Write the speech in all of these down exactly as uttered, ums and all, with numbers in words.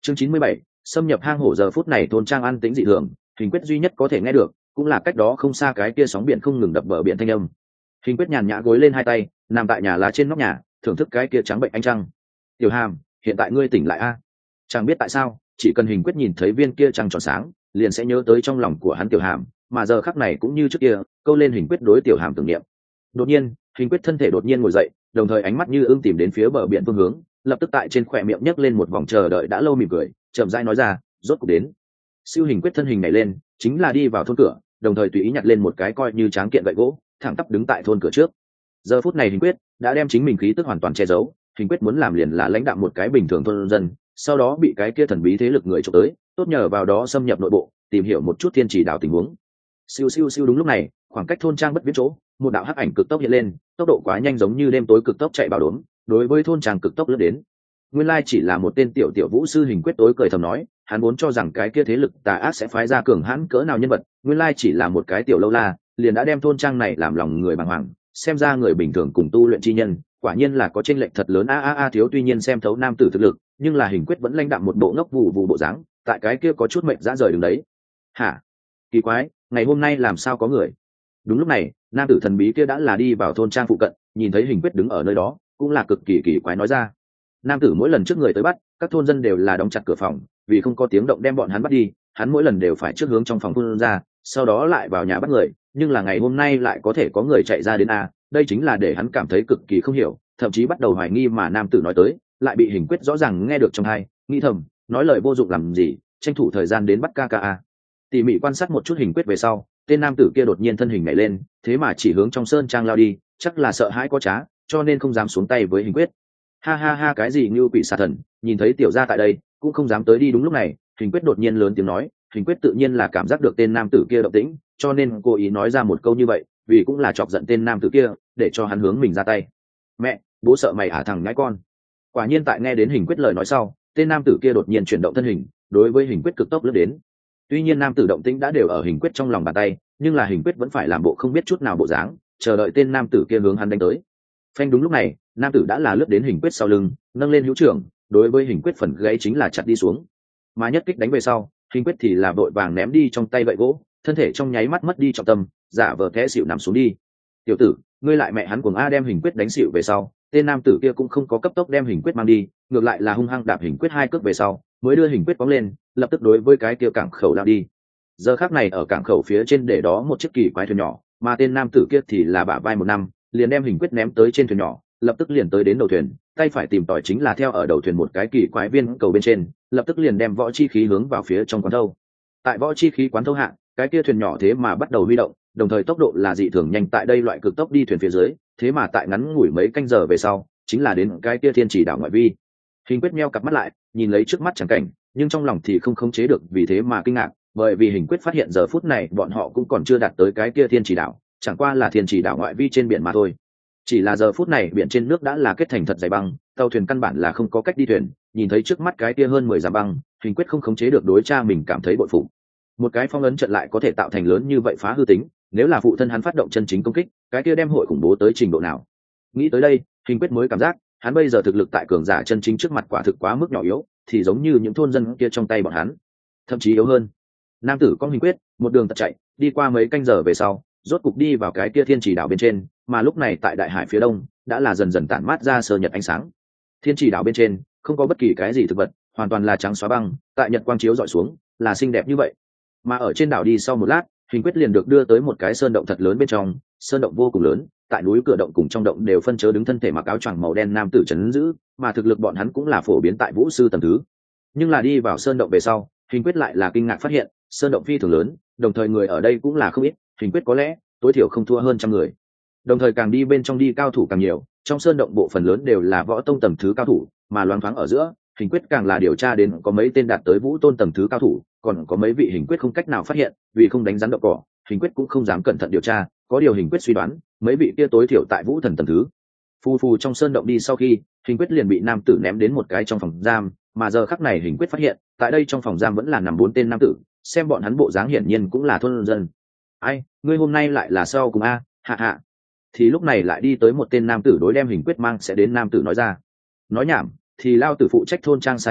chương chín mươi bảy, xâm nhập hang hổ. Giờ phút này thôn trang an tĩnh dị thường, Hình Quyết duy nhất có thể nghe được cũng là cách đó không xa cái kia sóng biển không ngừng đập bờ biển thanh âm. Hình Quyết nhàn nhã gối lên hai tay, nằm tại nhà lá trên nóc nhà, thưởng thức cái kia trắng bệnh ánh trăng. Tiểu Hàm, hiện tại ngươi tỉnh lại a? Chẳng biết tại sao, chỉ cần Hình Quyết nhìn thấy viên kia trăng tròn sáng, liền sẽ nhớ tới trong lòng của hắn Tiểu Hàm, mà giờ khắc này cũng như trước kia, câu lên Hình Quyết đối Tiểu Hàm tưởng niệm. Đột nhiên, Hình Quyết thân thể đột nhiên ngồi dậy, đồng thời ánh mắt như ưng tìm đến phía bờ biển phương hướng, lập tức tại trên khóe miệng nhấc lên một vòng chờ đợi đã lâu mỉm cười, chậm rãi nói ra, rốt cuộc đến. Siêu Hình Quyết thân hình nhảy lên, chính là đi vào thôn cửa, đồng thời tùy ý nhặt lên một cái coi như tráng kiện gậy gỗ, thẳng tắp đứng tại thôn cửa trước. Giờ phút này Hình Quyết đã đem chính mình khí tức hoàn toàn che giấu, Hình Quyết muốn làm liền là lãnh đạo một cái bình thường thôn dân, sau đó bị cái kia thần bí thế lực người chụp tới, tốt nhờ vào đó xâm nhập nội bộ, tìm hiểu một chút thiên chỉ đạo tình huống. Siêu siêu siêu, đúng lúc này, khoảng cách thôn trang bất biết chỗ, một đạo hắc ảnh cực tốc hiện lên, tốc độ quá nhanh giống như đêm tối cực tốc chạy vào đốn, đối với thôn trang cực tốc lướt đến. Nguyên lai chỉ là một tên tiểu tiểu vũ sư. Hình Quyết tối cười thầm nói, hắn vốn cho rằng cái kia thế lực tà ác sẽ phái ra cường hãn cỡ nào nhân vật, nguyên lai chỉ là một cái tiểu lâu la, liền đã đem thôn trang này làm lòng người bàng hoàng. Xem ra người bình thường cùng tu luyện chi nhân, quả nhiên là có chênh lệch thật lớn a a a. Thiếu tuy nhiên xem thấu nam tử thực lực, nhưng là Hình Quyết vẫn lãnh đạm một bộ ngốc vù vù bộ dáng, tại cái kia có chút mệnh dã rời đứng đấy. Hả? Kỳ quái, ngày hôm nay làm sao có người? Đúng lúc này, nam tử thần bí kia đã là đi vào thôn trang phụ cận, nhìn thấy Hình Quyết đứng ở nơi đó, cũng là cực kỳ kỳ quái nói ra. Nam tử mỗi lần trước người tới bắt, các thôn dân đều là đóng chặt cửa phòng, vì không có tiếng động đem bọn hắn bắt đi, hắn mỗi lần đều phải trước hướng trong phòng thôn ra, sau đó lại vào nhà bắt người, nhưng là ngày hôm nay lại có thể có người chạy ra đến a, đây chính là để hắn cảm thấy cực kỳ không hiểu, thậm chí bắt đầu hoài nghi mà nam tử nói tới, lại bị Hình Quyết rõ ràng nghe được trong tai, nghĩ thầm, nói lời vô dụng làm gì, tranh thủ thời gian đến bắt ca ca a. Tỉ mỉ quan sát một chút Hình Quyết về sau, tên nam tử kia đột nhiên thân hình nhảy lên, thế mà chỉ hướng trong sơn trang lao đi, chắc là sợ hãi có trá, cho nên không dám xuống tay với Hình Quyết. Ha ha ha, cái gì như quỷ xà thần, nhìn thấy tiểu gia tại đây, cũng không dám tới đi. Đúng lúc này, Hình Quyết đột nhiên lớn tiếng nói, Hình Quyết tự nhiên là cảm giác được tên nam tử kia động tĩnh, cho nên cố ý nói ra một câu như vậy, vì cũng là chọc giận tên nam tử kia, để cho hắn hướng mình ra tay. Mẹ, bố sợ mày hả thằng nhãi con. Quả nhiên tại nghe đến Hình Quyết lời nói sau, tên nam tử kia đột nhiên chuyển động thân hình, đối với Hình Quyết cực tốc lướt đến. Tuy nhiên nam tử động tĩnh đã đều ở Hình Quyết trong lòng bàn tay, nhưng là Hình Quyết vẫn phải làm bộ không biết chút nào bộ dáng, chờ đợi tên nam tử kia hướng hắn đánh tới. Phanh, đúng lúc này, nam tử đã là lướt đến Hình Quyết sau lưng, nâng lên hữu trưởng, đối với Hình Quyết phần gãy chính là chặt đi xuống. Mà nhất kích đánh về sau, Hình Quyết thì là vội vàng ném đi trong tay gậy gỗ, thân thể trong nháy mắt mất đi trọng tâm, giả vờ té xỉu nằm xuống đi. Tiểu tử, ngươi lại mẹ hắn cuồng a. Đem Hình Quyết đánh xỉu về sau, tên nam tử kia cũng không có cấp tốc đem Hình Quyết mang đi, ngược lại là hung hăng đạp Hình Quyết hai cước về sau, mới đưa Hình Quyết phóng lên, lập tức đối với cái kia cảng khẩu lao đi. Giờ khắc này ở cảng khẩu phía trên để đó một chiếc kỳ quái thuyền nhỏ, mà tên nam tử kia thì là bả vai một năm, liền đem Hình Quyết ném tới trên thuyền nhỏ, lập tức liền tới đến đầu thuyền, tay phải tìm tòi chính là theo ở đầu thuyền một cái kỳ quái viên cầu bên trên, lập tức liền đem võ chi khí hướng vào phía trong quán thâu. Tại võ chi khí quán thâu hạ, cái kia thuyền nhỏ thế mà bắt đầu huy động, đồng thời tốc độ là dị thường nhanh. Tại đây loại cực tốc đi thuyền phía dưới, thế mà tại ngắn ngủi mấy canh giờ về sau, chính là đến cái kia thiên chỉ đảo ngoại vi. Hình Quyết meo cặp mắt lại, nhìn lấy trước mắt chẳng cảnh, nhưng trong lòng thì không khống chế được vì thế mà kinh ngạc, bởi vì Hình Quyết phát hiện giờ phút này bọn họ cũng còn chưa đạt tới cái kia thiên chỉ đảo, chẳng qua là thiên chỉ đảo ngoại vi trên biển mà thôi. Chỉ là giờ phút này biển trên nước đã là kết thành thật dày băng, tàu thuyền căn bản là không có cách đi thuyền. Nhìn thấy trước mắt cái kia hơn mười dặm băng, Hình Quyết không khống chế được đối cha mình cảm thấy bội phục. Một cái phong ấn trận lại có thể tạo thành lớn như vậy phá hư tính, nếu là phụ thân hắn phát động chân chính công kích, cái kia đem hội khủng bố tới trình độ nào. Nghĩ tới đây, Hình Quyết mới cảm giác hắn bây giờ thực lực tại cường giả chân chính trước mặt quả thực quá mức nhỏ yếu, thì giống như những thôn dân kia trong tay bọn hắn, thậm chí yếu hơn. Nam tử con Hình Quyết một đường tật chạy, đi qua mấy canh giờ về sau, rốt cục đi vào cái kia thiên chỉ đảo bên trên, mà lúc này tại đại hải phía đông đã là dần dần tản mát ra sơ nhật ánh sáng. Thiên chỉ đảo bên trên không có bất kỳ cái gì thực vật, hoàn toàn là trắng xóa băng, tại nhật quang chiếu dọi xuống là xinh đẹp như vậy. Mà ở trên đảo đi sau một lát, Hình Quyết liền được đưa tới một cái sơn động thật lớn bên trong. Sơn động vô cùng lớn, tại núi cửa động cùng trong động đều phân chớ đứng thân thể mặc áo choàng màu đen nam tử trấn giữ, mà thực lực bọn hắn cũng là phổ biến tại vũ sư tầng thứ. Nhưng là đi vào sơn động về sau, Hình Quyết lại là kinh ngạc phát hiện sơn động phi thường lớn, đồng thời người ở đây cũng là không ít. Hình Quyết có lẽ tối thiểu không thua hơn trăm người, đồng thời càng đi bên trong đi cao thủ càng nhiều. Trong sơn động bộ phần lớn đều là võ tông tầng thứ cao thủ, mà loáng thoáng ở giữa, Hình Quyết càng là điều tra đến có mấy tên đạt tới vũ tôn tầng thứ cao thủ, còn có mấy vị Hình Quyết không cách nào phát hiện, vì không đánh rắn đậu cỏ, Hình Quyết cũng không dám cẩn thận điều tra. Có điều Hình Quyết suy đoán mấy vị kia tối thiểu tại vũ thần tầng thứ. Phù phù, trong sơn động đi sau khi, Hình Quyết liền bị nam tử ném đến một cái trong phòng giam, mà giờ khắc này Hình Quyết phát hiện tại đây trong phòng giam vẫn là nằm bốn tên nam tử, xem bọn hắn bộ dáng hiển nhiên cũng là thôn dân. Ai, ngươi hôm nay lại là sau cùng a? Hạ hạ. Thì lúc này lại đi tới một tên nam tử đối đem Hình Quyết mang sẽ đến nam tử nói ra. Nói nhảm, thì lao tử phụ trách thôn trang xa nhất,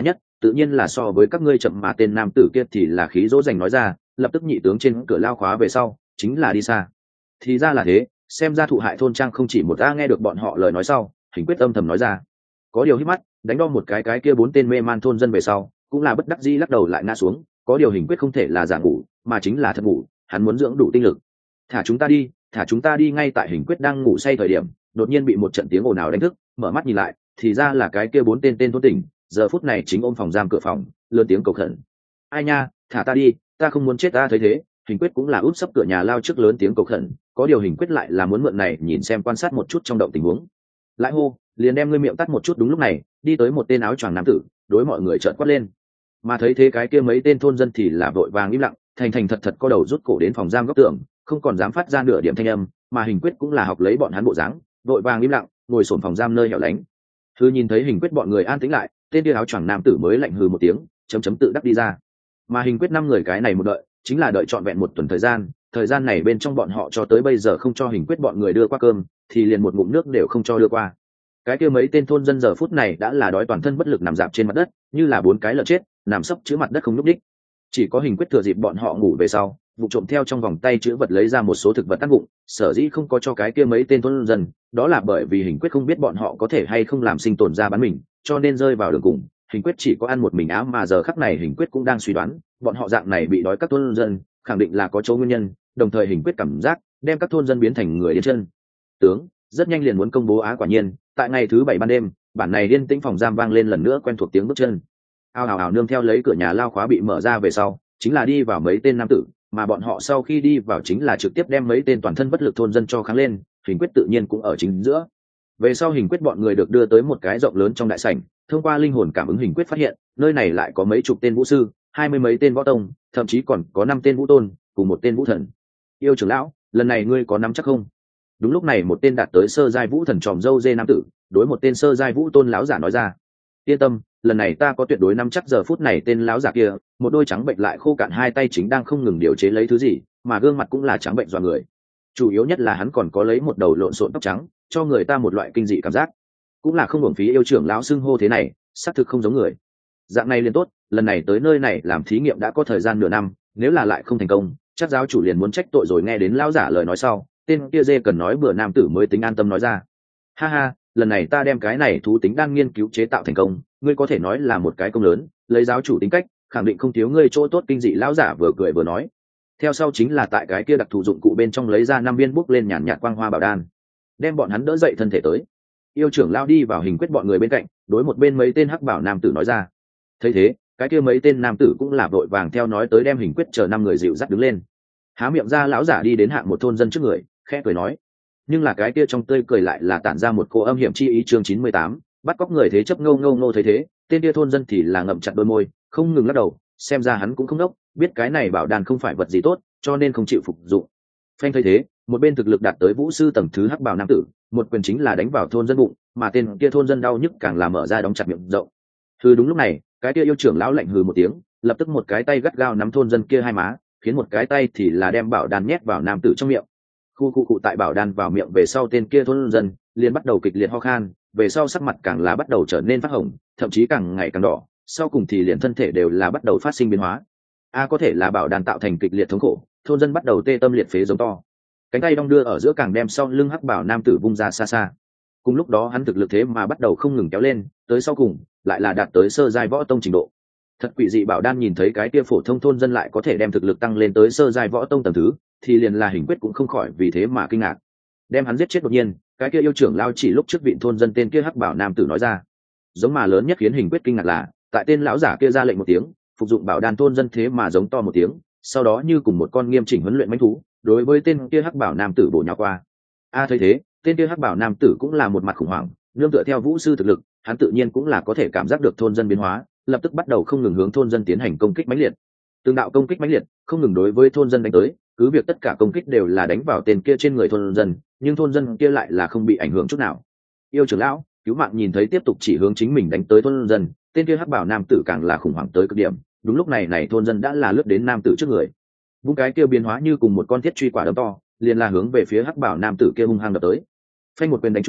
tự nhiên là so với các ngươi chậm, mà tên nam tử kia thì là khí dỗ dành nói ra, lập tức nhị tướng trên cửa lao khóa về sau chính là đi xa. Thì ra là thế, xem ra thụ hại thôn trang không chỉ một ta. Nghe được bọn họ lời nói sau, Hình Quyết âm thầm nói ra, có điều hít mắt đánh đo một cái cái kia bốn tên mê man thôn dân về sau, cũng là bất đắc dĩ lắc đầu lại ngã xuống. Có điều Hình Quyết không thể là giả ngủ, mà chính là thật ngủ, hắn muốn dưỡng đủ tinh lực. Thả chúng ta đi, thả chúng ta đi. Ngay tại Hình Quyết đang ngủ say thời điểm, đột nhiên bị một trận tiếng ồn ào đánh thức, mở mắt nhìn lại, thì ra là cái kia bốn tên tên thôn tỉnh, giờ phút này chính ôm phòng giam cửa phòng, lớn tiếng cầu khẩn. Ai nha, thả ta đi, ta không muốn chết. Ta thấy thế, Hình Quyết cũng là úp sấp cửa nhà lao trước lớn tiếng cầu khẩn. Có điều Hình Quyết lại là muốn mượn này nhìn xem quan sát một chút trong động tình huống. Lại hô, liền đem ngươi miệng tắt một chút. Đúng lúc này, đi tới một tên áo choàng nam tử, đối mọi người trợn quát lên. Mà thấy thế cái kia mấy tên thôn dân thì là vội vàng im lặng, thành thành thật thật co đầu rút cổ đến phòng giam góc tường, không còn dám phát ra nửa điểm thanh âm. Mà Hình Quyết cũng là học lấy bọn hắn bộ dáng, vội vàng im lặng, ngồi xổm phòng giam nơi hẻo lánh. Thư nhìn thấy Hình Quyết bọn người an tĩnh lại, tên kia áo choàng nam tử mới lạnh hừ một tiếng, chấm chấm tự đắc đi ra. Mà Hình Quyết năm người cái này một đợi, chính là đợi trọn vẹn một tuần thời gian. Thời gian này bên trong bọn họ cho tới bây giờ không cho Hình Quyết bọn người đưa qua cơm, thì liền một ngụm nước đều không cho đưa qua. Cái kia mấy tên thôn dân giờ phút này đã là đói toàn thân bất lực nằm dạp trên mặt đất, như là bốn cái lợn chết, nằm sấp chứa mặt đất không nhúc nhích. Chỉ có Hình Quyết thừa dịp bọn họ ngủ về sau, vụ trộm theo trong vòng tay chứa vật lấy ra một số thực vật ăn vụng, sở dĩ không có cho cái kia mấy tên thôn dân, đó là bởi vì Hình Quyết không biết bọn họ có thể hay không làm sinh tồn ra bán mình, cho nên rơi vào đường cùng. Hình Quyết chỉ có ăn một mình áo, mà giờ khắc này Hình Quyết cũng đang suy đoán, bọn họ dạng này bị đói các thôn dân, khẳng định là có chỗ nguyên nhân, đồng thời Hình Quyết cảm giác đem các thôn dân biến thành người điên chân tướng, rất nhanh liền muốn công bố á. Quả nhiên, tại ngày thứ bảy ban đêm, bản này điên tĩnh phòng giam vang lên lần nữa quen thuộc tiếng bước chân. Ao ào ào nương theo lấy cửa nhà lao khóa bị mở ra về sau, chính là đi vào mấy tên nam tử, mà bọn họ sau khi đi vào chính là trực tiếp đem mấy tên toàn thân bất lực thôn dân cho kháng lên. Hình Quyết tự nhiên cũng ở chính giữa. Về sau Hình Quyết bọn người được đưa tới một cái rộng lớn trong đại sảnh, thông qua linh hồn cảm ứng Hình Quyết phát hiện nơi này lại có mấy chục tên vũ sư, hai mươi mấy tên võ tông, thậm chí còn có năm tên vũ tôn cùng một tên vũ thần. Yêu trưởng lão, lần này ngươi có nắm chắc không? Đúng lúc này một tên đạt tới sơ giai vũ thần tròm dâu dê nam tử đối một tên sơ giai vũ tôn lão giả nói ra, yên tâm, lần này ta có tuyệt đối nắm chắc. Giờ phút này tên lão giả kia một đôi trắng bệnh lại khô cạn hai tay chính đang không ngừng điều chế lấy thứ gì, mà gương mặt cũng là trắng bệnh dọa người. Chủ yếu nhất là hắn còn có lấy một đầu lộn xộn tóc trắng, cho người ta một loại kinh dị cảm giác. Cũng là không uổng phí yêu trưởng lão xưng hô thế này, xác thực không giống người. Dạng này liền tốt, lần này tới nơi này làm thí nghiệm đã có thời gian nửa năm, nếu là lại không thành công, chắc giáo chủ liền muốn trách tội rồi. Nghe đến lão giả lời nói sau, tên kia dê cần nói bừa nam tử mới tính an tâm nói ra, ha ha, lần này ta đem cái này thú tính đang nghiên cứu chế tạo thành công, ngươi có thể nói là một cái công lớn, lấy giáo chủ tính cách khẳng định không thiếu ngươi chỗ tốt. Kinh dị lão giả vừa cười vừa nói. Theo sau chính là tại cái kia đặc thù dụng cụ bên trong lấy ra năm viên bút lên nhàn nhạt quang hoa bảo đan, đem bọn hắn đỡ dậy thân thể tới. Yêu trưởng lao đi vào Hình Quyết bọn người bên cạnh, đối một bên mấy tên hắc bảo nam tử nói ra. Thấy thế, cái kia mấy tên nam tử cũng là vội vàng theo nói tới, đem Hình Quyết chờ năm người dịu dắt đứng lên. Há miệng ra lão giả đi đến hạng một thôn dân trước người, khẽ cười nói, nhưng là cái kia trong tươi cười lại là tản ra một cô âm hiểm chi ý. Chương chín mươi tám, bắt cóc người thế chấp ngâu ngâu nô. Thấy thế, tên kia thôn dân thì là ngậm chặt đôi môi, không ngừng lắc đầu, xem ra hắn cũng không đốc, biết cái này bảo đàn không phải vật gì tốt, cho nên không chịu phục dụng. Phanh thấy thế, một bên thực lực đạt tới vũ sư tầng thứ hắc bào nam tử, một quyền chính là đánh vào thôn dân bụng, mà tên kia thôn dân đau nhức càng là mở ra đóng chặt miệng rộng. Hừ, đúng lúc này, cái kia yêu trưởng lão lạnh hừ một tiếng, lập tức một cái tay gắt gao nắm thôn dân kia hai má, khiến một cái tay thì là đem bảo đàn nhét vào nam tử trong miệng. Khu khu cụ tại bảo đan vào miệng về sau, tên kia thôn dân liền bắt đầu kịch liệt ho khan, về sau sắc mặt càng là bắt đầu trở nên phát hồng, thậm chí càng ngày càng đỏ, sau cùng thì liền thân thể đều là bắt đầu phát sinh biến hóa. A, có thể là bảo đan tạo thành kịch liệt thống khổ, thôn dân bắt đầu tê tâm liệt phế giống to, cánh tay đong đưa ở giữa càng đem sau lưng hắc bảo nam tử vung ra xa xa. Cùng lúc đó hắn thực lực thế mà bắt đầu không ngừng kéo lên, tới sau cùng lại là đạt tới sơ giai võ tông trình độ. Thật quỷ dị, bảo đan nhìn thấy cái kia phổ thông thôn dân lại có thể đem thực lực tăng lên tới sơ giai võ tông tầng thứ, thì liền là Hình Quyết cũng không khỏi vì thế mà kinh ngạc. Đem hắn giết chết đột nhiên, cái kia yêu trưởng lao chỉ lúc trước vị thôn dân tên kia hắc bảo nam tử nói ra. Giống mà lớn nhất khiến Hình Quyết kinh ngạc là, tại tên lão giả kia ra lệnh một tiếng, phục dụng bảo đan thôn dân thế mà giống to một tiếng, sau đó như cùng một con nghiêm chỉnh huấn luyện mãnh thú, đối với tên kia hắc bảo nam tử bổ nhào qua. A, thấy thế, tên kia hắc bảo nam tử cũng là một mặt khủng hoảng, nương tựa theo vũ sư thực lực, hắn tự nhiên cũng là có thể cảm giác được thôn dân biến hóa, lập tức bắt đầu không ngừng hướng thôn dân tiến hành công kích mãnh liệt. Từng đạo công kích mãnh liệt không ngừng đối với thôn dân đánh tới, cứ việc tất cả công kích đều là đánh vào tên kia trên người thôn dân, nhưng thôn dân kia lại là không bị ảnh hưởng chút nào. Yêu trưởng lão, cứu mạng! Nhìn thấy tiếp tục chỉ hướng chính mình đánh tới thôn dân, tên kia hắc bảo nam tử càng là khủng hoảng tới cực điểm. Đúng lúc này này thôn dân đã là lướt đến nam tử trước người, vung cái kia biến hóa như cùng một con thiết truy quả đấm to, liền là hướng về phía hắc bảo nam tử kia hung hăng đập tới. Phanh một quyền đánh trúng,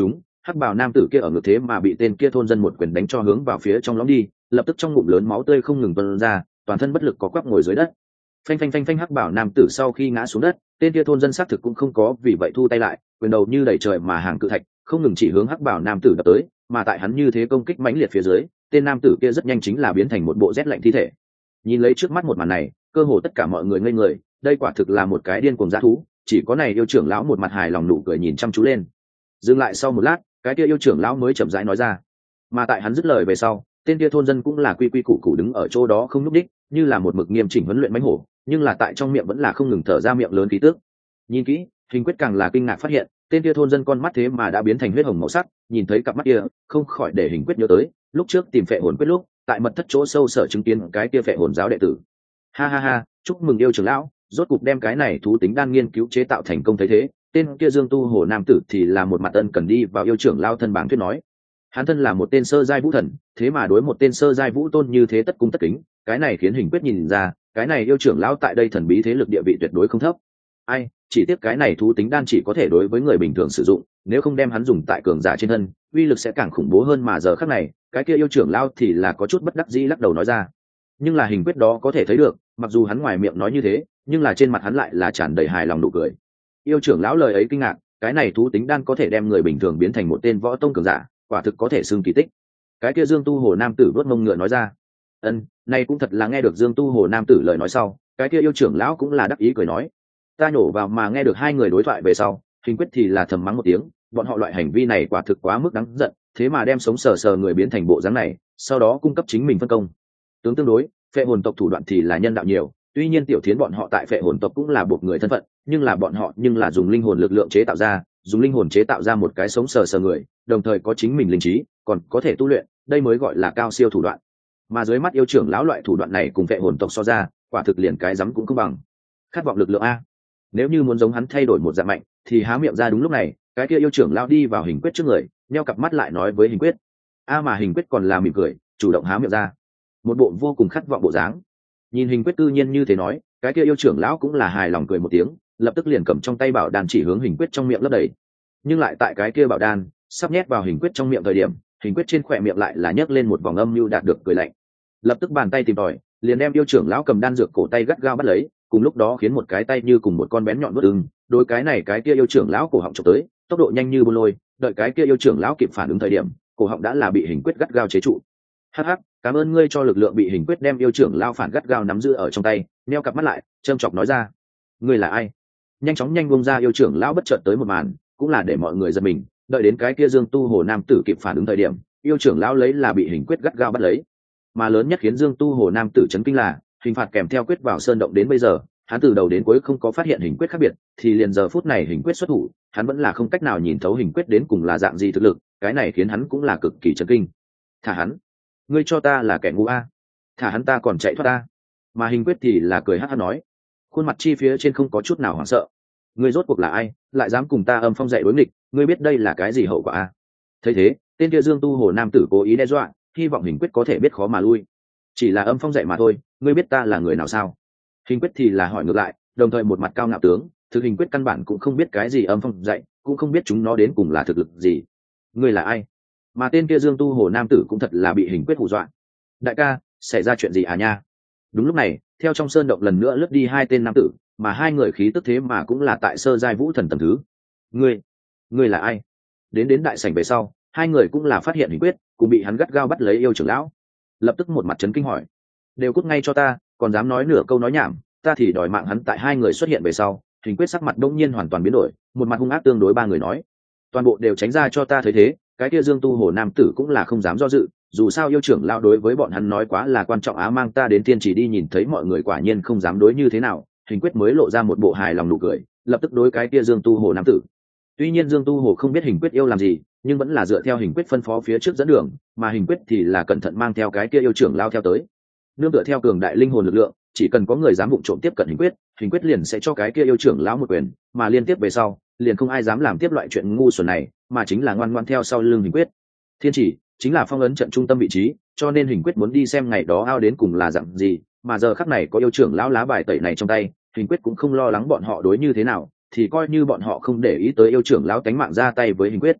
hắc bào nam tử kia ở ngực thế mà bị tên kia thôn dân một quyền đánh cho hướng vào phía trong lõm đi, lập tức trong ngụm lớn máu tươi không ngừng tuôn ra, toàn thân bất lực có quắp ngồi dưới đất. Phanh phanh phanh phanh, hắc bào nam tử sau khi ngã xuống đất, tên kia thôn dân xác thực cũng không có vì vậy thu tay lại, quyền đầu như đẩy trời mà hàng cự thạch, không ngừng chỉ hướng hắc bào nam tử đập tới, mà tại hắn như thế công kích mãnh liệt phía dưới, tên nam tử kia rất nhanh chính là biến thành một bộ rét lạnh thi thể. Nhìn lấy trước mắt một màn này, cơ hồ tất cả mọi người ngây người, đây quả thực là một cái điên cuồng dã thú, chỉ có này yêu trưởng lão một mặt hài lòng nụ cười nhìn chăm chú lên. Dừng lại sau một lát, cái kia yêu trưởng lão mới chậm rãi nói ra. Mà tại hắn dứt lời về sau, tên kia thôn dân cũng là quy quy củ củ đứng ở chỗ đó không nhúc đích, như là một mực nghiêm chỉnh huấn luyện mãnh hổ, nhưng là tại trong miệng vẫn là không ngừng thở ra miệng lớn khí tức. Nhìn kỹ, Hình Quyết càng là kinh ngạc phát hiện, tên kia thôn dân con mắt thế mà đã biến thành huyết hồng màu sắc, nhìn thấy cặp mắt kia, không khỏi để Hình Quyết nhớ tới, lúc trước tìm phệ hồn quyết lúc, tại mật thất chỗ sâu sở chứng kiến cái kia phệ hồn giáo đệ tử. Ha ha ha, chúc mừng yêu trưởng lão, rốt cục đem cái này thú tính đan nghiên cứu chế tạo thành công thấy thế. Tên kia Dương Tu Hồ nam tử thì là một mặt ân cần đi vào yêu trưởng lão thân bảng thuyết nói. Hắn thân là một tên sơ giai vũ thần, thế mà đối một tên sơ giai vũ tôn như thế tất cung tất kính, cái này khiến Hình Quyết nhìn ra, cái này yêu trưởng lão tại đây thần bí thế lực địa vị tuyệt đối không thấp. Ai, chỉ tiếc cái này thú tính đan chỉ có thể đối với người bình thường sử dụng, nếu không đem hắn dùng tại cường giả trên thân, uy lực sẽ càng khủng bố hơn, mà giờ khắc này, cái kia yêu trưởng lão thì là có chút bất đắc dĩ lắc đầu nói ra. Nhưng là Hình Quyết đó có thể thấy được, mặc dù hắn ngoài miệng nói như thế, nhưng là trên mặt hắn lại là tràn đầy hài lòng nụ cười. Yêu trưởng lão lời ấy kinh ngạc, cái này thú tính đan có thể đem người bình thường biến thành một tên võ tông cường giả, quả thực có thể xưng kỳ tích. Cái kia Dương Tu Hồ nam tử vớt mông ngựa nói ra. Ân, này cũng thật là nghe được Dương Tu Hồ nam tử lời nói sau, cái kia yêu trưởng lão cũng là đắc ý cười nói. Ta nhổ vào mà nghe được hai người đối thoại về sau, Hình Quyết thì là thầm mắng một tiếng, bọn họ loại hành vi này quả thực quá mức đáng giận, thế mà đem sống sờ sờ người biến thành bộ dáng này, sau đó cung cấp chính mình phân công. Tướng tương đối, phệ hồn tộc thủ đoạn thì là nhân đạo nhiều, tuy nhiên tiểu thiến bọn họ tại phệ hồn tộc cũng là buộc người thân phận, nhưng là bọn họ nhưng là dùng linh hồn lực lượng chế tạo ra, dùng linh hồn chế tạo ra một cái sống sờ sờ người, đồng thời có chính mình linh trí, còn có thể tu luyện, đây mới gọi là cao siêu thủ đoạn. Mà dưới mắt yêu trưởng lão loại thủ đoạn này cùng phệ hồn tộc so ra, quả thực liền cái rắm cũng không bằng. Khát vọng lực lượng a. Nếu như muốn giống hắn thay đổi một dạng mạnh, thì há miệng ra đúng lúc này, cái kia yêu trưởng lão đi vào Hình Quyết trước người, nheo cặp mắt lại nói với Hình Quyết. A mà Hình Quyết còn là mỉm cười, chủ động há miệng ra, một bộ vô cùng khát vọng bộ dáng. Nhìn Hình Quyết tự nhiên như thế nói, cái kia yêu trưởng lão cũng là hài lòng cười một tiếng, lập tức liền cầm trong tay bảo đan chỉ hướng Hình Quyết trong miệng lấp đầy. Nhưng lại tại cái kia bảo đan sắp nhét vào Hình Quyết trong miệng thời điểm, Hình Quyết trên khỏe miệng lại là nhấc lên một vòng âm nhu đạt được cười lạnh. Lập tức bàn tay tìm tòi, liền đem yêu trưởng lão cầm đan dược cổ tay gắt gao bắt lấy, cùng lúc đó khiến một cái tay như cùng một con bén nhọn vớt ưng, đối cái này cái kia yêu trưởng lão cổ họng chụp tới, tốc độ nhanh như bôn lôi, đợi cái kia yêu trưởng lão kịp phản ứng thời điểm, cổ họng đã là bị Hình Quyết gắt gao chế trụ. Hắc hắc, cảm ơn ngươi cho lực lượng, bị Hình Quyết đem yêu trưởng lão phản gắt gao nắm giữ ở trong tay, neo cặp mắt lại, châm chọc nói ra. Ngươi là ai? Nhanh chóng nhanh buông ra, yêu trưởng lão bất chợt tới một màn, cũng là để mọi người giật mình, đợi đến cái kia Dương Tu Hồ nam tử kịp phản ứng thời điểm, yêu trưởng lão lấy là bị Hình Quyết gắt gao bắt lấy. Mà lớn nhất khiến Dương Tu Hồ nam tử chấn kinh là, hình phạt kèm theo quyết vào sơn động đến bây giờ, hắn từ đầu đến cuối không có phát hiện Hình Quyết khác biệt, thì liền giờ phút này Hình Quyết xuất thủ, hắn vẫn là không cách nào nhìn thấu Hình Quyết đến cùng là dạng gì thực lực, cái này khiến hắn cũng là cực kỳ chấn kinh. Thả hắn, ngươi cho ta là kẻ ngu a? Thả hắn ta còn chạy thoát ta? Mà Hình Quyết thì là cười hắt hắt nói, khuôn mặt chi phía trên không có chút nào hoảng sợ. Ngươi rốt cuộc là ai, lại dám cùng ta âm phong dạy đối nghịch, ngươi biết đây là cái gì hậu quả a? Thấy thế, tên kia Dương Tu Hồ nam tử cố ý đe dọa, hy vọng Hình Quyết có thể biết khó mà lui. Chỉ là âm phong dạy mà thôi, ngươi biết ta là người nào sao? Hình Quyết thì là hỏi ngược lại, đồng thời một mặt cao ngạo tướng, thực Hình Quyết căn bản cũng không biết cái gì âm phong dạy, cũng không biết chúng nó đến cùng là thực lực gì. Ngươi là ai? Mà tên kia Dương Tu Hồ nam tử cũng thật là bị Hình Quyết hù dọa. Đại ca, xảy ra chuyện gì à nha? Đúng lúc này, theo trong sơn động lần nữa lướt đi hai tên nam tử, mà hai người khí tức thế mà cũng là tại sơ giai vũ thần tầng thứ. Ngươi, ngươi là ai? Đến đến đại sảnh về sau, hai người cũng là phát hiện Hình Quyết, cũng bị hắn gắt gao bắt lấy yêu trưởng lão. Lập tức một mặt chấn kinh hỏi, đều cút ngay cho ta, còn dám nói nửa câu nói nhảm, ta thì đòi mạng hắn. Tại hai người xuất hiện về sau, Hình Quyết sắc mặt đông nhiên hoàn toàn biến đổi, một mặt hung ác tương đối ba người nói, toàn bộ đều tránh ra cho ta. Thấy thế, cái kia Dương Tu Hồ nam tử cũng là không dám do dự, dù sao yêu trưởng lão đối với bọn hắn nói quá là quan trọng á, mang ta đến tiên chỉ đi. Nhìn thấy mọi người quả nhiên không dám đối như thế nào, Hình Quyết mới lộ ra một bộ hài lòng nụ cười, lập tức đối cái kia Dương Tu Hồ nam tử. Tuy nhiên Dương Tu Hồ không biết Hình Quyết yêu làm gì, nhưng vẫn là dựa theo Hình Quyết phân phó phía trước dẫn đường, mà Hình Quyết thì là cẩn thận mang theo cái kia yêu trưởng lao theo tới. Nương tựa theo cường đại linh hồn lực lượng, chỉ cần có người dám vụng trộm tiếp cận Hình Quyết, Hình Quyết liền sẽ cho cái kia yêu trưởng lão một quyền, mà liên tiếp về sau, liền không ai dám làm tiếp loại chuyện ngu xuẩn này, mà chính là ngoan ngoãn theo sau lưng Hình Quyết. Thiên chỉ chính là phong ấn trận trung tâm vị trí, cho nên Hình Quyết muốn đi xem ngày đó ao đến cùng là dạng gì, mà giờ khắc này có yêu trưởng lão lá bài tẩy này trong tay, Hình Quyết cũng không lo lắng bọn họ đối như thế nào, thì coi như bọn họ không để ý tới yêu trưởng lão tánh mạng ra tay với Hình Quyết.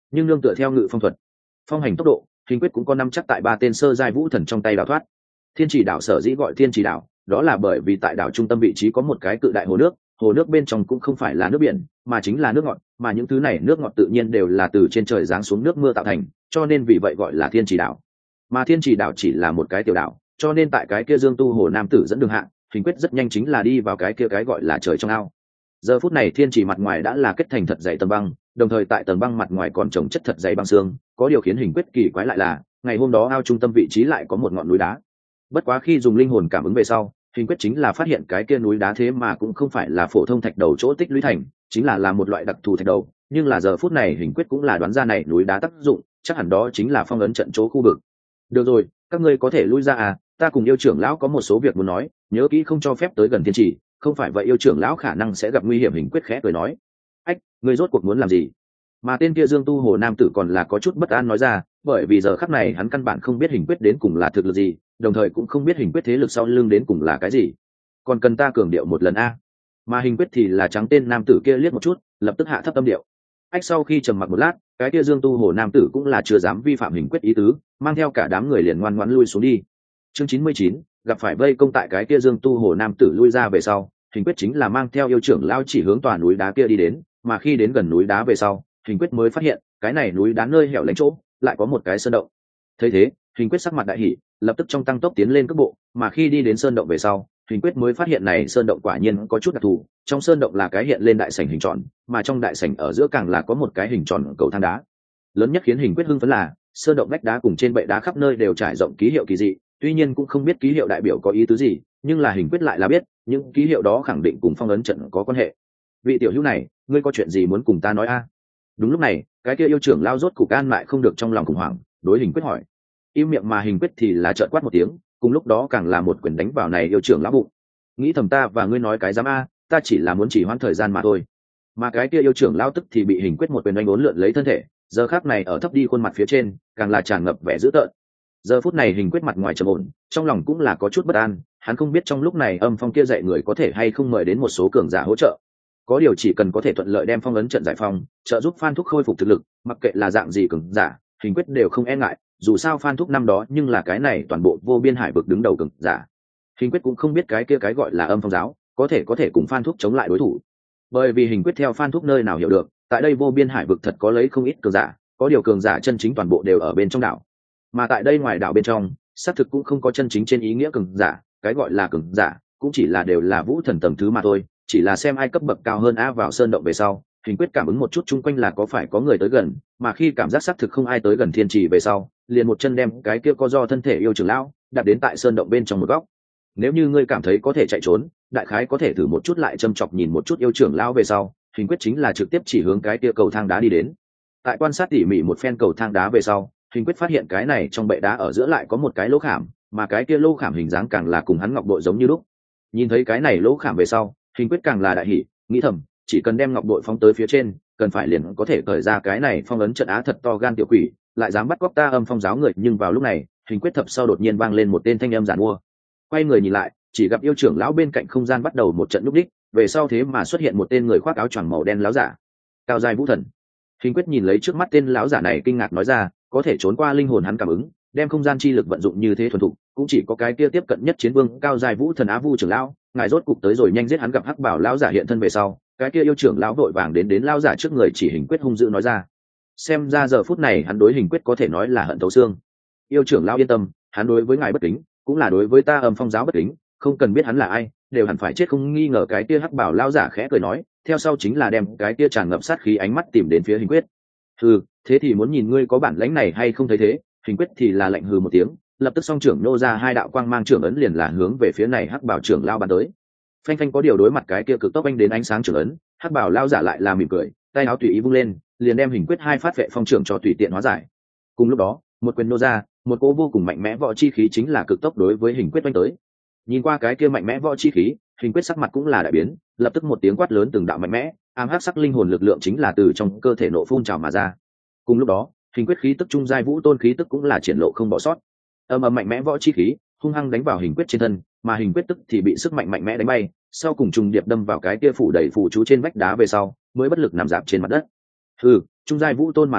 nhưng nương tựa theo ngự phong thuật, phong hành tốc độ, hình quyết cũng có năm chắc tại ba tên sơ giai vũ thần trong tay đào thoát. Thiên Chỉ đảo sở dĩ gọi Thiên Chỉ đảo, đó là bởi vì tại đảo trung tâm vị trí có một cái cự đại hồ nước, hồ nước bên trong cũng không phải là nước biển, mà chính là nước ngọt, mà những thứ này nước ngọt tự nhiên đều là từ trên trời giáng xuống nước mưa tạo thành, cho nên vì vậy gọi là Thiên Chỉ đảo. Mà Thiên Chỉ đảo chỉ là một cái tiểu đảo, cho nên tại cái kia Dương Tu Hồ nam tử dẫn đường hạ, hình quyết rất nhanh chính là đi vào cái kia cái gọi là trời trong ao. Giờ phút này Thiên Chỉ mặt ngoài đã là kết thành thật dày tầng băng, đồng thời tại tầng băng mặt ngoài còn trồng chất thật dày băng xương, có điều khiến hình quyết kỳ quái lại là, ngày hôm đó ao trung tâm vị trí lại có một ngọn núi đá. Bất quá khi dùng linh hồn cảm ứng về sau, hình quyết chính là phát hiện cái kia núi đá thế mà cũng không phải là phổ thông thạch đầu chỗ tích lũy thành, chính là là một loại đặc thù thạch đầu, nhưng là giờ phút này hình quyết cũng là đoán ra này núi đá tác dụng, chắc hẳn đó chính là phong ấn trận chỗ khu vực. Được rồi, các ngươi có thể lui ra à, ta cùng yêu trưởng lão có một số việc muốn nói, nhớ kỹ không cho phép tới gần Thiên Chỉ, không phải vậy yêu trưởng lão khả năng sẽ gặp nguy hiểm. Hình quyết khẽ cười nói. Ách, ngươi rốt cuộc muốn làm gì? Mà tên kia Dương Tu Hồ nam tử còn là có chút bất an nói ra, bởi vì giờ khắc này hắn căn bản không biết hình quyết đến cùng là thực lực gì, đồng thời cũng không biết hình quyết thế lực sau lưng đến cùng là cái gì. Còn cần ta cường điệu một lần a? Mà hình quyết thì là trắng tên nam tử kia liếc một chút, lập tức hạ thấp âm điệu. Ách, sau khi trầm mặc một lát, cái kia Dương Tu Hồ nam tử cũng là chưa dám vi phạm hình quyết ý tứ, mang theo cả đám người liền ngoan ngoãn lui xuống đi. Chương chín mươi chín, gặp phải vây công. Tại cái kia Dương Tu Hồ nam tử lui ra về sau, hình quyết chính là mang theo yêu trưởng lao chỉ hướng tòa núi đá kia đi đến, mà khi đến gần núi đá về sau, hình quyết mới phát hiện cái này núi đá nơi hẻo lánh chỗ lại có một cái sơn động. Thấy thế, hình quyết sắc mặt đại hỉ, lập tức trong tăng tốc tiến lên cước bộ, mà khi đi đến sơn động về sau, hình quyết mới phát hiện này sơn động quả nhiên có chút đặc thù, trong sơn động là cái hiện lên đại sảnh hình tròn, mà trong đại sảnh ở giữa càng là có một cái hình tròn cầu thang đá. Lớn nhất khiến hình quyết hưng phấn là sơn động vách đá cùng trên bệ đá khắp nơi đều trải rộng ký hiệu kỳ dị, tuy nhiên cũng không biết ký hiệu đại biểu có ý tứ gì, nhưng là hình quyết lại là biết những ký hiệu đó khẳng định cùng phong ấn trận có quan hệ. Vị tiểu hữu này, ngươi có chuyện gì muốn cùng ta nói a? Đúng lúc này, cái kia yêu trưởng lao rốt cục an mại không được trong lòng khủng hoảng, đối hình quyết hỏi. Im miệng. Mà hình quyết thì là trợn quát một tiếng, cùng lúc đó càng là một quyền đánh vào này yêu trưởng lão bụng. Nghĩ thầm ta và ngươi nói cái dám a, ta chỉ là muốn chỉ hoãn thời gian mà thôi. Mà cái kia yêu trưởng lao tức thì bị hình quyết một quyền đánh uốn lượn lấy thân thể, giờ khắc này ở thấp đi khuôn mặt phía trên, càng là tràn ngập vẻ dữ tợn. Giờ phút này hình quyết mặt ngoài trầm ổn, trong lòng cũng là có chút bất an, hắn không biết trong lúc này âm phong kia dạy người có thể hay không mời đến một số cường giả hỗ trợ. Có điều chỉ cần có thể thuận lợi đem phong ấn trận giải phong, trợ giúp Phan Thúc khôi phục thực lực, mặc kệ là dạng gì cường giả, hình quyết đều không e ngại, dù sao Phan Thúc năm đó nhưng là cái này toàn bộ vô biên hải vực đứng đầu cường giả. Hình quyết cũng không biết cái kia cái gọi là âm phong giáo có thể có thể cùng Phan Thúc chống lại đối thủ, bởi vì hình quyết theo Phan Thúc nơi nào hiểu được, tại đây vô biên hải vực thật có lấy không ít cường giả, có điều cường giả chân chính toàn bộ đều ở bên trong đảo, mà tại đây ngoài đảo bên trong xác thực cũng không có chân chính trên ý nghĩa cường giả, cái gọi là cường giả cũng chỉ là đều là vũ thần tầng thứ mà thôi, chỉ là xem ai cấp bậc cao hơn. A vào sơn động về sau, hình quyết cảm ứng một chút chung quanh là có phải có người tới gần, mà khi cảm giác xác thực không ai tới gần Thiên Chỉ về sau, liền một chân đem cái kia co do thân thể yêu trưởng lão đặt đến tại sơn động bên trong một góc. Nếu như ngươi cảm thấy có thể chạy trốn, đại khái có thể thử một chút. Lại châm chọc nhìn một chút yêu trưởng lão về sau, hình quyết chính là trực tiếp chỉ hướng cái kia cầu thang đá đi đến. Tại quan sát tỉ mỉ một phen cầu thang đá về sau, hình quyết phát hiện cái này trong bệ đá ở giữa lại có một cái lỗ khảm, mà cái kia lỗ khảm hình dáng càng là cùng hắn ngọc bội giống như lúc. Nhìn thấy cái này lỗ khảm về sau, hình quyết càng là đại hỉ, nghĩ thầm chỉ cần đem ngọc bội phóng tới phía trên, cần phải liền có thể cởi ra cái này phong ấn trận. Á, thật to gan tiểu quỷ, lại dám bắt cóc ta âm phong giáo người. Nhưng vào lúc này, hình quyết thập sau đột nhiên vang lên một tên thanh âm giản mua. Quay người nhìn lại, chỉ gặp yêu trưởng lão bên cạnh không gian bắt đầu một trận lúc đích, về sau thế mà xuất hiện một tên người khoác áo choàng màu đen láo giả, cao giai vũ thần. Hình quyết nhìn lấy trước mắt tên láo giả này kinh ngạc nói ra, có thể trốn qua linh hồn hắn cảm ứng, đem không gian chi lực vận dụng như thế thuần thục, cũng chỉ có cái kia tiếp cận nhất chiến vương cao giai vũ thần Á Vu trưởng lão, ngài rốt cục tới rồi, nhanh giết hắn. Gặp hắc bảo lão giả hiện thân về sau, cái kia yêu trưởng lão vội vàng đến đến lão giả trước người, chỉ hình quyết hung dữ nói ra. Xem ra giờ phút này hắn đối hình quyết có thể nói là hận thấu xương. Yêu trưởng lão yên tâm, hắn đối với ngài bất kính, cũng là đối với ta âm phong giáo bất kính, không cần biết hắn là ai, đều hẳn phải chết không nghi ngờ. Cái kia hắc bảo lão giả khẽ cười nói, theo sau chính là đem cái kia tràn ngập sát khí ánh mắt tìm đến phía hình quyết. Hừ, thế thì muốn nhìn ngươi có bản lãnh này hay không. Thấy thế, hình quyết thì là lạnh hừ một tiếng, lập tức song trưởng nô ra hai đạo quang mang trưởng ấn, liền là hướng về phía này hắc bảo trưởng lao bắn tới. Phanh phanh, có điều đối mặt cái kia cực tốc anh đến ánh sáng trưởng ấn, hắc bảo lao giả lại là mỉm cười, tay áo tùy ý vung lên, liền đem hình quyết hai phát vệ phong trưởng cho tùy tiện hóa giải. Cùng lúc đó, một quyền nô ra, một cỗ vô cùng mạnh mẽ võ chi khí chính là cực tốc đối với hình quyết đánh tới. Nhìn qua cái kia mạnh mẽ võ chi khí, hình quyết sắc mặt cũng là đại biến, lập tức một tiếng quát lớn, từng đạo mạnh mẽ ám hắc sắc linh hồn lực lượng chính là từ trong cơ thể nộ phun trào mà ra. Cùng lúc đó, hình quyết khí tức trung giai vũ tôn khí tức cũng là triển lộ không bỏ sót, ầm ầm mạnh mẽ võ chi khí hung hăng đánh vào hình quyết trên thân, mà hình quyết tức thì bị sức mạnh mạnh mẽ đánh bay, sau cùng trùng điệp đâm vào cái kia phủ đầy phủ chú trên vách đá về sau, mới bất lực nằm dạp trên mặt đất. Ừ, trung giai vũ tôn mà thôi,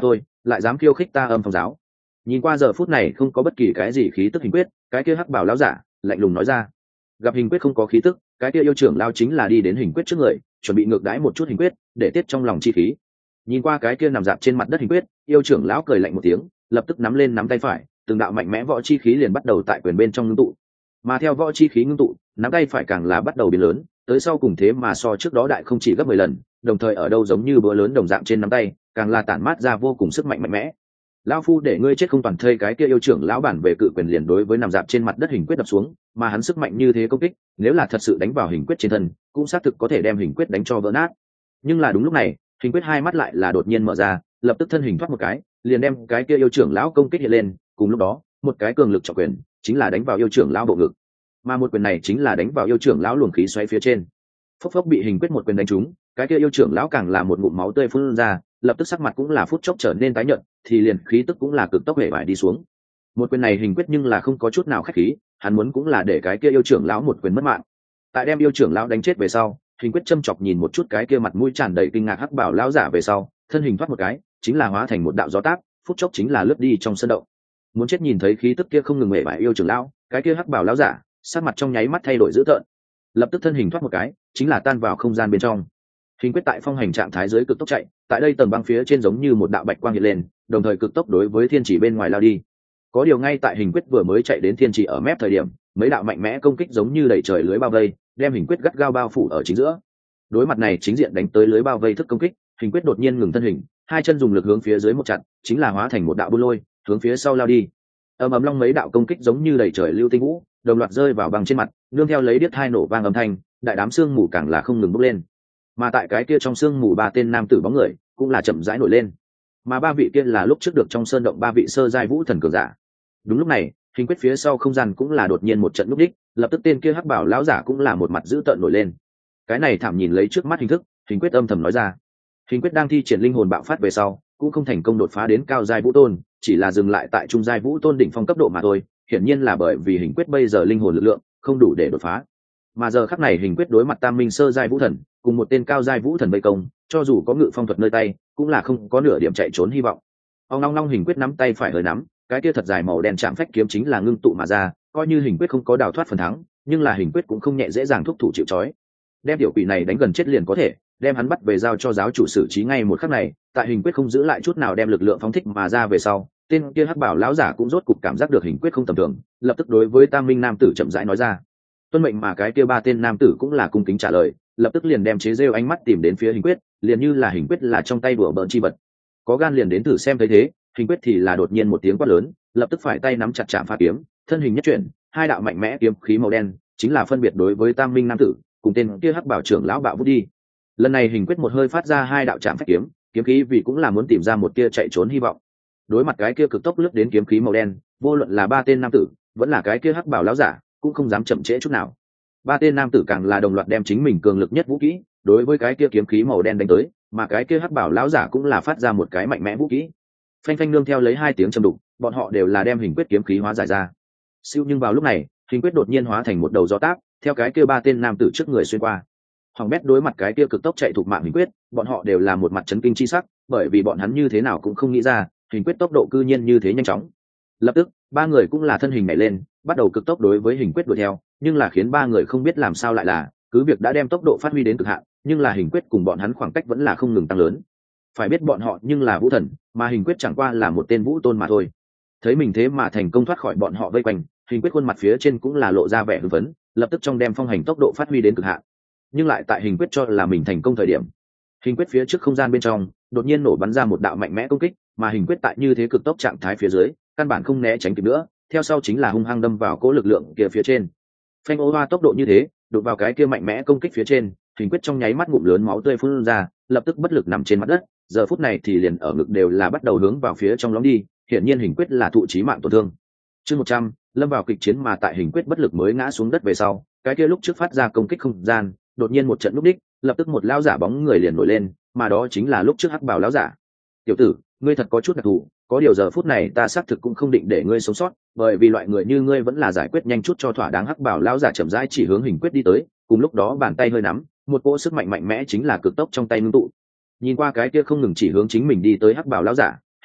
lại dám khiêu khích ta Âm Phong giáo. Nhìn qua giờ phút này không có bất kỳ cái gì khí tức Hình Quyết, cái kia hắc bảo lão giả lạnh lùng nói ra. Gặp Hình Quyết không có khí tức, cái kia yêu trưởng lão chính là đi đến Hình Quyết trước người, chuẩn bị ngược đãi một chút Hình Quyết để tiết trong lòng chi khí. Nhìn qua cái kia nằm dạp trên mặt đất Hình Quyết, yêu trưởng lão cười lạnh một tiếng, lập tức nắm lên nắm tay phải, từng đạo mạnh mẽ võ chi khí liền bắt đầu tại quyền bên trong ngưng tụ. Mà theo võ chi khí ngưng tụ, nắm tay phải càng là bắt đầu biến lớn, tới sau cùng thế mà so trước đó đại không chỉ gấp mười lần, đồng thời ở đâu giống như búa lớn đồng dạng trên nắm tay, càng là tản mát ra vô cùng sức mạnh mạnh mẽ. Lão phu để ngươi chết không toàn thây, cái kia yêu trưởng lão bản về cự quyền liền đối với nằm dạp trên mặt đất Hình Quyết đập xuống, mà hắn sức mạnh như thế công kích, nếu là thật sự đánh vào Hình Quyết trên thân, cũng xác thực có thể đem Hình Quyết đánh cho vỡ nát. Nhưng là đúng lúc này, Hình Quyết hai mắt lại là đột nhiên mở ra, lập tức thân hình thoát một cái, liền đem cái kia yêu trưởng lão công kích hiện lên, cùng lúc đó, một cái cường lực trọng quyền, chính là đánh vào yêu trưởng lão bộ ngực. Mà một quyền này chính là đánh vào yêu trưởng lão luồng khí xoáy phía trên. Phốc phốc bị Hình Quyết một quyền đánh trúng, cái kia yêu trưởng lão càng là một ngụm máu tươi phun ra, lập tức sắc mặt cũng là phút chốc trở nên tái nhợt, thì liền khí tức cũng là cực tốc hể vải đi xuống. Một quyền này Hình Quyết nhưng là không có chút nào khách khí, hắn muốn cũng là để cái kia yêu trưởng lão một quyền mất mạng. Tại đem yêu trưởng lão đánh chết về sau, Hình Quyết châm chọc nhìn một chút cái kia mặt mũi tràn đầy kinh ngạc hắc bảo lão giả về sau, thân hình thoát một cái, chính là hóa thành một đạo gió táp, phút chốc chính là lướt đi trong sân động. Muốn chết nhìn thấy khí tức kia không ngừng hể vải yêu trưởng lão, cái kia hắc bảo lão giả, sắc mặt trong nháy mắt thay đổi dữ tợn, lập tức thân hình thoát một cái, chính là tan vào không gian bên trong. Hình Quyết tại phong hành trạng thái dưới cực tốc chạy, tại đây tầng băng phía trên giống như một đạo bạch quang hiện lên, đồng thời cực tốc đối với thiên chỉ bên ngoài lao đi. Có điều ngay tại Hình Quyết vừa mới chạy đến thiên chỉ ở mép thời điểm, mấy đạo mạnh mẽ công kích giống như đẩy trời lưới bao vây, đem Hình Quyết gắt gao bao phủ ở chính giữa. Đối mặt này chính diện đánh tới lưới bao vây thức công kích, Hình Quyết đột nhiên ngừng thân hình, hai chân dùng lực hướng phía dưới một chặt, chính là hóa thành một đạo buôn lôi, hướng phía sau lao đi. Ầm ầm long mấy đạo công kích giống như đẩy trời lưu tinh vũ, đồng loạt rơi vào băng trên mặt, nương theo lấy điếc hai nổ vang âm thanh, đại đám xương mù càng là không ngừng bốc lên. Mà tại cái kia trong xương mù ba tên nam tử bóng người cũng là chậm rãi nổi lên, mà ba vị kia là lúc trước được trong sơn động ba vị sơ giai vũ thần cường giả. Đúng lúc này, Hình Quyết phía sau không gian cũng là đột nhiên một trận lúc đích, lập tức tên kia hắc bảo lão giả cũng là một mặt dữ tợn nổi lên. Cái này thảm nhìn lấy trước mắt hình thức, Hình Quyết âm thầm nói ra. Hình Quyết đang thi triển linh hồn bạo phát về sau, cũng không thành công đột phá đến cao giai vũ tôn, chỉ là dừng lại tại trung giai vũ tôn đỉnh phong cấp độ mà thôi, hiển nhiên là bởi vì Hình Quyết bây giờ linh hồn lực lượng không đủ để đột phá. Mà giờ khắc này Hình Quyết đối mặt tam minh sơ giai vũ thần cùng một tên cao giai vũ thần vây công, cho dù có ngự phong thuật nơi tay cũng là không có nửa điểm chạy trốn hy vọng. Ông long long Hình Quyết nắm tay phải hơi nắm, cái kia thật dài màu đen chạm phách kiếm chính là ngưng tụ mà ra, coi như Hình Quyết không có đào thoát phần thắng, nhưng là Hình Quyết cũng không nhẹ dễ dàng thúc thủ chịu trói. Đem tiểu quỷ này đánh gần chết liền có thể, đem hắn bắt về giao cho giáo chủ xử trí ngay một khắc này. Tại Hình Quyết không giữ lại chút nào đem lực lượng phóng thích mà ra về sau, tên kia hắc bảo lão giả cũng rốt cục cảm giác được Hình Quyết không tầm thường, lập tức đối với tam minh nam tử chậm rãi nói ra. Tuân mệnh. Mà cái kia ba tên nam tử cũng là cung kính trả lời, lập tức liền đem chế rêu ánh mắt tìm đến phía Hình Quyết, liền như là Hình Quyết là trong tay đùa bỡn chi vật. Có gan liền đến thử xem. Thấy thế, Hình Quyết thì là đột nhiên một tiếng quát lớn, lập tức phải tay nắm chặt chạm pha kiếm, thân hình nhất chuyển, hai đạo mạnh mẽ kiếm khí màu đen chính là phân biệt đối với tam minh nam tử cùng tên kia hắc bảo trưởng lão bạo vút đi. Lần này Hình Quyết một hơi phát ra hai đạo chạm phách kiếm, kiếm khí vì cũng là muốn tìm ra một tia chạy trốn hy vọng. Đối mặt cái kia cực tốc lướt đến kiếm khí màu đen, vô luận là ba tên nam tử vẫn là cái kia hắc bảo lão giả cũng không dám chậm trễ chút nào. Ba tên nam tử càng là đồng loạt đem chính mình cường lực nhất vũ kỹ đối với cái kia kiếm khí màu đen đánh tới, mà cái kia hắc bảo lão giả cũng là phát ra một cái mạnh mẽ vũ kỹ. Phanh phanh nương theo lấy hai tiếng trầm đục, bọn họ đều là đem Hình Quyết kiếm khí hóa giải ra. Siêu, nhưng vào lúc này, Hình Quyết đột nhiên hóa thành một đầu gió táp, theo cái kia ba tên nam tử trước người xuyên qua. Hoàng bét đối mặt cái kia cực tốc chạy thuộc mạng Hình Quyết, bọn họ đều là một mặt chấn kinh chi sắc, bởi vì bọn hắn như thế nào cũng không nghĩ ra, Hình Quyết tốc độ cư nhiên như thế nhanh chóng. Lập tức, ba người cũng là thân hình nhảy lên, bắt đầu cực tốc đối với Hình Quyết đuổi theo, nhưng là khiến ba người không biết làm sao lại là, cứ việc đã đem tốc độ phát huy đến cực hạn, nhưng là Hình Quyết cùng bọn hắn khoảng cách vẫn là không ngừng tăng lớn. Phải biết bọn họ nhưng là vũ thần, mà Hình Quyết chẳng qua là một tên vũ tôn mà thôi. Thấy mình thế mà thành công thoát khỏi bọn họ vây quanh, Hình Quyết khuôn mặt phía trên cũng là lộ ra vẻ hưng phấn, lập tức trong đem phong hành tốc độ phát huy đến cực hạn. Nhưng lại tại Hình Quyết cho là mình thành công thời điểm, Hình Quyết phía trước không gian bên trong đột nhiên nổ bắn ra một đạo mạnh mẽ công kích, mà Hình Quyết tại như thế cực tốc trạng thái phía dưới, căn bản không né tránh kịp nữa, theo sau chính là hung hăng đâm vào cỗ lực lượng kia phía trên. Phanh ô hoa tốc độ như thế, đụng vào cái kia mạnh mẽ công kích phía trên, Hình Quyết trong nháy mắt ngụm lớn máu tươi phun ra, lập tức bất lực nằm trên mặt đất, giờ phút này thì liền ở ngực đều là bắt đầu hướng vào phía trong lõm đi, hiển nhiên Hình Quyết là thụ chí mạng tổn thương. Chương một trăm, lâm vào kịch chiến. Mà tại Hình Quyết bất lực mới ngã xuống đất về sau, cái kia lúc trước phát ra công kích không gian, đột nhiên một trận lúc đích, lập tức một lão giả bóng người liền nổi lên, mà đó chính là lúc trước hắc bảo lão giả. Tiểu tử, ngươi thật có chút đặc thù, có điều giờ phút này ta xác thực cũng không định để ngươi sống sót, bởi vì loại người như ngươi vẫn là giải quyết nhanh chút cho thỏa đáng. Hắc bảo lão giả chậm rãi chỉ hướng Hình Quyết đi tới, cùng lúc đó bàn tay hơi nắm, một cỗ sức mạnh mạnh mẽ chính là cực tốc trong tay ngưng tụ. Nhìn qua cái kia không ngừng chỉ hướng chính mình đi tới hắc bảo lão giả,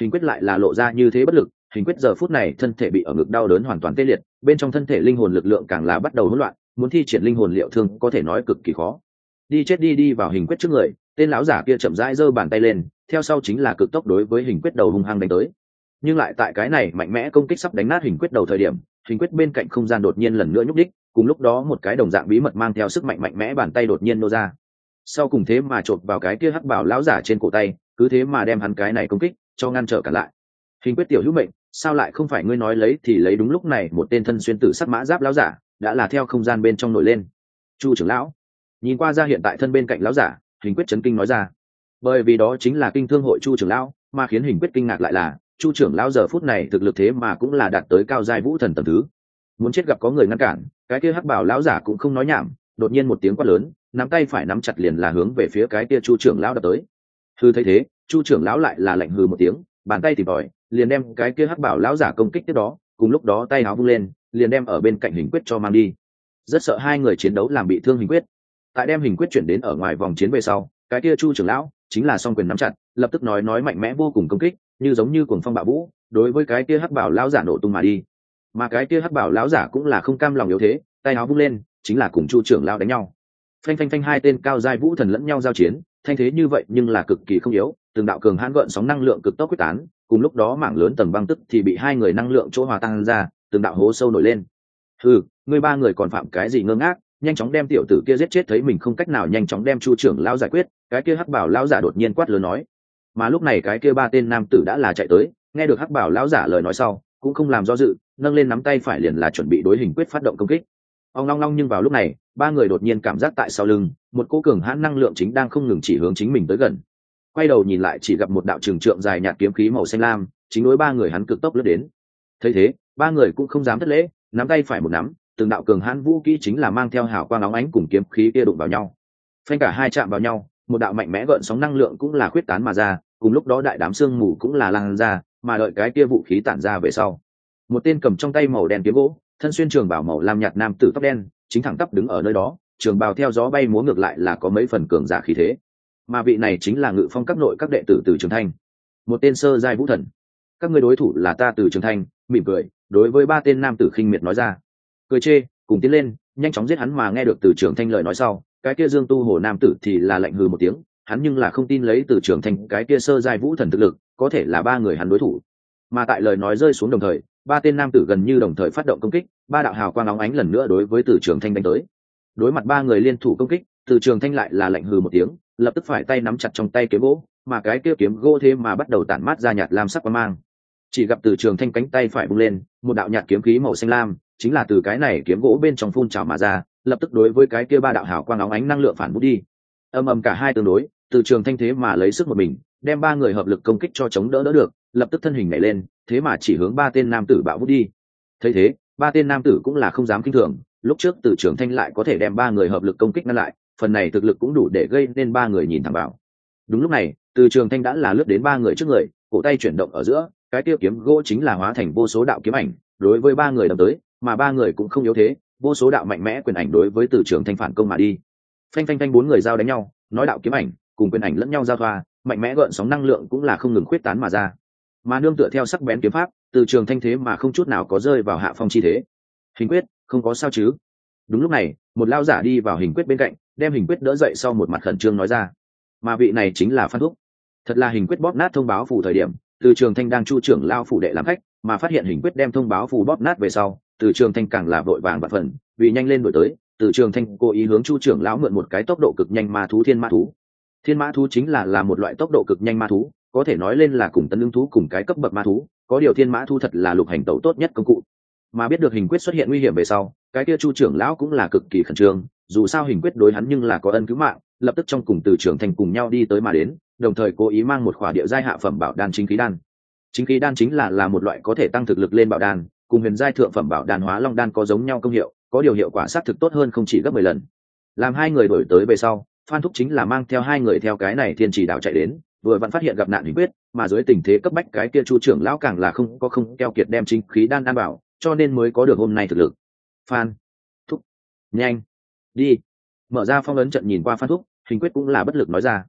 hình quyết lại là lộ ra như thế bất lực. Hình quyết giờ phút này thân thể bị ở ngực đau đớn hoàn toàn tê liệt, bên trong thân thể linh hồn lực lượng càng là bắt đầu hỗn loạn, muốn thi triển linh hồn liệu thương có thể nói cực kỳ khó. Đi chết đi đi vào hình quyết trước người, tên lão giả kia chậm rãi giơ bàn tay lên, theo sau chính là cực tốc đối với hình quyết đầu hung hăng đánh tới. Nhưng lại tại cái này mạnh mẽ công kích sắp đánh nát hình quyết đầu thời điểm, hình quyết bên cạnh không gian đột nhiên lần nữa nhúc đích, cùng lúc đó một cái đồng dạng bí mật mang theo sức mạnh mạnh mẽ bàn tay đột nhiên nô ra. Sau cùng thế mà chộp vào cái kia hắc bảo lão giả trên cổ tay, cứ thế mà đem hắn cái này công kích cho ngăn trở cả lại. Hình quyết tiểu hữu mệnh, sao lại không phải ngươi nói lấy thì lấy? Đúng lúc này một tên thân xuyên tử sắc mã giáp lão giả đã là theo không gian bên trong nổi lên. Chu trưởng lão nhìn qua ra hiện tại thân bên cạnh lão giả, hình quyết chấn kinh nói ra, bởi vì đó chính là kinh thương hội Chu trưởng lão, mà khiến hình quyết kinh ngạc lại là Chu trưởng lão giờ phút này thực lực thế mà cũng là đạt tới cao giai vũ thần tầng thứ. Muốn chết gặp có người ngăn cản, cái kia hắc bảo lão giả cũng không nói nhảm, đột nhiên một tiếng quát lớn, nắm tay phải nắm chặt liền là hướng về phía cái kia Chu trưởng lão đập tới. Hư thấy thế, Chu trưởng lão lại là lạnh hừ một tiếng, bàn tay tìm tòi liền đem cái kia hắc bảo lão giả công kích tiếp đó, cùng lúc đó tay áo vung lên liền đem ở bên cạnh hình quyết cho mang đi. Rất sợ hai người chiến đấu làm bị thương hình quyết, tại đem hình quyết chuyển đến ở ngoài vòng chiến về sau, cái kia Chu trưởng lão chính là song quyền nắm chặt, lập tức nói nói mạnh mẽ vô cùng công kích, như giống như cuồng phong bạo vũ, đối với cái kia hắc bảo lão giả nổ tung mà đi. Mà cái kia hắc bảo lão giả cũng là không cam lòng yếu thế, tay áo vung lên chính là cùng Chu trưởng lão đánh nhau. Phanh phanh phanh, hai tên cao giai vũ thần lẫn nhau giao chiến, thanh thế như vậy nhưng là cực kỳ không yếu, từng đạo cường hãn gợn sóng năng lượng cực tốc quyết tán, cùng lúc đó mảng lớn tầng băng tức thì bị hai người năng lượng chỗ hòa tan ra, từng đạo hố sâu nổi lên. Hừ, ngươi ba người còn phạm cái gì ngơ ngác, nhanh chóng đem tiểu tử kia giết chết. Thấy mình không cách nào nhanh chóng đem Chu trưởng lão giải quyết, cái kia hắc bảo lão giả đột nhiên quát lớn nói. Mà lúc này cái kia ba tên nam tử đã là chạy tới, nghe được hắc bảo lão giả lời nói sau, cũng không làm do dự, nâng lên nắm tay phải liền là chuẩn bị đối hình quyết phát động công kích. Ong long long, nhưng vào lúc này, ba người đột nhiên cảm giác tại sau lưng, một cỗ cường hãn năng lượng chính đang không ngừng chỉ hướng chính mình tới gần. Quay đầu nhìn lại chỉ gặp một đạo trường trượng dài nhạt kiếm khí màu xanh lam, chính đối ba người hắn cực tốc lướt đến. Thấy thế, ba người cũng không dám thất lễ, nắm tay phải một nắm, từng đạo cường hãn vũ kỹ chính là mang theo hào quang óng ánh cùng kiếm khí kia đụng vào nhau. Phanh, cả hai chạm vào nhau, một đạo mạnh mẽ gợn sóng năng lượng cũng là khuyết tán mà ra, cùng lúc đó đại đám sương mù cũng là lan ra, mà đợi cái kia vũ khí tản ra về sau, một tên cầm trong tay màu đen kiếm gỗ, thân xuyên trường bào màu lam nhạt nam tử tóc đen, chính thẳng tắp đứng ở nơi đó, trường bào theo gió bay múa ngược lại là có mấy phần cường giả khí thế. Mà vị này chính là Ngự Phong các nội các đệ tử Từ Trường Thanh, một tên sơ giai vũ thần. Các ngươi đối thủ là ta Từ Trường Thanh, mỉm cười đối với ba tên nam tử khinh miệt nói ra. Cười chê, cùng tiến lên, nhanh chóng giết hắn. Mà nghe được Từ Trường Thanh lời nói sau, cái kia Dương Tu Hồ nam tử thì là lạnh hừ một tiếng, hắn nhưng là không tin lấy Từ Trường Thanh cái kia sơ giai vũ thần thực lực, có thể là ba người hắn đối thủ. Mà tại lời nói rơi xuống đồng thời, ba tên nam tử gần như đồng thời phát động công kích, ba đạo hào quang óng ánh lần nữa đối với Từ Trường Thanh đánh tới. Đối mặt ba người liên thủ công kích, Từ Trường Thanh lại là lạnh hừ một tiếng, lập tức phải tay nắm chặt trong tay kiếm gỗ, mà cái kia kiếm gỗ thế mà bắt đầu tản mát ra nhạt lam sắc quang mang. Chỉ gặp Từ Trường Thanh cánh tay phải bung lên, một đạo nhạt kiếm khí màu xanh lam chính là từ cái này kiếm gỗ bên trong phun trào mà ra, lập tức đối với cái kia ba đạo hào quang óng ánh năng lượng phản bút đi. Âm ầm, cả hai tương đối, Từ Trường Thanh thế mà lấy sức một mình đem ba người hợp lực công kích cho chống đỡ đỡ được, lập tức thân hình nhảy lên, thế mà chỉ hướng ba tên nam tử bạo vút đi. Thấy thế, ba tên nam tử cũng là không dám kinh thường, lúc trước Từ Trường Thanh lại có thể đem ba người hợp lực công kích ngăn lại, phần này thực lực cũng đủ để gây nên ba người nhìn thẳng vào. Đúng lúc này, Từ Trường Thanh đã là lướt đến ba người trước người, cổ tay chuyển động ở giữa, cái tiêu kiếm gỗ chính là hóa thành vô số đạo kiếm ảnh, đối với ba người đâm tới, mà ba người cũng không yếu thế, vô số đạo mạnh mẽ quyền ảnh đối với Từ Trường Thanh phản công mà đi. Phanh phanh phanh, bốn người giao đánh nhau, nói đạo kiếm ảnh cùng quyền ảnh lẫn nhau giao thoa, mạnh mẽ gợn sóng năng lượng cũng là không ngừng khuyết tán mà ra. Mà nương tựa theo sắc bén kiếm pháp, Từ Trường Thanh thế mà không chút nào có rơi vào hạ phong chi thế. Hình quyết, không có sao chứ? Đúng lúc này, một lao giả đi vào hình quyết bên cạnh, đem hình quyết đỡ dậy sau một mặt khẩn trương nói ra. Mà vị này chính là Phan Thúc. Thật là hình quyết bóp nát thông báo phủ thời điểm, Từ Trường Thanh đang chu trưởng lao phủ đệ làm khách, mà phát hiện hình quyết đem thông báo phủ bóp nát về sau, Từ Trường Thanh càng là vội vàng bận phần, vì nhanh lên đuổi tới, Từ Trường Thanh cố ý hướng chu trưởng lão mượn một cái tốc độ cực nhanh ma thú thiên mã thú. Thiên mã thú chính là là một loại tốc độ cực nhanh ma thú, có thể nói lên là cùng tấn lương thú cùng cái cấp bậc ma thú, có điều thiên mã thú thật là lục hành tẩu tốt nhất công cụ. Mà biết được hình quyết xuất hiện nguy hiểm về sau, cái kia chu trưởng lão cũng là cực kỳ khẩn trương, dù sao hình quyết đối hắn nhưng là có ân cứu mạng, lập tức trong cùng Từ Trường Thanh cùng nhau đi tới mà đến, đồng thời cố ý mang một khỏa địa giai hạ phẩm bảo đan chính khí đan. Chính khí đan chính là là một loại có thể tăng thực lực lên bảo đan, cùng huyền giai thượng phẩm bảo đan hóa long đan có giống nhau công hiệu, có điều hiệu quả sát thực tốt hơn không chỉ gấp mười lần. Làm hai người đổi tới về sau, Phan Thúc chính là mang theo hai người theo cái này thiên trì đảo chạy đến, vừa vặn phát hiện gặp nạn hình quyết, mà dưới tình thế cấp bách cái kia chu trưởng lão càng là không có không keo kiệt đem chính khí đan an bảo, cho nên mới có được hôm nay thực lực. Phan Thúc, nhanh đi. Mở ra phong ấn trận nhìn qua Phan Thúc, hình quyết cũng là bất lực nói ra.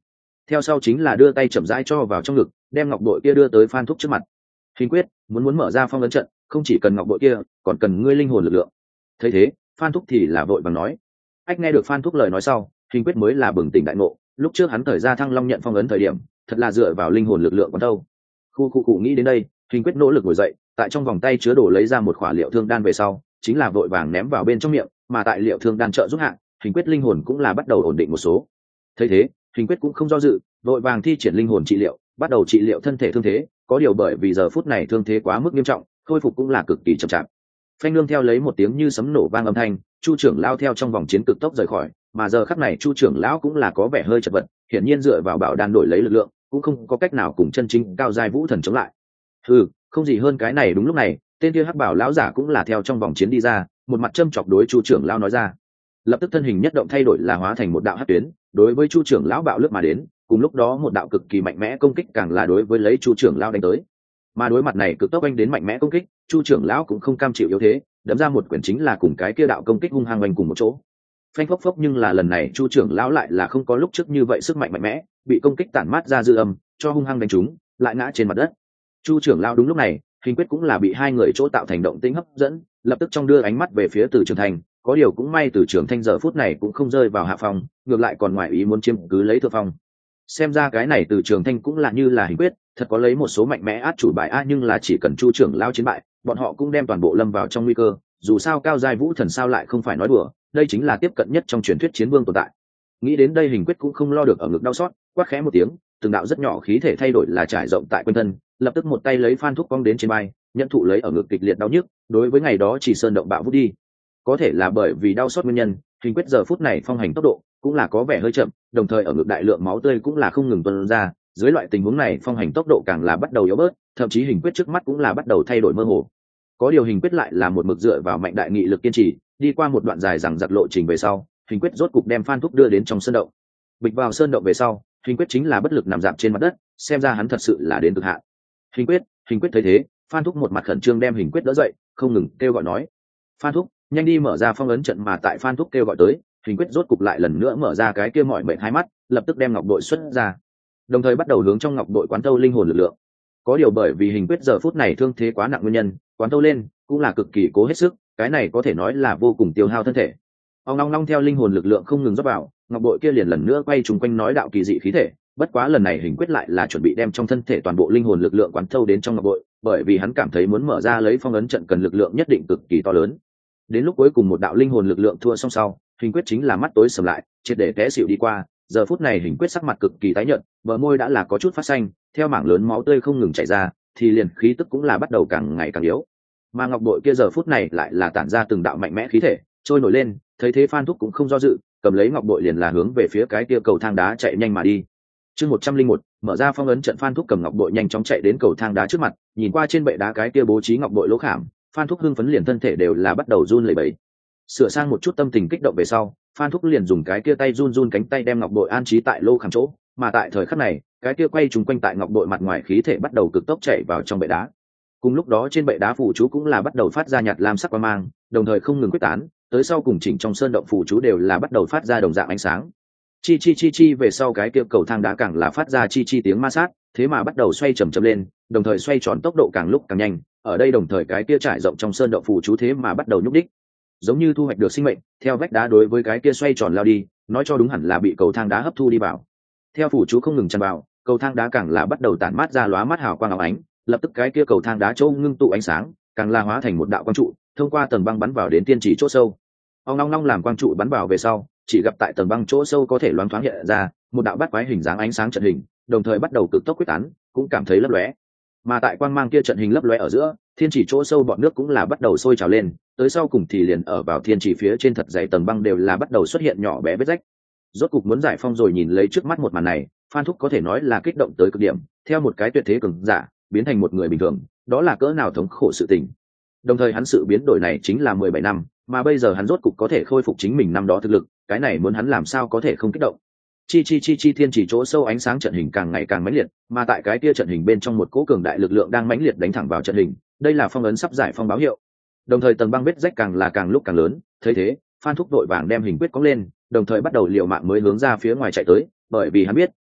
theo sau chính là đưa tay chậm rãi cho vào trong ngực, đem ngọc bội kia đưa tới Phan Thúc trước mặt. Hình quyết, muốn muốn mở ra phong ấn trận, không chỉ cần ngọc bội kia, còn cần ngươi linh hồn lực lượng. Thấy thế, Phan Thúc thì là vội vàng nói. Ách nghe được Phan Thúc lời nói sau, Hình quyết mới là bừng tỉnh đại ngộ, lúc trước hắn thời ra Thăng Long nhận phong ấn thời điểm, thật là dựa vào linh hồn lực lượng quán thâu. Khu khu cụ nghĩ đến đây, Hình quyết nỗ lực ngồi dậy, tại trong vòng tay chứa đồ lấy ra một khỏa liệu thương đan về sau, chính là vội vàng ném vào bên trong miệng, mà tại liệu thương đan trợ giúp hạ, Hình quyết linh hồn cũng là bắt đầu ổn định một số. Thấy thế, Hình quyết cũng không do dự, vội vàng thi triển linh hồn trị liệu, bắt đầu trị liệu thân thể thương thế, có điều bởi vì giờ phút này thương thế quá mức nghiêm trọng, khôi phục cũng là cực kỳ chậm chạp. Phanh nương theo lấy một tiếng như sấm nổ vang âm thanh, Chu trưởng lão theo trong vòng chiến cực tốc rời khỏi, mà giờ khắc này Chu trưởng lão cũng là có vẻ hơi chật vật, hiển nhiên dựa vào bảo đan đổi lấy lực lượng, cũng không có cách nào cùng chân chính cao giai vũ thần chống lại. Ừ, không gì hơn cái này. Đúng lúc này, tên kia hắc bảo lão giả cũng là theo trong vòng chiến đi ra, một mặt châm chọc đối Chu trưởng lão nói ra. Lập tức thân hình nhất động thay đổi là hóa thành một đạo hắc tuyến, đối với Chu trưởng lão bạo lướt mà đến, cùng lúc đó một đạo cực kỳ mạnh mẽ công kích càng là đối với lấy Chu trưởng lão đánh tới. Mà đối mặt này cực tốc anh đến mạnh mẽ công kích, Chu trưởng lão cũng không cam chịu yếu thế, đấm ra một quyền chính là cùng cái kia đạo công kích hung hăng oanh cùng một chỗ. Phanh phốc phốc, nhưng là lần này Chu trưởng lão lại là không có lúc trước như vậy sức mạnh mạnh mẽ, bị công kích tản mát ra dư âm, cho hung hăng đánh trúng, lại ngã trên mặt đất. Chu trưởng lão đúng lúc này, Hình quyết cũng là bị hai người chỗ tạo thành động tĩnh hấp dẫn, lập tức trong đưa ánh mắt về phía Từ Trường Thanh, có điều cũng may Từ Trường Thanh giờ phút này cũng không rơi vào hạ phong, ngược lại còn ngoài ý muốn chiếm cứ lấy thượng phong. Xem ra cái này Từ Trường Thanh cũng là như là Hình quyết, thật có lấy một số mạnh mẽ át chủ bài a, nhưng là chỉ cần Chu trưởng lão chiến bại, bọn họ cũng đem toàn bộ lâm vào trong nguy cơ, dù sao cao giai vũ thần sao lại không phải nói đùa, đây chính là tiếp cận nhất trong truyền thuyết chiến vương tồn tại. Nghĩ đến đây, Hình quyết cũng không lo được ở ngực đau xót, quát khẽ một tiếng, từng đạo rất nhỏ khí thể thay đổi là trải rộng tại quanh thân, lập tức một tay lấy Phan Thúc cong đến trên vai, nhận thụ lấy ở ngực kịch liệt đau nhức, đối với ngày đó chỉ sơn động bạo vút đi. Có thể là bởi vì đau xót nguyên nhân, Hình quyết giờ phút này phong hành tốc độ cũng là có vẻ hơi chậm, đồng thời ở ngực đại lượng máu tươi cũng là không ngừng tuôn ra, dưới loại tình huống này phong hành tốc độ càng là bắt đầu yếu bớt, thậm chí Hình quyết trước mắt cũng là bắt đầu thay đổi mơ hồ. Có điều Hình quyết lại là một mực dựa vào mạnh đại nghị lực kiên trì, đi qua một đoạn dài rằng giặc lộ trình về sau, Hình quyết rốt cục đem Phan Thúc đưa đến trong sơn động. Bịch vào sơn động về sau, Hình quyết chính là bất lực nằm dạp trên mặt đất, xem ra hắn thật sự là đến cực hạn. Hình quyết, Hình quyết thấy thế, Phan Thúc một mặt khẩn trương đem Hình quyết đỡ dậy, không ngừng kêu gọi nói: "Phan Thúc, nhanh đi mở ra phong ấn trận." Mà tại Phan Thúc kêu gọi tới, Hình quyết rốt cục lại lần nữa mở ra cái kia mỏi mệt hai mắt, lập tức đem ngọc bội xuất ra, đồng thời bắt đầu hướng trong ngọc bội quán thâu linh hồn lực lượng. Có điều bởi vì Hình quyết giờ phút này thương thế quá nặng nguyên nhân, quán thâu lên cũng là cực kỳ cố hết sức, cái này có thể nói là vô cùng tiêu hao thân thể. Ông long long theo linh hồn lực lượng không ngừng rót vào, ngọc bội kia liền lần nữa quay trùng quanh nói đạo kỳ dị khí thể, bất quá lần này Hình quyết lại là chuẩn bị đem trong thân thể toàn bộ linh hồn lực lượng quán thâu đến trong ngọc bội, bởi vì hắn cảm thấy muốn mở ra lấy phong ấn trận cần lực lượng nhất định cực kỳ to lớn. Đến lúc cuối cùng một đạo linh hồn lực lượng thua xong sau, Hình quyết chính là mắt tối sầm lại, triệt để té xỉu đi qua. Giờ phút này Hình quyết sắc mặt cực kỳ tái nhợt, bờ môi đã là có chút phát xanh, theo mảng lớn máu tươi không ngừng chảy ra, thì liền khí tức cũng là bắt đầu càng ngày càng yếu. Mà ngọc bội kia giờ phút này lại là tản ra từng đạo mạnh mẽ khí thể, trôi nổi lên, thấy thế Phan Thúc cũng không do dự, cầm lấy ngọc bội liền là hướng về phía cái kia cầu thang đá chạy nhanh mà đi. Chương một trăm linh một, mở ra phong ấn trận. Phan Thúc cầm ngọc bội nhanh chóng chạy đến cầu thang đá trước mặt, nhìn qua trên bệ đá cái kia bố trí ngọc bội lỗ khảm, Phan Thúc hưng phấn liền thân thể đều là bắt đầu run lẩy bẩy. Sửa sang một chút tâm tình kích động về sau, Phan Thúc liền dùng cái kia tay run run cánh tay đem ngọc bội an trí tại lỗ khảm chỗ, mà tại thời khắc này, cái kia quay trùng quanh tại ngọc bội mặt ngoài khí thể bắt đầu cực tốc chạy vào trong bệ đá. Cùng lúc đó trên bệ đá phù chú cũng là bắt đầu phát ra nhạt lam sắc quang mang, đồng thời không ngừng quyết tán, tới sau cùng chỉnh trong sơn động phù chú đều là bắt đầu phát ra đồng dạng ánh sáng. Chi chi chi chi, về sau cái kia cầu thang đá càng là phát ra chi chi tiếng ma sát, thế mà bắt đầu xoay chậm chậm lên, đồng thời xoay tròn tốc độ càng lúc càng nhanh. Ở đây đồng thời cái kia trải rộng trong sơn động phù chú thế mà bắt đầu nhúc đích, giống như thu hoạch được sinh mệnh, theo vách đá đối với cái kia xoay tròn lao đi, nói cho đúng hẳn là bị cầu thang đá hấp thu đi vào. Theo phù chú không ngừng tràn vào, cầu thang đá càng là bắt đầu tản mát ra lóa mắt hào quang óng ánh, lập tức cái kia cầu thang đá chỗ ngưng tụ ánh sáng, càng là hóa thành một đạo quang trụ, thông qua tầng băng bắn vào đến tiên chỉ chỗ sâu. Ông long long làm quang trụ bắn vào về sau, chỉ gặp tại tầng băng chỗ sâu có thể loáng thoáng hiện ra một đạo bát quái hình dáng ánh sáng trận hình, đồng thời bắt đầu cực tốc quyết tán, cũng cảm thấy lấp lóe. Mà tại quang mang kia trận hình lấp lóe ở giữa, thiên chỉ chỗ sâu bọn nước cũng là bắt đầu sôi trào lên, tới sau cùng thì liền ở vào thiên chỉ phía trên thật dày tầng băng đều là bắt đầu xuất hiện nhỏ bé vết rách. Rốt cục muốn giải phong rồi. Nhìn lấy trước mắt một màn này, Phan Thúc có thể nói là kích động tới cực điểm, theo một cái tuyệt thế cường giả biến thành một người bình thường, đó là cỡ nào thống khổ sự tình. Đồng thời hắn sự biến đổi này chính là mười bảy năm, mà bây giờ hắn rốt cục có thể khôi phục chính mình năm đó thực lực, cái này muốn hắn làm sao có thể không kích động. Chi chi chi chi, thiên chỉ chỗ sâu ánh sáng trận hình càng ngày càng mãnh liệt, mà tại cái kia trận hình bên trong một cỗ cường đại lực lượng đang mãnh liệt đánh thẳng vào trận hình, đây là phong ấn sắp giải phong báo hiệu. Đồng thời tầng băng vết rách càng là càng lúc càng lớn, thấy thế, Phan Thúc đội vàng đem hình quyết cong lên, đồng thời bắt đầu liều mạng mới hướng ra phía ngoài chạy tới, bởi vì hắn biết,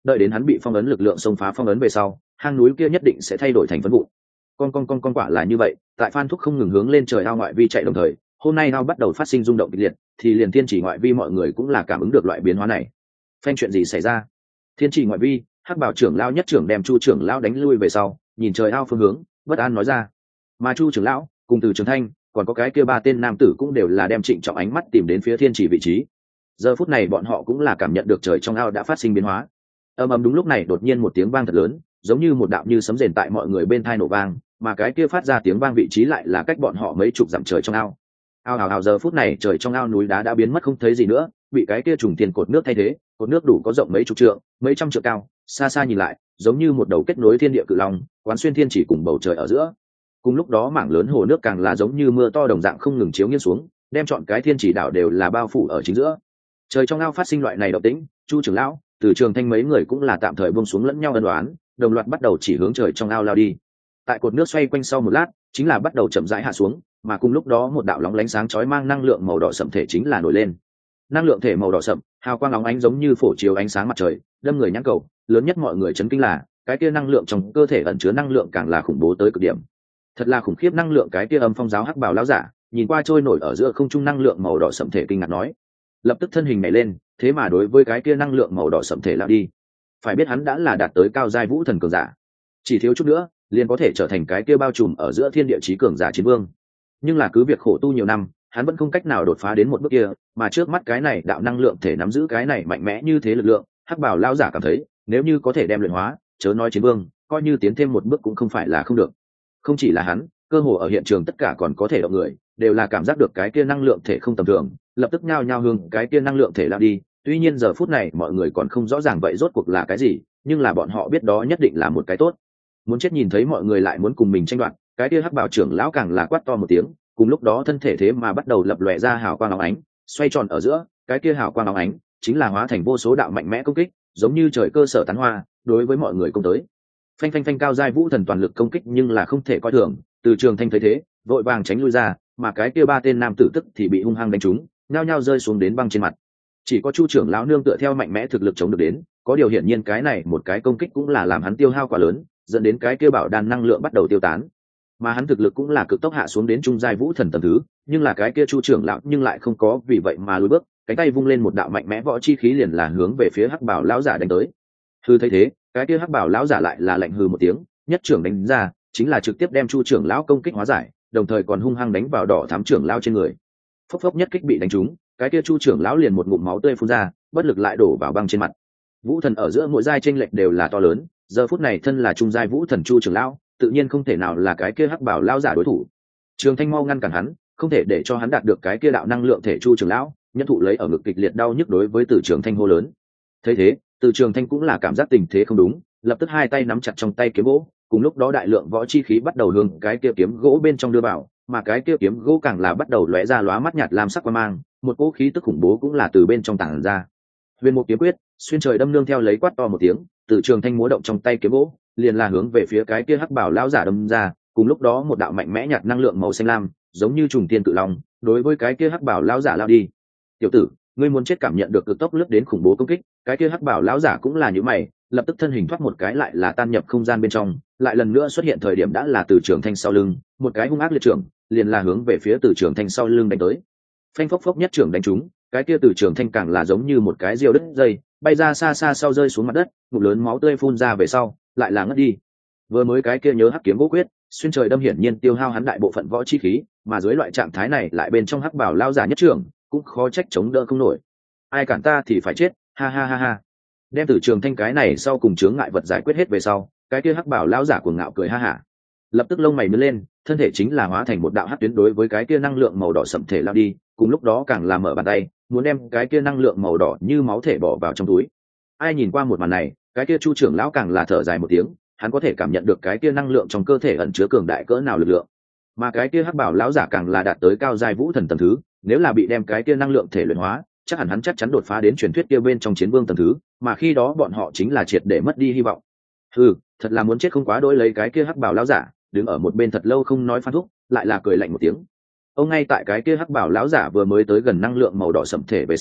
đợi đến hắn bị phong ấn lực lượng xông phá phong ấn về sau hang núi kia nhất định sẽ thay đổi thành phấn vụ. con con con con quả là như vậy, tại Phan Thúc không ngừng hướng lên trời ao ngoại vi chạy đồng thời, hôm nay ao bắt đầu phát sinh rung động kịch liệt, thì liền thiên chỉ ngoại vi mọi người cũng là cảm ứng được loại biến hóa này. Phanh, chuyện gì xảy ra? Thiên chỉ ngoại vi, Hắc Bảo trưởng lão nhất trưởng đem Chu trưởng lão đánh lui về sau, nhìn trời ao phương hướng, bất an nói ra. Mà Chu trưởng lão cùng Từ Trường Thanh, còn có cái kia ba tên nam tử cũng đều là đem trịnh trọng ánh mắt tìm đến phía thiên chỉ vị trí. Giờ phút này bọn họ cũng là cảm nhận được trời trong ao đã phát sinh biến hóa. Ầm ầm, đúng lúc này đột nhiên một tiếng vang thật lớn, giống như một đạo như sấm rền tại mọi người bên tai nổ vang, mà cái kia phát ra tiếng vang vị trí lại là cách bọn họ mấy chục dặm trời trong ao. Ao ào ào, giờ phút này trời trong ao núi đá đã biến mất không thấy gì nữa, bị cái kia trùng tiền cột nước thay thế, cột nước đủ có rộng mấy chục trượng, mấy trăm trượng cao, xa xa nhìn lại, giống như một đầu kết nối thiên địa cự long, quán xuyên thiên chỉ cùng bầu trời ở giữa. Cùng lúc đó mảng lớn hồ nước càng là giống như mưa to đồng dạng không ngừng chiếu nghiêng xuống, đem trọn cái thiên chỉ đảo đều là bao phủ ở chính giữa. Trời trong ao phát sinh loại này động tĩnh, Chu trưởng lão, Từ Trường Thanh mấy người cũng là tạm thời buông xuống lẫn nhau ân oán, đồng loạt bắt đầu chỉ hướng trời trong ao lao đi. Tại cột nước xoay quanh sau một lát, chính là bắt đầu chậm rãi hạ xuống, mà cùng lúc đó một đạo lóng lánh sáng chói mang năng lượng màu đỏ sậm thể chính là nổi lên. Năng lượng thể màu đỏ sậm, hào quang óng ánh giống như phổ chiếu ánh sáng mặt trời, đâm người nhãn cầu, lớn nhất mọi người chấn kinh là, cái kia năng lượng trong cơ thể ẩn chứa năng lượng càng là khủng bố tới cực điểm. Thật là khủng khiếp năng lượng, cái kia Âm Phong giáo Hắc Bảo lão giả, nhìn qua trôi nổi ở giữa không trung năng lượng màu đỏ sậm thể kinh ngạc nói. Lập tức thân hình nhảy lên, thế mà đối với cái kia năng lượng màu đỏ sậm thể lao đi. Phải biết hắn đã là đạt tới cao giai vũ thần cường giả, chỉ thiếu chút nữa liền có thể trở thành cái kia bao trùm ở giữa thiên địa chí cường giả chiến vương. Nhưng là cứ việc khổ tu nhiều năm, hắn vẫn không cách nào đột phá đến một bước kia, mà trước mắt cái này đạo năng lượng thể nắm giữ cái này mạnh mẽ như thế lực lượng, Hắc Bảo lão giả cảm thấy, nếu như có thể đem luyện hóa, chớ nói chiến vương, coi như tiến thêm một bước cũng không phải là không được. Không chỉ là hắn, cơ hồ ở hiện trường tất cả còn có thể động người, đều là cảm giác được cái kia năng lượng thể không tầm thường, lập tức nhao nhao hướng cái kia năng lượng thể lao đi. Tuy nhiên giờ phút này mọi người còn không rõ ràng vậy rốt cuộc là cái gì, nhưng là bọn họ biết đó nhất định là một cái tốt. Muốn chết nhìn thấy mọi người lại muốn cùng mình tranh đoạt, cái kia Hắc Bảo trưởng lão càng là quát to một tiếng, cùng lúc đó thân thể thế mà bắt đầu lập lòe ra hào quang óng ánh, xoay tròn ở giữa, cái kia hào quang óng ánh chính là hóa thành vô số đạo mạnh mẽ công kích, giống như trời cơ sở tán hoa, đối với mọi người công tới. Phanh phanh phanh, cao giai vũ thần toàn lực công kích nhưng là không thể coi thường, Từ Trường Thanh thấy thế, vội vàng tránh lui ra, mà cái kia ba tên nam tử tức thì bị hung hăng đánh trúng, nhao nhao rơi xuống đến băng trên mặt. Chỉ có Chu trưởng lão nương tựa theo mạnh mẽ thực lực chống được đến, có điều hiển nhiên cái này một cái công kích cũng là làm hắn tiêu hao quá lớn, dẫn đến cái kia bảo đan năng lượng bắt đầu tiêu tán. Mà hắn thực lực cũng là cực tốc hạ xuống đến trung giai vũ thần tầng thứ, nhưng là cái kia Chu trưởng lão nhưng lại không có vì vậy mà lùi bước, cánh tay vung lên một đạo mạnh mẽ võ chi khí liền là hướng về phía Hắc Bảo lão giả đánh tới. Hư thấy thế, cái kia Hắc Bảo lão giả lại là lạnh hừ một tiếng, nhất trưởng đánh ra, chính là trực tiếp đem Chu trưởng lão công kích hóa giải, đồng thời còn hung hăng đánh vào đỏ thám trưởng lão trên người. Phốc phốc nhất kích bị đánh trúng, cái kia Chu trưởng lão liền một ngụm máu tươi phun ra, bất lực lại đổ vào băng trên mặt. Vũ thần ở giữa mỗi giai chênh lệch đều là to lớn, giờ phút này thân là trung giai vũ thần Chu trưởng lão, tự nhiên không thể nào là cái kia Hắc Bảo lão giả đối thủ. Trường Thanh mau ngăn cản hắn, không thể để cho hắn đạt được cái kia đạo năng lượng thể Chu trưởng lão, nhân thụ lấy ở ngực kịch liệt đau nhức đối với Từ Trường Thanh hô lớn. Thấy thế, Từ Trường Thanh cũng là cảm giác tình thế không đúng, lập tức hai tay nắm chặt trong tay kiếm gỗ, cùng lúc đó đại lượng võ chi khí bắt đầu hướng cái kia kiếm gỗ bên trong đưa vào, mà cái kia kiếm gỗ càng là bắt đầu lóe ra lóa mắt nhạt lam sắc quang mang, một cỗ khí tức khủng bố cũng là từ bên trong tàng ra. Huyền Mục kiếm quyết, xuyên trời đâm nương theo lấy quát to một tiếng, Từ Trường Thanh múa động trong tay kiếm gỗ, liền là hướng về phía cái kia Hắc Bảo lão giả đâm ra, cùng lúc đó một đạo mạnh mẽ nhạt năng lượng màu xanh lam, giống như trùng tiên cự long, đối với cái kia Hắc Bảo lão giả lao đi. Tiểu tử, ngươi muốn chết, cảm nhận được cực tốc lướt đến khủng bố công kích, cái kia Hắc Bảo lão giả cũng là như mày, lập tức thân hình thoát một cái lại là tan nhập không gian bên trong, lại lần nữa xuất hiện thời điểm đã là Từ Trường Thanh sau lưng, một cái hung ác liệt trưởng, liền là hướng về phía Từ Trường Thanh sau lưng đánh tới. Phanh phốc phốc nhất trưởng đánh trúng, cái kia Từ Trường Thanh càng là giống như một cái diều đứt dây, bay ra xa xa sau rơi xuống mặt đất, ngụm lớn máu tươi phun ra về sau, lại là ngất đi. Vừa mới cái kia nhớ hắc kiếm vô quyết, xuyên trời đâm hiển nhiên tiêu hao hắn đại bộ phận võ chi khí, mà dưới loại trạng thái này lại bên trong Hắc Bảo lão giả nhất trưởng, cũng khó trách chống đỡ không nổi. Ai cản ta thì phải chết, ha ha ha ha. Đem Từ Trường Thanh cái này sau cùng chướng ngại vật giải quyết hết về sau, cái kia Hắc Bảo lão giả cuồng ngạo cười ha hả. Lập tức lông mày nhướng lên, thân thể chính là hóa thành một đạo hắc tuyến đối với cái kia năng lượng màu đỏ sẫm thể lao đi, cùng lúc đó càng là mở bàn tay, muốn đem cái kia năng lượng màu đỏ như máu thể bỏ vào trong túi. Ai nhìn qua một màn này, cái kia Chu trưởng lão càng là thở dài một tiếng, hắn có thể cảm nhận được cái kia năng lượng trong cơ thể ẩn chứa cường đại cỡ nào lực lượng, mà cái kia Hắc Bảo lão giả càng là đạt tới cao giai vũ thần tầng thứ, nếu là bị đem cái kia năng lượng thể luyện hóa, chắc hẳn hắn chắc chắn đột phá đến truyền thuyết kia bên trong chiến vương tầng thứ, mà khi đó bọn họ chính là triệt để mất đi hy vọng. Hừ, thật là muốn chết không quá đỗi, lấy cái kia Hắc Bảo lão giả, đứng ở một bên thật lâu không nói Phan Thúc, lại là cười lạnh một tiếng. Ông ngay tại cái kia Hắc Bảo lão giả vừa mới tới gần năng lượng màu đỏ sẫm thể về sau,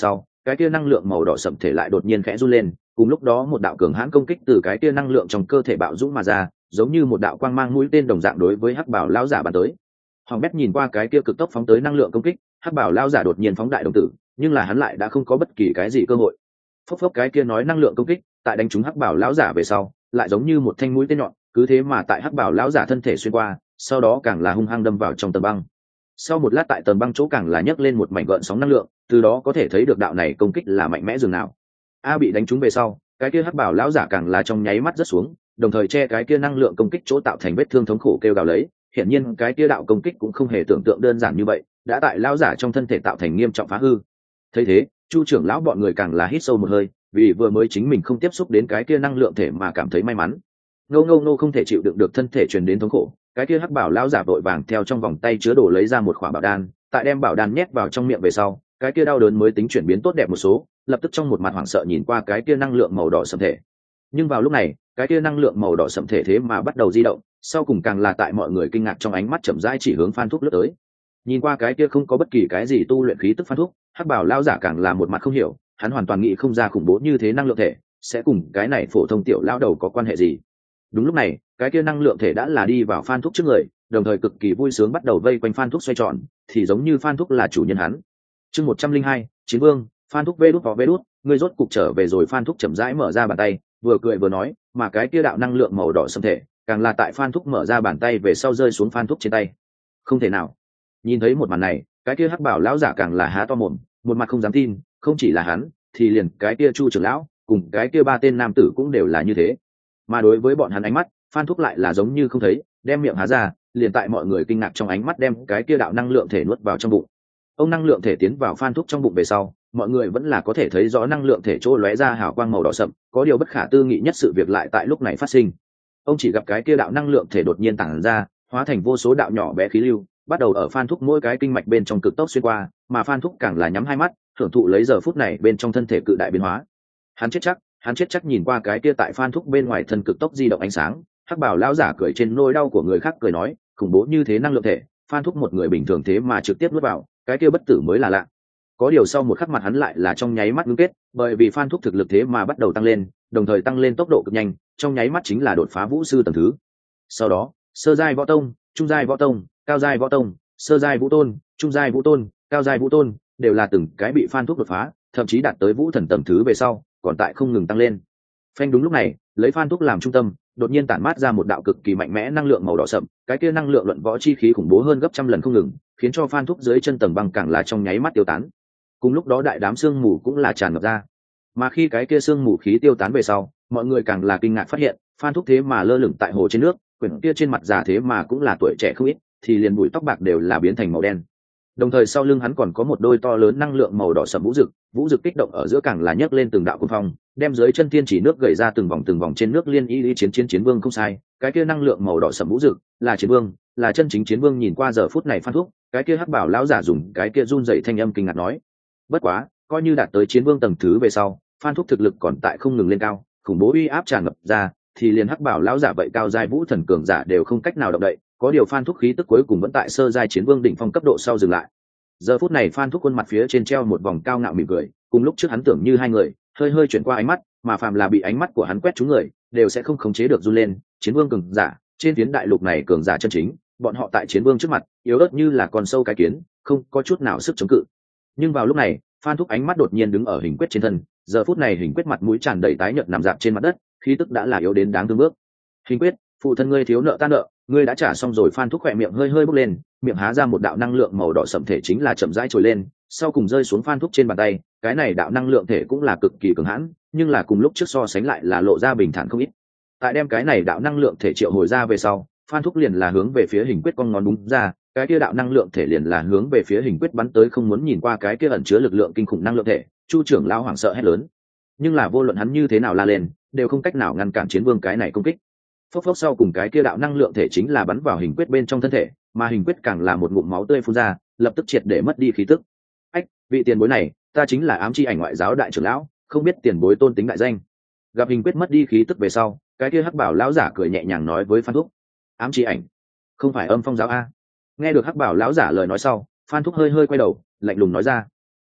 cái kia năng lượng màu đỏ sậm thể lại đột nhiên khẽ run lên, cùng lúc đó một đạo cường hãn công kích từ cái kia năng lượng trong cơ thể bạo dũng mà ra, giống như một đạo quang mang mũi tên đồng dạng đối với hắc bảo lão giả bắn tới. Hoàng Bét nhìn qua cái kia cực tốc phóng tới năng lượng công kích, hắc bảo lão giả đột nhiên phóng đại đồng tử, nhưng là hắn lại đã không có bất kỳ cái gì cơ hội. Phốc phốc cái kia nói năng lượng công kích, tại đánh trúng hắc bảo lão giả về sau, lại giống như một thanh mũi tên nhọn, cứ thế mà tại hắc bảo lão giả thân thể xuyên qua, sau đó càng là hung hăng đâm vào trong tầng băng. Sau một lát tại tầng băng chỗ càng là nhấc lên một mảnh gợn sóng năng lượng, từ đó có thể thấy được đạo này công kích là mạnh mẽ dường nào. A bị đánh trúng về sau, cái kia hắc bảo lão giả càng là trong nháy mắt rớt xuống, đồng thời che cái kia năng lượng công kích chỗ tạo thành vết thương thống khổ kêu gào lấy. Hiển nhiên cái kia đạo công kích cũng không hề tưởng tượng đơn giản như vậy, đã tại lão giả trong thân thể tạo thành nghiêm trọng phá hư. Thấy thế, Chu trưởng lão bọn người càng là hít sâu một hơi, vì vừa mới chính mình không tiếp xúc đến cái kia năng lượng thể mà cảm thấy may mắn. Ngô ngô ngô không thể chịu đựng được thân thể truyền đến thống khổ, cái kia hắc bảo lão giả vội vàng theo trong vòng tay chứa đồ lấy ra một khỏa bảo đan, tại đem bảo đan nhét vào trong miệng về sau, cái kia đau đớn mới tính chuyển biến tốt đẹp một số, lập tức trong một mặt hoảng sợ nhìn qua cái kia năng lượng màu đỏ sẫm thể. Nhưng vào lúc này, cái kia năng lượng màu đỏ sẫm thể thế mà bắt đầu di động, sau cùng càng là tại mọi người kinh ngạc trong ánh mắt chậm rãi chỉ hướng Phan Thúc lướt tới. Nhìn qua cái kia không có bất kỳ cái gì tu luyện khí tức Phan Thúc, hắc bảo lão giả càng là một mặt không hiểu, hắn hoàn toàn nghĩ không ra khủng bố như thế năng lượng thể sẽ cùng cái này phổ thông tiểu lão đầu có quan hệ gì. Đúng lúc này, cái kia năng lượng thể đã là đi vào Phan Thúc trước người, đồng thời cực kỳ vui sướng bắt đầu vây quanh Phan Thúc xoay tròn, thì giống như Phan Thúc là chủ nhân hắn. Chương một trăm linh hai, Chiến Vương, Phan Thúc vê đút vào vê đút, ngươi rốt cục trở về rồi. Phan Thúc chậm rãi mở ra bàn tay, vừa cười vừa nói, mà cái kia đạo năng lượng màu đỏ xâm thể, càng là tại Phan Thúc mở ra bàn tay về sau rơi xuống Phan Thúc trên tay. Không thể nào. Nhìn thấy một màn này, cái kia hắc bảo lão giả càng là há to mồm, một mặt không dám tin, không chỉ là hắn, thì liền cái kia Chu trưởng lão, cùng cái kia ba tên nam tử cũng đều là như thế. Mà đối với bọn hắn ánh mắt, Phan Thúc lại là giống như không thấy, đem miệng há ra, liền tại mọi người kinh ngạc trong ánh mắt đem cái kia đạo năng lượng thể nuốt vào trong bụng. Ông năng lượng thể tiến vào Phan Thúc trong bụng về sau, mọi người vẫn là có thể thấy rõ năng lượng thể chỗ lóe ra hào quang màu đỏ sậm, có điều bất khả tư nghị nhất sự việc lại tại lúc này phát sinh. Ông chỉ gặp cái kia đạo năng lượng thể đột nhiên tản ra, hóa thành vô số đạo nhỏ bé khí lưu, bắt đầu ở Phan Thúc mỗi cái kinh mạch bên trong cực tốc xuyên qua, mà Phan Thúc càng là nhắm hai mắt, hưởng thụ lấy giờ phút này bên trong thân thể cự đại biến hóa. Hắn chết chắc, hắn chết chắc nhìn qua cái kia tại Phan Thúc bên ngoài thân cực tốc di động ánh sáng, hắc bảo lão giả cười trên nỗi đau của người khác cười nói, khủng bố như thế năng lượng thể, Phan Thúc một người bình thường thế mà trực tiếp nuốt vào, cái kia bất tử mới là lạ. Có điều sau một khắc mặt hắn lại là trong nháy mắt ngưng kết, bởi vì Phan Thúc thực lực thế mà bắt đầu tăng lên, đồng thời tăng lên tốc độ cực nhanh, trong nháy mắt chính là đột phá vũ sư tầng thứ. Sau đó, sơ giai võ tông, trung giai võ tông, cao giai võ tông, sơ giai vũ tôn, trung giai vũ tôn, cao giai vũ tôn, đều là từng cái bị Phan Thúc đột phá, thậm chí đạt tới vũ thần tầng thứ về sau, còn tại không ngừng tăng lên. Phanh đúng lúc này, lấy Phan Thúc làm trung tâm, đột nhiên tản mát ra một đạo cực kỳ mạnh mẽ năng lượng màu đỏ sậm, cái kia năng lượng luận võ chi khí khủng bố hơn gấp trăm lần không ngừng, khiến cho Phan Thúc dưới chân tầng băng càng là trong nháy mắt tiêu tán. Cùng lúc đó đại đám sương mù cũng là tràn ngập ra. Mà khi cái kia sương mù khí tiêu tán về sau, mọi người càng là kinh ngạc phát hiện, Phan Thúc thế mà lơ lửng tại hồ trên nước, quyển kia trên mặt già thế mà cũng là tuổi trẻ không ít, thì liền bụi tóc bạc đều là biến thành màu đen. Đồng thời sau lưng hắn còn có một đôi to lớn năng lượng màu đỏ sẫm vũ rực, vũ rực kích động ở giữa càng là nhấc lên từng đạo cuồng phong, đem dưới chân thiên chỉ nước gầy ra từng vòng từng vòng trên nước liên y lý chiến chiến chiến vương không sai, cái kia năng lượng màu đỏ sẫm vũ rực, là chiến vương, là chân chính chiến vương. Nhìn qua giờ phút này Phan Thúc, cái kia hắc bảo lão giả dùng cái kia run rẩy thanh âm kinh ngạc nói, bất quá, coi như đạt tới chiến vương tầng thứ về sau, Phan Thúc thực lực còn tại không ngừng lên cao, khủng bố uy áp tràn ngập ra, thì liền hắc bảo lão giả vậy cao giai vũ thần cường giả đều không cách nào động đậy, có điều Phan Thúc khí tức cuối cùng vẫn tại sơ giai chiến vương đỉnh phong cấp độ sau dừng lại. Giờ phút này Phan Thúc khuôn mặt phía trên treo một vòng cao ngạo mỉm cười, cùng lúc trước hắn tưởng như hai người hơi hơi chuyển qua ánh mắt, mà phàm là bị ánh mắt của hắn quét trúng người đều sẽ không khống chế được run lên. Chiến vương cường giả trên phiến đại lục này, cường giả chân chính, bọn họ tại chiến vương trước mặt yếu ớt như là con sâu cái kiến, không có chút nào sức chống cự. Nhưng vào lúc này Phan Thúc ánh mắt đột nhiên đứng ở hình quyết trên thân, giờ phút này hình quyết mặt mũi tràn đầy tái nhợt nằm dạp trên mặt đất, khí tức đã là yếu đến đáng thương bước. Hình quyết, phụ thân ngươi thiếu nợ ta nợ, ngươi đã trả xong rồi. Phan Thúc khỏe miệng hơi hơi bốc lên, miệng há ra một đạo năng lượng màu đỏ sậm thể chính là chậm rãi trồi lên, sau cùng rơi xuống Phan Thúc trên bàn tay. Cái này đạo năng lượng thể cũng là cực kỳ cường hãn, nhưng là cùng lúc trước so sánh lại là lộ ra bình thản không ít. Tại đem cái này đạo năng lượng thể triệu hồi ra về sau, Phan Thúc liền là hướng về phía hình quyết cong ngón đúng ra, cái kia đạo năng lượng thể liền là hướng về phía hình quyết bắn tới. Không muốn nhìn qua cái kia ẩn chứa lực lượng kinh khủng năng lượng thể, Chu trưởng lão hoảng sợ hét lớn, nhưng là vô luận hắn như thế nào la lên, đều không cách nào ngăn cản chiến vương cái này công kích. Phốc phốc sau cùng cái kia đạo năng lượng thể chính là bắn vào hình quyết bên trong thân thể, mà hình quyết càng là một ngụm máu tươi phun ra, lập tức triệt để mất đi khí tức. Ách, vị tiền bối này, ta chính là Ám Chi Ảnh ngoại giáo đại trưởng lão, không biết tiền bối tôn tính đại danh. Gặp hình quyết mất đi khí tức về sau, cái kia hắc bảo lão giả cười nhẹ nhàng nói với Phan Thúc, Ám Chi Ảnh, không phải Âm Phong giáo a? Nghe được hắc bảo lão giả lời nói sau, Phan Thúc hơi hơi quay đầu, lạnh lùng nói ra,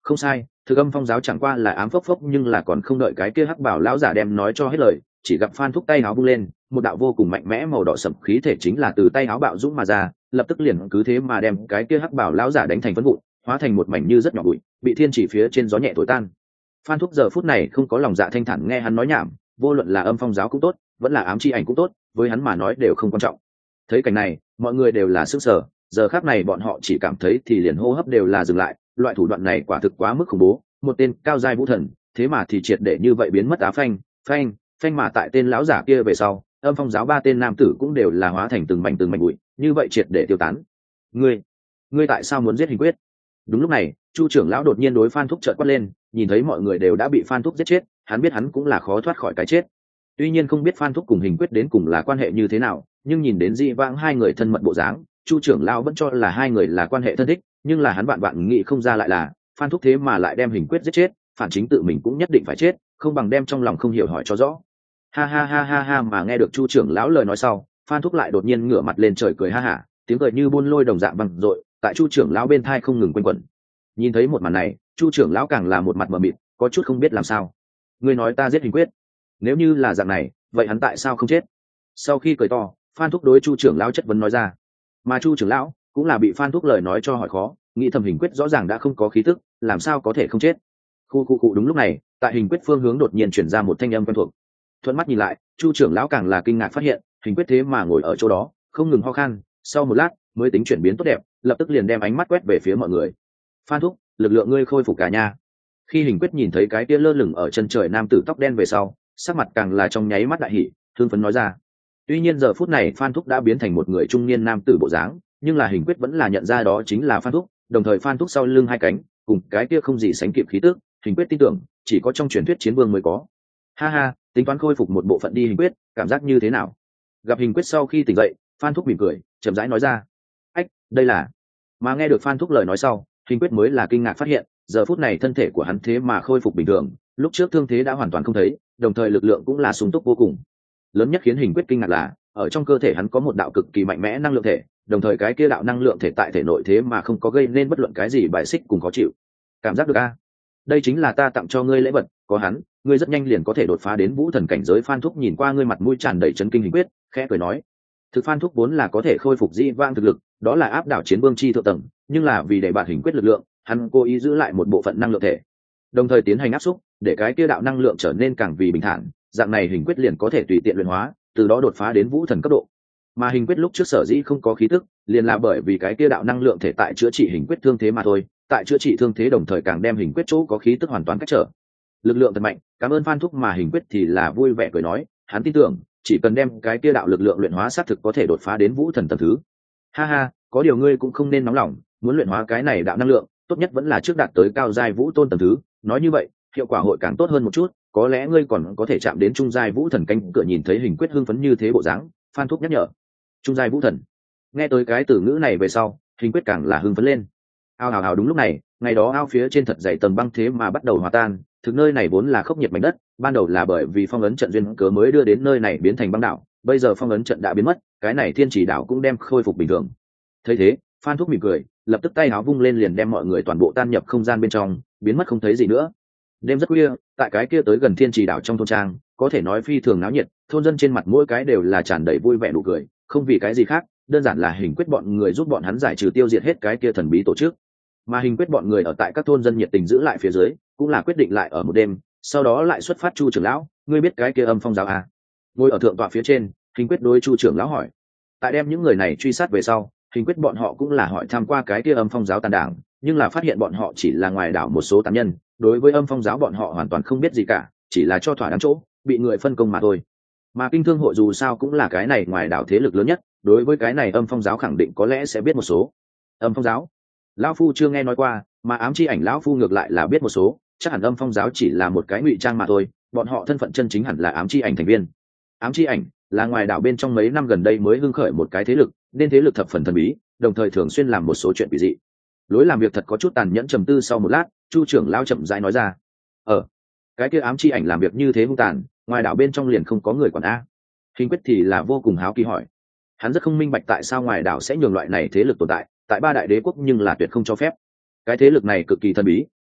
Không sai, thực âm phong giáo chẳng qua là ám phốc phốc, nhưng là còn không đợi cái kia hắc bảo lão giả đem nói cho hết lời, chỉ gặp Phan Thúc tay áo vung lên, một đạo vô cùng mạnh mẽ màu đỏ sẫm khí thể chính là từ tay áo bạo dũng mà ra, lập tức liền cứ thế mà đem cái kia hắc bảo lão giả đánh thành phân vụn, hóa thành một mảnh như rất nhỏ bụi, bị thiên chỉ phía trên gió nhẹ thổi tan. Phan Thúc giờ phút này không có lòng dạ thanh thản nghe hắn nói nhảm, vô luận là âm phong giáo cũng tốt, vẫn là ám chi ảnh cũng tốt, với hắn mà nói đều không quan trọng. Thấy cảnh này, mọi người đều là sững sờ, giờ khắc này bọn họ chỉ cảm thấy thì liền hô hấp đều là dừng lại, loại thủ đoạn này quả thực quá mức khủng bố, một tên cao giai vũ thần, thế mà thì triệt để như vậy biến mất á phanh, phanh, phanh mà tại tên lão giả kia về sau, âm phong giáo ba tên nam tử cũng đều là hóa thành từng mảnh từng mảnh bụi, như vậy triệt để tiêu tán. Ngươi, ngươi tại sao muốn giết Hình Quyết? Đúng lúc này, Chu trưởng lão đột nhiên đối Phan Thúc chợt quát lên, nhìn thấy mọi người đều đã bị Phan Thúc giết chết, hắn biết hắn cũng là khó thoát khỏi cái chết. Tuy nhiên không biết Phan Thúc cùng Hình Quyết đến cùng là quan hệ như thế nào, nhưng nhìn đến dị vãng hai người thân mật bộ dáng, Chu trưởng lão vẫn cho là hai người là quan hệ thân thích, nhưng là hắn vạn vạn nghĩ không ra lại là Phan Thúc thế mà lại đem Hình Quyết giết chết, phản chính tự mình cũng nhất định phải chết, không bằng đem trong lòng không hiểu hỏi cho rõ. Ha ha ha ha ha, mà nghe được Chu trưởng lão lời nói sau, Phan Thúc lại đột nhiên ngửa mặt lên trời cười ha hả, tiếng cười như buôn lôi đồng dạng vang dội, tại Chu trưởng lão bên thai không ngừng quanh quẩn. Nhìn thấy một màn này, Chu trưởng lão càng là một mặt mờ mịt, có chút không biết làm sao. Ngươi nói ta giết Hình Quyết, nếu như là dạng này, vậy hắn tại sao không chết? Sau khi cười to, Phan Thúc đối Chu trưởng lão chất vấn nói ra, mà Chu trưởng lão cũng là bị Phan Thúc lời nói cho hỏi khó, nghĩ thầm Hình Quyết rõ ràng đã không có khí tức, làm sao có thể không chết? Khu khu khu, đúng lúc này, tại Hình Quyết phương hướng đột nhiên chuyển ra một thanh âm quen thuộc. Thuận mắt nhìn lại, Chu trưởng lão càng là kinh ngạc phát hiện, Hình Quyết thế mà ngồi ở chỗ đó, không ngừng ho khan, sau một lát mới tính chuyển biến tốt đẹp, lập tức liền đem ánh mắt quét về phía mọi người. Phan Thúc, lực lượng ngươi khôi phục cả nha. Khi Hình Quyết nhìn thấy cái kia lơ lửng ở chân trời nam tử tóc đen về sau, sắc mặt càng là trong nháy mắt đại hỉ, thương phấn nói ra. Tuy nhiên giờ phút này Phan Thúc đã biến thành một người trung niên nam tử bộ dáng, nhưng là Hình Quyết vẫn là nhận ra đó chính là Phan Thúc, đồng thời Phan Thúc sau lưng hai cánh, cùng cái kia không gì sánh kịp khí tức, Hình Quyết tin tưởng chỉ có trong truyền thuyết chiến vương mới có. Ha ha, tính toán khôi phục một bộ phận đi Hình Quyết, cảm giác như thế nào? Gặp Hình Quyết sau khi tỉnh dậy, Phan Thúc mỉm cười, chậm rãi nói ra. Ách, đây là... Mà nghe được Phan Thúc lời nói sau, Hình Quyết mới là kinh ngạc phát hiện, giờ phút này thân thể của hắn thế mà khôi phục bình thường, lúc trước thương thế đã hoàn toàn không thấy, đồng thời lực lượng cũng là sung túc vô cùng. Lớn nhất khiến Hình Quyết kinh ngạc là, ở trong cơ thể hắn có một đạo cực kỳ mạnh mẽ năng lượng thể, đồng thời cái kia đạo năng lượng thể tại thể nội thế mà không có gây nên bất luận cái gì bài xích cùng khó chịu. Cảm giác được a? Đây chính là ta tặng cho ngươi lễ vật, có hắn, ngươi rất nhanh liền có thể đột phá đến vũ thần cảnh giới. Phan Thúc nhìn qua ngươi mặt mũi tràn đầy chấn kinh Hình Quyết, khẽ cười nói. Thực Phan Thúc vốn là có thể khôi phục dĩ vãng thực lực, đó là áp đảo chiến vương chi thượng tầng, nhưng là vì để bạn Hình Quyết lực lượng, hắn cố ý giữ lại một bộ phận năng lượng thể, đồng thời tiến hành áp xúc, để cái kia đạo năng lượng trở nên càng vì bình thản, dạng này Hình Quyết liền có thể tùy tiện luyện hóa, từ đó đột phá đến vũ thần cấp độ. Mà Hình Quyết lúc trước sở dĩ không có khí tức, liền là bởi vì cái kia đạo năng lượng thể tại chữa trị Hình Quyết thương thế mà thôi, tại chữa trị thương thế đồng thời càng đem Hình Quyết chỗ có khí tức hoàn toàn cách trở. Lực lượng thật mạnh, cảm ơn Phan Thúc. Mà Hình Quyết thì là vui vẻ cười nói, hắn tin tưởng chỉ cần đem cái kia đạo lực lượng luyện hóa xác thực có thể đột phá đến vũ thần tầng thứ. Ha ha, có điều ngươi cũng không nên nóng lòng, muốn luyện hóa cái này đạo năng lượng, tốt nhất vẫn là trước đạt tới cao giai vũ tôn tầng thứ, nói như vậy hiệu quả hội càng tốt hơn một chút, có lẽ ngươi còn có thể chạm đến trung giai vũ thần cánh cửa. Nhìn thấy Hình Quyết hưng phấn như thế bộ dáng, Phan Thúc nhắc nhở. Trung giai vũ thần. Nghe tới cái từ ngữ này về sau, Hình Quyết càng là hưng phấn lên. Ao hào hào, đúng lúc này, ngày đó ao phía trên thật dày tầng băng thế mà bắt đầu hòa tan, thực nơi này vốn là khốc nhiệt mảnh đất, ban đầu là bởi vì phong ấn trận duyên cớ mới đưa đến nơi này biến thành băng đảo, bây giờ phong ấn trận đã biến mất, cái này thiên chỉ đảo cũng đem khôi phục bình thường. Thấy thế, Phan Thúc mỉm cười, lập tức tay áo vung lên liền đem mọi người toàn bộ tan nhập không gian bên trong, biến mất không thấy gì nữa. Đêm rất khuya, tại cái kia tới gần thiên trì đảo trong thôn trang, có thể nói phi thường náo nhiệt, thôn dân trên mặt mỗi cái đều là tràn đầy vui vẻ nụ cười, không vì cái gì khác, đơn giản là Hình Quyết bọn người giúp bọn hắn giải trừ tiêu diệt hết cái kia thần bí tổ chức. Mà Hình Quyết bọn người ở tại các thôn dân nhiệt tình giữ lại phía dưới, cũng là quyết định lại ở một đêm, sau đó lại xuất phát. Chu trưởng lão, ngươi biết cái kia âm phong giáo à? Ngồi ở thượng tọa phía trên, Hình Quyết đối Chu trưởng lão hỏi. Tại đem những người này truy sát về sau, Hình Quyết bọn họ cũng là hỏi tham qua cái kia âm phong giáo tàn đảng, nhưng là phát hiện bọn họ chỉ là ngoài đảo một số tàn nhân, đối với âm phong giáo bọn họ hoàn toàn không biết gì cả, chỉ là cho thỏa đáng chỗ bị người phân công mà thôi. Mà kinh thương hội dù sao cũng là cái này ngoài đảo thế lực lớn nhất, đối với cái này âm phong giáo khẳng định có lẽ sẽ biết một số. Âm phong giáo lão phu chưa nghe nói qua, mà ám chi ảnh lão phu ngược lại là biết một số, chắc hẳn âm phong giáo chỉ là một cái ngụy trang mà thôi, bọn họ thân phận chân chính hẳn là ám chi ảnh thành viên. Ám chi ảnh là ngoài đảo bên trong mấy năm gần đây mới hưng khởi một cái thế lực, nên thế lực thập phần thần bí, đồng thời thường xuyên làm một số chuyện quỷ dị, lối làm việc thật có chút tàn nhẫn. Trầm tư sau một lát, Chu trưởng lão chậm rãi nói ra. Ờ, cái kia ám chi ảnh làm việc như thế hung tàn, ngoài đảo bên trong liền không có người quản a? Hình Quyết thì là vô cùng háo kỳ hỏi. Hắn rất không minh bạch tại sao ngoài đảo sẽ nhường loại này thế lực tồn tại, tại ba đại đế quốc nhưng là tuyệt không cho phép. Cái thế lực này cực kỳ thần bí,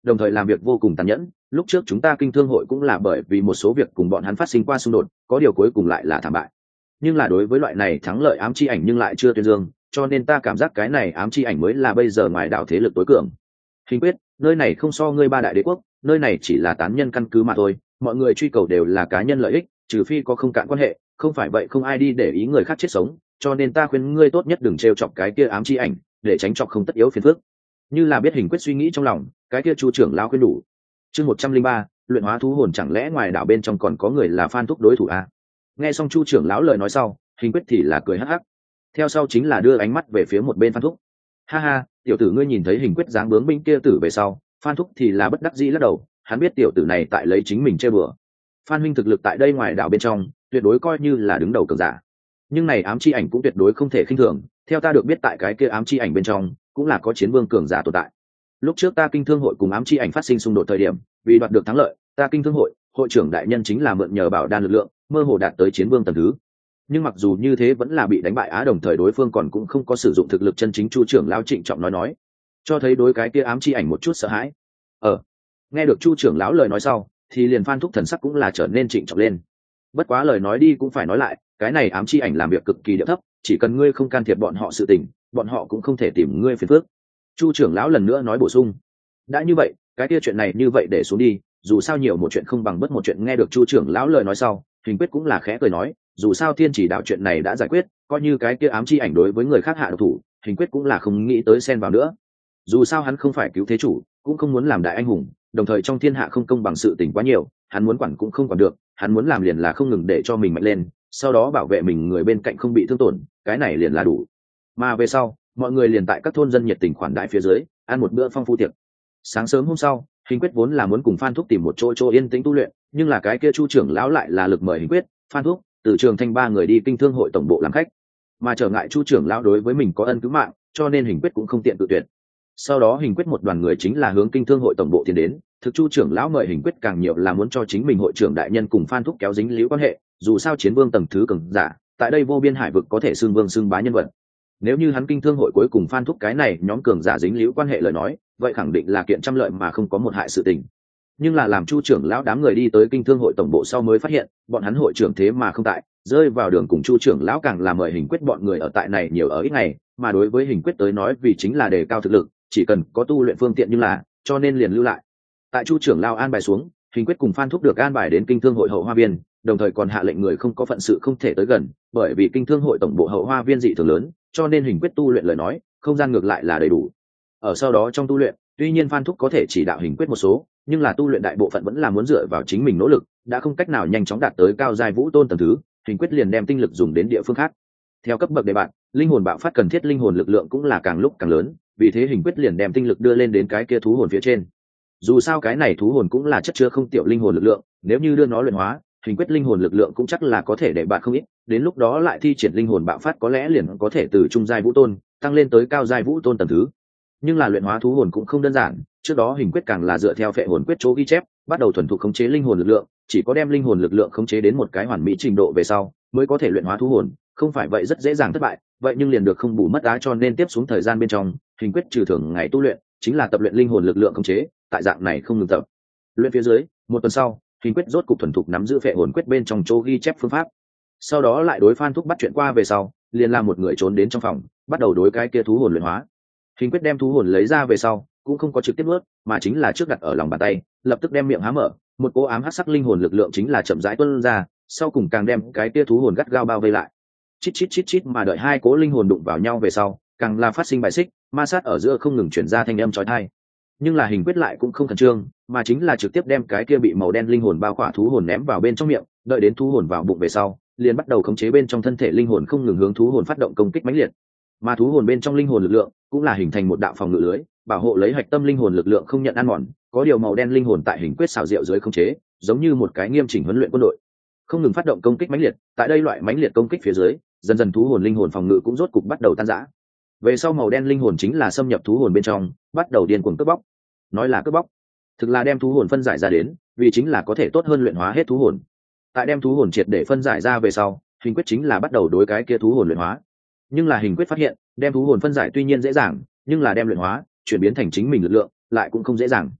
đồng thời làm việc vô cùng tàn nhẫn. Lúc trước chúng ta kinh thương hội cũng là bởi vì một số việc cùng bọn hắn phát sinh qua xung đột, có điều cuối cùng lại là thảm bại. Nhưng là đối với loại này thắng lợi ám chi ảnh nhưng lại chưa tuyên dương, cho nên ta cảm giác cái này ám chi ảnh mới là bây giờ ngoài đảo thế lực tối cường. Hình quyết, nơi này không so ngươi ba đại đế quốc, nơi này chỉ là tán nhân căn cứ mà thôi, mọi người truy cầu đều là cá nhân lợi ích, trừ phi có không cạn quan hệ, không phải vậy không ai đi để ý người khác chết sống, cho nên ta khuyên ngươi tốt nhất đừng trêu chọc cái kia ám chi ảnh, để tránh chọc không tất yếu phiền phức. Như là biết Hình quyết suy nghĩ trong lòng, cái kia chu trưởng lão khuyên đủ. Chương một trăm linh ba, luyện hóa thú hồn, chẳng lẽ ngoài đảo bên trong còn có người là Phan Thúc đối thủ à? Nghe xong chu trưởng lão lời nói sau, Hình quyết thì là cười hắc hắc, theo sau chính là đưa ánh mắt về phía một bên Phan Thúc. Ha ha, tiểu tử ngươi nhìn thấy Hình quyết dáng bướng binh kia tử về sau, Phan Thúc thì là bất đắc dĩ lắc đầu, hắn biết tiểu tử này tại lấy chính mình chơi bừa. Phan huynh thực lực tại đây ngoài đảo bên trong tuyệt đối coi như là đứng đầu cường giả, nhưng này ám chi ảnh cũng tuyệt đối không thể khinh thường. Theo ta được biết tại cái kia ám chi ảnh bên trong cũng là có chiến vương cường giả tồn tại. Lúc trước ta kinh thương hội cùng ám chi ảnh phát sinh xung đột thời điểm, vì đoạt được thắng lợi, ta kinh thương hội hội trưởng đại nhân chính là mượn nhờ bảo đan lực lượng, mơ hồ đạt tới chiến vương tầng thứ. Nhưng mặc dù như thế vẫn là bị đánh bại á, đồng thời đối phương còn cũng không có sử dụng thực lực chân chính. Chu trưởng lão trịnh trọng nói nói, cho thấy đối cái kia ám chi ảnh một chút sợ hãi. Ờ, nghe được chu trưởng lão lời nói sau, thì liền Phan Thúc thần sắc cũng là trở nên trịnh trọng lên. Bất quá lời nói đi cũng phải nói lại, cái này ám chi ảnh làm việc cực kỳ điệu thấp, chỉ cần ngươi không can thiệp bọn họ sự tình, bọn họ cũng không thể tìm ngươi phiền phức. Chu trưởng lão lần nữa nói bổ sung, đã như vậy, cái kia chuyện này như vậy để xuống đi, dù sao nhiều một chuyện không bằng bất một chuyện. Nghe được chu trưởng lão lời nói sau, Hình quyết cũng là khẽ cười nói, dù sao thiên chỉ đạo chuyện này đã giải quyết, coi như cái kia ám chi ảnh đối với người khác hạ độc thủ, Hình quyết cũng là không nghĩ tới xen vào nữa. Dù sao hắn không phải cứu thế chủ, cũng không muốn làm đại anh hùng, đồng thời trong thiên hạ không công bằng sự tình quá nhiều, hắn muốn quản cũng không quản được, hắn muốn làm liền là không ngừng để cho mình mạnh lên, sau đó bảo vệ mình người bên cạnh không bị thương tổn, cái này liền là đủ. Mà về sau, mọi người liền tại các thôn dân nhiệt tình khoản đãi phía dưới, ăn một bữa phong phú tiệc. Sáng sớm hôm sau, Hình quyết vốn là muốn cùng Phan Thúc tìm một chỗ chỗ yên tĩnh tu luyện, nhưng là cái kia chu trưởng lão lại là lực mời Hình quyết, Phan Thúc, từ Trường Thanh ba người đi kinh thương hội tổng bộ làm khách, mà trở ngại chu trưởng lão đối với mình có ân cứu mạng, cho nên Hình quyết cũng không tiện tự tuyệt. Sau đó Hình quyết một đoàn người chính là hướng kinh thương hội tổng bộ tiến đến. Thực chu trưởng lão mời Hình quyết càng nhiều là muốn cho chính mình hội trưởng đại nhân cùng Phan Thúc kéo dính líu quan hệ, dù sao chiến vương tầng thứ cường giả tại đây vô biên hải vực có thể xưng vương xưng bá nhân vật. Nếu như hắn kinh thương hội cuối cùng Phan Thúc cái này nhóm cường giả dính líu quan hệ lời nói, vậy khẳng định là kiện trăm lợi mà không có một hại sự tình. Nhưng là làm chu trưởng lão đám người đi tới kinh thương hội tổng bộ sau mới phát hiện, bọn hắn hội trưởng thế mà không tại, rơi vào đường cùng chu trưởng lão càng là mời Hình quyết bọn người ở tại này nhiều ở ít ngày, mà đối với Hình quyết tới nói vì chính là đề cao thực lực, chỉ cần có tu luyện phương tiện nhưng là, cho nên liền lưu lại. Tại chu trưởng lão an bài xuống, Hình quyết cùng Phan Thúc được an bài đến kinh thương hội hậu hoa viên, đồng thời còn hạ lệnh người không có phận sự không thể tới gần, bởi vì kinh thương hội tổng bộ hậu hoa viên dị thường lớn, cho nên Hình quyết tu luyện lời nói, không gian ngược lại là đầy đủ. Ở sau đó trong tu luyện, tuy nhiên Phan Thúc có thể chỉ đạo Hình quyết một số, nhưng là tu luyện đại bộ phận vẫn là muốn dựa vào chính mình nỗ lực, đã không cách nào nhanh chóng đạt tới cao giai vũ tôn tầng thứ, Hình quyết liền đem tinh lực dùng đến địa phương khác. Theo cấp bậc đề bạn, linh hồn bạo phát cần thiết linh hồn lực lượng cũng là càng lúc càng lớn, vì thế Hình quyết liền đem tinh lực đưa lên đến cái kia thú hồn phía trên. Dù sao cái này thú hồn cũng là chất chứa không tiểu linh hồn lực lượng, nếu như đưa nó luyện hóa, Hình quyết linh hồn lực lượng cũng chắc là có thể để bạn không ít, đến lúc đó lại thi triển linh hồn bạo phát có lẽ liền có thể từ trung giai vũ tôn tăng lên tới cao giai vũ tôn tầng thứ. Nhưng là luyện hóa thú hồn cũng không đơn giản, trước đó Hình quyết càng là dựa theo phệ hồn quyết chỗ ghi chép, bắt đầu thuần thục khống chế linh hồn lực lượng, chỉ có đem linh hồn lực lượng khống chế đến một cái hoàn mỹ trình độ về sau, mới có thể luyện hóa thú hồn, không phải vậy rất dễ dàng thất bại, vậy nhưng liền được không bù mất đá. Cho nên tiếp xuống thời gian bên trong, Hình quyết trừ thường ngày tu luyện, chính là tập luyện linh hồn lực lượng khống chế, tại dạng này không ngừng tập luyện phía dưới, một tuần sau, Hình quyết rốt cục thuần thục nắm giữ phệ hồn quyết bên trong chỗ ghi chép phương pháp. Sau đó lại đối Phan Thúc bắt chuyện qua về sau, liền làm một người trốn đến trong phòng, bắt đầu đối cái kia thú hồn luyện hóa. Hình quyết đem thú hồn lấy ra về sau, cũng không có trực tiếp nuốt, mà chính là trước đặt ở lòng bàn tay, lập tức đem miệng há mở, một cỗ ám hắc sắc linh hồn lực lượng chính là chậm rãi tuôn ra, sau cùng càng đem cái kia thú hồn gắt gao bao vây lại. Chít chít chít chít, mà đợi hai cỗ linh hồn đụng vào nhau về sau, càng là phát sinh bài xích, ma sát ở giữa không ngừng chuyển ra thanh âm chói tai. Nhưng là Hình quyết lại cũng không khẩn trương, mà chính là trực tiếp đem cái kia bị màu đen linh hồn bao khỏa thú hồn ném vào bên trong miệng, đợi đến thú hồn vào bụng về sau, liền bắt đầu khống chế bên trong thân thể linh hồn không ngừng hướng thú hồn phát động công kích mãnh liệt. Mà thú hồn bên trong linh hồn lực lượng cũng là hình thành một đạo phòng ngự lưới, bảo hộ lấy hạch tâm linh hồn lực lượng không nhận ăn mòn. Có điều màu đen linh hồn tại Hình quyết xào rượu dưới khống chế, giống như một cái nghiêm chỉnh huấn luyện quân đội, không ngừng phát động công kích mãnh liệt. Tại đây loại mãnh liệt công kích phía dưới, dần dần thú hồn linh hồn phòng ngự cũng rốt cục bắt đầu tan rã. Về sau màu đen linh hồn chính là xâm nhập thú hồn bên trong, bắt đầu điên cuồng cướp bóc. Nói là cướp bóc, thực là đem thú hồn phân giải ra đến, vì chính là có thể tốt hơn luyện hóa hết thú hồn. Tại đem thú hồn triệt để phân giải ra về sau, Hình quyết chính là bắt đầu đối cái kia thú hồn luyện hóa. Nhưng là Hình quyết phát hiện, đem thú hồn phân giải tuy nhiên dễ dàng, nhưng là đem luyện hóa, chuyển biến thành chính mình lực lượng, lại cũng không dễ dàng.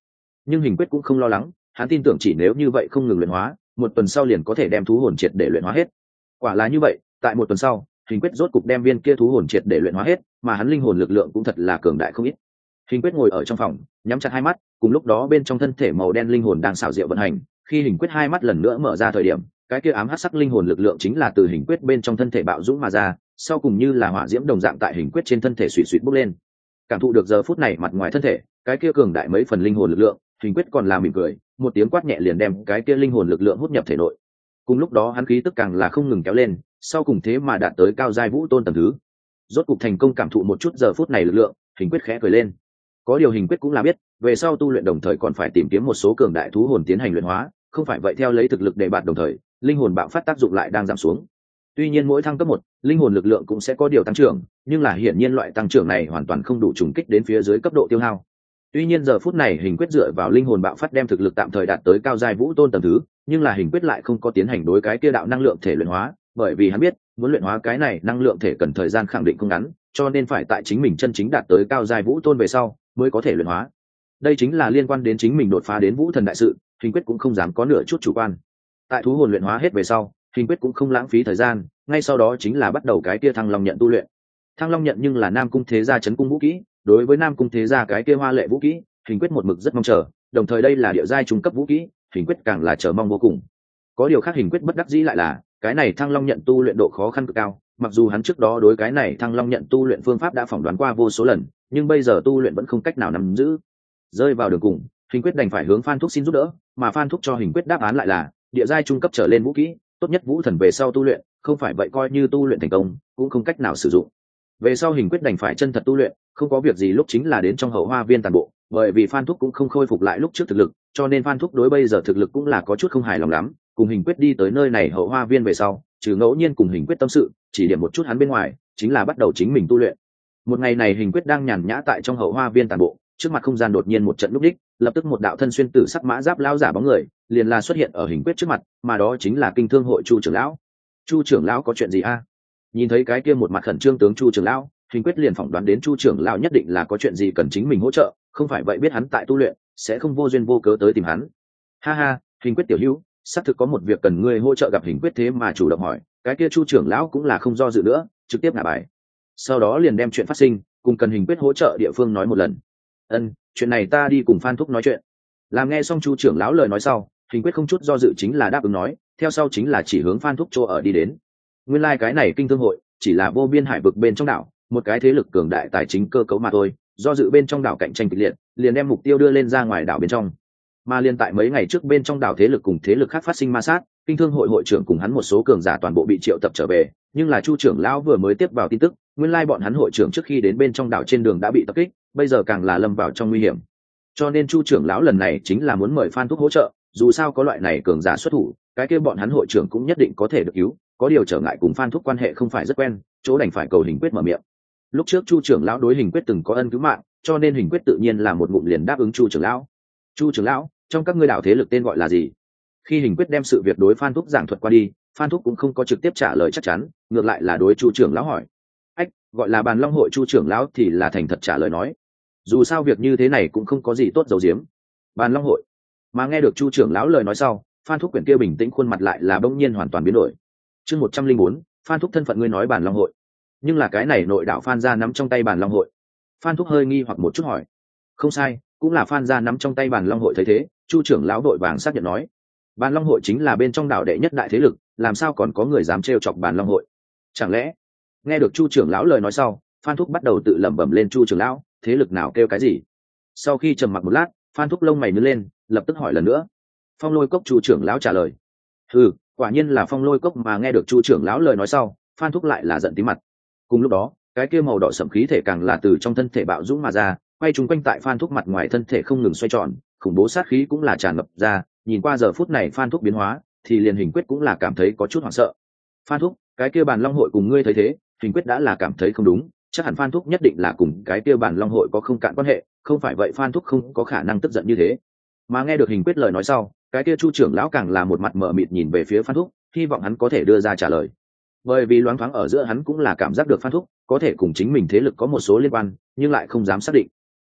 nhưng hình quyết cũng không lo lắng, hắn tin tưởng chỉ nếu như vậy không ngừng luyện hóa, một tuần sau liền có thể đem thú hồn triệt để luyện hóa hết. Quả là như vậy, tại một tuần sau, hình quyết rốt cục đem viên kia thú hồn triệt để luyện hóa hết, mà hắn linh hồn lực lượng cũng thật là cường đại không ít. Hình quyết ngồi ở trong phòng, nhắm chặt hai mắt, cùng lúc đó bên trong thân thể màu đen linh hồn đang xảo diệu vận hành. Khi hình quyết hai mắt lần nữa mở ra thời điểm, cái kia ám hắc sắc linh hồn lực lượng chính là từ hình quyết bên trong thân thể bạo dũng mà ra, sau cùng như là hỏa diễm đồng dạng tại hình quyết trên thân thể suýt suýt bốc lên. Cảm thụ được giờ phút này mặt ngoài thân thể, cái kia cường đại mấy phần linh hồn lực lượng, hình quyết còn là mỉm cười, một tiếng quát nhẹ liền đem cái kia linh hồn lực lượng hút nhập thể nội. Cùng lúc đó hắn khí tức càng là không ngừng kéo lên, sau cùng thế mà đạt tới cao giai vũ tôn tầng thứ. Rốt cục thành công cảm thụ một chút giờ phút này lực lượng, hình quyết khẽ cười lên. Có điều hình quyết cũng là biết, về sau tu luyện đồng thời còn phải tìm kiếm một số cường đại thú hồn tiến hành luyện hóa, không phải vậy theo lấy thực lực để bạn đồng thời, linh hồn bạo phát tác dụng lại đang giảm xuống. Tuy nhiên mỗi thăng cấp một, linh hồn lực lượng cũng sẽ có điều tăng trưởng, nhưng là hiển nhiên loại tăng trưởng này hoàn toàn không đủ trùng kích đến phía dưới cấp độ tiêu hao. Tuy nhiên giờ phút này hình quyết dựa vào linh hồn bạo phát đem thực lực tạm thời đạt tới cao giai vũ tôn tầng thứ, nhưng là hình quyết lại không có tiến hành đối cái kia đạo năng lượng thể luyện hóa, bởi vì hắn biết, muốn luyện hóa cái này năng lượng thể cần thời gian khẳng định không ngắn, cho nên phải tại chính mình chân chính đạt tới cao giai vũ tôn về sau mới có thể luyện hóa. Đây chính là liên quan đến chính mình đột phá đến vũ thần đại sự, hình quyết cũng không dám có nửa chút chủ quan. Tại thú hồn luyện hóa hết về sau, hình quyết cũng không lãng phí thời gian, ngay sau đó chính là bắt đầu cái kia thăng long nhận tu luyện. Thăng long nhận nhưng là Nam Cung Thế Gia chấn cung vũ kỹ, đối với Nam Cung Thế Gia cái kia hoa lệ vũ kỹ, hình quyết một mực rất mong chờ, đồng thời đây là địa giai trung cấp vũ kỹ, hình quyết càng là chờ mong vô cùng. Có điều khác hình quyết bất đắc dĩ lại là, cái này thăng long nhận tu luyện độ khó khăn cực cao, mặc dù hắn trước đó đối cái này thăng long nhận tu luyện phương pháp đã phỏng đoán qua vô số lần, nhưng bây giờ tu luyện vẫn không cách nào nắm giữ. Rơi vào đường cùng, hình quyết đành phải hướng Phan Thúc xin giúp đỡ, mà Phan Thúc cho hình quyết đáp án lại là địa giai trung cấp trở lên vũ kỹ, tốt nhất vũ thần về sau tu luyện, không phải vậy coi như tu luyện thành công cũng không cách nào sử dụng. Về sau hình quyết đành phải chân thật tu luyện, không có việc gì lúc chính là đến trong hậu hoa viên toàn bộ, bởi vì Phan Thúc cũng không khôi phục lại lúc trước thực lực, cho nên Phan Thúc đối bây giờ thực lực cũng là có chút không hài lòng lắm. Cùng hình quyết đi tới nơi này hậu hoa viên về sau, trừ ngẫu nhiên cùng hình quyết tâm sự, chỉ điểm một chút hắn bên ngoài, chính là bắt đầu chính mình tu luyện. Một ngày này hình quyết đang nhàn nhã tại trong hậu hoa viên toàn bộ, trước mặt không gian đột nhiên một trận lúc đích, lập tức một đạo thân xuyên tử sắc mã giáp lao giả bóng người liền là xuất hiện ở hình quyết trước mặt, mà đó chính là kinh thương hội Chu trưởng lão. Chu trưởng lão có chuyện gì a? Nhìn thấy cái kia một mặt khẩn trương tướng Chu trưởng lão, hình quyết liền phỏng đoán đến Chu trưởng lão nhất định là có chuyện gì cần chính mình hỗ trợ, không phải vậy biết hắn tại tu luyện sẽ không vô duyên vô cớ tới tìm hắn. Ha ha, hình quyết tiểu hữu, xác thực có một việc cần ngươi hỗ trợ, gặp hình quyết thế mà chủ động hỏi, cái kia Chu trưởng lão cũng là không do dự nữa, trực tiếp ngả bài. Sau đó liền đem chuyện phát sinh cùng cần hình quyết hỗ trợ địa phương nói một lần. Ân, chuyện này ta đi cùng Phan Thúc nói chuyện. Làm nghe xong Chu trưởng lão lời nói sau, hình quyết không chút do dự chính là đáp ứng nói, theo sau chính là chỉ hướng Phan Thúc chỗ ở đi đến. Nguyên lai like cái này kinh thương hội chỉ là vô biên hải vực bên trong đảo, một cái thế lực cường đại tài chính cơ cấu mà thôi, do dự bên trong đảo cạnh tranh kịch liệt, liền đem mục tiêu đưa lên ra ngoài đảo bên trong. Mà liên tại mấy ngày trước bên trong đảo thế lực cùng thế lực khác phát sinh ma sát, kinh thương hội hội trưởng cùng hắn một số cường giả toàn bộ bị triệu tập trở về, nhưng là Chu trưởng lão vừa mới tiếp vào tin tức, nguyên lai like bọn hắn hội trưởng trước khi đến bên trong đảo trên đường đã bị tập kích, bây giờ càng là lâm vào trong nguy hiểm. Cho nên Chu trưởng lão lần này chính là muốn mời Phan Thúc hỗ trợ, dù sao có loại này cường giả xuất thủ, cái kia bọn hắn hội trưởng cũng nhất định có thể được cứu, có điều trở ngại cùng Phan Thúc quan hệ không phải rất quen, chỗ đành phải cầu hình quyết mở miệng. Lúc trước Chu trưởng lão đối hình quyết từng có ân cứu mạng, cho nên hình quyết tự nhiên là một ngụm liền đáp ứng Chu trưởng lão. Chu trưởng lão, trong các ngươi đảo thế lực tên gọi là gì? Khi hình quyết đem sự việc đối Phan Thúc giảng thuật qua đi, Phan Thúc cũng không có trực tiếp trả lời chắc chắn, ngược lại là đối Chu trưởng lão hỏi. Ách, gọi là Bàn Long hội. Chu trưởng lão thì là thành thật trả lời nói, dù sao việc như thế này cũng không có gì tốt giấu giếm. Bàn Long hội. Mà nghe được Chu trưởng lão lời nói sau, Phan Thúc quyển kia bình tĩnh khuôn mặt lại là bỗng nhiên hoàn toàn biến đổi. Chương một trăm linh bốn, Phan Thúc thân phận ngươi nói Bàn Long hội, nhưng là cái này nội đạo Phan gia nắm trong tay Bàn Long hội. Phan Thúc hơi nghi hoặc một chút hỏi. Không sai, cũng là Phan gia nắm trong tay Bàn Long hội. Thấy thế, Chu trưởng lão đội vàng xác nhận nói, Bàn Long hội chính là bên trong đảo đệ nhất đại thế lực, làm sao còn có người dám trêu chọc Bàn Long hội? Chẳng lẽ? Nghe được Chu trưởng lão lời nói sau, Phan Thúc bắt đầu tự lẩm bẩm lên, Chu trưởng lão, thế lực nào kêu cái gì? Sau khi trầm mặc một lát, Phan Thúc lông mày nhướng lên, lập tức hỏi lần nữa. Phong Lôi Cốc. Chu trưởng lão trả lời. Ừ, quả nhiên là Phong Lôi Cốc. Mà nghe được Chu trưởng lão lời nói sau, Phan Thúc lại là giận tí mặt. Cùng lúc đó, cái kia màu đỏ sẫm khí thể càng là từ trong thân thể bạo dũng mà ra, quay trúng quanh tại Phan Thúc mặt ngoài thân thể không ngừng xoay tròn, khủng bố sát khí cũng là tràn ngập ra. Nhìn qua giờ phút này Phan Thúc biến hóa, thì liền hình quyết cũng là cảm thấy có chút hoảng sợ. Phan Thúc, cái kia Bàn Long hội cùng ngươi thấy thế, hình quyết đã là cảm thấy không đúng, chắc hẳn Phan Thúc nhất định là cùng cái kia Bàn Long hội có không cạn quan hệ, không phải vậy Phan Thúc không có khả năng tức giận như thế. Mà nghe được hình quyết lời nói sau, cái kia Chu trưởng lão càng là một mặt mờ mịt nhìn về phía Phan Thúc, hy vọng hắn có thể đưa ra trả lời. Bởi vì loáng thoáng ở giữa hắn cũng là cảm giác được Phan Thúc có thể cùng chính mình thế lực có một số liên quan, nhưng lại không dám xác định.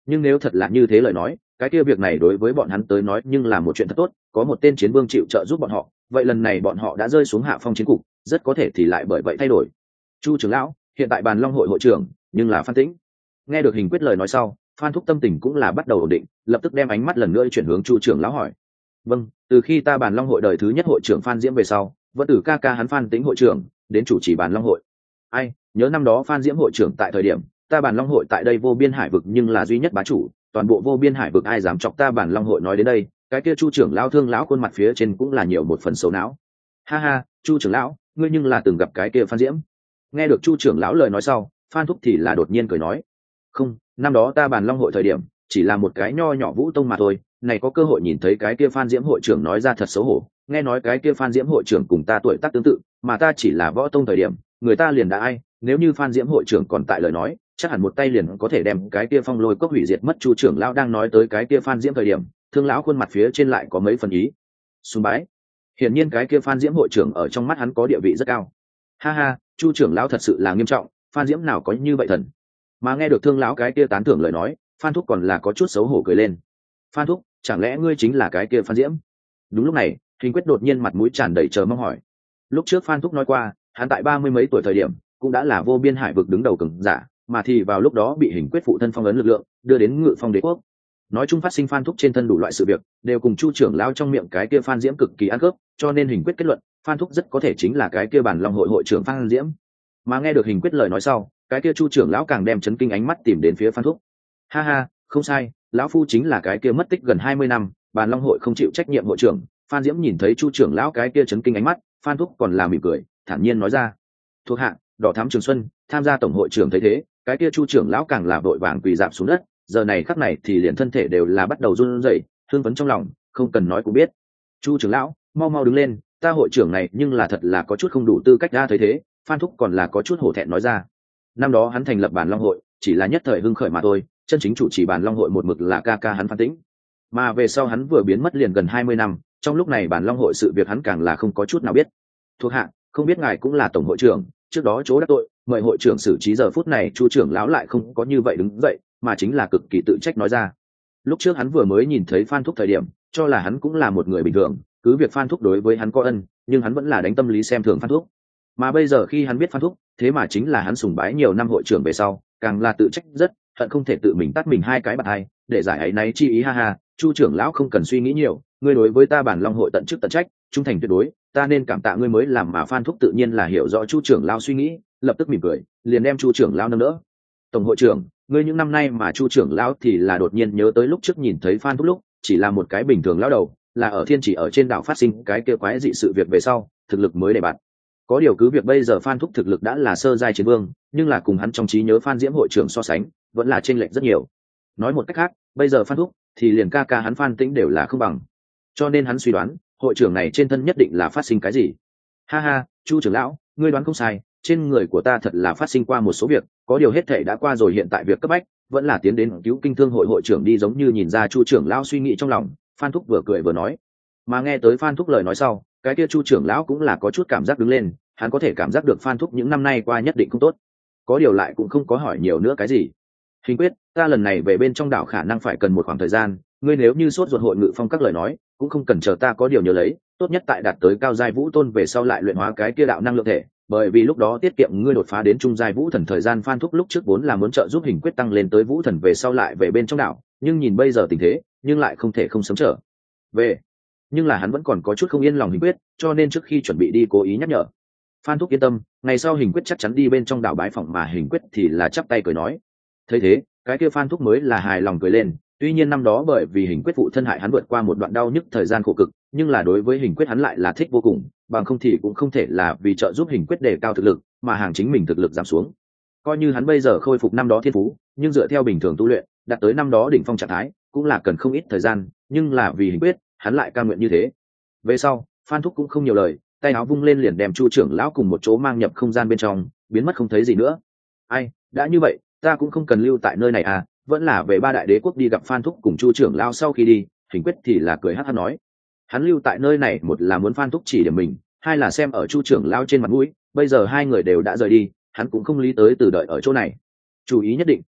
nhưng nếu thật là như thế lời nói, cái kia việc này đối với bọn hắn tới nói nhưng là một chuyện thật tốt, có một tên chiến vương chịu trợ giúp bọn họ, vậy lần này bọn họ đã rơi xuống hạ phong chiến cục, rất có thể thì lại bởi vậy thay đổi. Chu trưởng lão, hiện tại bàn long hội hội trưởng nhưng là Phan Tĩnh. Nghe được Hình Quyết lời nói sau, Phan Thúc tâm tình cũng là bắt đầu ổn định, lập tức đem ánh mắt lần nữa chuyển hướng Chu trưởng lão hỏi. Vâng, từ khi ta bàn long hội đời thứ nhất hội trưởng Phan Diễm về sau, vẫn từ ca ca hắn Phan Tĩnh hội trưởng đến chủ trì bàn long hội. Ai, nhớ năm đó Phan Diễm hội trưởng tại thời điểm, ta bàn long hội tại đây vô biên hải vực nhưng là duy nhất bá chủ, toàn bộ vô biên hải vực ai dám chọc ta bàn long hội. Nói đến đây, cái kia Chu trưởng lão thương lão khuôn mặt phía trên cũng là nhiều một phần xấu não. Ha ha, Chu trưởng lão, ngươi nhưng là từng gặp cái kia Phan Diễm. Nghe được Chu trưởng lão lời nói sau, Phan Thúc thì là đột nhiên cười nói. Không, năm đó ta bàn long hội thời điểm chỉ là một cái nho nhỏ vũ tông mà thôi, này có cơ hội nhìn thấy cái kia Phan Diễm hội trưởng nói ra thật xấu hổ. Nghe nói cái kia Phan Diễm hội trưởng cùng ta tuổi tác tương tự, mà ta chỉ là võ tông thời điểm, người ta liền đã ai, nếu như Phan Diễm hội trưởng còn tại lời nói, chắc hẳn một tay liền có thể đem cái kia phong lôi cốc hủy diệt mất. Chu trưởng lão đang nói tới cái kia Phan Diễm thời điểm, thương lão khuôn mặt phía trên lại có mấy phần ý sùng bái. Hiển nhiên cái kia Phan Diễm hội trưởng ở trong mắt hắn có địa vị rất cao. Ha ha, Chu trưởng lão thật sự là nghiêm trọng, Phan Diễm nào có như vậy thần. Mà nghe được thương lão cái kia tán thưởng lời nói, Phan Thúc còn là có chút xấu hổ cười lên. Phan Thúc, chẳng lẽ ngươi chính là cái kia Phan Diễm? Đúng lúc này, Hình Quyết đột nhiên mặt mũi tràn đầy chờ mong hỏi. Lúc trước Phan Thúc nói qua, hắn tại ba mươi mấy tuổi thời điểm cũng đã là vô biên hải vực đứng đầu cường giả, mà thì vào lúc đó bị Hình Quyết phụ thân phong ấn lực lượng đưa đến Ngự Phong Đế quốc. Nói chung phát sinh Phan Thúc trên thân đủ loại sự việc đều cùng Chu trưởng lão trong miệng cái kia Phan Diễm cực kỳ ăn khớp, cho nên Hình Quyết kết luận Phan Thúc rất có thể chính là cái kia bản long hội hội trưởng Phan Diễm. Mà nghe được Hình Quyết lời nói sau, cái kia Chu trưởng lão càng đem chấn kinh ánh mắt tìm đến phía Phan Thúc. Ha ha, không sai, lão phu chính là cái kia mất tích gần hai mươi năm bàn long hội không chịu trách nhiệm hội trưởng Phan Diễm. Nhìn thấy Chu trưởng lão cái kia chấn kinh ánh mắt, Phan Thúc còn là mỉm cười thản nhiên nói ra. Thuộc hạ Đỏ Thám Trường Xuân tham gia tổng hội trưởng. Thấy thế, cái kia Chu trưởng lão càng là vội vàng quỳ rạp xuống đất, giờ này khắc này thì liền thân thể đều là bắt đầu run rẩy, thương vấn trong lòng không cần nói cũng biết. Chu trưởng lão, mau mau đứng lên, ta hội trưởng này nhưng là thật là có chút không đủ tư cách. Ra thấy thế, Phan Thúc còn là có chút hổ thẹn nói ra. Năm đó hắn thành lập bàn long hội chỉ là nhất thời hưng khởi mà thôi, chân chính chủ trì bàn long hội một mực là ca ca hắn Phan Tĩnh, mà về sau hắn vừa biến mất liền gần hai mươi năm, trong lúc này bàn long hội sự việc hắn càng là không có chút nào biết. Thuộc hạ không biết ngài cũng là tổng hội trưởng, trước đó chỗ đắc tội mời hội trưởng xử trí. Giờ phút này Chu trưởng lão lại không có như vậy đứng dậy, mà chính là cực kỳ tự trách nói ra. Lúc trước hắn vừa mới nhìn thấy Phan Thúc thời điểm cho là hắn cũng là một người bình thường, cứ việc Phan Thúc đối với hắn có ân, nhưng hắn vẫn là đánh tâm lý xem thường Phan Thúc. Mà bây giờ khi hắn biết Phan Thúc thế mà chính là hắn sùng bái nhiều năm hội trưởng về sau, càng là tự trách rất hận không thể tự mình tắt mình hai cái bạt hai để giải ấy náy chi ý. Ha ha, Chu trưởng lão không cần suy nghĩ nhiều, ngươi đối với ta bản long hội tận chức tận trách, trung thành tuyệt đối, ta nên cảm tạ ngươi mới làm. Mà Phan Thúc tự nhiên là hiểu rõ Chu trưởng lão suy nghĩ, lập tức mỉm cười liền đem Chu trưởng lão nâng đỡ. Tổng hội trưởng, ngươi những năm nay mà Chu trưởng lão thì là đột nhiên nhớ tới lúc trước nhìn thấy Phan Thúc lúc chỉ là một cái bình thường lão đầu, là ở thiên chỉ ở trên đảo phát sinh cái kia quái dị sự việc về sau thực lực mới đề bạt. Có điều cứ việc bây giờ Phan Thúc thực lực đã là sơ giai chiến vương, nhưng là cùng hắn trong trí nhớ Phan Diễm hội trưởng so sánh vẫn là chênh lệch rất nhiều. Nói một cách khác, bây giờ Phan Thúc thì liền ca ca hắn Phan Tĩnh đều là không bằng, cho nên hắn suy đoán hội trưởng này trên thân nhất định là phát sinh cái gì. Ha ha, Chu trưởng lão, ngươi đoán không sai, trên người của ta thật là phát sinh qua một số việc, có điều hết thể đã qua rồi, hiện tại việc cấp bách vẫn là tiến đến cứu kinh thương hội hội trưởng đi. Giống như nhìn ra Chu trưởng lão suy nghĩ trong lòng, Phan Thúc vừa cười vừa nói. Mà nghe tới Phan Thúc lời nói sau, cái kia Chu trưởng lão cũng là có chút cảm giác đứng lên, hắn có thể cảm giác được Phan Thúc những năm nay qua nhất định không tốt, có điều lại cũng không có hỏi nhiều nữa cái gì. Hình Quyết, ta lần này về bên trong đảo khả năng phải cần một khoảng thời gian, ngươi nếu như sốt ruột hội ngự phong các lời nói cũng không cần chờ ta có điều nhớ lấy, tốt nhất tại đạt tới cao giai vũ tôn về sau lại luyện hóa cái kia đạo năng lượng thể, bởi vì lúc đó tiết kiệm ngươi đột phá đến trung giai vũ thần thời gian. Phan Thúc lúc trước vốn là muốn trợ giúp Hình Quyết tăng lên tới vũ thần về sau lại về bên trong đảo, nhưng nhìn bây giờ tình thế nhưng lại không thể không sớm trở về, nhưng là hắn vẫn còn có chút không yên lòng Hình Quyết, cho nên trước khi chuẩn bị đi cố ý nhắc nhở. Phan Thúc yên tâm, ngày sau Hình Quyết chắc chắn đi bên trong đảo bái phỏng. Mà Hình Quyết thì là chắp tay cười nói. Thấy thế, cái kia Phan Thúc mới là hài lòng cười lên. Tuy nhiên năm đó bởi vì Hình Quyết phụ thân hại hắn vượt qua một đoạn đau nhức thời gian khổ cực, nhưng là đối với Hình Quyết hắn lại là thích vô cùng, bằng không thì cũng không thể là vì trợ giúp Hình Quyết đề cao thực lực mà hàng chính mình thực lực giảm xuống. Coi như hắn bây giờ khôi phục năm đó thiên phú, nhưng dựa theo bình thường tu luyện đạt tới năm đó đỉnh phong trạng thái cũng là cần không ít thời gian, nhưng là vì Hình Quyết hắn lại cam nguyện như thế. Về sau Phan Thúc cũng không nhiều lời, tay áo vung lên liền đem Chu trưởng lão cùng một chỗ mang nhập không gian bên trong, biến mất không thấy gì nữa. Ai, đã như vậy ta cũng không cần lưu tại nơi này à, vẫn là về ba đại đế quốc đi gặp Phan Thúc cùng Chu trưởng lão. Sau khi đi, Hình Quyết thì là cười hắt hắt nói, hắn lưu tại nơi này một là muốn Phan Thúc chỉ điểm mình, hai là xem ở Chu trưởng lão trên mặt mũi, bây giờ hai người đều đã rời đi, hắn cũng không lý tới từ đợi ở chỗ này. Chú ý nhất định,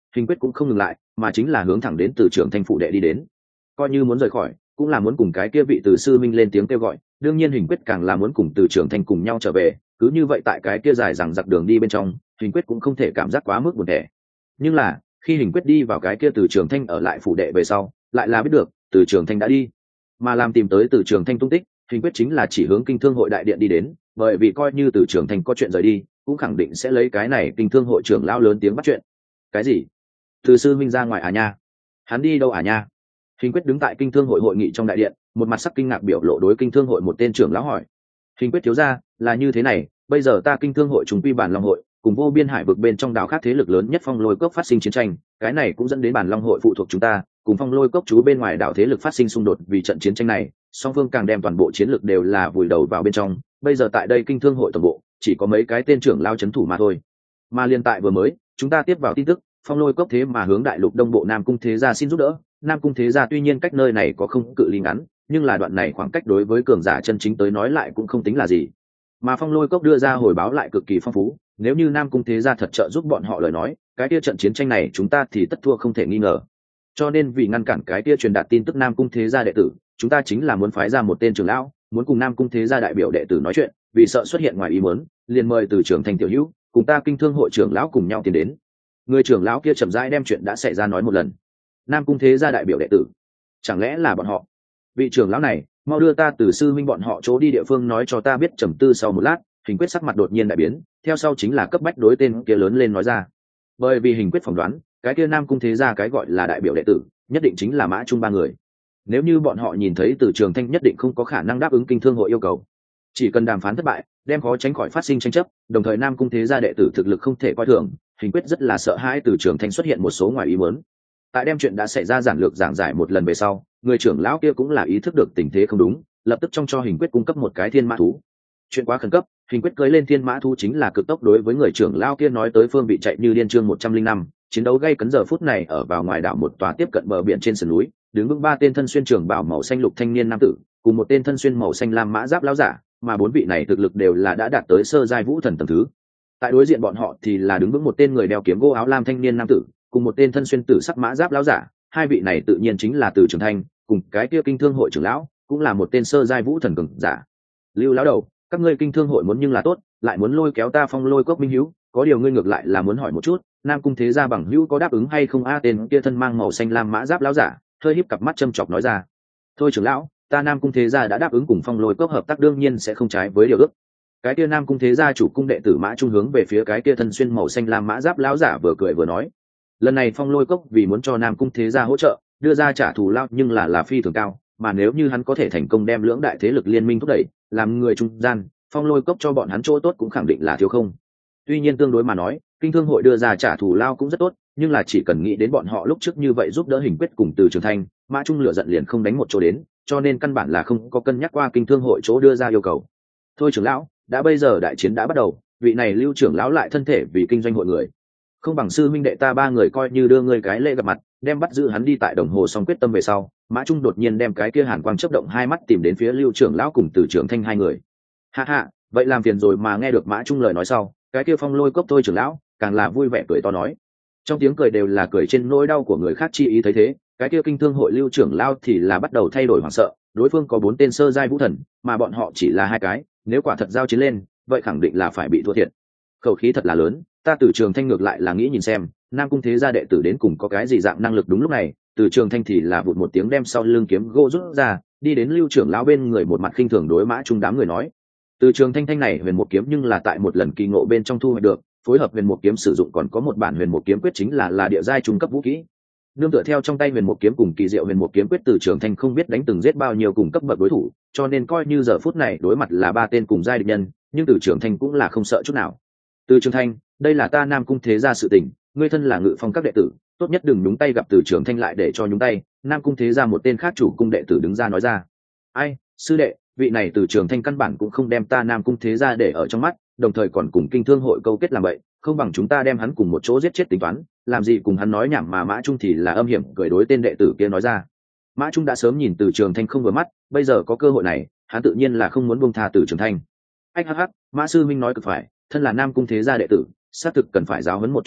Hình quyết cũng không ngừng lại, mà chính là hướng thẳng đến từ trường thanh phụ đệ đi đến, coi như muốn rời khỏi cũng là muốn cùng cái kia vị từ sư minh lên tiếng kêu gọi. Đương nhiên Hình quyết càng là muốn cùng từ trường thanh cùng nhau trở về. Cứ như vậy tại cái kia dài rằng giặc đường đi bên trong, Hình quyết cũng không thể cảm giác quá mức buồn tẻ. Nhưng là khi Hình quyết đi vào cái kia từ trường thanh ở lại phủ đệ về sau, lại là biết được từ trường thanh đã đi. Mà làm tìm tới từ trường thanh tung tích, Hình quyết chính là chỉ hướng kinh thương hội đại điện đi đến, bởi vì coi như từ trường thanh có chuyện rời đi, cũng khẳng định sẽ lấy cái này kinh thương hội trưởng lão lớn tiếng bắt chuyện. Cái gì? Từ sư minh ra ngoài à nha? Hắn đi đâu à nha? Hình quyết đứng tại kinh thương hội hội nghị trong đại điện, một mặt sắc kinh ngạc biểu lộ đối kinh thương hội một tên trưởng lão hỏi. Hình quyết thiếu ra, là như thế này, bây giờ ta kinh thương hội trùng quy bản long hội cùng vô biên hải vực bên trong đảo khác thế lực lớn nhất phong lôi cốc phát sinh chiến tranh, cái này cũng dẫn đến bản long hội phụ thuộc chúng ta cùng phong lôi cốc chú bên ngoài đảo thế lực phát sinh xung đột. Vì trận chiến tranh này, song phương càng đem toàn bộ chiến lực đều là vùi đầu vào bên trong. Bây giờ tại đây kinh thương hội tổng bộ chỉ có mấy cái tên trưởng lao chấn thủ mà thôi. Mà liên tại vừa mới chúng ta tiếp vào tin tức, phong lôi cốc thế mà hướng đại lục đông bộ Nam cung thế gia xin giúp đỡ. Nam cung thế gia tuy nhiên cách nơi này có không cự ly ngắn, nhưng là đoạn này khoảng cách đối với cường giả chân chính tới nói lại cũng không tính là gì. Mà phong lôi cốc đưa ra hồi báo lại cực kỳ phong phú, nếu như Nam cung thế gia thật trợ giúp bọn họ lời nói, cái kia trận chiến tranh này chúng ta thì tất thua không thể nghi ngờ. Cho nên vì ngăn cản cái kia truyền đạt tin tức Nam cung thế gia đệ tử, chúng ta chính là muốn phái ra một tên trưởng lão, muốn cùng Nam cung thế gia đại biểu đệ tử nói chuyện, vì sợ xuất hiện ngoài ý muốn, liền mời từ trưởng thành tiểu hữu cùng ta kinh thương hội trưởng lão cùng nhau tiến đến. Người trưởng lão kia chậm rãi đem chuyện đã xảy ra nói một lần. Nam cung thế gia đại biểu đệ tử, chẳng lẽ là bọn họ? Vị trưởng lão này, mau đưa ta từ sư minh bọn họ chỗ đi địa phương nói cho ta biết. Trầm tư sau một lát, Hình quyết sắc mặt đột nhiên đại biến, theo sau chính là cấp bách đối tên kia lớn lên nói ra. Bởi vì Hình quyết phỏng đoán, cái kia Nam cung thế gia cái gọi là đại biểu đệ tử, nhất định chính là Mã Trung ba người. Nếu như bọn họ nhìn thấy từ trường thanh nhất định không có khả năng đáp ứng kinh thương hội yêu cầu, chỉ cần đàm phán thất bại, đem khó tránh khỏi phát sinh tranh chấp. Đồng thời Nam cung thế gia đệ tử thực lực không thể coi thường, Hình quyết rất là sợ hãi từ trường thanh xuất hiện một số ngoài ý muốn. Tại đem chuyện đã xảy ra giản lược giảng giải một lần về sau, người trưởng lão kia cũng là ý thức được tình thế không đúng, lập tức trong cho Hình quyết cung cấp một cái thiên mã thú. Chuyện quá khẩn cấp, Hình quyết cưới lên thiên mã thú chính là cực tốc đối với người trưởng lão kia nói tới phương vị chạy như điên. Chương một trăm linh năm, chiến đấu gay cấn. Giờ phút này ở vào ngoài đảo một tòa tiếp cận bờ biển trên sườn núi, đứng vững ba tên thân xuyên trường bào màu xanh lục thanh niên nam tử, cùng một tên thân xuyên màu xanh lam mã giáp lão giả, mà bốn vị này thực lực đều là đã đạt tới sơ giai vũ thần tầng thứ. Tại đối diện bọn họ thì là đứng vững một tên người đeo kiếm gỗ áo lam thanh niên nam tử, cùng một tên thân xuyên tử sắc mã giáp lão giả. Hai vị này tự nhiên chính là Từ Trường Thanh cùng cái kia kinh thương hội trưởng lão, cũng là một tên sơ giai vũ thần cường giả. Lưu lão đầu, các ngươi kinh thương hội muốn nhưng là tốt, lại muốn lôi kéo ta phong lôi cốc minh hữu, có điều ngươi ngược lại là muốn hỏi một chút, Nam cung thế gia bằng hữu có đáp ứng hay không? A tên kia thân mang màu xanh lam mã giáp lão giả hơi híp cặp mắt châm chọc nói ra. Thôi trưởng lão, ta Nam cung thế gia đã đáp ứng cùng phong lôi cốc hợp tác, đương nhiên sẽ không trái với điều ước. Cái kia Nam cung thế gia chủ cung đệ tử Mã Trung hướng về phía cái kia thân xuyên màu xanh lam mã giáp lão giả vừa cười vừa nói. Lần này phong lôi cốc vì muốn cho Nam cung thế gia hỗ trợ, đưa ra trả thù lao nhưng là là phi thường cao, mà nếu như hắn có thể thành công đem lưỡng đại thế lực liên minh thúc đẩy, làm người trung gian, phong lôi cốc cho bọn hắn chỗ tốt cũng khẳng định là thiếu không. Tuy nhiên tương đối mà nói, kinh thương hội đưa ra trả thù lao cũng rất tốt, nhưng là chỉ cần nghĩ đến bọn họ lúc trước như vậy giúp đỡ Hình quyết cùng Từ Trường Thanh, Mã Trung lửa giận liền không đánh một chỗ đến, cho nên căn bản là không có cân nhắc qua kinh thương hội chỗ đưa ra yêu cầu. Thôi trưởng lão, đã bây giờ đại chiến đã bắt đầu, vị này Lưu trưởng lão lại thân thể vì kinh doanh hội người, không bằng sư minh đệ ta ba người coi như đưa ngươi cái lễ gặp mặt, đem bắt giữ hắn đi. Tại đồng hồ xong quyết tâm về sau, Mã Trung đột nhiên đem cái kia hàn quang chớp động hai mắt tìm đến phía Lưu trưởng lão cùng Từ Trường Thanh hai người. Ha ha, vậy làm phiền rồi. Mà nghe được Mã Trung lời nói sau, cái kia phong lôi cốc Thôi trưởng lão càng là vui vẻ cười to nói, trong tiếng cười đều là cười trên nỗi đau của người khác chi ý. Thấy thế, cái kia kinh thương hội Lưu trưởng lão thì là bắt đầu thay đổi hoảng sợ. Đối phương có bốn tên sơ giai vũ thần, mà bọn họ chỉ là hai cái, nếu quả thật giao chiến lên, vậy khẳng định là phải bị thua thiệt. Khẩu khí thật là lớn, ta Từ Trường Thanh ngược lại là nghĩ nhìn xem Nam cung thế gia đệ tử đến cùng có cái gì dạng năng lực. Đúng lúc này, Từ Trường Thanh thì là vụt một tiếng đem sau lưng kiếm gỗ rút ra, đi đến Lưu trưởng lão bên người, một mặt khinh thường đối Mã Trung đám người nói. Từ Trường Thanh thanh này huyền một kiếm nhưng là tại một lần kỳ ngộ bên trong thu hoạch được, phối hợp huyền một kiếm sử dụng còn có một bản huyền một kiếm quyết, chính là là địa giai trung cấp vũ khí. Nương tựa theo trong tay huyền một kiếm cùng kỳ diệu huyền một kiếm quyết, Từ Trường Thanh không biết đánh từng giết bao nhiêu cùng cấp bậc đối thủ, cho nên coi như giờ phút này đối mặt là ba tên cùng giai địch nhân, nhưng Từ Trường Thanh cũng là không sợ chút nào. Từ Trường Thanh, đây là ta Nam cung thế gia sự tình, ngươi thân là Ngự Phong các đệ tử, tốt nhất đừng nhúng tay. Gặp Từ Trường Thanh lại để cho nhúng tay, Nam cung thế gia một tên khác chủ cung đệ tử đứng ra nói ra. Ai, sư đệ, vị này Từ Trường Thanh căn bản cũng không đem ta Nam cung thế gia để ở trong mắt, đồng thời còn cùng kinh thương hội câu kết làm vậy, không bằng chúng ta đem hắn cùng một chỗ giết chết tính toán, làm gì cùng hắn nói nhảm. Mà Mã Trung thì là âm hiểm cười đối tên đệ tử kia nói ra. Mã Trung đã sớm nhìn Từ Trường Thanh không vừa mắt, bây giờ có cơ hội này, hắn tự nhiên là không muốn buông tha Từ Trường Thanh. Anh hắc hắc, Mã sư minh nói cực phải, thân là Nam cung thế gia đệ tử, xác thực cần phải giáo huấn một chút hắn,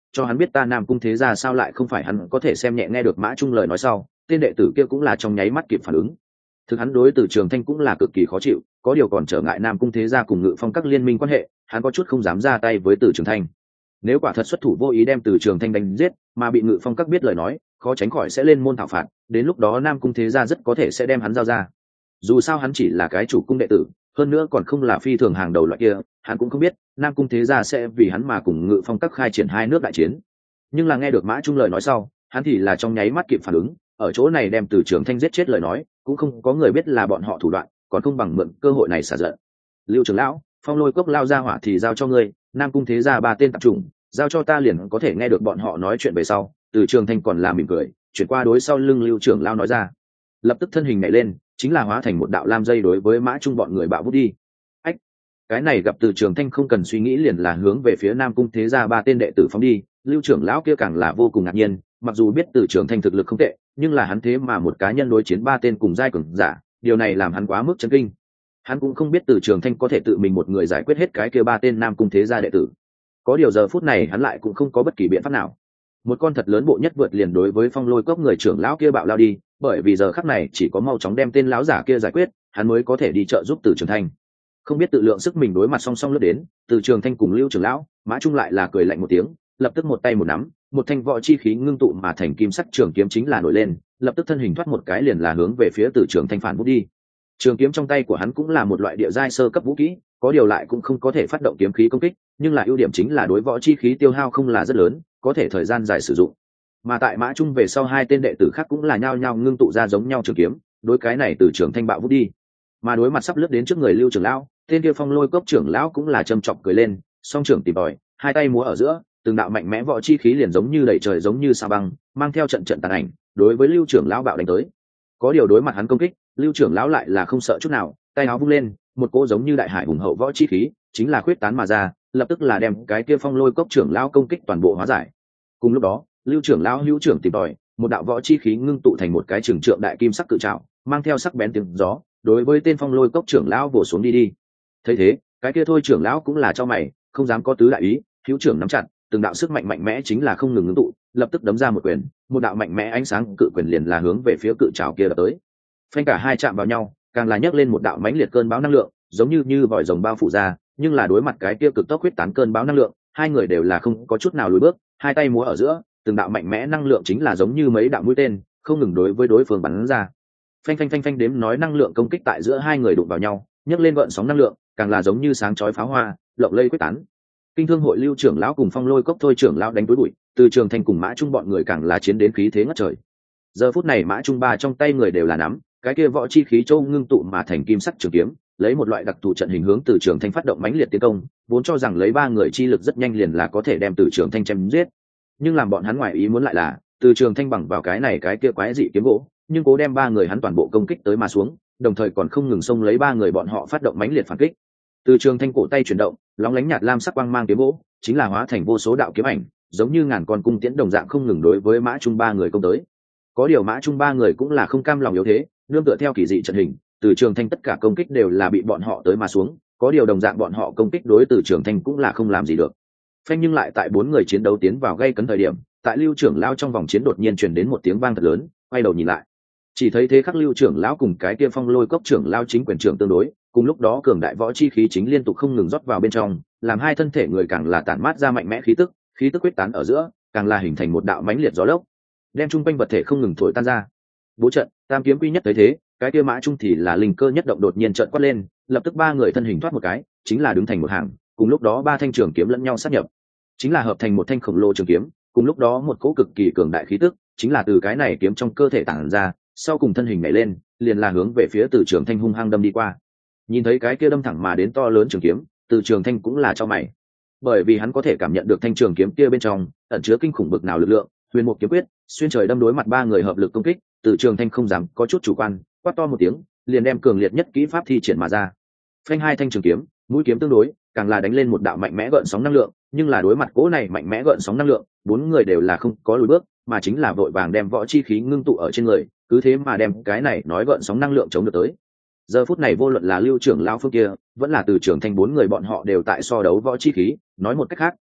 cho hắn biết ta Nam Cung thế gia sao lại không phải hắn có thể xem nhẹ. Nghe được Mã Trung lời nói sau, tên đệ tử kia cũng là trong nháy mắt kịp phản ứng. Thực hắn đối Từ Trường Thanh cũng là cực kỳ khó chịu, có điều còn trở ngại Nam Cung thế gia cùng Ngự Phong các liên minh quan hệ, hắn có chút không dám ra tay với Từ Trường Thanh. Nếu quả thật xuất thủ vô ý đem Từ Trường Thanh đánh giết, mà bị Ngự Phong các biết lời nói, khó tránh khỏi sẽ lên môn thảo phạt, đến lúc đó Nam Cung thế gia rất có thể sẽ đem hắn giao ra. Dù sao hắn chỉ là cái chủ cung đệ tử, hơn nữa còn không là phi thường hàng đầu loại kia, hắn cũng không biết Nam Cung thế gia sẽ vì hắn mà cùng Ngự Phong các khai triển hai nước đại chiến. Nhưng là nghe được Mã Trung lời nói sau, hắn thì là trong nháy mắt kịp phản ứng, ở chỗ này đem Từ Trường Thanh giết chết lời nói, cũng không có người biết là bọn họ thủ đoạn, còn không bằng mượn cơ hội này xả giận. Lưu trưởng lão, Phong Lôi Cốc lao ra hỏa thì giao cho ngươi, Nam Cung thế gia ba tên tạp chủng, giao cho ta liền có thể. Nghe được bọn họ nói chuyện về sau, Từ Trường Thanh còn là mỉm cười, chuyển qua đối sau lưng Lưu trưởng lão nói ra. Lập tức thân hình nhảy lên, chính là hóa thành một đạo lam dây đối với Mã Trung bọn người bạo vút đi. Ách, cái này gặp Từ Trường Thanh không cần suy nghĩ liền là hướng về phía Nam Cung thế gia ba tên đệ tử phóng đi. Lưu trưởng lão kia càng là vô cùng ngạc nhiên, mặc dù biết Từ Trường Thanh thực lực không tệ, nhưng là hắn thế mà một cá nhân đối chiến ba tên cùng giai cường giả, điều này làm hắn quá mức chấn kinh. Hắn cũng không biết Từ Trường Thanh có thể tự mình một người giải quyết hết cái kia ba tên Nam Cung thế gia đệ tử. Có điều giờ phút này hắn lại cũng không có bất kỳ biện pháp nào. Một con thật lớn bộ nhất vượt liền đối với Phong Lôi Cốc người trưởng lão kia bạo lao đi, bởi vì giờ khắc này chỉ có mau chóng đem tên lão giả kia giải quyết, hắn mới có thể đi trợ giúp Từ Trường Thanh. Không biết tự lượng sức mình đối mặt song song lướt đến, Từ Trường Thanh cùng Lưu trưởng lão, Mã Trung lại là cười lạnh một tiếng, lập tức một tay một nắm, một thanh võ chi khí ngưng tụ mà thành kim sắc trường kiếm chính là nổi lên, lập tức thân hình thoát một cái liền là hướng về phía Từ Trường Thanh phản bút đi. Trường kiếm trong tay của hắn cũng là một loại địa giai sơ cấp vũ khí, có điều lại cũng không có thể phát động kiếm khí công kích, nhưng là ưu điểm chính là đối võ chi khí tiêu hao không là rất lớn, có thể thời gian dài sử dụng. Mà tại Mã Trung về sau hai tên đệ tử khác cũng là nhao nhao ngưng tụ ra giống nhau trường kiếm, đối cái này Từ Trường Thanh bạo vút đi. Mà đối mặt sắp lướt đến trước người Lưu trưởng lão, tên kia Phong Lôi Cốc trưởng lão cũng là châm chọc cười lên, song trưởng tìm tòi, hai tay múa ở giữa, từng đạo mạnh mẽ võ chi khí liền giống như đẩy trời giống như sao băng, mang theo trận trận tàn ảnh, đối với Lưu trưởng lão bạo đánh tới. Có điều đối mặt hắn công kích, Lưu trưởng lão lại là không sợ chút nào, tay áo vung lên, một cỗ giống như đại hải hùng hậu võ chi khí, chính là khuyết tán mà ra, lập tức là đem cái kia Phong Lôi Cốc trưởng lão công kích toàn bộ hóa giải. Cùng lúc đó, Lưu trưởng lão hữu trưởng tìm tòi, một đạo võ chi khí ngưng tụ thành một cái trường trượng đại kim sắc cự trảo, mang theo sắc bén tiếng gió, đối với tên Phong Lôi Cốc trưởng lão vồ xuống đi đi. Thấy thế, cái kia thôi trưởng lão cũng là cho mày, không dám có tứ đại ý, hữu trưởng nắm chặt, từng đạo sức mạnh mạnh mẽ chính là không ngừng ngưng tụ, lập tức đấm ra một quyền, một đạo mạnh mẽ ánh sáng cự quyền liền là hướng về phía cự trảo kia đập tới. Phanh cả hai chạm vào nhau, càng là nhấc lên một đạo mãnh liệt cơn bão năng lượng, giống như như vòi rồng bao phủ ra, nhưng là đối mặt cái kia cực tốc huyết tán cơn bão năng lượng, hai người đều là không có chút nào lùi bước, hai tay múa ở giữa, từng đạo mạnh mẽ năng lượng chính là giống như mấy đạo mũi tên, không ngừng đối với đối phương bắn ra. Phanh phanh phanh phanh đếm nói năng lượng công kích tại giữa hai người đụng vào nhau, nhấc lên gợn sóng năng lượng, càng là giống như sáng chói pháo hoa, lộng lây quyết tán. Kinh Thương hội Lưu trưởng lão cùng Phong Lôi Cốc thôi trưởng lão đánh túi bụi, Từ Trường Thanh cùng Mã Trung bọn người càng là chiến đến khí thế ngất trời. Giờ phút này Mã Trung ba trong tay người đều là nắm, cái kia võ chi khí châu ngưng tụ mà thành kim sắc trường kiếm, lấy một loại đặc thù trận hình hướng Từ Trường Thanh phát động mãnh liệt tiến công, vốn cho rằng lấy ba người chi lực rất nhanh liền là có thể đem Từ Trường Thanh chém giết. Nhưng làm bọn hắn ngoài ý muốn lại là, Từ Trường Thanh bằng vào cái này cái kia quái dị kiếm gỗ, nhưng cố đem ba người hắn toàn bộ công kích tới mà xuống, đồng thời còn không ngừng xông lấy ba người bọn họ phát động mãnh liệt phản kích. Từ Trường Thanh cổ tay chuyển động, lóng lánh nhạt lam sắc quang mang kiếm gỗ, chính là hóa thành vô số đạo kiếm ảnh, giống như ngàn con cung tiễn đồng dạng không ngừng đối với Mã Trung ba người công tới. Có điều Mã Trung ba người cũng là không cam lòng yếu thế, nương tựa theo kỳ dị trận hình, Từ Trường Thanh tất cả công kích đều là bị bọn họ tới mà xuống, có điều đồng dạng bọn họ công kích đối Từ Trường Thanh cũng là không làm gì được. Phanh nhưng lại tại bốn người chiến đấu tiến vào gây cấn thời điểm, tại Lưu trưởng lão trong vòng chiến đột nhiên truyền đến một tiếng vang thật lớn, quay đầu nhìn lại, chỉ thấy thế khắc Lưu trưởng lão cùng cái kia Phong Lôi Cốc trưởng lão chính quyền trưởng tương đối, cùng lúc đó cường đại võ chi khí chính liên tục không ngừng rót vào bên trong, làm hai thân thể người càng là tản mát ra mạnh mẽ khí tức, khí tức quyết tán ở giữa, càng là hình thành một đạo mãnh liệt gió lốc, đem trung quanh vật thể không ngừng thổi tan ra. Bố trận, Tam kiếm quy nhất thấy thế, cái kia Mã Trung thì là linh cơ nhất động đột nhiên trợn quát lên, lập tức ba người thân hình thoát một cái, chính là đứng thành một hàng, cùng lúc đó ba thanh trường kiếm lẫn nhau sát nhập, chính là hợp thành một thanh khổng lồ trường kiếm, cùng lúc đó một cỗ cực kỳ cường đại khí tức, chính là từ cái này kiếm trong cơ thể tản ra, sau cùng thân hình nhảy lên, liền là hướng về phía Từ Trường Thanh hung hăng đâm đi qua. Nhìn thấy cái kia đâm thẳng mà đến to lớn trường kiếm, Từ Trường Thanh cũng là cho mày, bởi vì hắn có thể cảm nhận được thanh trường kiếm kia bên trong ẩn chứa kinh khủng bực nào lực lượng, huyền một kiếm quyết, xuyên trời đâm đối mặt ba người hợp lực công kích, Từ Trường Thanh không dám có chút chủ quan, quát to một tiếng, liền đem cường liệt nhất kỹ pháp thi triển mà ra. Phanh hai thanh trường kiếm, mũi kiếm tương đối, càng là đánh lên một đạo mạnh mẽ gợn sóng năng lượng, nhưng là đối mặt cỗ này mạnh mẽ gợn sóng năng lượng, bốn người đều là không có lùi bước, mà chính là vội vàng đem võ chi khí ngưng tụ ở trên người, cứ thế mà đem cái này nói gợn sóng năng lượng chống được tới. Giờ phút này vô luận là Lưu trưởng lão phương kia, vẫn là Từ Trường Thanh bốn người bọn họ đều tại so đấu võ chi khí, nói một cách khác,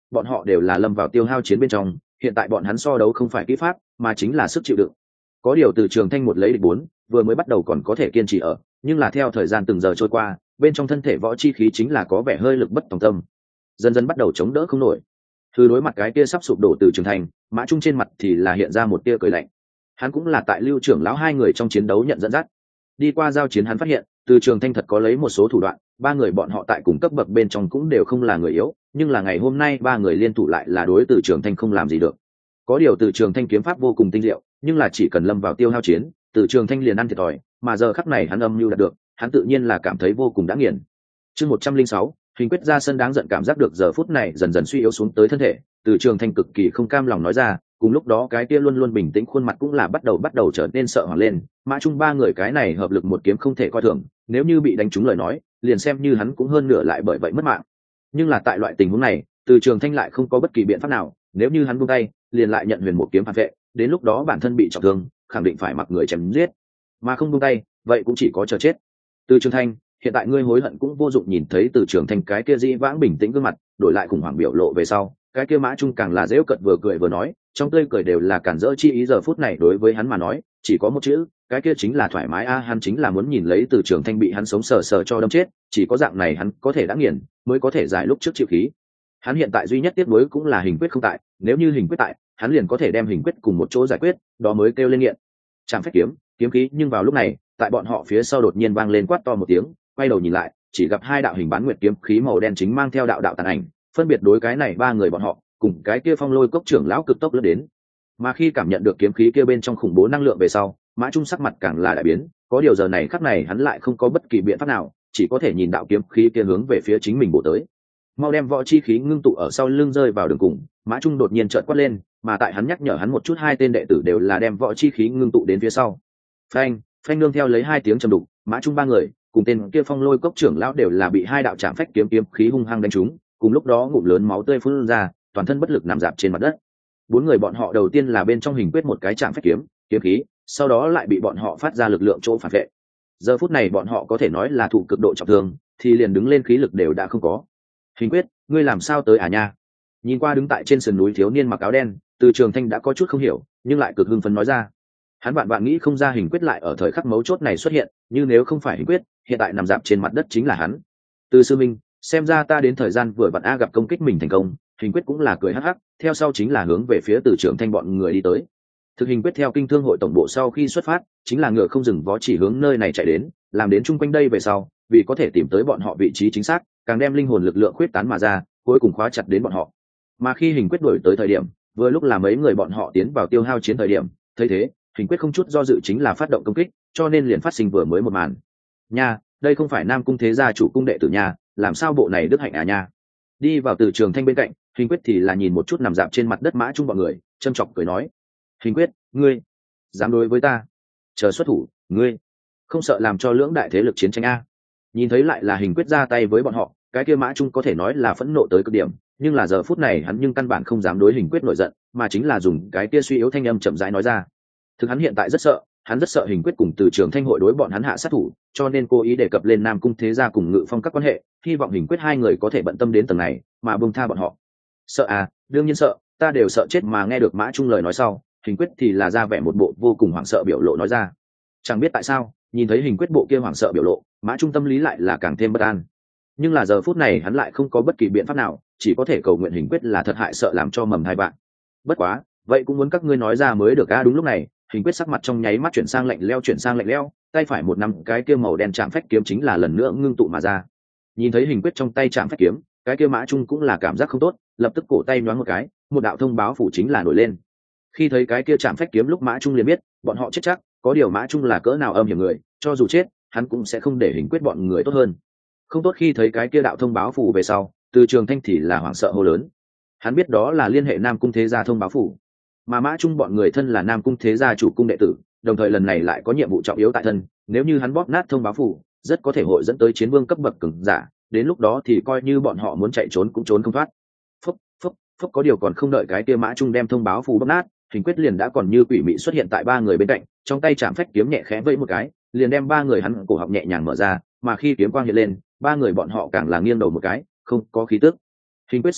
bọn họ đều là lâm vào tiêu hao chiến bên trong, hiện tại bọn hắn so đấu không phải kỹ pháp mà chính là sức chịu đựng. Có điều từ trường thanh một lấy địch bốn, vừa mới bắt đầu còn có thể kiên trì ở, nhưng là theo thời gian từng giờ trôi qua, bên trong thân thể võ chi khí chính là có vẻ hơi lực bất tòng tâm, dần dần bắt đầu chống đỡ không nổi. Từ đối mặt cái kia sắp sụp đổ từ trường thanh, Mã Trung trên mặt thì là hiện ra một tia cười lạnh. Hắn cũng là tại Lưu trưởng lão hai người trong chiến đấu nhận dẫn dắt. Đi qua giao chiến hắn phát hiện, từ trường thanh thật có lấy một số thủ đoạn, ba người bọn họ tại cùng cấp bậc bên trong cũng đều không là người yếu, nhưng là ngày hôm nay ba người liên thủ lại là đối từ trường thanh không làm gì được. Có điều từ trường thanh kiếm pháp vô cùng tinh diệu, nhưng là chỉ cần lâm vào tiêu hao chiến, từ trường thanh liền ăn thiệt thòi, mà giờ khắc này hắn âm mưu đạt được, hắn tự nhiên là cảm thấy vô cùng đã nghiền. Chương một trăm linh sáu, Hình quyết ra sân đáng giận cảm giác được giờ phút này dần dần suy yếu xuống tới thân thể, từ trường thanh cực kỳ không cam lòng nói ra, cùng lúc đó cái kia luôn luôn bình tĩnh khuôn mặt cũng là bắt đầu bắt đầu trở nên sợ hoảng lên. Mã Trung ba người cái này hợp lực một kiếm không thể coi thường, nếu như bị đánh trúng lời nói, liền xem như hắn cũng hơn nửa lại bởi vậy mất mạng. Nhưng là tại loại tình huống này, từ trường thanh lại không có bất kỳ biện pháp nào, nếu như hắn buông tay, liền lại nhận huyền một kiếm phản vệ, đến lúc đó bản thân bị trọng thương, khẳng định phải mặc người chém giết, mà không buông tay, vậy cũng chỉ có chờ chết. Từ trường thanh, hiện tại ngươi hối hận cũng vô dụng. Nhìn thấy từ trường thanh cái kia dĩ vãng bình tĩnh gương mặt đổi lại khủng hoảng biểu lộ về sau, cái kia Mã Trung càng là dễu cợt vừa cười vừa nói, trong tươi cười đều là cản rỡ chi ý. Giờ phút này đối với hắn mà nói chỉ có một chữ, cái kia chính là thoải mái a. Hắn chính là muốn nhìn lấy từ trường thanh bị hắn sống sờ sờ cho đâm chết, chỉ có dạng này hắn có thể đã nghiền, mới có thể giải lúc trước chịu khí. Hắn hiện tại duy nhất tiếc nuối cũng là hình quyết không tại, nếu như hình quyết tại, hắn liền có thể đem hình quyết cùng một chỗ giải quyết, đó mới kêu lên nghiện. Trảm phách kiếm, kiếm khí. Nhưng vào lúc này, tại bọn họ phía sau đột nhiên vang lên quát to một tiếng, quay đầu nhìn lại, chỉ gặp hai đạo hình bán nguyệt kiếm khí màu đen chính mang theo đạo đạo tàn ảnh, phân biệt đối cái này ba người bọn họ cùng cái kia Phong Lôi Cốc trưởng lão cực tốc lướt đến. Mà khi cảm nhận được kiếm khí kia bên trong khủng bố năng lượng về sau, Mã Trung sắc mặt càng là đại biến, có điều giờ này khắc này hắn lại không có bất kỳ biện pháp nào, chỉ có thể nhìn đạo kiếm khí kia hướng về phía chính mình bổ tới. Mau đem võ chi khí ngưng tụ ở sau lưng rơi vào đường cùng, Mã Trung đột nhiên trợn quát lên, mà tại hắn nhắc nhở hắn một chút, hai tên đệ tử đều là đem võ chi khí ngưng tụ đến phía sau. Phanh, phanh nương theo lấy hai tiếng trầm đục, Mã Trung ba người cùng tên kia Phong Lôi Cốc trưởng lão đều là bị hai đạo trảm phách kiếm kiếm khí hung hăng đánh trúng, cùng lúc đó ngụm lớn máu tươi phun ra, toàn thân bất lực nằm dạp trên mặt đất. Bốn người bọn họ đầu tiên là bên trong hình quyết một cái trảm phách kiếm kiếm khí, sau đó lại bị bọn họ phát ra lực lượng chỗ phản vệ. Giờ phút này bọn họ có thể nói là thụ cực độ trọng thương, thì liền đứng lên khí lực đều đã không có. Hình quyết, ngươi làm sao tới à nha? Nhìn qua đứng tại trên sườn núi thiếu niên mặc áo đen, từ trường thanh đã có chút không hiểu, nhưng lại cực hưng phấn nói ra. Hắn bạn bạn nghĩ không ra hình quyết lại ở thời khắc mấu chốt này xuất hiện, nhưng nếu không phải hình quyết, hiện tại nằm dạp trên mặt đất chính là hắn. Từ sư minh, xem ra ta đến thời gian vừa vặn a. Gặp công kích mình thành công, hình quyết cũng là cười hắc hắc, theo sau chính là hướng về phía từ trường thanh bọn người đi tới. Thực hình quyết theo kinh thương hội tổng bộ sau khi xuất phát, chính là ngựa không dừng vó chỉ hướng nơi này chạy đến, làm đến chung quanh đây về sau, vì có thể tìm tới bọn họ vị trí chính xác, càng đem linh hồn lực lượng khuyết tán mà ra, cuối cùng khóa chặt đến bọn họ. Mà khi hình quyết đuổi tới thời điểm, vừa lúc là mấy người bọn họ tiến vào tiêu hao chiến thời điểm, thấy thế, hình quyết không chút do dự chính là phát động công kích, cho nên liền phát sinh vừa mới một màn. Nha, đây không phải Nam cung thế gia chủ cung đệ tử nha, làm sao bộ này đức hạnh à nha. Đi vào từ trường thanh bên cạnh, hình quyết thì là nhìn một chút nằm dạp trên mặt đất Mã Trung bọn người, châm chọc cười nói: hình quyết, ngươi dám đối với ta, chờ xuất thủ, ngươi không sợ làm cho lưỡng đại thế lực chiến tranh a? Nhìn thấy lại là hình quyết ra tay với bọn họ, cái kia Mã Trung có thể nói là phẫn nộ tới cực điểm, nhưng là giờ phút này hắn nhưng căn bản không dám đối hình quyết nổi giận, mà chính là dùng cái kia suy yếu thanh âm chậm rãi nói ra. Thực hắn hiện tại rất sợ, hắn rất sợ hình quyết cùng từ trường thanh hội đối bọn hắn hạ sát thủ, cho nên cố ý đề cập lên Nam cung thế gia cùng Ngự Phong các quan hệ, hy vọng hình quyết hai người có thể bận tâm đến tầng này mà buông tha bọn họ. Sợ à, đương nhiên sợ, ta đều sợ chết. Mà nghe được Mã Trung lời nói sau, hình quyết thì là ra vẻ một bộ vô cùng hoảng sợ biểu lộ nói ra. Chẳng biết tại sao, nhìn thấy hình quyết bộ kia hoảng sợ biểu lộ, Mã Trung tâm lý lại là càng thêm bất an. Nhưng là giờ phút này hắn lại không có bất kỳ biện pháp nào, chỉ có thể cầu nguyện hình quyết là thật hại sợ làm cho mầm hai bạn. Bất quá, vậy cũng muốn các ngươi nói ra mới được a. Đúng lúc này, hình quyết sắc mặt trong nháy mắt chuyển sang lạnh lẽo chuyển sang lạnh lẽo, tay phải một năm cái kia màu đen chạm phách kiếm chính là lần nữa ngưng tụ mà ra. Nhìn thấy hình quyết trong tay chạm phách kiếm, cái kia Mã Trung cũng là cảm giác không tốt, lập tức cổ tay nhoáng một cái, một đạo thông báo phủ chính là nổi lên. Khi thấy cái kia chạm phách kiếm lúc Mã Trung liền biết, bọn họ chết chắc, có điều Mã Trung là cỡ nào âm hiểm người, cho dù chết, hắn cũng sẽ không để hình quyết bọn người tốt hơn. Không tốt. Khi thấy cái kia đạo thông báo phủ về sau, từ trường thanh thì là hoảng sợ hô lớn. Hắn biết đó là liên hệ Nam cung thế gia thông báo phủ, mà Mã Trung bọn người thân là Nam cung thế gia chủ cung đệ tử, đồng thời lần này lại có nhiệm vụ trọng yếu tại thân, nếu như hắn bóp nát thông báo phủ, rất có thể hội dẫn tới chiến vương cấp bậc cường giả, đến lúc đó thì coi như bọn họ muốn chạy trốn cũng trốn không thoát. Phúc, phúc, phúc. Có điều còn không đợi cái kia Mã Trung đem thông báo phủ bóp nát, hình quyết liền đã còn như quỷ mị xuất hiện tại ba người bên cạnh, trong tay chạm phách kiếm nhẹ khẽ vẫy một cái, liền đem ba người hắn cổ họng nhẹ nhàng mở ra, mà khi kiếm quang hiện lên, ba người bọn họ càng là nghiêng đầu một cái, không có khí tức. Hình quyết sư đệ,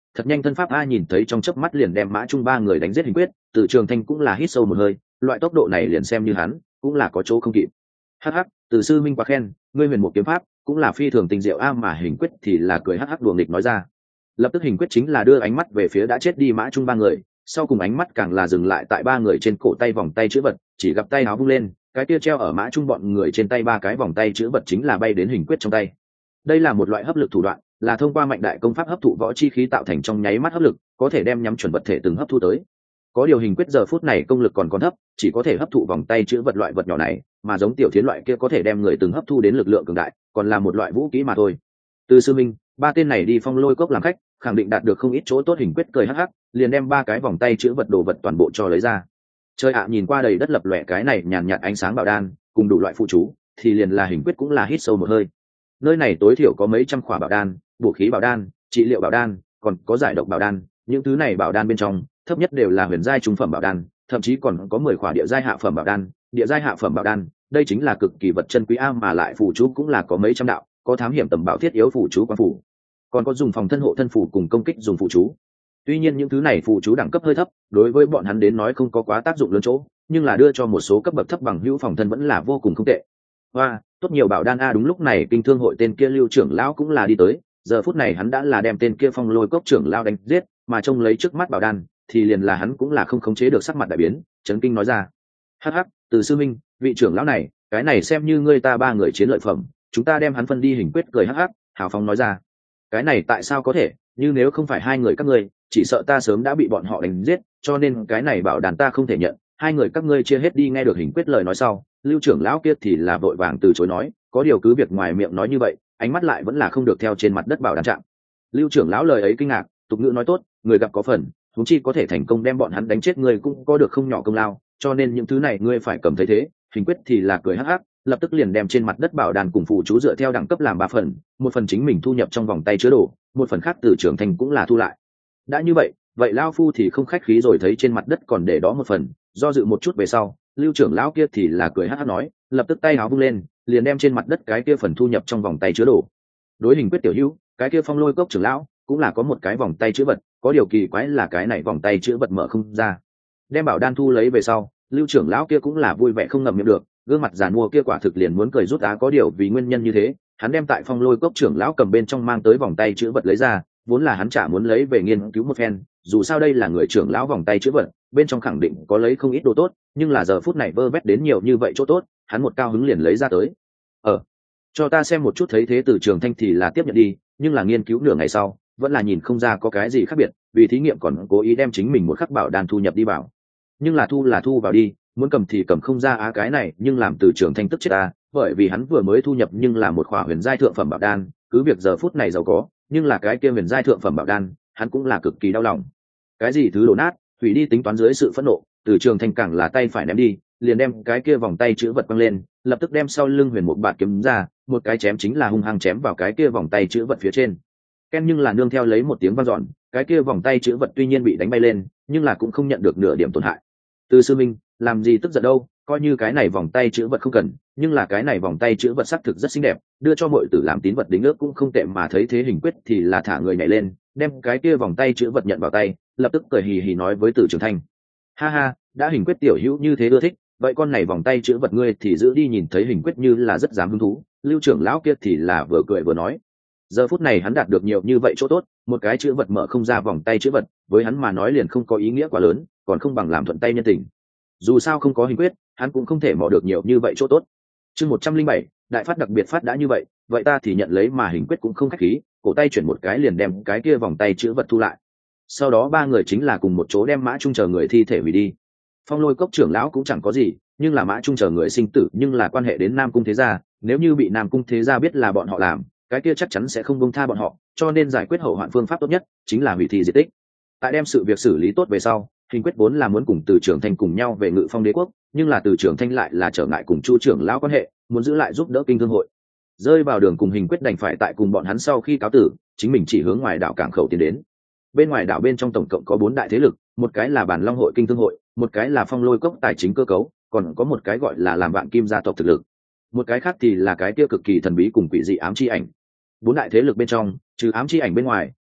thật nhanh thân pháp a, nhìn thấy trong chớp mắt liền đem mã trung ba người đánh giết Hình Quyết, Từ Trường Thanh cũng là hít sâu một hơi, loại tốc độ này liền xem như hắn cũng là có chỗ không kịp. Hắc hắc, Từ sư minh quá khen, ngươi huyền một kiếm pháp cũng là phi thường tình diệu a, mà Hình Quyết thì là cười hắc hắc đùa nghịch nói ra. Lập tức Hình Quyết chính là đưa ánh mắt về phía đã chết đi mã trung ba người, sau cùng ánh mắt càng là dừng lại tại ba người trên cổ tay vòng tay chữ vật, chỉ gặp tay áo vung lên, cái kia treo ở mã trung bọn người trên tay ba cái vòng tay chữ vật chính là bay đến Hình Quyết trong tay. Đây là một loại hấp lực thủ đoạn, là thông qua mạnh đại công pháp hấp thụ võ chi khí tạo thành trong nháy mắt hấp lực, có thể đem nhắm chuẩn vật thể từng hấp thu tới. Có điều Hình Quyết giờ phút này công lực còn còn thấp, chỉ có thể hấp thụ vòng tay chữ vật loại vật nhỏ này, mà giống tiểu thiến loại kia có thể đem người từng hấp thu đến lực lượng cường đại, còn là một loại vũ khí mà thôi. Từ sư minh, ba tên này đi Phong Lôi Cốc làm khách, khẳng định đạt được không ít chỗ tốt. Hình Quyết cười hắc hắc, liền đem ba cái vòng tay chữ vật đồ vật toàn bộ cho lấy ra. Trời ạ, nhìn qua đầy đất lập lòe cái này nhàn nhạt ánh sáng bảo đan cùng đủ loại phụ chú, thì liền là Hình Quyết cũng là hít sâu một hơi. Nơi này tối thiểu có mấy trăm khỏa bảo đan, vũ khí bảo đan, trị liệu bảo đan, còn có giải độc bảo đan, những thứ này bảo đan bên trong thấp nhất đều là huyền giai trung phẩm bảo đan, thậm chí còn có mười khỏa địa giai hạ phẩm bảo đan. Địa giai hạ phẩm bảo đan, đây chính là cực kỳ vật chân quý a, mà lại phù chú cũng là có mấy trăm đạo, có thám hiểm tầm bảo thiết yếu phù chú quan phù, còn có dùng phòng thân hộ thân phù cùng công kích dùng phù chú. Tuy nhiên những thứ này phù chú đẳng cấp hơi thấp, đối với bọn hắn đến nói không có quá tác dụng lớn chỗ, nhưng là đưa cho một số cấp bậc thấp bằng hữu phòng thân vẫn là vô cùng không tệ. Hoa, tốt nhiều bảo đan a. Đúng lúc này Kinh Thương hội tên kia Lưu trưởng lão cũng là đi tới, giờ phút này hắn đã là đem tên kia Phong Lôi Cốc trưởng lão đánh giết, mà trông lấy trước mắt bảo đan thì liền là hắn cũng là không khống chế được sắc mặt đại biến, chấn kinh nói ra: hắc hắc, Từ sư minh, vị trưởng lão này, cái này xem như ngươi ta ba người chiến lợi phẩm, chúng ta đem hắn phân đi. Hình Quyết cười hắc hắc hào phóng nói ra: cái này tại sao có thể, như nếu không phải hai người các ngươi, chỉ sợ ta sớm đã bị bọn họ đánh giết, cho nên cái này bảo đàn ta không thể nhận, hai người các ngươi chia hết đi. Nghe được Hình Quyết lời nói sau, Lưu trưởng lão kia thì là vội vàng từ chối nói, có điều cứ việc ngoài miệng nói như vậy, ánh mắt lại vẫn là không được theo trên mặt đất bảo đàn chạm. Lưu trưởng lão lời ấy kinh ngạc, tục ngữ nói tốt, người gặp có phần, huống chi có thể thành công đem bọn hắn đánh chết người cũng có được không nhỏ công lao, cho nên những thứ này ngươi phải cầm thấy thế. Hình Quyết thì là cười hắc hắc, lập tức liền đem trên mặt đất bảo đàn cùng phụ chú dựa theo đẳng cấp làm ba phần, một phần chính mình thu nhập trong vòng tay chứa đồ, một phần khác Từ Trường Thanh cũng là thu lại. Đã như vậy, vậy lao phu thì không khách khí rồi. Thấy trên mặt đất còn để đó một phần, do dự một chút về sau, Lưu trưởng lão kia thì là cười hắc hắc nói, lập tức tay áo vung lên, liền đem trên mặt đất cái kia phần thu nhập trong vòng tay chứa đồ. Đối Hình Quyết tiểu hữu, cái kia Phong Lôi Cốc trưởng lão cũng là có một cái vòng tay chứa vật, có điều kỳ quái là cái này vòng tay chứa vật mở không ra. Đem bảo đan thu lấy về sau, Lưu trưởng lão kia cũng là vui vẻ không ngậm miệng được, gương mặt giàn mua kia quả thực liền muốn cười rút á. Có điều vì nguyên nhân như thế, hắn đem tại Phong Lôi Cốc trưởng lão cầm bên trong mang tới vòng tay chứa vật lấy ra, vốn là hắn chả muốn lấy về nghiên cứu một phen, dù sao đây là người trưởng lão vòng tay chứa vật, bên trong khẳng định có lấy không ít đồ tốt, nhưng là giờ phút này vơ vét đến nhiều như vậy chỗ tốt, hắn một cao hứng liền lấy ra tới. Ờ, cho ta xem một chút. Thấy thế Từ Trường Thanh thì là tiếp nhận đi, nhưng là nghiên cứu nửa ngày sau, vẫn là nhìn không ra có cái gì khác biệt, vì thí nghiệm còn cố ý đem chính mình một khắc bảo đan thu nhập đi vào. Nhưng là thu là thu vào đi, muốn cầm thì cầm không ra á. Cái này nhưng làm Từ Trường Thanh tức chết ta, bởi vì hắn vừa mới thu nhập nhưng là một khỏa huyền giai thượng phẩm bảo đan, cứ việc giờ phút này giàu có, nhưng là cái kia huyền giai thượng phẩm bảo đan, hắn cũng là cực kỳ đau lòng. Cái gì thứ đổ nát, hủy đi tính toán. Dưới sự phẫn nộ, Từ Trường Thanh càng là tay phải ném đi, liền đem cái kia vòng tay chữ vật quăng lên, lập tức đem sau lưng huyền một bạt kiếm ra, một cái chém chính là hung hăng chém vào cái kia vòng tay chữ vật phía trên. Ken, nhưng là nương theo lấy một tiếng vang dọn, cái kia vòng tay chữ vật tuy nhiên bị đánh bay lên, nhưng là cũng không nhận được nửa điểm tổn hại. Từ sư minh, làm gì tức giận đâu, coi như cái này vòng tay chữ vật không cần, nhưng là cái này vòng tay chữ vật sắc thực rất xinh đẹp, đưa cho mọi tử làm tín vật đính ước cũng không tệ. Mà thấy thế Hình Quyết thì là thả người nhảy lên, đem cái kia vòng tay chữ vật nhận vào tay, lập tức cười hì hì nói với Từ Trường Thanh: ha ha, đã Hình Quyết tiểu hữu như thế ưa thích, vậy con này vòng tay chữ vật ngươi thì giữ đi. Nhìn thấy Hình Quyết như là rất dám hứng thú, Lưu trưởng lão kia thì là vừa cười vừa nói, giờ phút này hắn đạt được nhiều như vậy chỗ tốt, một cái chữ vật mở không ra vòng tay chữ vật, với hắn mà nói liền không có ý nghĩa quá lớn, còn không bằng làm thuận tay nhân tình. Dù sao không có Hình Quyết, hắn cũng không thể mò được nhiều như vậy chỗ tốt. Chương một trăm linh bảy, đại phát đặc biệt phát đã như vậy, vậy ta thì nhận lấy. Mà Hình Quyết cũng không khách khí, cổ tay chuyển một cái liền đem cái kia vòng tay chữ vật thu lại. Sau đó ba người chính là cùng một chỗ đem Mã Trung chờ người thi thể hủy đi. Phong Lôi Cốc trưởng lão cũng chẳng có gì, nhưng là Mã Trung chờ người sinh tử nhưng là quan hệ đến Nam Cung thế gia, nếu như bị Nam Cung thế gia biết là bọn họ làm, cái kia chắc chắn sẽ không buông tha bọn họ, cho nên giải quyết hậu hoạn phương pháp tốt nhất chính là hủy thi diệt tích. Tại đem sự việc xử lý tốt về sau, Hình Quyết vốn là muốn cùng Từ Trường Thanh cùng nhau về Ngự Phong Đế quốc, nhưng là Từ Trường Thanh lại là trở ngại cùng Chu trưởng lão quan hệ, muốn giữ lại giúp đỡ Kinh Thương hội. Rơi vào đường cùng, Hình Quyết đành phải tại cùng bọn hắn sau khi cáo tử, chính mình chỉ hướng ngoài đảo cảng khẩu tiến đến. Bên ngoài đảo bên trong tổng cộng có bốn đại thế lực, một cái là Bản Long hội Kinh Thương hội, một cái là Phong Lôi Cốc tài chính cơ cấu, còn có một cái gọi là làm Vạn Kim gia tộc thực lực. Một cái khác thì là cái kia cực kỳ thần bí cùng quỷ dị ám chi ảnh. Bốn đại thế lực bên trong, trừ ám chi ảnh bên ngoài,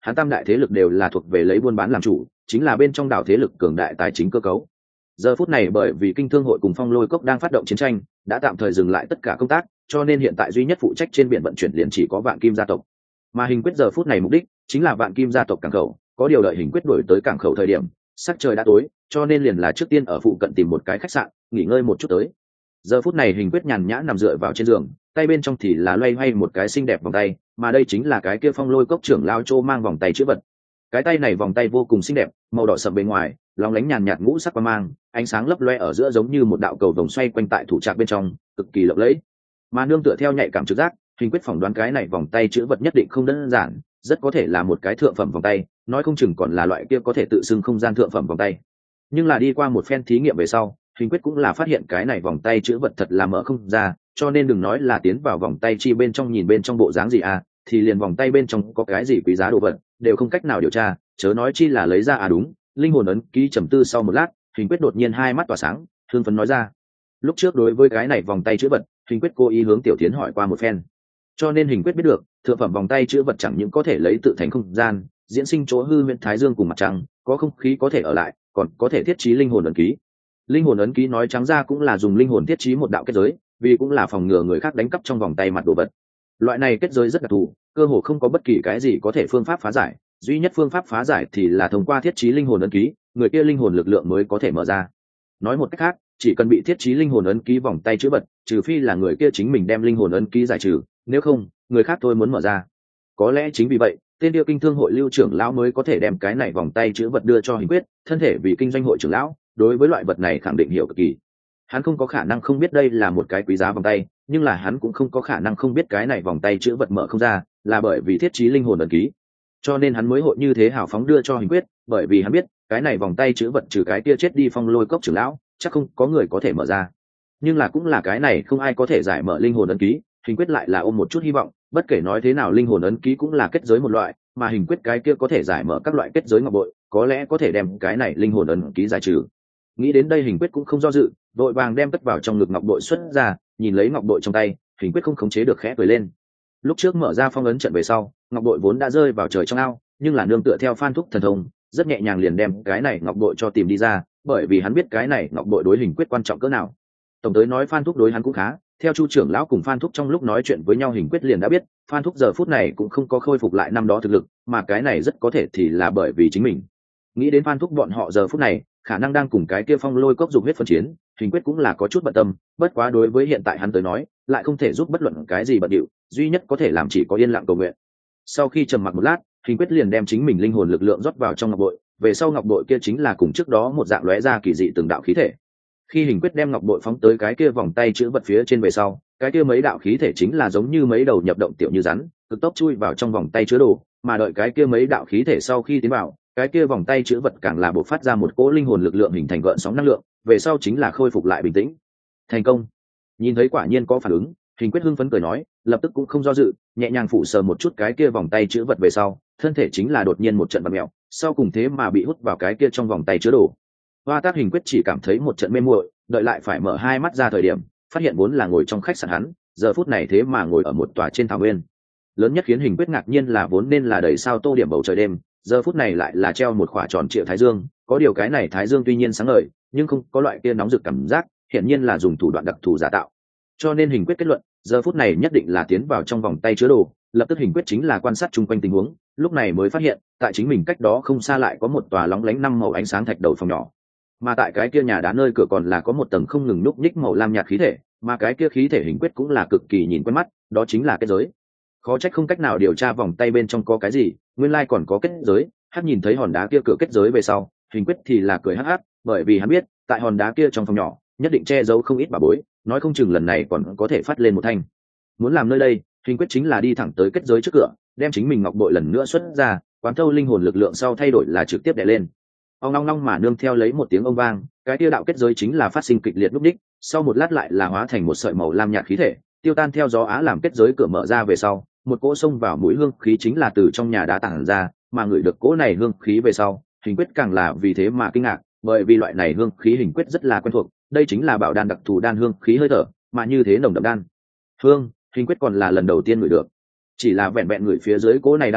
hắn tam đại thế lực đều là thuộc về lấy buôn bán làm chủ, chính là bên trong đảo thế lực cường đại tài chính cơ cấu. Giờ phút này bởi vì kinh thương hội cùng Phong Lôi Cốc đang phát động chiến tranh, đã tạm thời dừng lại tất cả công tác, cho nên hiện tại duy nhất phụ trách trên biển vận chuyển liền chỉ có Vạn Kim gia tộc. Mà Hình Quyết giờ phút này mục đích chính là Vạn Kim gia tộc cảng khẩu, có điều đợi Hình Quyết đuổi tới cảng khẩu thời điểm, sắc trời đã tối, cho nên liền là trước tiên ở phụ cận tìm một cái khách sạn, nghỉ ngơi một chút tới. Giờ phút này Hình Quyết nhàn nhã nằm dựa vào trên giường, tay bên trong thì là loay hoay một cái xinh đẹp vòng tay, mà đây chính là cái kia Phong Lôi Cốc trưởng lao Trô mang vòng tay chữ vật. Cái tay này vòng tay vô cùng xinh đẹp, màu đỏ sậm bên ngoài, lóng lánh nhàn nhạt ngũ sắc quang mang, ánh sáng lấp loe ở giữa giống như một đạo cầu vồng xoay quanh tại thủ trạc bên trong, cực kỳ lộng lẫy. Mà nương tựa theo nhạy cảm trực giác, Hình Quyết phỏng đoán cái này vòng tay chữ vật nhất định không đơn giản, rất có thể là một cái thượng phẩm vòng tay, nói không chừng còn là loại kia có thể tự xưng không gian thượng phẩm vòng tay. Nhưng là đi qua một phen thí nghiệm về sau, Hình Quyết cũng là phát hiện cái này vòng tay chữ vật thật là mở không ra, cho nên đừng nói là tiến vào vòng tay chi bên trong nhìn bên trong bộ dáng gì à, thì liền vòng tay bên trong có cái gì quý giá đồ vật đều không cách nào điều tra, chớ nói chi là lấy ra. À đúng, linh hồn ấn ký. Trầm tư sau một lát, Hình Quyết đột nhiên hai mắt tỏa sáng, hưng phấn nói ra. Lúc trước đối với cái này vòng tay chữ vật, Hình Quyết cố ý hướng Tiểu Thiến hỏi qua một phen, cho nên Hình Quyết biết được thượng phẩm vòng tay chữ vật chẳng những có thể lấy tự thành không gian, diễn sinh chỗ hư huyễn thái dương cùng mặt trăng, có không khí có thể ở lại, còn có thể thiết trí linh hồn ấn ký. Linh hồn ấn ký nói trắng ra cũng là dùng linh hồn thiết trí một đạo kết giới, vì cũng là phòng ngừa người khác đánh cắp trong vòng tay mặt đồ vật. Loại này kết giới rất đặc thù, cơ hồ không có bất kỳ cái gì có thể phương pháp phá giải, duy nhất phương pháp phá giải thì là thông qua thiết trí linh hồn ấn ký, người kia linh hồn lực lượng mới có thể mở ra. Nói một cách khác, chỉ cần bị thiết trí linh hồn ấn ký vòng tay chữ vật, trừ phi là người kia chính mình đem linh hồn ấn ký giải trừ, nếu không, người khác thôi muốn mở ra. Có lẽ chính vì vậy, tên điêu kinh thương hội lưu trưởng lão mới có thể đem cái này vòng tay chữ vật đưa cho Hình Quyết, thân thể vì kinh doanh hội trưởng lão, đối với loại vật này khẳng định hiểu cực kỳ. Hắn không có khả năng không biết đây là một cái quý giá vòng tay, nhưng là hắn cũng không có khả năng không biết cái này vòng tay chữ vật mở không ra, là bởi vì thiết trí linh hồn ấn ký. Cho nên hắn mới hội như thế hào phóng đưa cho Hình Quyết, bởi vì hắn biết, cái này vòng tay chữ vật trừ cái kia chết đi Phong Lôi Cốc trưởng lão, chắc không có người có thể mở ra. Nhưng là cũng là cái này không ai có thể giải mở linh hồn ấn ký, Hình Quyết lại là ôm một chút hy vọng, bất kể nói thế nào linh hồn ấn ký cũng là kết giới một loại, mà Hình Quyết cái kia có thể giải mở các loại kết giới ngọc bội, có lẽ có thể đem cái này linh hồn ấn ký giải trừ. Nghĩ đến đây Hình Quyết cũng không do dự, đội vàng đem cất vào trong ngực ngọc bội xuất ra, nhìn lấy ngọc bội trong tay, Hình Quyết không khống chế được khẽ cười lên. Lúc trước mở ra phong ấn trận về sau, ngọc bội vốn đã rơi vào trời trong ao, nhưng là nương tựa theo Phan Thúc thần thông, rất nhẹ nhàng liền đem cái này ngọc bội cho tìm đi ra, bởi vì hắn biết cái này ngọc bội đối Hình Quyết quan trọng cỡ nào. Tổng tới nói Phan Thúc đối hắn cũng khá, theo Chu trưởng lão cùng Phan Thúc trong lúc nói chuyện với nhau Hình Quyết liền đã biết, Phan Thúc giờ phút này cũng không có khôi phục lại năm đó thực lực, mà cái này rất có thể thì là bởi vì chính mình. Nghĩ đến Phan Thúc bọn họ giờ phút này, khả năng đang cùng cái kia Phong Lôi Cốc dục huyết phân chiến, Hình Quyết cũng là có chút bận tâm, bất quá đối với hiện tại hắn tới nói, lại không thể giúp bất luận cái gì bận điệu, duy nhất có thể làm chỉ có yên lặng cầu nguyện. Sau khi trầm mặc một lát, Hình Quyết liền đem chính mình linh hồn lực lượng rót vào trong ngọc bội, về sau ngọc bội kia chính là cùng trước đó một dạng lóe ra kỳ dị từng đạo khí thể. Khi Hình Quyết đem ngọc bội phóng tới cái kia vòng tay chữ vật phía trên về sau, cái kia mấy đạo khí thể chính là giống như mấy đầu nhập động tiểu như rắn, cực tốc chui vào trong vòng tay chứa đồ, mà đợi cái kia mấy đạo khí thể sau khi tiến vào, cái kia vòng tay chữ vật càng là bộc phát ra một cỗ linh hồn lực lượng hình thành gợn sóng năng lượng, về sau chính là khôi phục lại bình tĩnh. Thành công. Nhìn thấy quả nhiên có phản ứng, Hình Quyết hưng phấn cười nói, lập tức cũng không do dự, nhẹ nhàng phủ sờ một chút cái kia vòng tay chữ vật về sau, thân thể chính là đột nhiên một trận vặn mèo, sau cùng thế mà bị hút vào cái kia trong vòng tay chứa đồ. Hoa Tác Hình Quyết chỉ cảm thấy một trận mê muội, đợi lại phải mở hai mắt ra thời điểm, phát hiện vốn là ngồi trong khách sạn hắn, giờ phút này thế mà ngồi ở một tòa trên thảo nguyên. Lớn nhất khiến Hình Quyết ngạc nhiên là vốn nên là đầy sao tô điểm bầu trời đêm, giờ phút này lại là treo một khỏa tròn triệu thái dương, có điều cái này thái dương tuy nhiên sáng ngời, nhưng không có loại kia nóng rực cảm giác, hiển nhiên là dùng thủ đoạn đặc thù giả tạo. Cho nên Hình Quyết kết luận, giờ phút này nhất định là tiến vào trong vòng tay chứa đồ, lập tức Hình Quyết chính là quan sát chung quanh tình huống, lúc này mới phát hiện, tại chính mình cách đó không xa lại có một tòa lóng lánh năm màu ánh sáng thạch đầu phòng nhỏ. Mà tại cái kia nhà đá nơi cửa còn là có một tầng không ngừng núp nhích màu lam nhạt khí thể, mà cái kia khí thể Hình Quyết cũng là cực kỳ nhìn quen mắt, đó chính là kết giới. Khó trách không cách nào điều tra vòng tay bên trong có cái gì, nguyên lai còn có kết giới. Hắc nhìn thấy hòn đá kia cửa kết giới về sau, Hình Quyết thì là cười hắc hắc, bởi vì hắn biết, tại hòn đá kia trong phòng nhỏ, nhất định che giấu không ít bà bối, nói không chừng lần này còn có thể phát lên một thanh. Muốn làm nơi đây, Hình Quyết chính là đi thẳng tới kết giới trước cửa, đem chính mình ngọc bội lần nữa xuất ra, quán thâu linh hồn lực lượng sau thay đổi là trực tiếp đè lên. Ông long long mà nương theo lấy một tiếng ông vang, cái tiêu đạo kết giới chính là phát sinh kịch liệt lúc đích, sau một lát lại là hóa thành một sợi màu lam nhạt khí thể, tiêu tan theo gió á làm kết giới cửa mở ra về sau, một cỗ xông vào mũi hương khí chính là từ trong nhà đá tản ra, mà người được cỗ này hương khí về sau, Hình Quyết càng là vì thế mà kinh ngạc, bởi vì loại này hương khí Hình Quyết rất là quen thuộc, đây chính là bảo đan đặc thù đan hương khí hơi thở, mà như thế nồng đậm đan hương, Hình Quyết còn là lần đầu tiên ngửi được. Chỉ là vẹn vẹn ngửi phía dưới cỗ này đan hương,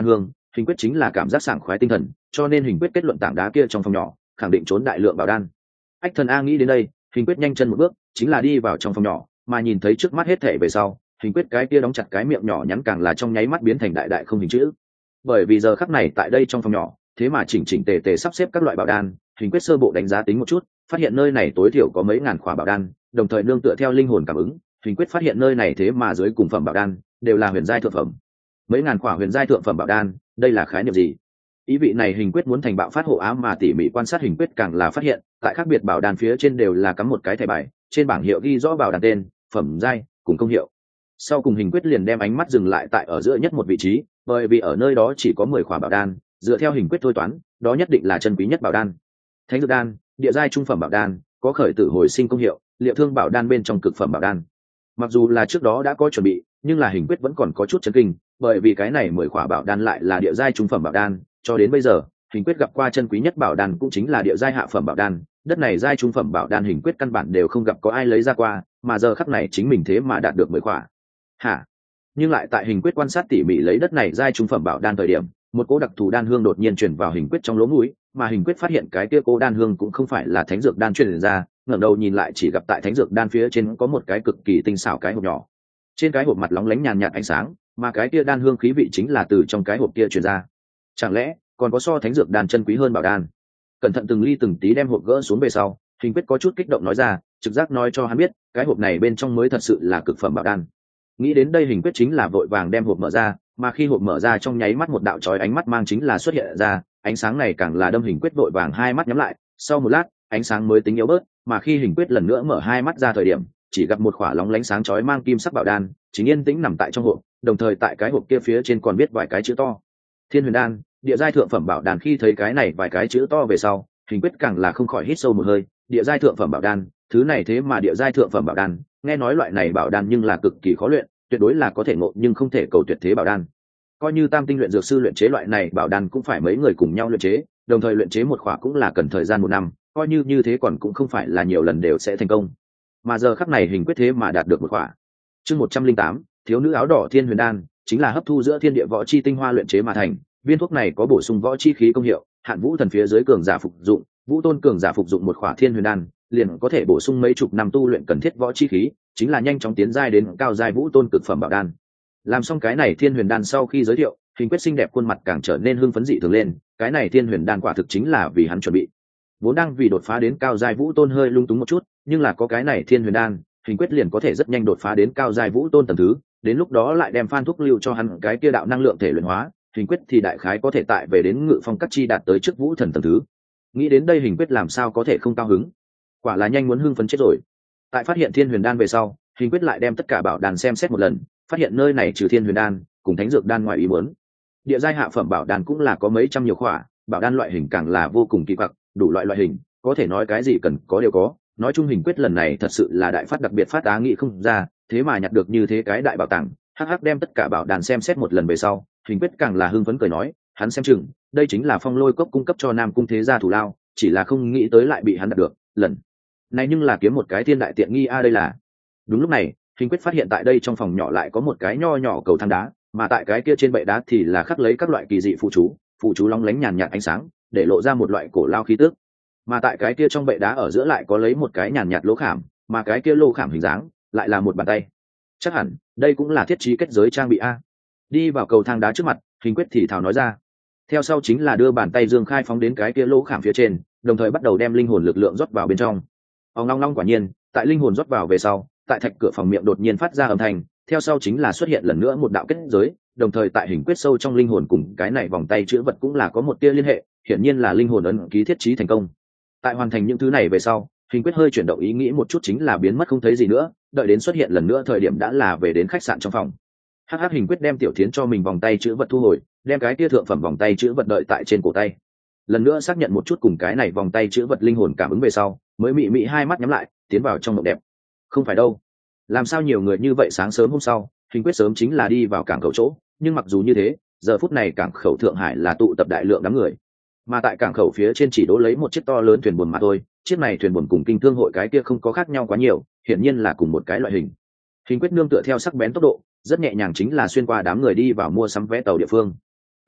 hình quyết chính là cảm giác sảng khoái tinh thần, cho nên hình quyết kết luận tảng đá kia trong phòng nhỏ khẳng định trốn đại lượng bảo đan. Ách thần a nghĩ đến đây, hình quyết nhanh chân một bước chính là đi vào trong phòng nhỏ, mà nhìn thấy trước mắt hết thể về sau, hình quyết cái kia đóng chặt cái miệng nhỏ nhắn càng là trong nháy mắt biến thành đại đại không hình chữ. Bởi vì giờ khắc này tại đây trong phòng nhỏ, thế mà chỉnh chỉnh tề tề sắp xếp các loại bảo đan, hình quyết sơ bộ đánh giá tính một chút, phát hiện nơi này tối thiểu có mấy ngàn khỏa bảo đan, đồng thời nương tựa theo linh hồn cảm ứng, hình quyết phát hiện nơi này thế mà dưới cùng phẩm bảo đan đều là huyền giai thượng phẩm. Mấy ngàn khỏa huyền giai thượng phẩm bảo đan, đây là khái niệm gì? Ý vị này hình quyết muốn thành bạo phát hộ ám, mà tỉ mỉ quan sát hình quyết càng là phát hiện, tại khác biệt bảo đan phía trên đều là cắm một cái thẻ bài, trên bảng hiệu ghi rõ bảo đan tên, phẩm giai cùng công hiệu. Sau cùng hình quyết liền đem ánh mắt dừng lại tại ở giữa nhất một vị trí, bởi vì ở nơi đó chỉ có mười khỏa bảo đan, dựa theo hình quyết thôi toán, đó nhất định là chân quý nhất bảo đan. Thánh dược đan, địa giai trung phẩm bảo đan, có khởi tử hồi sinh công hiệu, liệu thương bảo đan bên trong cực phẩm bảo đan. Mặc dù là trước đó đã có chuẩn bị, nhưng là hình quyết vẫn còn có chút chấn kinh, bởi vì cái này mười khỏa bảo đan lại là địa giai trung phẩm bảo đan, cho đến bây giờ, hình quyết gặp qua chân quý nhất bảo đan cũng chính là địa giai hạ phẩm bảo đan, đất này giai trung phẩm bảo đan hình quyết căn bản đều không gặp có ai lấy ra qua, mà giờ khắc này chính mình thế mà đạt được mười khỏa. Hả? Nhưng lại tại hình quyết quan sát tỉ mỉ lấy đất này giai trung phẩm bảo đan thời điểm, một cỗ đặc thù đan hương đột nhiên truyền vào hình quyết trong lỗ mũi, mà hình quyết phát hiện cái kia cỗ đan hương cũng không phải là thánh dược đan truyền ra, ngẩng đầu nhìn lại chỉ gặp tại thánh dược đan phía trên có một cái cực kỳ tinh xảo cái hộp nhỏ. Trên cái hộp mặt lóng lánh nhàn nhạt ánh sáng, mà cái kia đan hương khí vị chính là từ trong cái hộp kia truyền ra. Chẳng lẽ còn có so thánh dược đan chân quý hơn bảo đan? Cẩn thận từng ly từng tí đem hộp gỡ xuống về sau, hình quyết có chút kích động nói ra, trực giác nói cho hắn biết, cái hộp này bên trong mới thật sự là cực phẩm bảo đan. Nghĩ đến đây hình quyết chính là vội vàng đem hộp mở ra, mà khi hộp mở ra trong nháy mắt một đạo chói ánh mắt mang chính là xuất hiện ra, ánh sáng này càng là đâm hình quyết vội vàng hai mắt nhắm lại, sau một lát, ánh sáng mới tính yếu bớt, mà khi hình quyết lần nữa mở hai mắt ra thời điểm, chỉ gặp một khỏa lóng lánh sáng chói mang kim sắc bảo đan, chính yên tĩnh nằm tại trong hộp, đồng thời tại cái hộp kia phía trên còn viết vài cái chữ to. Thiên Huyền đan, địa giai thượng phẩm bảo đan. Khi thấy cái này vài cái chữ to về sau, hình quyết càng là không khỏi hít sâu một hơi, địa giai thượng phẩm bảo đan, thứ này thế mà địa giai thượng phẩm bảo đan, nghe nói loại này bảo đan nhưng là cực kỳ khó luyện, tuyệt đối là có thể ngộ nhưng không thể cầu tuyệt thế bảo đan. Coi như tam tinh luyện dược sư luyện chế loại này bảo đan cũng phải mấy người cùng nhau luyện chế, đồng thời luyện chế một khỏa cũng là cần thời gian một năm, coi như như thế còn cũng không phải là nhiều lần đều sẽ thành công. Mà giờ khắc này hình quyết thế mà đạt được một khỏa. Chương một trăm linh tám, thiếu nữ áo đỏ Thiên Huyền đan, chính là hấp thu giữa thiên địa võ chi tinh hoa luyện chế mà thành. Viên thuốc này có bổ sung võ chi khí công hiệu, hạn vũ thần phía dưới cường giả phục dụng, vũ tôn cường giả phục dụng một khỏa Thiên Huyền đan, liền có thể bổ sung mấy chục năm tu luyện cần thiết võ chi khí, chính là nhanh chóng tiến giai đến cao giai vũ tôn cực phẩm bảo đan. Làm xong cái này Thiên Huyền đan sau khi giới thiệu, hình quyết xinh đẹp khuôn mặt càng trở nên hưng phấn dị thường lên, cái này Thiên Huyền đan quả thực chính là vì hắn chuẩn bị. Vốn đang vì đột phá đến cao giai vũ tôn hơi lung túng một chút, nhưng là có cái này Thiên Huyền đan, hình quyết liền có thể rất nhanh đột phá đến cao giai vũ tôn tầng thứ, đến lúc đó lại đem Phan Thúc lưu cho hắn cái kia đạo năng lượng thể luyện hóa, hình quyết thì đại khái có thể tại về đến Ngự Phong Các chi đạt tới trước vũ thần tầng thứ. Nghĩ đến đây hình quyết làm sao có thể không cao hứng, quả là nhanh muốn hưng phấn chết rồi. Tại phát hiện Thiên Huyền đan về sau, hình quyết lại đem tất cả bảo đan xem xét một lần, phát hiện nơi này trừ Thiên Huyền đan cùng thánh dược đan ngoài ý muốn, địa giai hạ phẩm bảo đan cũng là có mấy trăm nhiều khỏa, bảo đan loại hình càng là vô cùng kỳ quặc, đủ loại loại hình, có thể nói cái gì cần có đều có. Nói chung hình quyết lần này thật sự là đại phát đặc biệt phát á nghị không ra, thế mà nhặt được như thế cái đại bảo tàng. Hắc hắc đem tất cả bảo đan xem xét một lần về sau, hình quyết càng là hưng phấn cười nói, hắn xem chừng đây chính là Phong Lôi Cốc cung cấp cho Nam cung thế gia thủ lao, chỉ là không nghĩ tới lại bị hắn đạt được lần này, nhưng là kiếm một cái thiên đại tiện nghi a. Đây là đúng lúc này, hình quyết phát hiện tại đây trong phòng nhỏ lại có một cái nho nhỏ cầu thang đá, mà tại cái kia trên bệ đá thì là khắc lấy các loại kỳ dị phụ chú, phụ chú lóng lánh nhàn nhạt ánh sáng, để lộ ra một loại cổ lao khí tước. Mà tại cái kia trong bệ đá ở giữa lại có lấy một cái nhàn nhạt lỗ khảm, mà cái kia lỗ khảm hình dáng lại là một bàn tay. Chắc hẳn đây cũng là thiết trí kết giới trang bị a. Đi vào cầu thang đá trước mặt, hình quyết thì thào nói ra. Theo sau chính là đưa bàn tay dương khai phóng đến cái kia lỗ khảm phía trên, đồng thời bắt đầu đem linh hồn lực lượng rót vào bên trong. Ông long long, quả nhiên tại linh hồn rót vào về sau, tại thạch cửa phòng miệng đột nhiên phát ra âm thanh, theo sau chính là xuất hiện lần nữa một đạo kết giới, đồng thời tại hình quyết sâu trong linh hồn cùng cái này vòng tay chữ vật cũng là có một tia liên hệ, hiển nhiên là linh hồn ấn ký thiết trí thành công. Tại hoàn thành những thứ này về sau, hình quyết hơi chuyển động ý nghĩ một chút chính là biến mất không thấy gì nữa, đợi đến xuất hiện lần nữa thời điểm đã là về đến khách sạn trong phòng. Hắc hắc hình quyết đem tiểu thiến cho mình vòng tay chữ vật thu hồi, đem cái tia thượng phẩm vòng tay chữ vật đợi tại trên cổ tay, lần nữa xác nhận một chút cùng cái này vòng tay chữ vật linh hồn cảm ứng về sau, mới mị mị hai mắt nhắm lại tiến vào trong mộng đẹp. Không phải đâu, làm sao nhiều người như vậy? Sáng sớm hôm sau, hình quyết sớm chính là đi vào cảng khẩu chỗ, nhưng mặc dù như thế, giờ phút này cảng khẩu Thượng Hải là tụ tập đại lượng đám người, mà tại cảng khẩu phía trên chỉ đỗ lấy một chiếc to lớn thuyền buồm mà thôi. Chiếc này thuyền buồm cùng kinh thương hội cái kia không có khác nhau quá nhiều, hiển nhiên là cùng một cái loại hình. Hình quyết nương tựa theo sắc bén tốc độ, rất nhẹ nhàng chính là xuyên qua đám người đi vào mua sắm vé tàu địa phương.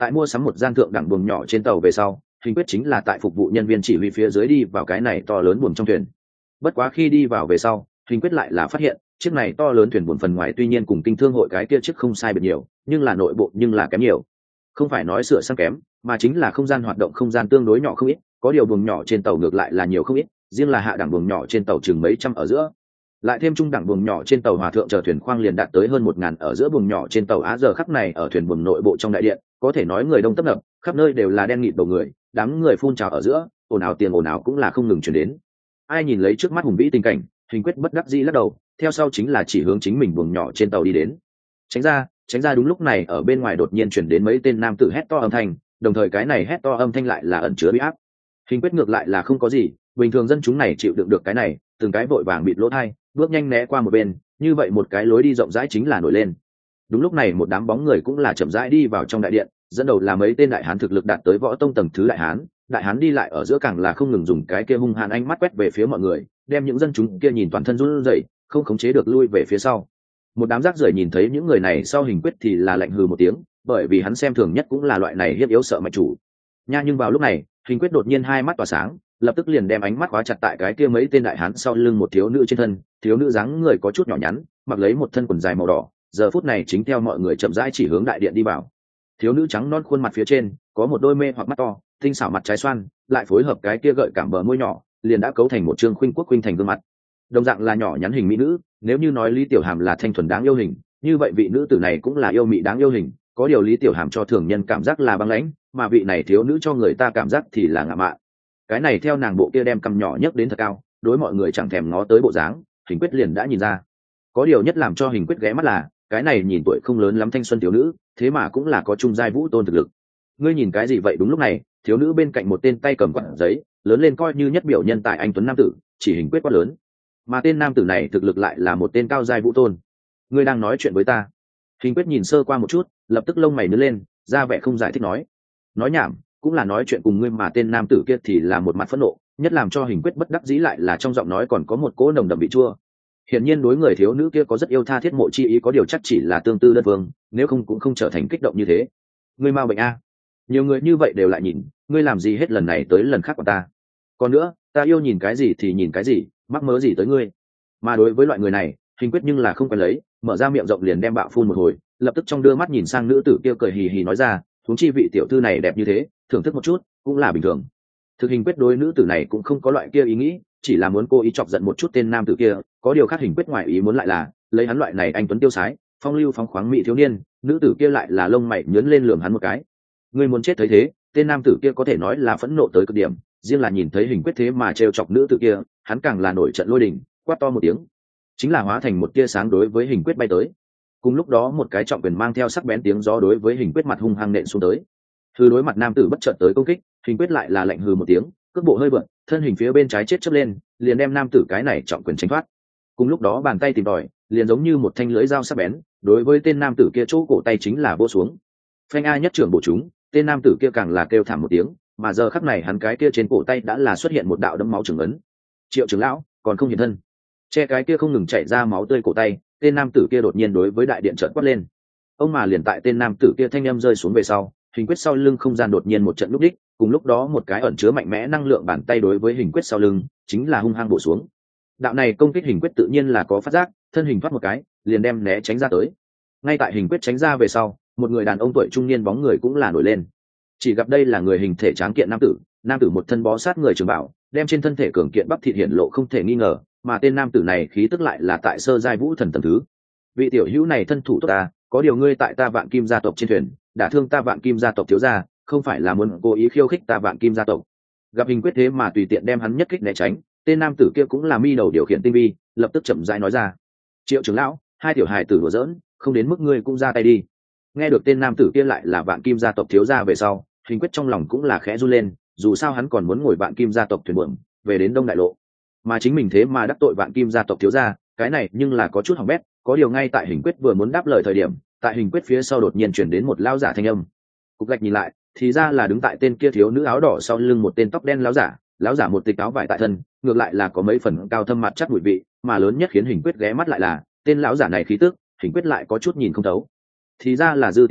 Tại mua sắm một gian thượng đẳng buồng nhỏ trên tàu về sau, Hình Quyết chính là tại phục vụ nhân viên chỉ huy phía dưới đi vào cái này to lớn buồng trong thuyền. Bất quá khi đi vào về sau, Hình Quyết lại là phát hiện chiếc này to lớn thuyền buồng phần ngoài tuy nhiên cùng kinh thương hội cái kia chiếc không sai biệt nhiều, nhưng là nội bộ nhưng là kém nhiều. Không phải nói sửa sang kém, mà chính là không gian hoạt động không gian tương đối nhỏ không ít, có điều buồng nhỏ trên tàu ngược lại là nhiều không ít, riêng là hạ đẳng buồng nhỏ trên tàu chừng mấy trăm ở giữa. Lại thêm trung đẳng buồng nhỏ trên tàu hòa thượng chờ thuyền khoang liền đạt tới hơn một ngàn ở giữa buồng nhỏ trên tàu Á giờ khắc này ở thuyền buồng nội bộ trong đại điện, có thể nói người đông tấp nập, khắp nơi đều là đen nghịt đầu người, đám người phun trào ở giữa, ồn ào tiền ồn ào cũng là không ngừng truyền đến. Ai nhìn lấy trước mắt hùng vĩ tình cảnh, Hình Quyết bất đắc dĩ lắc đầu, theo sau chính là chỉ hướng chính mình buồng nhỏ trên tàu đi đến. Tránh ra, tránh ra đúng lúc này ở bên ngoài đột nhiên truyền đến mấy tên nam tử hét to âm thanh, đồng thời cái này hét to âm thanh lại là ẩn chứa uy áp. Hình Quyết ngược lại là không có gì, bình thường dân chúng này chịu đựng được cái này, từng cái vội vàng bịt lỗ tai, bước nhanh né qua một bên, như vậy một cái lối đi rộng rãi chính là nổi lên. Đúng lúc này một đám bóng người cũng là chậm rãi đi vào trong đại điện, dẫn đầu là mấy tên đại hán thực lực đạt tới võ tông tầng thứ đại hán, đại hán đi lại ở giữa càng là không ngừng dùng cái kia hung hãn ánh mắt quét về phía mọi người, đem những dân chúng kia nhìn toàn thân run rẩy, không khống chế được lui về phía sau. Một đám rác rưởi nhìn thấy những người này sau Hình Quyết thì là lạnh hừ một tiếng, bởi vì hắn xem thường nhất cũng là loại này hiếp yếu sợ mạnh chủ. Nha nhưng vào lúc này, Hình Quyết đột nhiên hai mắt tỏa sáng, lập tức liền đem ánh mắt khóa chặt tại cái kia mấy tên đại hán sau lưng một thiếu nữ trên thân, thiếu nữ dáng người có chút nhỏ nhắn, mặc lấy một thân quần dài màu đỏ, giờ phút này chính theo mọi người chậm rãi chỉ hướng đại điện đi vào. Thiếu nữ trắng non khuôn mặt phía trên có một đôi mê hoặc mắt to, tinh xảo mặt trái xoan, lại phối hợp cái kia gợi cảm bờ môi nhỏ, liền đã cấu thành một trương khuynh quốc khuynh thành gương mặt. Đồng dạng là nhỏ nhắn hình mỹ nữ, nếu như nói Lý Tiểu Hàm là thanh thuần đáng yêu hình, như vậy vị nữ tử này cũng là yêu mị đáng yêu hình, có điều Lý Tiểu Hàm cho thường nhân cảm giác là băng lãnh, mà vị này thiếu nữ cho người ta cảm giác thì là ngạo mạn. Cái này theo nàng bộ kia đem cằm nhỏ nhấc đến thật cao, đối mọi người chẳng thèm ngó tới bộ dáng, Hình Quyết liền đã nhìn ra. Có điều nhất làm cho Hình Quyết ghé mắt là, cái này nhìn tuổi không lớn lắm thanh xuân thiếu nữ, thế mà cũng là có trung giai vũ tôn thực lực. Ngươi nhìn cái gì vậy? Đúng lúc này, thiếu nữ bên cạnh một tên tay cầm quạt giấy, lớn lên coi như nhất biểu nhân tài anh tuấn nam tử, chỉ Hình Quyết quát lớn. Mà tên nam tử này thực lực lại là một tên cao giai vũ tôn. Ngươi đang nói chuyện với ta? Hình Quyết nhìn sơ qua một chút, lập tức lông mày nhướng lên, ra vẻ không giải thích nói. Nói nhảm, cũng là nói chuyện cùng ngươi. Mà tên nam tử kia thì là một mặt phẫn nộ, nhất làm cho Hình Quyết bất đắc dĩ lại là trong giọng nói còn có một cỗ nồng đậm vị chua. Hiển nhiên đối người thiếu nữ kia có rất yêu tha thiết mộ chi ý, có điều chắc chỉ là tương tư đơn phương, nếu không cũng không trở thành kích động như thế. Ngươi mau bệnh a, nhiều người như vậy đều lại nhìn, ngươi làm gì hết lần này tới lần khác của ta. Còn nữa, ta yêu nhìn cái gì thì nhìn cái gì, mắc mớ gì tới ngươi. Mà đối với loại người này, Hình Quyết nhưng là không quen lấy, mở ra miệng rộng liền đem bạo phun một hồi, lập tức trong đưa mắt nhìn sang nữ tử kia cười hì hì nói ra, huống chi vị tiểu thư này đẹp như thế, thưởng thức một chút cũng là bình thường. Thực Hình Quyết đối nữ tử này cũng không có loại kia ý nghĩ, chỉ là muốn cố ý chọc giận một chút tên nam tử kia, có điều khác Hình Quyết ngoài ý muốn lại là lấy hắn loại này anh tuấn tiêu sái, phong lưu phóng khoáng mỹ thiếu niên, nữ tử kia lại là lông mày nhướng lên lườm hắn một cái. Ngươi muốn chết thấy thế? Tên nam tử kia có thể nói là phẫn nộ tới cực điểm, riêng là nhìn thấy Hình Quyết thế mà trêu chọc nữ tử kia, hắn càng là nổi trận lôi đình, quát to một tiếng, chính là hóa thành một tia sáng đối với Hình Quyết bay tới. Cùng lúc đó một cái trọng quyền mang theo sắc bén tiếng gió đối với Hình Quyết mặt hung hăng nện xuống tới. Hư đối mặt nam tử bất chợt tới công kích, Hình Quyết lại là lạnh hừ một tiếng, cước bộ hơi vượn, thân hình phía bên trái chết chớp lên, liền đem nam tử cái này trọng quyền tránh thoát. Cùng lúc đó bàn tay tìm tòi, liền giống như một thanh lưỡi dao sắc bén, đối với tên nam tử kia chỗ cổ tay chính là vỗ xuống. Phanh a nhất trưởng bổ chúng, tên nam tử kia càng là kêu thảm một tiếng, mà giờ khắc này hắn cái kia trên cổ tay đã là xuất hiện một đạo đấm máu trưởng ấn. Triệu trưởng lão, còn không hiện thân. Che cái kia không ngừng chảy ra máu tươi cổ tay, tên nam tử kia đột nhiên đối với đại điện trợn quát lên. Ông mà liền tại tên nam tử kia thanh âm rơi xuống về sau, Hình Quyết sau lưng không gian đột nhiên một trận lúc đích, cùng lúc đó một cái ẩn chứa mạnh mẽ năng lượng bàn tay đối với Hình Quyết sau lưng chính là hung hăng bổ xuống. Đạo này công kích Hình Quyết tự nhiên là có phát giác, thân hình thoát một cái, liền đem né tránh ra tới. Ngay tại Hình Quyết tránh ra về sau, một người đàn ông tuổi trung niên bóng người cũng là nổi lên. Chỉ gặp đây là người hình thể tráng kiện nam tử, nam tử một thân bó sát người trường bảo, đem trên thân thể cường kiện bắp thịt hiện lộ không thể nghi ngờ, mà tên nam tử này khí tức lại là tại sơ giai vũ thần tầng thứ. Vị tiểu hữu này thân thủ tốt ta, có điều ngươi tại ta Vạn Kim gia tộc trên thuyền, đã thương ta Vạn Kim gia tộc thiếu gia, không phải là muốn cố ý khiêu khích ta Vạn Kim gia tộc. Gặp Hình Quyết thế mà tùy tiện đem hắn nhất kích né tránh, tên nam tử kia cũng là mi đầu điều khiển tinh vi, lập tức chậm rãi nói ra: Triệu trưởng lão, hai tiểu hài tử đùa giỡn, không đến mức ngươi cũng ra tay đi. Nghe được tên nam tử kia lại là Vạn Kim gia tộc thiếu gia về sau, Hình Quyết trong lòng cũng là khẽ run lên, dù sao hắn còn muốn ngồi Vạn Kim gia tộc thuyền buồm về đến Đông Đại Lộ, mà chính mình thế mà đắc tội Vạn Kim gia tộc thiếu gia, cái này nhưng là có chút hỏng bét. Có điều ngay tại Hình Quyết vừa muốn đáp lời thời điểm, tại Hình Quyết phía sau đột nhiên chuyển đến một lão giả thanh âm. Cục gạch nhìn lại, thì ra là đứng tại tên kia thiếu nữ áo đỏ sau lưng một tên tóc đen lão giả, lão giả một tịch áo vải tại thân, ngược lại là có mấy phần cao thâm mặt chắc mùi vị, mà lớn nhất khiến Hình Quyết ghé mắt lại là tên lão giả này khí tức, Hình Quyết lại có chút nhìn không thấu. Thì ra là Dư tiểu thư,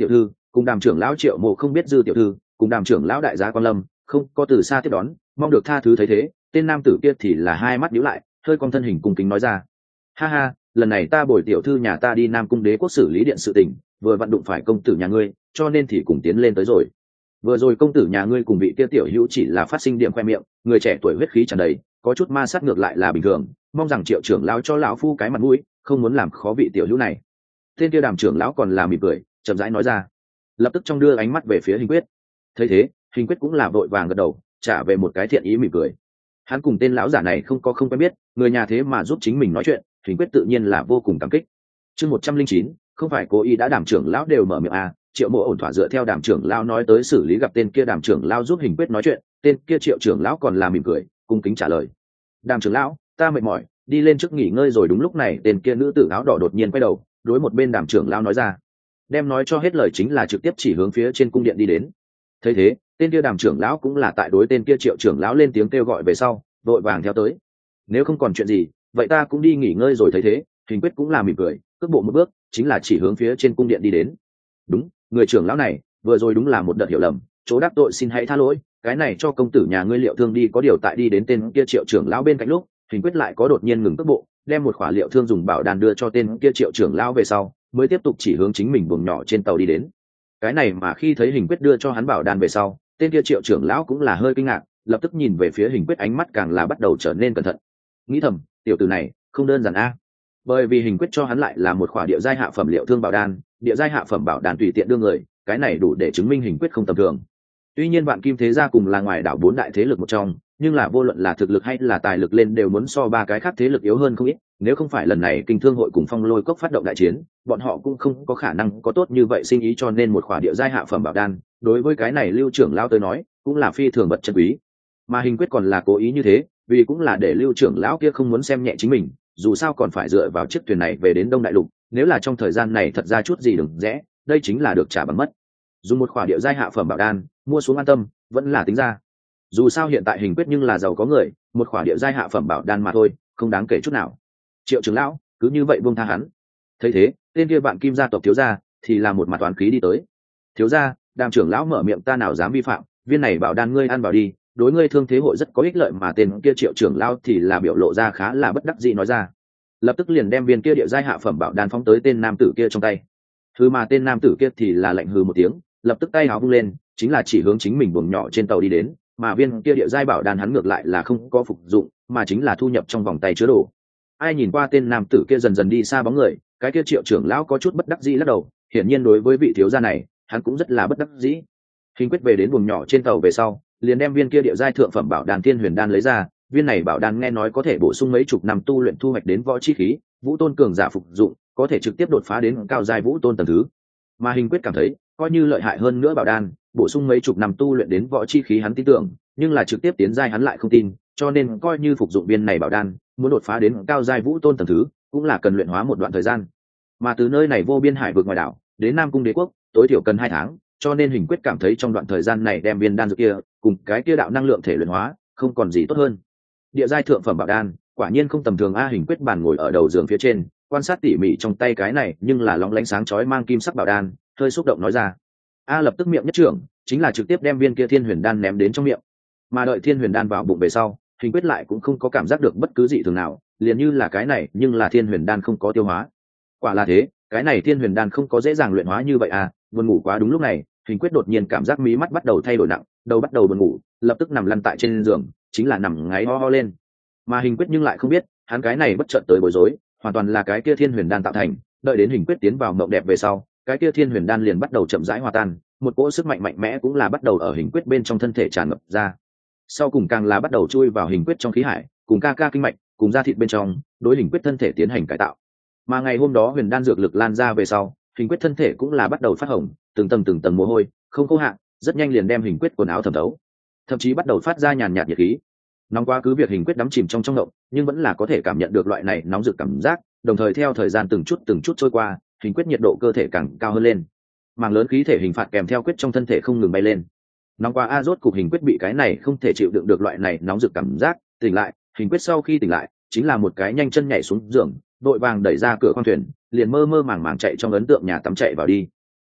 cùng đàm trưởng lão Triệu Mộ không biết dư tiểu thư cùng đàm trưởng lão đại gia Quan Lâm không có từ xa tiếp đón, mong được tha thứ. thấy thế, tên nam tử kia thì là hai mắt nhíu lại, hơi cong thân hình cung kính nói ra: ha ha, lần này ta bồi tiểu thư nhà ta đi Nam Cung Đế quốc xử lý điện sự tình, vừa vặn đụng phải công tử nhà ngươi, cho nên thì cùng tiến lên tới rồi. Vừa rồi công tử nhà ngươi cùng vị kia tiểu hữu chỉ là phát sinh điểm khoe miệng, người trẻ tuổi huyết khí tràn đầy, có chút ma sát ngược lại là bình thường, mong rằng Triệu trưởng lão cho lão phu cái mặt mũi, không muốn làm khó vị tiểu hữu này. Tên kia đàm trưởng lão còn là mỉm cười, chậm rãi nói ra, lập tức trong đưa ánh mắt về phía Hình Quyết. Thấy thế, Hình Quyết cũng là vội vàng gật đầu, trả về một cái thiện ý mỉm cười. Hắn cùng tên lão giả này không có không quen biết, người nhà thế mà giúp chính mình nói chuyện, Hình Quyết tự nhiên là vô cùng cảm kích. Chương một trăm linh chín, không phải cố ý đã đàm trưởng lão đều mở miệng à, Triệu Mộ ổn thỏa dựa theo đàm trưởng lão nói tới xử lý, gặp tên kia đàm trưởng lão giúp Hình Quyết nói chuyện, tên kia Triệu trưởng lão còn là mỉm cười, cung kính trả lời: đàm trưởng lão, ta mệt mỏi, đi lên trước nghỉ ngơi rồi. Đúng lúc này, tên kia nữ tử áo đỏ đột nhiên quay đầu, đối một bên đàm trưởng lão nói ra. Đem nói cho hết lời chính là trực tiếp chỉ hướng phía trên cung điện đi đến. Thấy thế, tên kia đàm trưởng lão cũng là tại đối tên kia Triệu trưởng lão lên tiếng kêu gọi về sau, vội vàng theo tới. Nếu không còn chuyện gì, vậy ta cũng đi nghỉ ngơi rồi. Thấy thế, Hình Quyết cũng là mỉm cười, cước bộ một bước chính là chỉ hướng phía trên cung điện đi đến. Đúng, người trưởng lão này vừa rồi đúng là một đợt hiểu lầm, chỗ đắc tội xin hãy tha lỗi, cái này cho công tử nhà ngươi liệu thương đi. Có điều tại đi đến tên kia Triệu trưởng lão bên cạnh lúc, Hình Quyết lại có đột nhiên ngừng cước bộ, đem một khỏa liệu thương dùng bảo đan đưa cho tên kia Triệu trưởng lão về sau, mới tiếp tục chỉ hướng chính mình buồng nhỏ trên tàu đi đến. Cái này mà khi thấy Hình Quyết đưa cho hắn bảo đan về sau, tên kia Triệu trưởng lão cũng là hơi kinh ngạc, lập tức nhìn về phía Hình Quyết, ánh mắt càng là bắt đầu trở nên cẩn thận. Nghĩ thầm, tiểu tử này không đơn giản a. Bởi vì Hình Quyết cho hắn lại là một khỏa địa giai hạ phẩm liệu thương bảo đan, địa giai hạ phẩm bảo đan tùy tiện đưa người, cái này đủ để chứng minh Hình Quyết không tầm thường. Tuy nhiên Vạn Kim thế gia cùng là ngoài đảo bốn đại thế lực một trong, nhưng là vô luận là thực lực hay là tài lực lên đều muốn so ba cái khác thế lực yếu hơn không ít. Nếu không phải lần này Kinh Thương hội cùng Phong Lôi Cốc phát động đại chiến, bọn họ cũng không có khả năng có tốt như vậy sinh ý, cho nên một khỏa địa giai hạ phẩm bảo đan, đối với cái này Lưu trưởng lão tới nói, cũng là phi thường bật chân quý. Mà Hình Quyết còn là cố ý như thế, vì cũng là để Lưu trưởng lão kia không muốn xem nhẹ chính mình, dù sao còn phải dựa vào chiếc thuyền này về đến Đông Đại Lục, nếu là trong thời gian này thật ra chút gì đừng rẽ, đây chính là được trả bằng mất. Dùng một khỏa địa giai hạ phẩm bảo đan, mua xuống an tâm, vẫn là tính ra. Dù sao hiện tại Hình Quyết nhưng là giàu có người, một khỏa địa giai hạ phẩm bảo đan mà thôi, không đáng kể chút nào. Triệu trưởng lão cứ như vậy buông tha hắn. Thấy thế, tên kia Vạn Kim gia tộc thiếu gia thì là một mặt toán khí đi tới. Thiếu gia, đàm trưởng lão mở miệng, ta nào dám vi phạm, viên này bảo đan ngươi ăn vào đi, đối ngươi thương thế hội rất có ích lợi. Mà tên kia Triệu trưởng lão thì là biểu lộ ra khá là bất đắc dĩ nói ra, lập tức liền đem viên kia địa giai hạ phẩm bảo đan phóng tới tên nam tử kia trong tay. Thứ mà tên nam tử kia thì là lạnh hừ một tiếng, lập tức tay áo vung lên, chính là chỉ hướng chính mình buồng nhỏ trên tàu đi đến. Mà viên kia địa giai bảo đan hắn ngược lại là không có phục dụng, mà chính là thu nhập trong vòng tay chứa đồ. Ai nhìn qua tên nam tử kia dần dần đi xa bóng người, cái kia Triệu trưởng lão có chút bất đắc dĩ lắc đầu, hiển nhiên đối với vị thiếu gia này, hắn cũng rất là bất đắc dĩ. Hình Quyết về đến buồng nhỏ trên tàu về sau, liền đem viên kia địa giai thượng phẩm bảo đan Thiên Huyền đan lấy ra. Viên này bảo đan nghe nói có thể bổ sung mấy chục năm tu luyện thu hoạch đến võ chi khí, vũ tôn cường giả phục dụng, có thể trực tiếp đột phá đến cao giai vũ tôn tầng thứ. Mà Hình Quyết cảm thấy, coi như lợi hại hơn nữa bảo đan, bổ sung mấy chục năm tu luyện đến võ chi khí hắn tin tưởng, nhưng là trực tiếp tiến giai hắn lại không tin, cho nên coi như phục dụng viên này bảo đan, muốn đột phá đến cao giai vũ tôn tầng thứ, cũng là cần luyện hóa một đoạn thời gian. Mà từ nơi này vô biên hải vực ngoài đảo đến Nam Cung Đế quốc, tối thiểu cần hai tháng, cho nên Hình Quyết cảm thấy trong đoạn thời gian này đem viên đan dược kia cùng cái kia đạo năng lượng thể luyện hóa, không còn gì tốt hơn. Địa giai thượng phẩm bảo đan, quả nhiên không tầm thường a. Hình Quyết bàn ngồi ở đầu giường phía trên, quan sát tỉ mỉ trong tay cái này nhưng là lóng lánh sáng chói mang kim sắc bảo đan, hơi xúc động nói ra. A lập tức miệng nhất trưởng, chính là trực tiếp đem viên kia Thiên Huyền đan ném đến trong miệng. Mà đợi Thiên Huyền đan vào bụng về sau, Hình Quyết lại cũng không có cảm giác được bất cứ gì thường nào, liền như là cái này nhưng là Thiên Huyền đan không có tiêu hóa. Quả là thế, cái này Thiên Huyền đan không có dễ dàng luyện hóa như vậy à. Buồn ngủ quá đúng lúc này, Hình Quyết đột nhiên cảm giác mí mắt bắt đầu thay đổi nặng, đầu bắt đầu buồn ngủ, lập tức nằm lăn tại trên giường, chính là nằm ngáy ho ho lên. Mà Hình Quyết nhưng lại không biết, hắn cái này bất chợt tới bối rối, hoàn toàn là cái kia Thiên Huyền đan tạo thành. Đợi đến Hình Quyết tiến vào mộng đẹp về sau, cái kia Thiên Huyền đan liền bắt đầu chậm rãi hòa tan, một cỗ sức mạnh mạnh mẽ cũng là bắt đầu ở Hình Quyết bên trong thân thể tràn ngập ra. Sau cùng càng là bắt đầu chui vào Hình Quyết trong khí hải, cùng ca ca kinh mạch, cùng da thịt bên trong, đối Hình Quyết thân thể tiến hành cải tạo. Mà ngày hôm đó huyền đan dược lực lan ra về sau, Hình Quyết thân thể cũng là bắt đầu phát hồng, từng tầng từng tầng mồ hôi, không khô hạn, rất nhanh liền đem Hình Quyết quần áo thẩm thấu, thậm chí bắt đầu phát ra nhàn nhạt nhiệt khí. Nóng quá cứ việc Hình Quyết đắm chìm trong trong động, nhưng vẫn là có thể cảm nhận được loại này nóng rực cảm giác, đồng thời theo thời gian từng chút từng chút trôi qua, Hình Quyết nhiệt độ cơ thể càng cao hơn lên. Màng lớn khí thể hình phạt kèm theo quyết trong thân thể không ngừng bay lên. Nóng quá a, rốt cục Hình Quyết bị cái này không thể chịu đựng được loại này nóng rực cảm giác, tỉnh lại. Hình Quyết sau khi tỉnh lại, chính là một cái nhanh chân nhảy xuống giường, đội vàng đẩy ra cửa khoang thuyền, liền mơ mơ màng màng chạy trong ấn tượng nhà tắm chạy vào đi.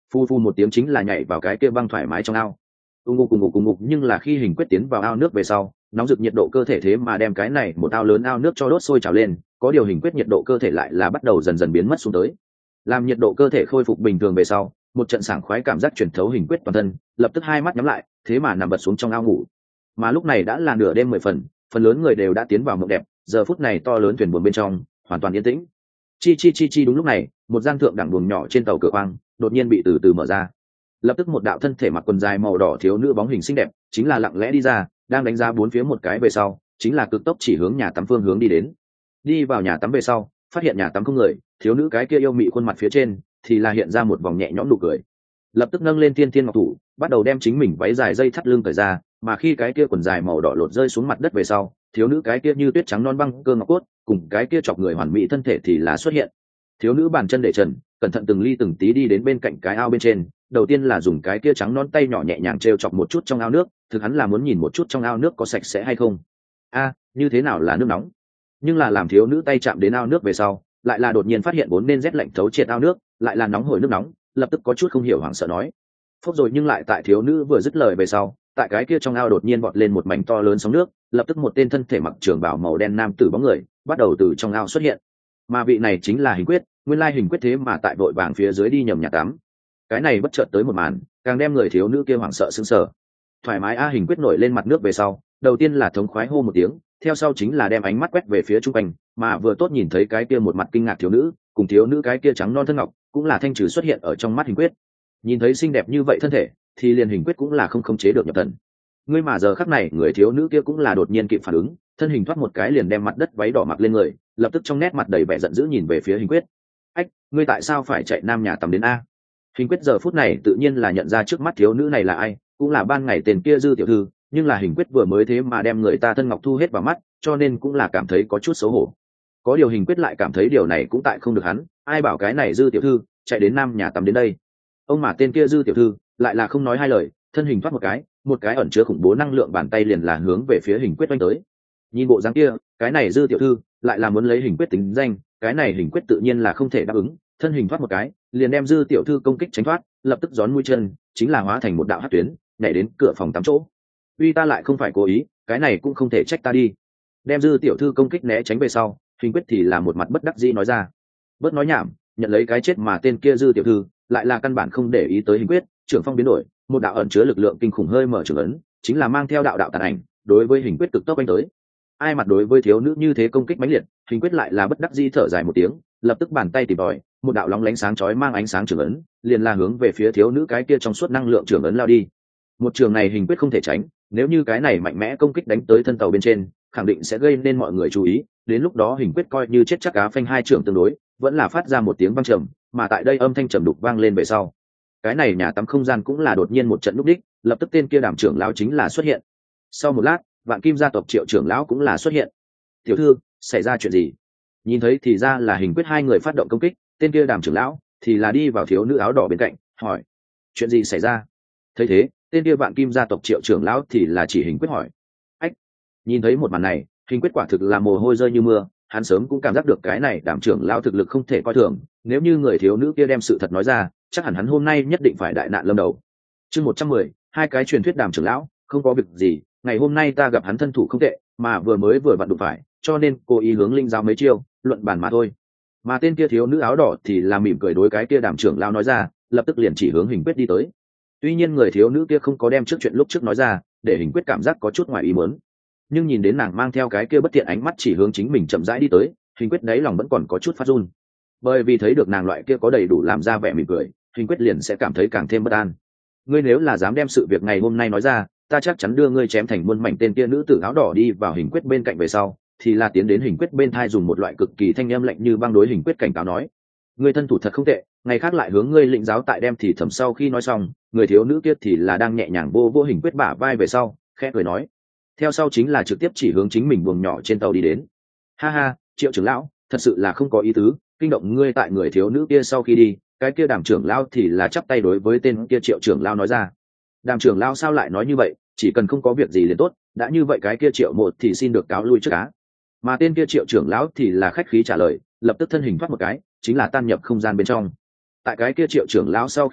phu phu một tiếng chính là nhảy vào cái kia băng thoải mái trong ao. ù ngục cùng ngục cùng ngục nhưng là khi Hình Quyết tiến vào ao nước về sau, nóng rực nhiệt độ cơ thể thế mà đem cái này một ao lớn ao nước cho đốt sôi trào lên, có điều Hình Quyết nhiệt độ cơ thể lại là bắt đầu dần dần biến mất xuống tới. Làm nhiệt độ cơ thể khôi phục bình thường về sau, một trận sảng khoái cảm giác truyền thấu Hình Quyết toàn thân, lập tức hai mắt nhắm lại, thế mà nằm bật xuống trong ao ngủ. Mà lúc này đã là nửa đêm mười phần, phần lớn người đều đã tiến vào mộng đẹp, giờ phút này to lớn thuyền buồm bên trong hoàn toàn yên tĩnh. Chi chi chi chi, đúng lúc này, một gian thượng đẳng buồng nhỏ trên tàu cửa khoang đột nhiên bị từ từ mở ra. Lập tức một đạo thân thể mặc quần dài màu đỏ thiếu nữ bóng hình xinh đẹp chính là lặng lẽ đi ra, đang đánh giá bốn phía một cái về sau, chính là cực tốc chỉ hướng nhà tắm phương hướng đi đến. Đi vào nhà tắm về sau, phát hiện nhà tắm không người, thiếu nữ cái kia yêu mị khuôn mặt phía trên thì là hiện ra một vòng nhẹ nhõm nụ cười. Lập tức nâng lên thiên thiên ngọc thủ, bắt đầu đem chính mình váy dài dây thắt lưng cởi ra, mà khi cái kia quần dài màu đỏ lột rơi xuống mặt đất về sau, thiếu nữ cái kia như tuyết trắng non băng cơ ngọc cốt cùng cái kia chọc người hoàn mỹ thân thể thì là xuất hiện. Thiếu nữ bàn chân để trần, cẩn thận từng ly từng tí đi đến bên cạnh cái ao bên trên, đầu tiên là dùng cái kia trắng non tay nhỏ nhẹ nhàng trêu chọc một chút trong ao nước, thực hắn là muốn nhìn một chút trong ao nước có sạch sẽ hay không. A, như thế nào là nước nóng? Nhưng là làm thiếu nữ tay chạm đến ao nước về sau, lại là đột nhiên phát hiện vốn nên rét lạnh thấu triệt ao nước, lại là nóng hổi nước nóng, lập tức có chút không hiểu hoảng sợ nói. Phốc rồi, nhưng lại tại thiếu nữ vừa dứt lời về sau, tại cái kia trong ao đột nhiên bọt lên một mảnh to lớn sóng nước, lập tức một tên thân thể mặc trường bào màu đen nam tử bóng người bắt đầu từ trong ao xuất hiện. Mà vị này chính là Hình Quyết, nguyên lai Hình Quyết thế mà tại vội vàng phía dưới đi nhầm nhà tắm. Cái này bất chợt tới một màn, càng đem người thiếu nữ kia hoảng sợ sững sờ. Thoải mái a, Hình Quyết nổi lên mặt nước về sau, đầu tiên là thống khoái hô một tiếng, theo sau chính là đem ánh mắt quét về phía trung quanh, mà vừa tốt nhìn thấy cái kia một mặt kinh ngạc thiếu nữ, cùng thiếu nữ cái kia trắng non thân ngọc, cũng là thanh trừ xuất hiện ở trong mắt Hình Quyết. Nhìn thấy xinh đẹp như vậy thân thể, thì liền Hình Quyết cũng là không khống chế được nhập thần. Ngươi mà giờ khắc này, người thiếu nữ kia cũng là đột nhiên kịp phản ứng, thân hình thoát một cái liền đem mặt đất váy đỏ mặc lên người, lập tức trong nét mặt đầy vẻ giận dữ nhìn về phía Hình Quyết. Ách, ngươi tại sao phải chạy nam nhà tắm đến a? Hình Quyết giờ phút này tự nhiên là nhận ra trước mắt thiếu nữ này là ai, cũng là ban ngày tên kia Dư tiểu thư, nhưng là Hình Quyết vừa mới thế mà đem người ta thân ngọc thu hết vào mắt, cho nên cũng là cảm thấy có chút xấu hổ. Có điều Hình Quyết lại cảm thấy điều này cũng tại không được hắn, ai bảo cái này Dư tiểu thư chạy đến nam nhà tắm đến đây. Ông mà tên kia Dư tiểu thư lại là không nói hai lời, thân hình thoát một cái, một cái ẩn chứa khủng bố năng lượng bàn tay liền là hướng về phía Hình Quyết oanh tới. Nhìn bộ dáng kia, cái này Dư tiểu thư lại là muốn lấy Hình Quyết tính danh, cái này Hình Quyết tự nhiên là không thể đáp ứng, thân hình thoát một cái, liền đem Dư tiểu thư công kích tránh thoát, lập tức gión mũi chân, chính là hóa thành một đạo hắc tuyến, nhảy đến cửa phòng tắm chỗ. Uy, ta lại không phải cố ý, cái này cũng không thể trách ta đi. Đem Dư tiểu thư công kích né tránh về sau, Hình Quyết thì là một mặt bất đắc dĩ nói ra. Bớt nói nhảm, nhận lấy cái chết mà tên kia Dư tiểu thư lại là căn bản không để ý tới Hình Quyết, trưởng phong biến đổi, một đạo ẩn chứa lực lượng kinh khủng hơi mở trường ấn, chính là mang theo đạo đạo tàn ảnh, đối với Hình Quyết cực tốc đánh tới. Ai mặt đối với thiếu nữ như thế công kích mãnh liệt, Hình Quyết lại là bất đắc dĩ thở dài một tiếng, lập tức bàn tay tìm tòi, một đạo lóng lánh sáng chói mang ánh sáng trường ấn, liền là hướng về phía thiếu nữ cái kia trong suốt năng lượng trường ấn lao đi. Một trường này Hình Quyết không thể tránh, nếu như cái này mạnh mẽ công kích đánh tới thân tàu bên trên, khẳng định sẽ gây nên mọi người chú ý, đến lúc đó Hình Quyết coi như chết chắc cá phanh hai trường tương đối, vẫn là phát ra một tiếng vang trầm, mà tại đây âm thanh trầm đục vang lên về sau. Cái này nhà tắm không gian cũng là đột nhiên một trận núp đích, lập tức tên kia Đàm trưởng lão chính là xuất hiện. Sau một lát, Vạn Kim gia tộc Triệu trưởng lão cũng là xuất hiện. Tiểu thư, xảy ra chuyện gì? Nhìn thấy thì ra là Hình Quyết hai người phát động công kích, tên kia Đàm trưởng lão thì là đi vào thiếu nữ áo đỏ bên cạnh, hỏi: chuyện gì xảy ra? Thấy thế, tên kia Vạn Kim gia tộc Triệu trưởng lão thì là chỉ Hình Quyết hỏi. Ách! Nhìn thấy một màn này, Hình Quyết quả thực là mồ hôi rơi như mưa, hắn sớm cũng cảm giác được cái này Đàm trưởng lão thực lực không thể coi thường, nếu như người thiếu nữ kia đem sự thật nói ra, chắc hẳn hắn hôm nay nhất định phải đại nạn lâm đầu. Chương một trăm mười, hai cái truyền thuyết Đàm trưởng lão, không có việc gì, ngày hôm nay ta gặp hắn thân thủ không tệ, mà vừa mới vừa vặn đụng phải, cho nên cố ý hướng linh giáo mấy chiêu, luận bản mà thôi. Mà tên kia thiếu nữ áo đỏ thì là mỉm cười đối cái kia Đàm trưởng lão nói ra, lập tức liền chỉ hướng Hình Quyết đi tới. Tuy nhiên người thiếu nữ kia không có đem trước chuyện lúc trước nói ra, để Hình Quyết cảm giác có chút ngoài ý muốn. Nhưng nhìn đến nàng mang theo cái kia bất tiện ánh mắt chỉ hướng chính mình chậm rãi đi tới, Hình Quyết đáy lòng vẫn còn có chút phát run. Bởi vì thấy được nàng loại kia có đầy đủ làm ra vẻ mỉm cười, Hình Quyết liền sẽ cảm thấy càng thêm bất an. Ngươi nếu là dám đem sự việc ngày hôm nay nói ra, ta chắc chắn đưa ngươi chém thành muôn mảnh. Tên kia nữ tử áo đỏ đi vào Hình Quyết bên cạnh về sau, thì là tiến đến Hình Quyết bên thai dùng một loại cực kỳ thanh âm lạnh như băng đối Hình Quyết cảnh cáo nói: ngươi thân thủ thật không tệ, ngày khác lại hướng ngươi lĩnh giáo tại đem. Thì thầm sau khi nói xong, người thiếu nữ kia thì là đang nhẹ nhàng vô vô Hình Quyết bả vai về sau, khẽ cười nói. Theo sau chính là trực tiếp chỉ hướng chính mình buồng nhỏ trên tàu đi đến. Ha ha, Triệu trưởng lão, thật sự là không có ý tứ, kinh động ngươi. Tại người thiếu nữ kia sau khi đi, cái kia Đàm trưởng lão thì là chắp tay đối với tên kia Triệu trưởng lão nói ra. Đàm trưởng lão sao lại nói như vậy, chỉ cần không có việc gì liền tốt, đã như vậy cái kia Triệu một thì xin được cáo lui trước cá. Mà tên kia Triệu trưởng lão thì là khách khí trả lời, lập tức thân hình thoát một cái, chính là tan nhập không gian bên trong. Tại cái kia Triệu trưởng lão sau khi đi,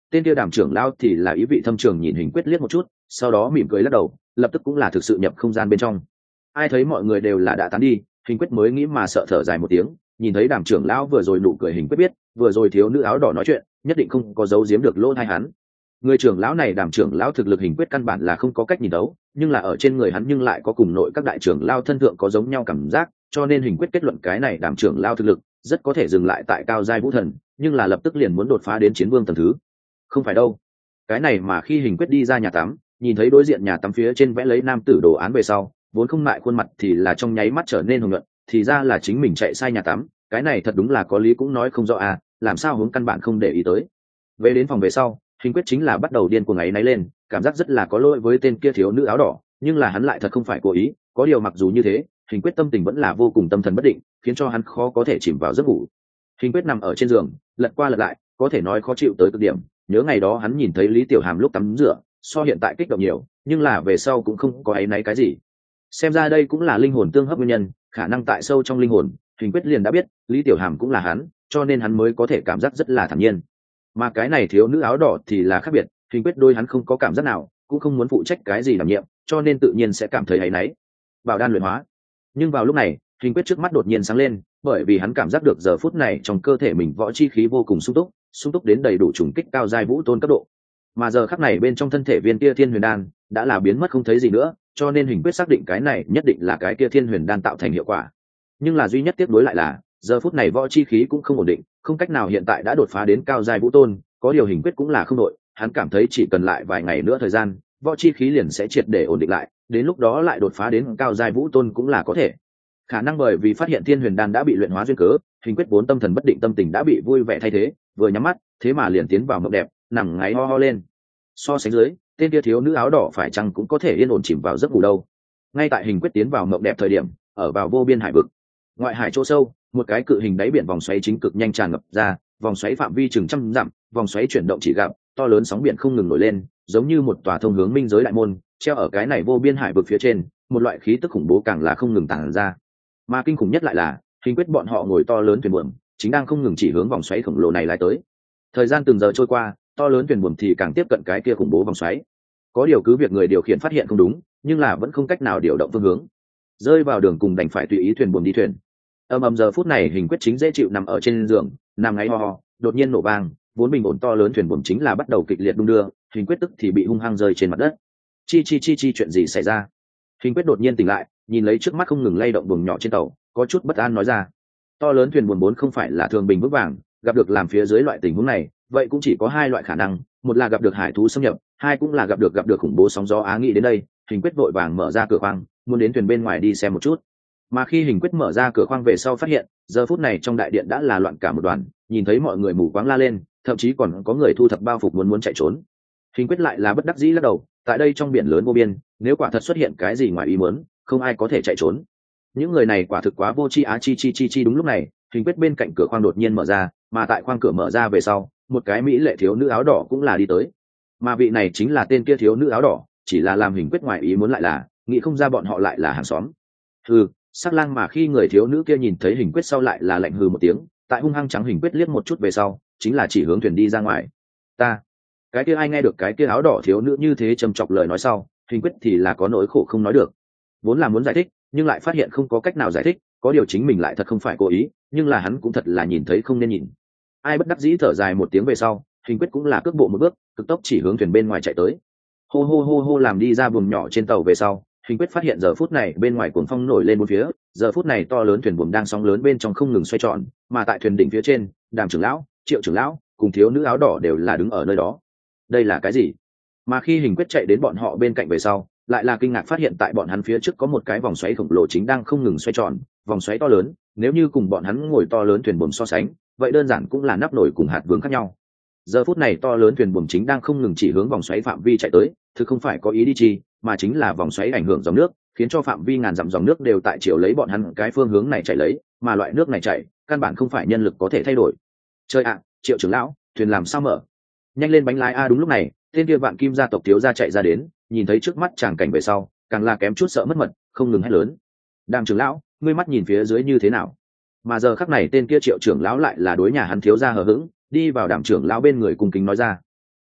tên kia đàm trưởng lão thì là ý vị thâm trường nhìn Hình Quyết liếc một chút, sau đó mỉm cười lắc đầu, lập tức cũng là thực sự nhập không gian bên trong. Ai thấy mọi người đều là đã tán đi, Hình Quyết mới nghĩ mà sợ thở dài một tiếng, nhìn thấy đàm trưởng lão vừa rồi nụ cười, Hình Quyết biết vừa rồi thiếu nữ áo đỏ nói chuyện nhất định không có giấu giếm được lỗ tai hắn. Người trưởng lão này đàm trưởng lão thực lực Hình Quyết căn bản là không có cách nhìn đấu, nhưng là ở trên người hắn nhưng lại có cùng nội các đại trưởng lão thân thượng có giống nhau cảm giác, cho nên Hình Quyết kết luận cái này đàm trưởng lão thực lực rất có thể dừng lại tại cao giai vũ thần, nhưng là lập tức liền muốn đột phá đến chiến vương tầng thứ. Không phải đâu. Cái này mà khi Hình Quyết đi ra nhà tắm, nhìn thấy đối diện nhà tắm phía trên vẽ lấy nam tử đồ án về sau, vốn không mại khuôn mặt thì là trong nháy mắt trở nên hồng nhuận, thì ra là chính mình chạy sai nhà tắm, cái này thật đúng là có lý cũng nói không rõ à, làm sao hướng căn bản không để ý tới. Về đến phòng về sau, Hình Quyết chính là bắt đầu điên cuồng ấy náy lên, cảm giác rất là có lỗi với tên kia thiếu nữ áo đỏ, nhưng là hắn lại thật không phải cố ý, có điều mặc dù như thế, Hình Quyết tâm tình vẫn là vô cùng tâm thần bất định, khiến cho hắn khó có thể chìm vào giấc ngủ. Hình Quyết nằm ở trên giường, lật qua lật lại, có thể nói khó chịu tới cực điểm, nhớ ngày đó hắn nhìn thấy Lý Tiểu Hàm lúc tắm rửa, so hiện tại kích động nhiều, nhưng là về sau cũng không có áy náy cái gì. Xem ra đây cũng là linh hồn tương hấp nguyên nhân, khả năng tại sâu trong linh hồn, Hình Quyết liền đã biết Lý Tiểu Hàm cũng là hắn, cho nên hắn mới có thể cảm giác rất là thản nhiên. Mà cái này thiếu nữ áo đỏ thì là khác biệt, Hình Quyết đôi hắn không có cảm giác nào, cũng không muốn phụ trách cái gì đảm nhiệm, cho nên tự nhiên sẽ cảm thấy áy náy. Vào đan luyện hóa. Nhưng vào lúc này, Hình Quyết trước mắt đột nhiên sáng lên, bởi vì hắn cảm giác được giờ phút này trong cơ thể mình võ chi khí vô cùng sung túc, sung túc đến đầy đủ trùng kích cao giai vũ tôn cấp độ. Mà giờ khắc này bên trong thân thể viên kia thiên huyền đan đã là biến mất không thấy gì nữa, cho nên Hình Quyết xác định cái này nhất định là cái kia thiên huyền đan tạo thành hiệu quả. Nhưng là duy nhất tiếc đối lại là giờ phút này võ chi khí cũng không ổn định, không cách nào hiện tại đã đột phá đến cao giai vũ tôn, có điều Hình Quyết cũng là không đội, hắn cảm thấy chỉ cần lại vài ngày nữa thời gian, võ chi khí liền sẽ triệt để ổn định lại, đến lúc đó lại đột phá đến cao giai vũ tôn cũng là có thể. Khả năng bởi vì phát hiện thiên huyền đan đã bị luyện hóa duyên cớ, Hình Quyết vốn tâm thần bất định tâm tình đã bị vui vẻ thay thế, vừa nhắm mắt, thế mà liền tiến vào mộng đẹp, nằm ngáy ho ho lên. So sánh dưới, tên kia thiếu nữ áo đỏ phải chăng cũng có thể yên ổn chìm vào giấc ngủ đâu. Ngay tại Hình Quyết tiến vào mộng đẹp thời điểm, ở vào vô biên hải vực, ngoại hải chỗ sâu, một cái cự hình đáy biển vòng xoáy chính cực nhanh tràn ngập ra, vòng xoáy phạm vi chừng trăm dặm, vòng xoáy chuyển động chỉ gặp to lớn sóng biển không ngừng nổi lên, giống như một tòa thông hướng minh giới đại môn, treo ở cái này vô biên hải vực phía trên, một loại khí tức khủng bố càng là không ngừng tản ra. Mà kinh khủng nhất lại là, Hình Quyết bọn họ ngồi to lớn thuyền buồm, chính đang không ngừng chỉ hướng vòng xoáy khổng lồ này lái tới. Thời gian từng giờ trôi qua, to lớn thuyền buồm thì càng tiếp cận cái kia khủng bố vòng xoáy. Có điều cứ việc người điều khiển phát hiện không đúng, nhưng là vẫn không cách nào điều động phương hướng, rơi vào đường cùng đành phải tùy ý thuyền buồm đi thuyền. Ầm ầm giờ phút này Hình Quyết chính dễ chịu nằm ở trên giường, nằm ngáy ho ho, đột nhiên nổ vang, vốn bình ổn to lớn thuyền buồm chính là bắt đầu kịch liệt đung đưa, Hình Quyết tức thì bị hung hăng rơi trên mặt đất. Chi chi chi chi chuyện gì xảy ra? Hình Quyết đột nhiên tỉnh lại, nhìn lấy trước mắt không ngừng lay động buồng nhỏ trên tàu, có chút bất an nói ra. To lớn thuyền buồm vốn không phải là thường bình vững vàng, gặp được làm phía dưới loại tình huống này, vậy cũng chỉ có hai loại khả năng, một là gặp được hải thú xâm nhập, hai cũng là gặp được gặp được khủng bố sóng gió á nghĩ đến đây, Hình Quyết vội vàng mở ra cửa khoang, muốn đến thuyền bên ngoài đi xem một chút. Mà khi Hình Quyết mở ra cửa khoang về sau phát hiện, giờ phút này trong đại điện đã là loạn cả một đoàn, nhìn thấy mọi người mù quáng la lên, thậm chí còn có người thu thập bao phục muốn muốn chạy trốn. Hình Quyết lại là bất đắc dĩ lắc đầu, tại đây trong biển lớn vô biên, nếu quả thật xuất hiện cái gì ngoài ý muốn, không ai có thể chạy trốn. Những người này quả thực quá vô tri á chi chi chi chi. Đúng lúc này, Hình Quyết bên cạnh cửa khoang đột nhiên mở ra, mà tại khoang cửa mở ra về sau, một cái mỹ lệ thiếu nữ áo đỏ cũng là đi tới. Mà vị này chính là tên kia thiếu nữ áo đỏ, chỉ là làm Hình Quyết ngoài ý muốn lại là, nghĩ không ra bọn họ lại là hàng xóm. Hừ, sắc lang. Mà khi người thiếu nữ kia nhìn thấy Hình Quyết sau lại là lạnh hừ một tiếng, tại hung hăng trắng Hình Quyết liếc một chút về sau, chính là chỉ hướng thuyền đi ra ngoài. Ta, cái kia ai nghe được cái kia áo đỏ thiếu nữ như thế trầm chọc lời nói sau, Hình Quyết thì là có nỗi khổ không nói được, vốn là muốn giải thích, nhưng lại phát hiện không có cách nào giải thích, có điều chính mình lại thật không phải cố ý, nhưng là hắn cũng thật là nhìn thấy không nên nhìn. Ai bất đắc dĩ thở dài một tiếng về sau, Hình Quyết cũng là cước bộ một bước, cực tốc chỉ hướng thuyền bên ngoài chạy tới. Hô hô hô hô làm đi ra buồng nhỏ trên tàu về sau, Hình Quyết phát hiện giờ phút này bên ngoài cuồng phong nổi lên bốn phía, giờ phút này to lớn thuyền buồm đang sóng lớn bên trong không ngừng xoay tròn, mà tại thuyền đỉnh phía trên, Đàm trưởng lão, Triệu trưởng lão cùng thiếu nữ áo đỏ đều là đứng ở nơi đó. Đây là cái gì? Mà khi Hình Quyết chạy đến bọn họ bên cạnh về sau, lại là kinh ngạc phát hiện tại bọn hắn phía trước có một cái vòng xoáy khổng lồ chính đang không ngừng xoay tròn, vòng xoáy to lớn, nếu như cùng bọn hắn ngồi to lớn thuyền buồm so sánh, vậy đơn giản cũng là nắp nổi cùng hạt vướng khác nhau. Giờ phút này to lớn thuyền buồm chính đang không ngừng chỉ hướng vòng xoáy phạm vi chạy tới, thực không phải có ý đi chi, mà chính là vòng xoáy ảnh hưởng dòng nước, khiến cho phạm vi ngàn dặm dòng nước đều tại chiều lấy bọn hắn cái phương hướng này chạy lấy, mà loại nước này chạy, căn bản không phải nhân lực có thể thay đổi. Chơi ạ, Triệu trưởng lão, thuyền làm sao mở? Nhanh lên bánh lái a! Đúng lúc này, tên kia Vạn Kim gia tộc thiếu gia chạy ra đến, nhìn thấy trước mắt tràng cảnh về sau, càng là kém chút sợ mất mật, không ngừng hét lớn. Đàm trưởng lão, ngươi mắt nhìn phía dưới như thế nào? Mà giờ khắc này tên kia Triệu trưởng lão lại là đối nhà hắn thiếu gia hờ hững, đi vào Đàm trưởng lão bên người cung kính nói ra.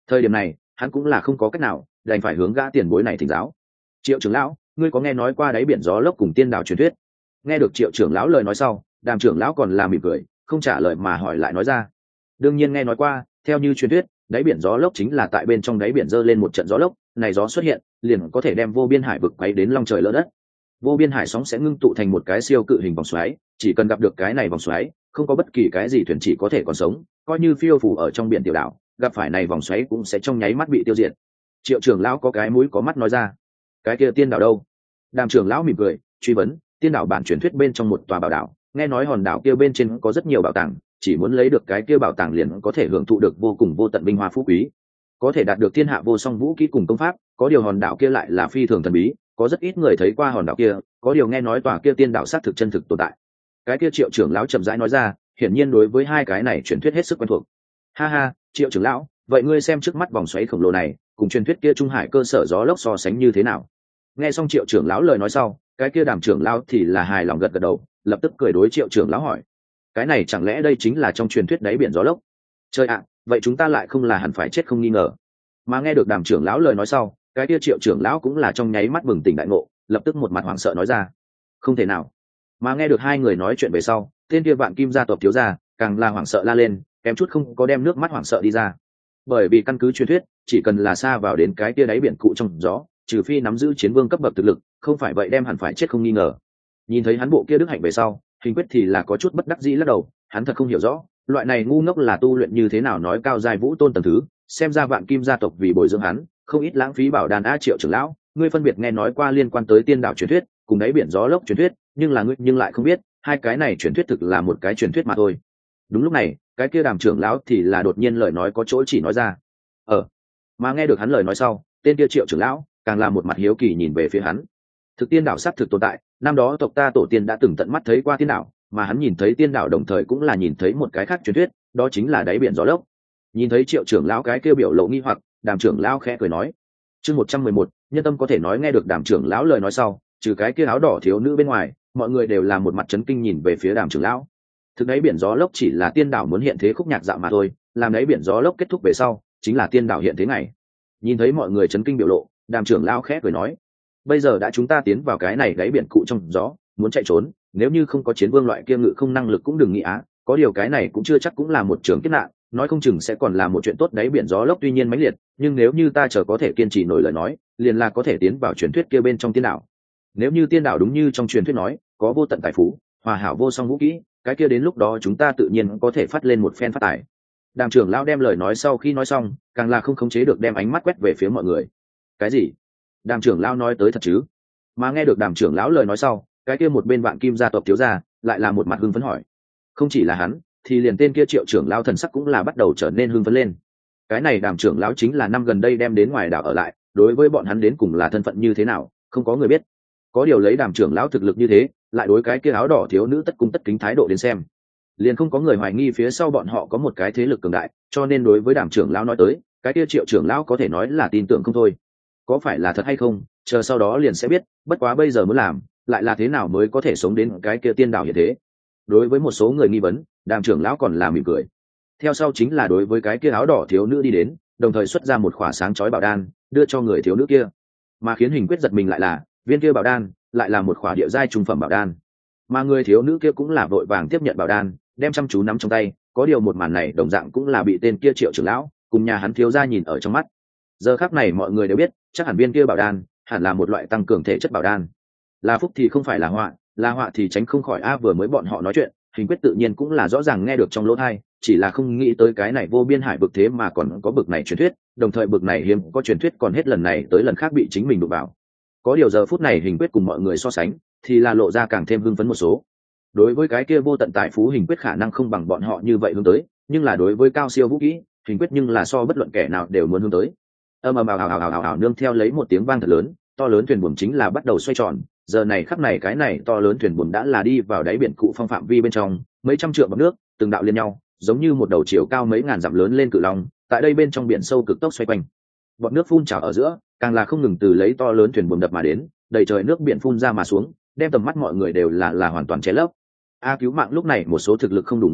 Thời điểm này hắn cũng là không có cách nào, đành phải hướng gã tiền bối này thỉnh giáo. Triệu trưởng lão, ngươi có nghe nói qua đáy biển gió lốc cùng tiên đảo truyền thuyết? Nghe được Triệu trưởng lão lời nói sau, Đàm trưởng lão còn là mỉm cười, không trả lời mà hỏi lại nói ra. Đương nhiên nghe nói qua, theo như truyền thuyết, đáy biển gió lốc chính là tại bên trong đáy biển dơ lên một trận gió lốc, này gió xuất hiện, liền có thể đem vô biên hải vực quấy đến long trời lỡ đất. Vô biên hải sóng sẽ ngưng tụ thành một cái siêu cự hình vòng xoáy, chỉ cần gặp được cái này vòng xoáy, không có bất kỳ cái gì thuyền chỉ có thể còn sống, coi như phiêu phù ở trong biển tiểu đảo, gặp phải này vòng xoáy cũng sẽ trong nháy mắt bị tiêu diệt. Triệu trưởng lão có cái mũi có mắt nói ra. Cái kia tiên đảo đâu? Đàm trưởng lão mỉm cười truy vấn. Tiên đảo bản truyền thuyết bên trong một tòa bảo đảo, nghe nói hòn đảo kia bên trên có rất nhiều bảo tàng, chỉ muốn lấy được cái kia bảo tàng liền có thể hưởng thụ được vô cùng vô tận vinh hoa phú quý, có thể đạt được thiên hạ vô song vũ kỹ cùng công pháp. Có điều hòn đảo kia lại là phi thường thần bí, có rất ít người thấy qua hòn đảo kia, có điều nghe nói tòa kia tiên đảo xác thực chân thực tồn tại. Cái kia Triệu trưởng lão chậm rãi nói ra, hiển nhiên đối với hai cái này truyền thuyết hết sức quen thuộc. Ha ha, Triệu trưởng lão, vậy ngươi xem trước mắt vòng xoáy khổng lồ này cùng truyền thuyết kia trung hải cơ sở gió lốc so sánh như thế nào? Nghe xong Triệu trưởng lão lời nói sau, cái kia Đàm trưởng lão thì là hài lòng gật gật đầu, lập tức cười đối Triệu trưởng lão hỏi. Cái này chẳng lẽ đây chính là trong truyền thuyết đáy biển gió lốc? Trời ạ, vậy chúng ta lại không là hẳn phải chết không nghi ngờ. Mà nghe được Đàm trưởng lão lời nói sau, cái kia Triệu trưởng lão cũng là trong nháy mắt bừng tỉnh đại ngộ, lập tức một mặt hoảng sợ nói ra. Không thể nào. Mà nghe được hai người nói chuyện về sau, tên kia Vạn Kim gia tộc thiếu gia càng là hoảng sợ la lên, kém chút không có đem nước mắt hoảng sợ đi ra. Bởi vì căn cứ truyền thuyết, chỉ cần là xa vào đến cái kia đáy biển cụ trong gió, trừ phi nắm giữ chiến vương cấp bậc thực lực, không phải vậy đem hẳn phải chết không nghi ngờ. Nhìn thấy hắn bộ kia đức hạnh về sau, Hình Quyết thì là có chút bất đắc dĩ lắc đầu, hắn thật không hiểu rõ, loại này ngu ngốc là tu luyện như thế nào nói cao giai vũ tôn tầng thứ, xem ra Vạn Kim gia tộc vì bồi dưỡng hắn, không ít lãng phí bảo đàn. A Triệu trưởng lão, ngươi phân biệt nghe nói qua liên quan tới tiên đạo truyền thuyết, cùng đáy biển gió lốc truyền thuyết, nhưng là ngươi nhưng lại không biết, hai cái này truyền thuyết thực là một cái truyền thuyết mà thôi. Đúng lúc này, cái kia Đàm trưởng lão thì là đột nhiên lời nói có chỗ chỉ nói ra. Ờ. Mà nghe được hắn lời nói sau, tên kia Triệu trưởng lão càng là một mặt hiếu kỳ nhìn về phía hắn. Thực tiên đảo xác thực tồn tại, năm đó tộc ta tổ tiên đã từng tận mắt thấy qua tiên đảo, mà hắn nhìn thấy tiên đảo đồng thời cũng là nhìn thấy một cái khác truyền thuyết, đó chính là đáy biển gió lốc. Nhìn thấy Triệu trưởng lão cái kia biểu lộ nghi hoặc, Đàm trưởng lão khẽ cười nói. Chương một trăm mười một, nhân tâm có thể nói. Nghe được Đàm trưởng lão lời nói sau, trừ cái kia áo đỏ thiếu nữ bên ngoài, mọi người đều là một mặt chấn kinh nhìn về phía Đàm trưởng lão. Thực đáy biển gió lốc chỉ là tiên đảo muốn hiện thế khúc nhạc dạo mà thôi, làm đáy biển gió lốc kết thúc về sau, chính là tiên đảo hiện thế ngày. Nhìn thấy mọi người chấn kinh biểu lộ, Đàm trưởng lão khẽ cười nói. Bây giờ đã chúng ta tiến vào cái này đáy biển cụ trong gió, muốn chạy trốn, nếu như không có chiến vương loại kia ngự không năng lực cũng đừng nghĩ á, có điều cái này cũng chưa chắc cũng là một trường kiếp nạn, nói không chừng sẽ còn là một chuyện tốt. Đáy biển gió lốc tuy nhiên mãnh liệt, nhưng nếu như ta chờ có thể kiên trì nổi lời nói, liền là có thể tiến vào truyền thuyết kia bên trong tiên đảo. Nếu như tiên đảo đúng như trong truyền thuyết nói, có vô tận tài phú, hòa hảo vô song vũ kỹ, cái kia đến lúc đó chúng ta tự nhiên có thể phát lên một phen phát tài. Đàm trưởng lão đem lời nói sau khi nói xong, càng là không khống chế được đem ánh mắt quét về phía mọi người. Cái gì? Đàm trưởng lão nói tới thật chứ? Mà nghe được Đàm trưởng lão lời nói sau, cái kia một bên Vạn Kim gia tộc thiếu gia lại là một mặt hưng phấn hỏi. Không chỉ là hắn, thì liền tên kia Triệu trưởng lão thần sắc cũng là bắt đầu trở nên hưng phấn lên. Cái này Đàm trưởng lão chính là năm gần đây đem đến ngoài đảo ở lại, đối với bọn hắn đến cùng là thân phận như thế nào, không có người biết. Có điều lấy Đàm trưởng lão thực lực như thế, lại đối cái kia áo đỏ thiếu nữ tất cung tất kính thái độ đến xem, liền không có người hoài nghi phía sau bọn họ có một cái thế lực cường đại, cho nên đối với Đàm trưởng lão nói tới, cái kia Triệu trưởng lão có thể nói là tin tưởng không thôi. Có phải là thật hay không, chờ sau đó liền sẽ biết, bất quá bây giờ muốn làm, lại là thế nào mới có thể sống đến cái kia tiên đảo như thế. Đối với một số người nghi vấn, Đàm trưởng lão còn là mỉm cười. Theo sau chính là đối với cái kia áo đỏ thiếu nữ đi đến, đồng thời xuất ra một khỏa sáng chói bảo đan, đưa cho người thiếu nữ kia. Mà khiến Hình Quyết giật mình lại là, viên kia bảo đan lại là một khỏa địa giai trung phẩm bảo đan. Mà người thiếu nữ kia cũng là vội vàng tiếp nhận bảo đan, đem chăm chú nắm trong tay. Có điều một màn này đồng dạng cũng là bị tên kia Triệu trưởng lão cùng nhà hắn thiếu gia nhìn ở trong mắt. Giờ khắc này mọi người đều biết, chắc hẳn viên kia bảo đan hẳn là một loại tăng cường thể chất bảo đan. Là phúc thì không phải là họa, là họa thì tránh không khỏi. A vừa mới bọn họ nói chuyện, Hình Quyết tự nhiên cũng là rõ ràng nghe được trong lỗ tai, chỉ là không nghĩ tới cái này vô biên hải vực thế mà còn có bực này truyền thuyết, đồng thời bực này hiếm có truyền thuyết còn hết lần này tới lần khác bị chính mình đụng vào. Có điều giờ phút này Hình Quyết cùng mọi người so sánh, thì là lộ ra càng thêm hưng phấn một số. Đối với cái kia vô tận tài phú, Hình Quyết khả năng không bằng bọn họ như vậy hướng tới, nhưng là đối với cao siêu vũ kỹ, Hình Quyết nhưng là so bất luận kẻ nào đều muốn hướng tới. Âm ầm ào ào ào ào ào, nương theo lấy một tiếng vang thật lớn, to lớn thuyền buồm chính là bắt đầu xoay tròn. Giờ này khắc này cái này to lớn thuyền buồm đã là đi vào đáy biển cụ phong phạm vi bên trong, mấy trăm trượng bọt nước từng đạo liên nhau, giống như một đầu chiều cao mấy ngàn dặm lớn lên cự long, tại đây bên trong biển sâu cực tốc xoay quanh. Bọt nước phun trào ở giữa, càng là không ngừng từ lấy to lớn thuyền buồm đập mà đến, đầy trời nước biển phun ra mà xuống, đem tầm mắt mọi người đều là là hoàn toàn che lấp. A cứu mạng lúc này một số thực lực không đủ người,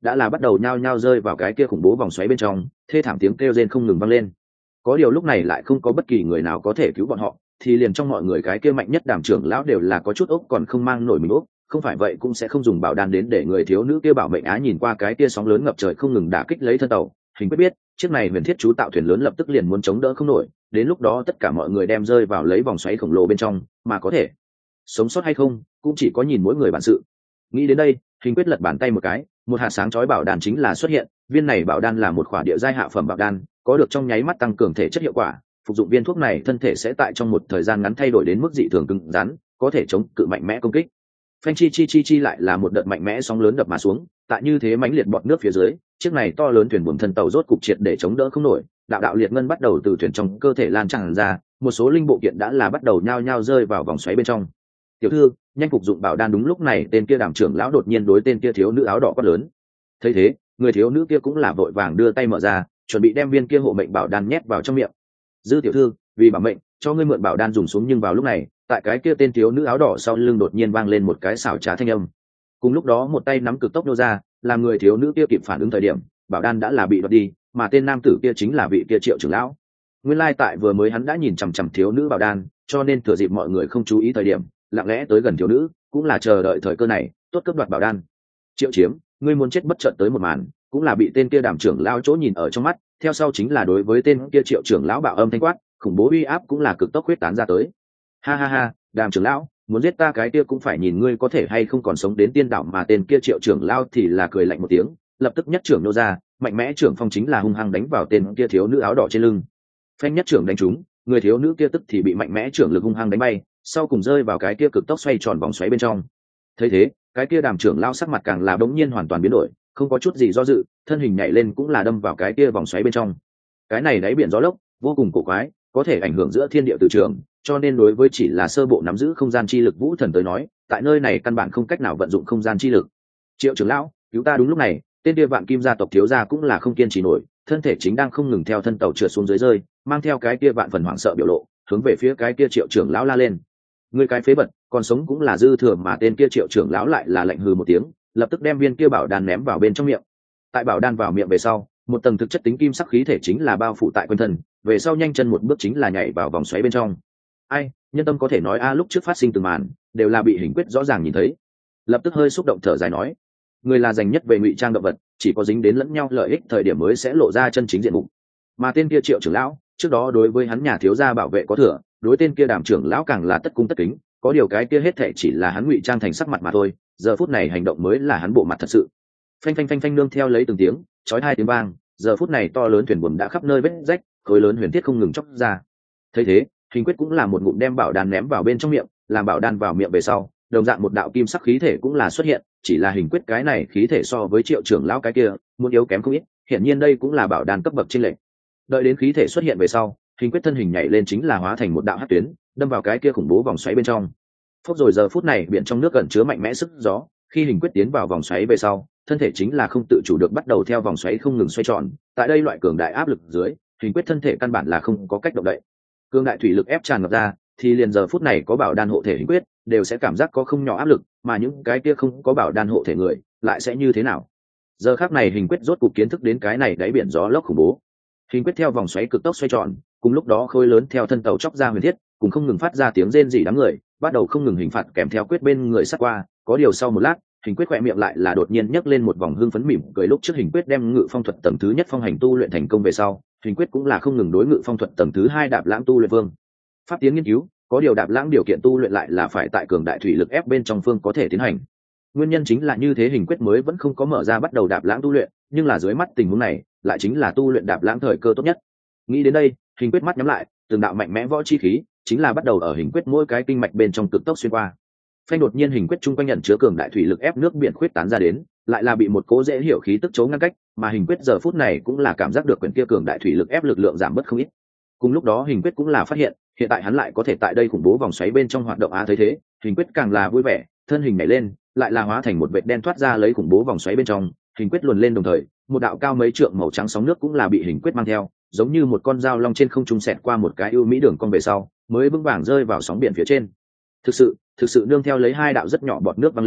đã là bắt đầu nhao nhao rơi vào cái kia khủng bố vòng xoáy bên trong, thê thảm tiếng kêu rên không ngừng vang lên. Có điều lúc này lại không có bất kỳ người nào có thể cứu bọn họ, thì liền trong mọi người cái kia mạnh nhất đảm trưởng lão đều là có chút ốc còn không mang nổi mình ốc, không phải vậy cũng sẽ không dùng bảo đan đến để người thiếu nữ kia bảo mệnh á. Nhìn qua cái kia sóng lớn ngập trời không ngừng đả kích lấy thân tàu, Hình Quyết biết chiếc này huyền thiết chú tạo thuyền lớn lập tức liền muốn chống đỡ không nổi, đến lúc đó tất cả mọi người đem rơi vào lấy vòng xoáy khổng lồ bên trong, mà có thể sống sót hay không cũng chỉ có nhìn mỗi người bản sự. Nghĩ đến đây, Hình Quyết lật bàn tay một cái, một hạt sáng chói bảo đan chính là xuất hiện. Viên này bảo đan là một khỏa địa giai hạ phẩm bảo đan, có được trong nháy mắt tăng cường thể chất hiệu quả. Phục dụng viên thuốc này, thân thể sẽ tại trong một thời gian ngắn thay đổi đến mức dị thường cứng rắn, có thể chống cự mạnh mẽ công kích. Phanh chi chi chi chi lại là một đợt mạnh mẽ sóng lớn đập mà xuống, tại như thế mãnh liệt bọt nước phía dưới, chiếc này to lớn thuyền buồm thân tàu rốt cục triệt để chống đỡ không nổi, đạo đạo liệt ngân bắt đầu từ thuyền trong cơ thể lan tràn ra, một số linh bộ kiện đã là bắt đầu nhao nhao rơi vào vòng xoáy bên trong. Tiểu thư, nhanh phục dụng bảo đan. Đúng lúc này, tên kia đảm trưởng lão đột nhiên đối tên kia thiếu nữ áo đỏ quát lớn. Thấy thế, người thiếu nữ kia cũng là vội vàng đưa tay mở ra, chuẩn bị đem viên kia hộ mệnh bảo đan nhét vào trong miệng. Dư tiểu thư, vì bảo mệnh, cho ngươi mượn bảo đan dùng xuống. Nhưng vào lúc này, tại cái kia tên thiếu nữ áo đỏ sau lưng đột nhiên vang lên một cái xảo trá thanh âm. Cùng lúc đó, một tay nắm cực tốc nô ra, làm người thiếu nữ kia kịp phản ứng thời điểm, bảo đan đã là bị đoạt đi, mà tên nam tử kia chính là vị kia Triệu trưởng lão. Nguyên lai tại vừa mới hắn đã nhìn chằm chằm thiếu nữ bảo đan, cho nên thừa dịp mọi người không chú ý thời điểm, lặng lẽ tới gần thiếu nữ, cũng là chờ đợi thời cơ này, tốt cướp đoạt bảo đan. Triệu Chiếm, ngươi muốn chết bất chợt tới một màn, cũng là bị tên kia Đàm trưởng lão chỗ nhìn ở trong mắt, theo sau chính là đối với tên kia Triệu trưởng lão bạo âm thanh quát, khủng bố uy áp cũng là cực tốc huyết tán ra tới. Ha ha ha, Đàm trưởng lão, muốn giết ta cái kia cũng phải nhìn ngươi có thể hay không còn sống đến tiên đảo. Mà tên kia Triệu trưởng lão thì là cười lạnh một tiếng, lập tức nhất trưởng nô ra, mạnh mẽ trưởng phong chính là hung hăng đánh vào tên kia thiếu nữ áo đỏ trên lưng. Phanh nhất trưởng đánh trúng, người thiếu nữ kia tức thì bị mạnh mẽ trưởng lực hung hăng đánh bay, sau cùng rơi vào cái kia cực tốc xoay tròn vòng xoáy bên trong. Thấy thế, cái kia Đàm trưởng lão sắc mặt càng là bỗng nhiên hoàn toàn biến đổi, không có chút gì do dự, thân hình nhảy lên cũng là đâm vào cái kia vòng xoáy bên trong. Cái này đáy biển gió lốc vô cùng cổ quái, có thể ảnh hưởng giữa thiên địa từ trường, cho nên đối với chỉ là sơ bộ nắm giữ không gian chi lực Vũ Thần tới nói, tại nơi này căn bản không cách nào vận dụng không gian chi lực. Triệu trưởng lão, cứu ta. Đúng lúc này, tên kia Vạn Kim gia tộc thiếu gia cũng là không kiên trì nổi, thân thể chính đang không ngừng theo thân tàu trượt xuống dưới rơi, mang theo cái kia vạn phần hoảng sợ biểu lộ, hướng về phía cái kia Triệu trưởng lão la lên. Người cái phế vật, còn sống cũng là dư thừa. Mà tên kia Triệu trưởng lão lại là lạnh hừ một tiếng, lập tức đem viên kia bảo đan ném vào bên trong miệng. Tại bảo đan vào miệng về sau, một tầng thực chất tính kim sắc khí thể chính là bao phủ tại quanh thân, về sau nhanh chân một bước chính là nhảy vào vòng xoáy bên trong. Ai, nhân tâm có thể nói a, lúc trước phát sinh từng màn đều là bị Hình Quyết rõ ràng nhìn thấy, lập tức hơi xúc động thở dài nói, người là dành nhất về ngụy trang động vật, chỉ có dính đến lẫn nhau lợi ích thời điểm mới sẽ lộ ra chân chính diện mục. Mà tên kia Triệu trưởng lão trước đó đối với hắn nhà thiếu gia bảo vệ có thừa, đối tên kia Đàm trưởng lão càng là tất cung tất kính, có điều cái kia hết thệ chỉ là hắn ngụy trang thành sắc mặt mà thôi, giờ phút này hành động mới là hắn bộ mặt thật sự. Phanh phanh phanh phanh nương theo lấy từng tiếng chói hai tiếng vang, giờ phút này to lớn thuyền buồm đã khắp nơi vết rách, khối lớn huyền thiết không ngừng chóc ra. Thấy thế, Hình Quyết cũng là một ngụm đem bảo đan ném vào bên trong miệng, làm bảo đan vào miệng về sau, đồng dạng một đạo kim sắc khí thể cũng là xuất hiện, chỉ là Hình Quyết cái này khí thể so với Triệu trưởng lão cái kia muốn yếu kém không ít, hiển nhiên đây cũng là bảo đan cấp bậc trên lệch. Đợi đến khí thể xuất hiện về sau, Hình Quyết thân hình nhảy lên chính là hóa thành một đạo hắc tuyến, đâm vào cái kia khủng bố vòng xoáy bên trong. Phốc rồi, giờ phút này biển trong nước gần chứa mạnh mẽ sức gió, khi Hình Quyết tiến vào vòng xoáy về sau, thân thể chính là không tự chủ được bắt đầu theo vòng xoáy không ngừng xoay tròn. Tại đây loại cường đại áp lực dưới, Hình Quyết thân thể căn bản là không có cách động đậy. Cường đại thủy lực ép tràn ngập ra, thì liền giờ phút này có bảo đan hộ thể Hình Quyết đều sẽ cảm giác có không nhỏ áp lực, mà những cái kia không có bảo đan hộ thể người lại sẽ như thế nào? Giờ khắc này Hình Quyết rốt cục kiến thức đến cái này đáy biển gió lốc khủng bố. Hình Quyết theo vòng xoáy cực tốc xoay tròn, cùng lúc đó khối lớn theo thân tàu chóc ra huyền thiết, cùng không ngừng phát ra tiếng rên rỉ đám người, bắt đầu không ngừng hình phạt kèm theo Quyết bên người sát qua. Có điều sau một lát, Hình Quyết khỏe miệng lại là đột nhiên nhấc lên một vòng hưng phấn mỉm cười. Lúc trước Hình Quyết đem ngự phong thuật tầng thứ nhất phong hành tu luyện thành công về sau, Hình Quyết cũng là không ngừng đối ngự phong thuật tầng thứ hai đạp lãng tu luyện phương pháp tiến nghiên cứu. Có điều đạp lãng điều kiện tu luyện lại là phải tại cường đại thủy lực ép bên trong phương có thể tiến hành. Nguyên nhân chính là như thế, Hình Quyết mới vẫn không có mở ra bắt đầu đạp lãng tu luyện, nhưng là dưới mắt tình huống này lại chính là tu luyện đạp lãng thời cơ tốt nhất. Nghĩ đến đây, Hình Quyết mắt nhắm lại, từng đạo mạnh mẽ võ chi khí chính là bắt đầu ở Hình Quyết mỗi cái kinh mạch bên trong cực tốc xuyên qua. Phanh, đột nhiên Hình Quyết trung quanh nhận chứa cường đại thủy lực ép nước biển khuyết tán ra đến, lại là bị một cố dễ hiểu khí tức chấu ngăn cách, mà Hình Quyết giờ phút này cũng là cảm giác được quyển kia cường đại thủy lực ép lực lượng giảm bớt không ít. Cùng lúc đó Hình Quyết cũng là phát hiện, hiện tại hắn lại có thể tại đây khủng bố vòng xoáy bên trong hoạt động. Á thấy thế, Hình Quyết càng là vui vẻ, thân hình nhảy lên, lại là hóa thành một vệt đen thoát ra lấy khủng bố vòng xoáy bên trong. Hình Quyết luồn lên, đồng thời một đạo cao mấy trượng màu trắng sóng nước cũng là bị Hình Quyết mang theo, giống như một con dao long trên không trung xẹt qua một cái ưu mỹ đường cong về sau, mới vững vàng rơi vào sóng biển phía trên. Thực sự, thực sự nương theo lấy hai đạo rất nhỏ bọt nước văng lên,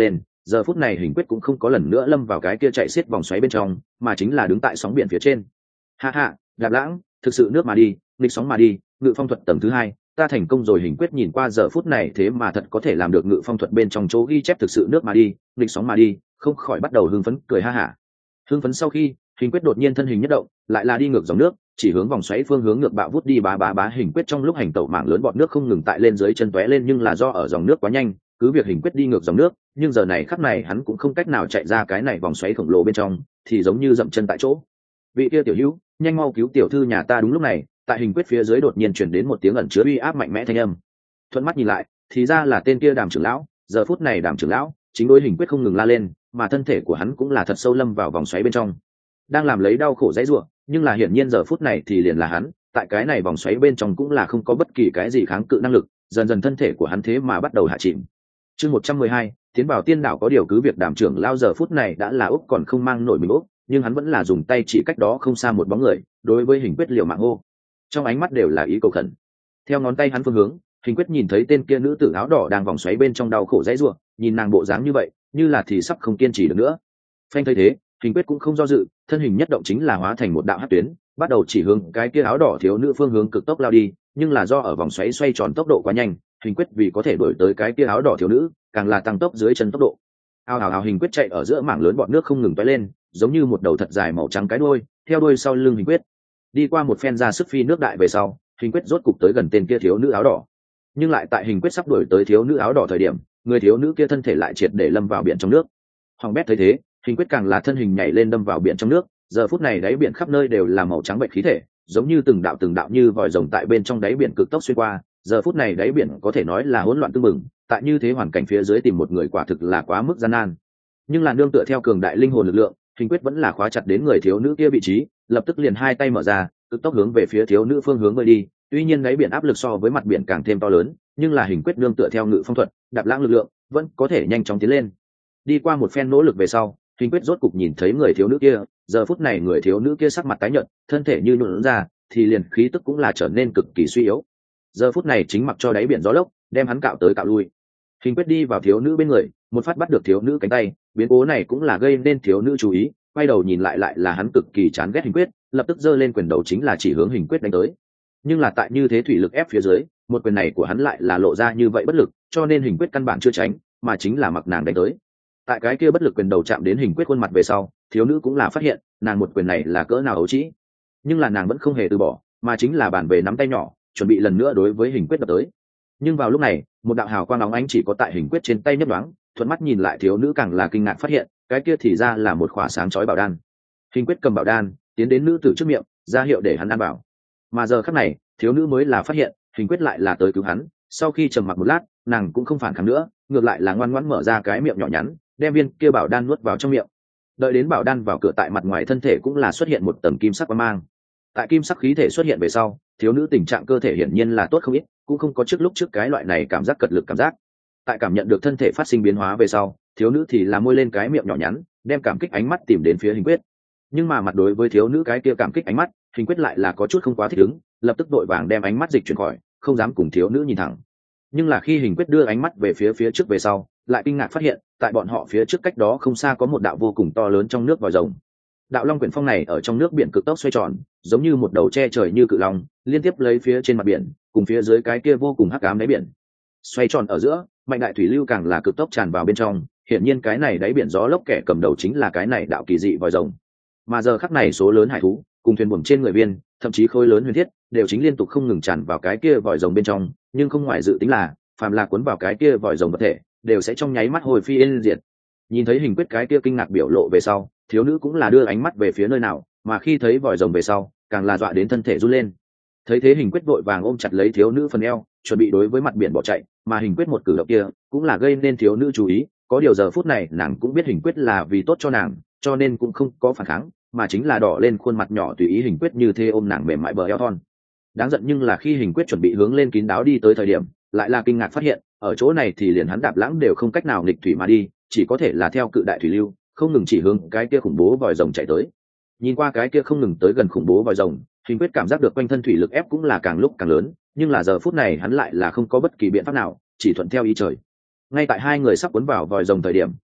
giờ phút này Hình Quyết cũng không có lần nữa lâm vào cái kia chạy xiết vòng xoáy bên trong, mà chính là đứng tại sóng biển phía trên. Ha ha, Đạp Lãng, thực sự nước mà đi, nghịch sóng mà đi, ngự phong thuật tầng thứ hai, ta thành công rồi. Hình Quyết nhìn qua giờ phút này thế mà thật có thể làm được ngự phong thuật bên trong chỗ ghi chép thực sự nước mà đi, nghịch sóng mà đi, không khỏi bắt đầu hưng phấn cười ha hả. Hưng phấn sau khi, Hình Quyết đột nhiên thân hình nhất động, lại là đi ngược dòng nước, chỉ hướng vòng xoáy phương hướng ngược bạo vút đi bá bá bá. Hình Quyết trong lúc hành tẩu mảng lớn bọt nước không ngừng tại lên dưới chân tóe lên, nhưng là do ở dòng nước quá nhanh, cứ việc Hình Quyết đi ngược dòng nước, nhưng giờ này khắc này hắn cũng không cách nào chạy ra cái này vòng xoáy khổng lồ bên trong, thì giống như dậm chân tại chỗ. Vị kia tiểu hữu, nhanh mau cứu tiểu thư nhà ta. Đúng lúc này, tại Hình Quyết phía dưới đột nhiên truyền đến một tiếng ẩn chứa uy áp mạnh mẽ thanh âm. Thuận mắt nhìn lại, thì ra là tên kia Đàm trưởng lão. Giờ phút này Đàm trưởng lão chính đối Hình Quyết không ngừng la lên, mà thân thể của hắn cũng là thật sâu lâm vào vòng xoáy bên trong, đang làm lấy đau khổ dãy rủa. Nhưng là hiển nhiên giờ phút này thì liền là hắn tại cái này vòng xoáy bên trong cũng là không có bất kỳ cái gì kháng cự năng lực, dần dần thân thể của hắn thế mà bắt đầu hạ chìm. Chương một trăm mười hai, tiến vào tiên đảo. Có điều cứ việc Đàm trưởng lão giờ phút này đã là úc còn không mang nổi mình úc, nhưng hắn vẫn là dùng tay chỉ cách đó không xa một bóng người, đối với Hình Quyết liều mạng hô, trong ánh mắt đều là ý cầu khẩn. Theo ngón tay hắn phương hướng, Hình Quyết nhìn thấy tên kia nữ tử áo đỏ đang vòng xoáy bên trong đau khổ dãy rủa, nhìn nàng bộ dáng như vậy, như là thì sắp không kiên trì được nữa. Phanh thấy thế, Hình Quyết cũng không do dự, thân hình nhất động chính là hóa thành một đạo hắc tuyến, bắt đầu chỉ hướng cái kia áo đỏ thiếu nữ phương hướng cực tốc lao đi. Nhưng là do ở vòng xoáy xoay tròn tốc độ quá nhanh, Hình Quyết vì có thể đuổi tới cái kia áo đỏ thiếu nữ, càng là tăng tốc dưới chân tốc độ. Ao ào ào, Hình Quyết chạy ở giữa mảng lớn bọt nước không ngừng tóe lên, giống như một đầu thật dài màu trắng cái đuôi, theo đuôi sau lưng Hình Quyết. Đi qua một phen ra sức phi nước đại về sau, Hình Quyết rốt cục tới gần tên kia thiếu nữ áo đỏ. Nhưng lại tại Hình Quyết sắp đuổi tới thiếu nữ áo đỏ thời điểm, người thiếu nữ kia thân thể lại triệt để lâm vào biển trong nước. Hoàng bét thấy thế, Hình Quyết càng là thân hình nhảy lên đâm vào biển trong nước. Giờ phút này đáy biển khắp nơi đều là màu trắng bệnh khí thể, giống như từng đạo từng đạo như vòi rồng tại bên trong đáy biển cực tốc xuyên qua. Giờ phút này đáy biển có thể nói là hỗn loạn tưng bừng, tại như thế hoàn cảnh phía dưới tìm một người quả thực là quá mức gian nan. Nhưng là nương tựa theo cường đại linh hồn lực lượng, Hình Quyết vẫn là khóa chặt đến người thiếu nữ kia vị trí, lập tức liền hai tay mở ra, cực tốc hướng về phía thiếu nữ phương hướng bơi đi. Tuy nhiên đáy biển áp lực so với mặt biển càng thêm to lớn, nhưng là Hình Quyết nương tựa theo ngự phong thuật, Đạp Lãng lực lượng, vẫn có thể nhanh chóng tiến lên. Đi qua một phen nỗ lực về sau, Hình Quyết rốt cục nhìn thấy người thiếu nữ kia. Giờ phút này người thiếu nữ kia sắc mặt tái nhợt, thân thể như nhũn ra, thì liền khí tức cũng là trở nên cực kỳ suy yếu. Giờ phút này chính mặc cho đáy biển gió lốc đem hắn cạo tới cạo lui. Hình Quyết đi vào thiếu nữ bên người, một phát bắt được thiếu nữ cánh tay. Biến cố này cũng là gây nên thiếu nữ chú ý, quay đầu nhìn lại lại là hắn cực kỳ chán ghét Hình Quyết, lập tức giơ lên quyền đầu chính là chỉ hướng Hình Quyết đánh tới. Nhưng là tại như thế thủy lực ép phía dưới, một quyền này của hắn lại là lộ ra như vậy bất lực, cho nên Hình Quyết căn bản chưa tránh, mà chính là mặc nàng đánh tới. Tại cái kia bất lực quyền đầu chạm đến Hình Quyết khuôn mặt về sau, thiếu nữ cũng là phát hiện nàng một quyền này là cỡ nào ấu trĩ, nhưng là nàng vẫn không hề từ bỏ, mà chính là bàn về nắm tay nhỏ, chuẩn bị lần nữa đối với Hình Quyết đập tới. Nhưng vào lúc này, một đạo hào quang óng ánh chỉ có tại Hình Quyết trên tay nhấp nhoáng, thuận mắt nhìn lại thiếu nữ càng là kinh ngạc phát hiện cái kia thì ra là một khỏa sáng chói bảo đan. Hình Quyết cầm bảo đan tiến đến nữ tử trước miệng, ra hiệu để hắn ăn bảo. Mà giờ khắc này, thiếu nữ mới là phát hiện Hình Quyết lại là tới cứu hắn. Sau khi trầm mặc một lát, nàng cũng không phản kháng nữa, ngược lại là ngoan ngoãn mở ra cái miệng nhỏ nhắn, đem viên kia bảo đan nuốt vào trong miệng. Đợi đến bảo đan vào cửa, tại mặt ngoài thân thể cũng là xuất hiện một tầng kim sắc quang mang. Tại kim sắc khí thể xuất hiện về sau, thiếu nữ tình trạng cơ thể hiển nhiên là tốt không ít, cũng không có trước lúc trước cái loại này cảm giác cật lực cảm giác. Tại cảm nhận được thân thể phát sinh biến hóa về sau, thiếu nữ thì là môi lên cái miệng nhỏ nhắn, đem cảm kích ánh mắt tìm đến phía Hình Quyết. Nhưng mà mặt đối với thiếu nữ cái kia cảm kích ánh mắt, Hình Quyết lại là có chút không quá thích ứng, lập tức vội vàng đem ánh mắt dịch chuyển khỏi, không dám cùng thiếu nữ nhìn thẳng. Nhưng là khi Hình Quyết đưa ánh mắt về phía phía trước về sau, lại kinh ngạc phát hiện tại bọn họ phía trước cách đó không xa có một đạo vô cùng to lớn trong nước vòi rồng. Đạo long quyển phong này ở trong nước biển cực tốc xoay tròn, giống như một đầu che trời như cự long, liên tiếp lấy phía trên mặt biển cùng phía dưới cái kia vô cùng hắc ám đáy biển. Xoay tròn ở giữa, mạnh đại thủy lưu càng là cực tốc tràn vào bên trong, hiển nhiên cái này đáy biển gió lốc kẻ cầm đầu chính là cái này đạo kỳ dị vòi rồng. Mà giờ khắc này số lớn hải thú cùng thuyền buồm trên người viên, thậm chí khối lớn huyền thiết đều chính liên tục không ngừng tràn vào cái kia vòi rồng bên trong, nhưng không ngoài dự tính là phàm là cuốn vào cái kia vòi rồng vật thể đều sẽ trong nháy mắt hồi phi yên diệt. Nhìn thấy Hình Quyết cái kia kinh ngạc biểu lộ về sau, thiếu nữ cũng là đưa ánh mắt về phía nơi nào, mà khi thấy vòi rồng về sau, càng là dọa đến thân thể run lên. Thấy thế Hình Quyết vội vàng ôm chặt lấy thiếu nữ phần eo, chuẩn bị đối với mặt biển bỏ chạy, mà Hình Quyết một cử động kia cũng là gây nên thiếu nữ chú ý. Có điều giờ phút này nàng cũng biết Hình Quyết là vì tốt cho nàng, cho nên cũng không có phản kháng, mà chính là đỏ lên khuôn mặt nhỏ tùy ý Hình Quyết như thế ôm nàng mềm mại bờ eo thon. Đáng giận nhưng là khi Hình Quyết chuẩn bị hướng lên kín đáo đi tới thời điểm, lại là kinh ngạc phát hiện ở chỗ này thì liền hắn Đạp Lãng đều không cách nào nghịch thủy mà đi, chỉ có thể là theo cự đại thủy lưu không ngừng chỉ hướng cái kia khủng bố vòi rồng chạy tới. Nhìn qua cái kia không ngừng tới gần khủng bố vòi rồng, Hình Quyết cảm giác được quanh thân thủy lực ép cũng là càng lúc càng lớn, nhưng là giờ phút này hắn lại là không có bất kỳ biện pháp nào, chỉ thuận theo ý trời. Ngay tại hai người sắp cuốn vào vòi rồng thời điểm,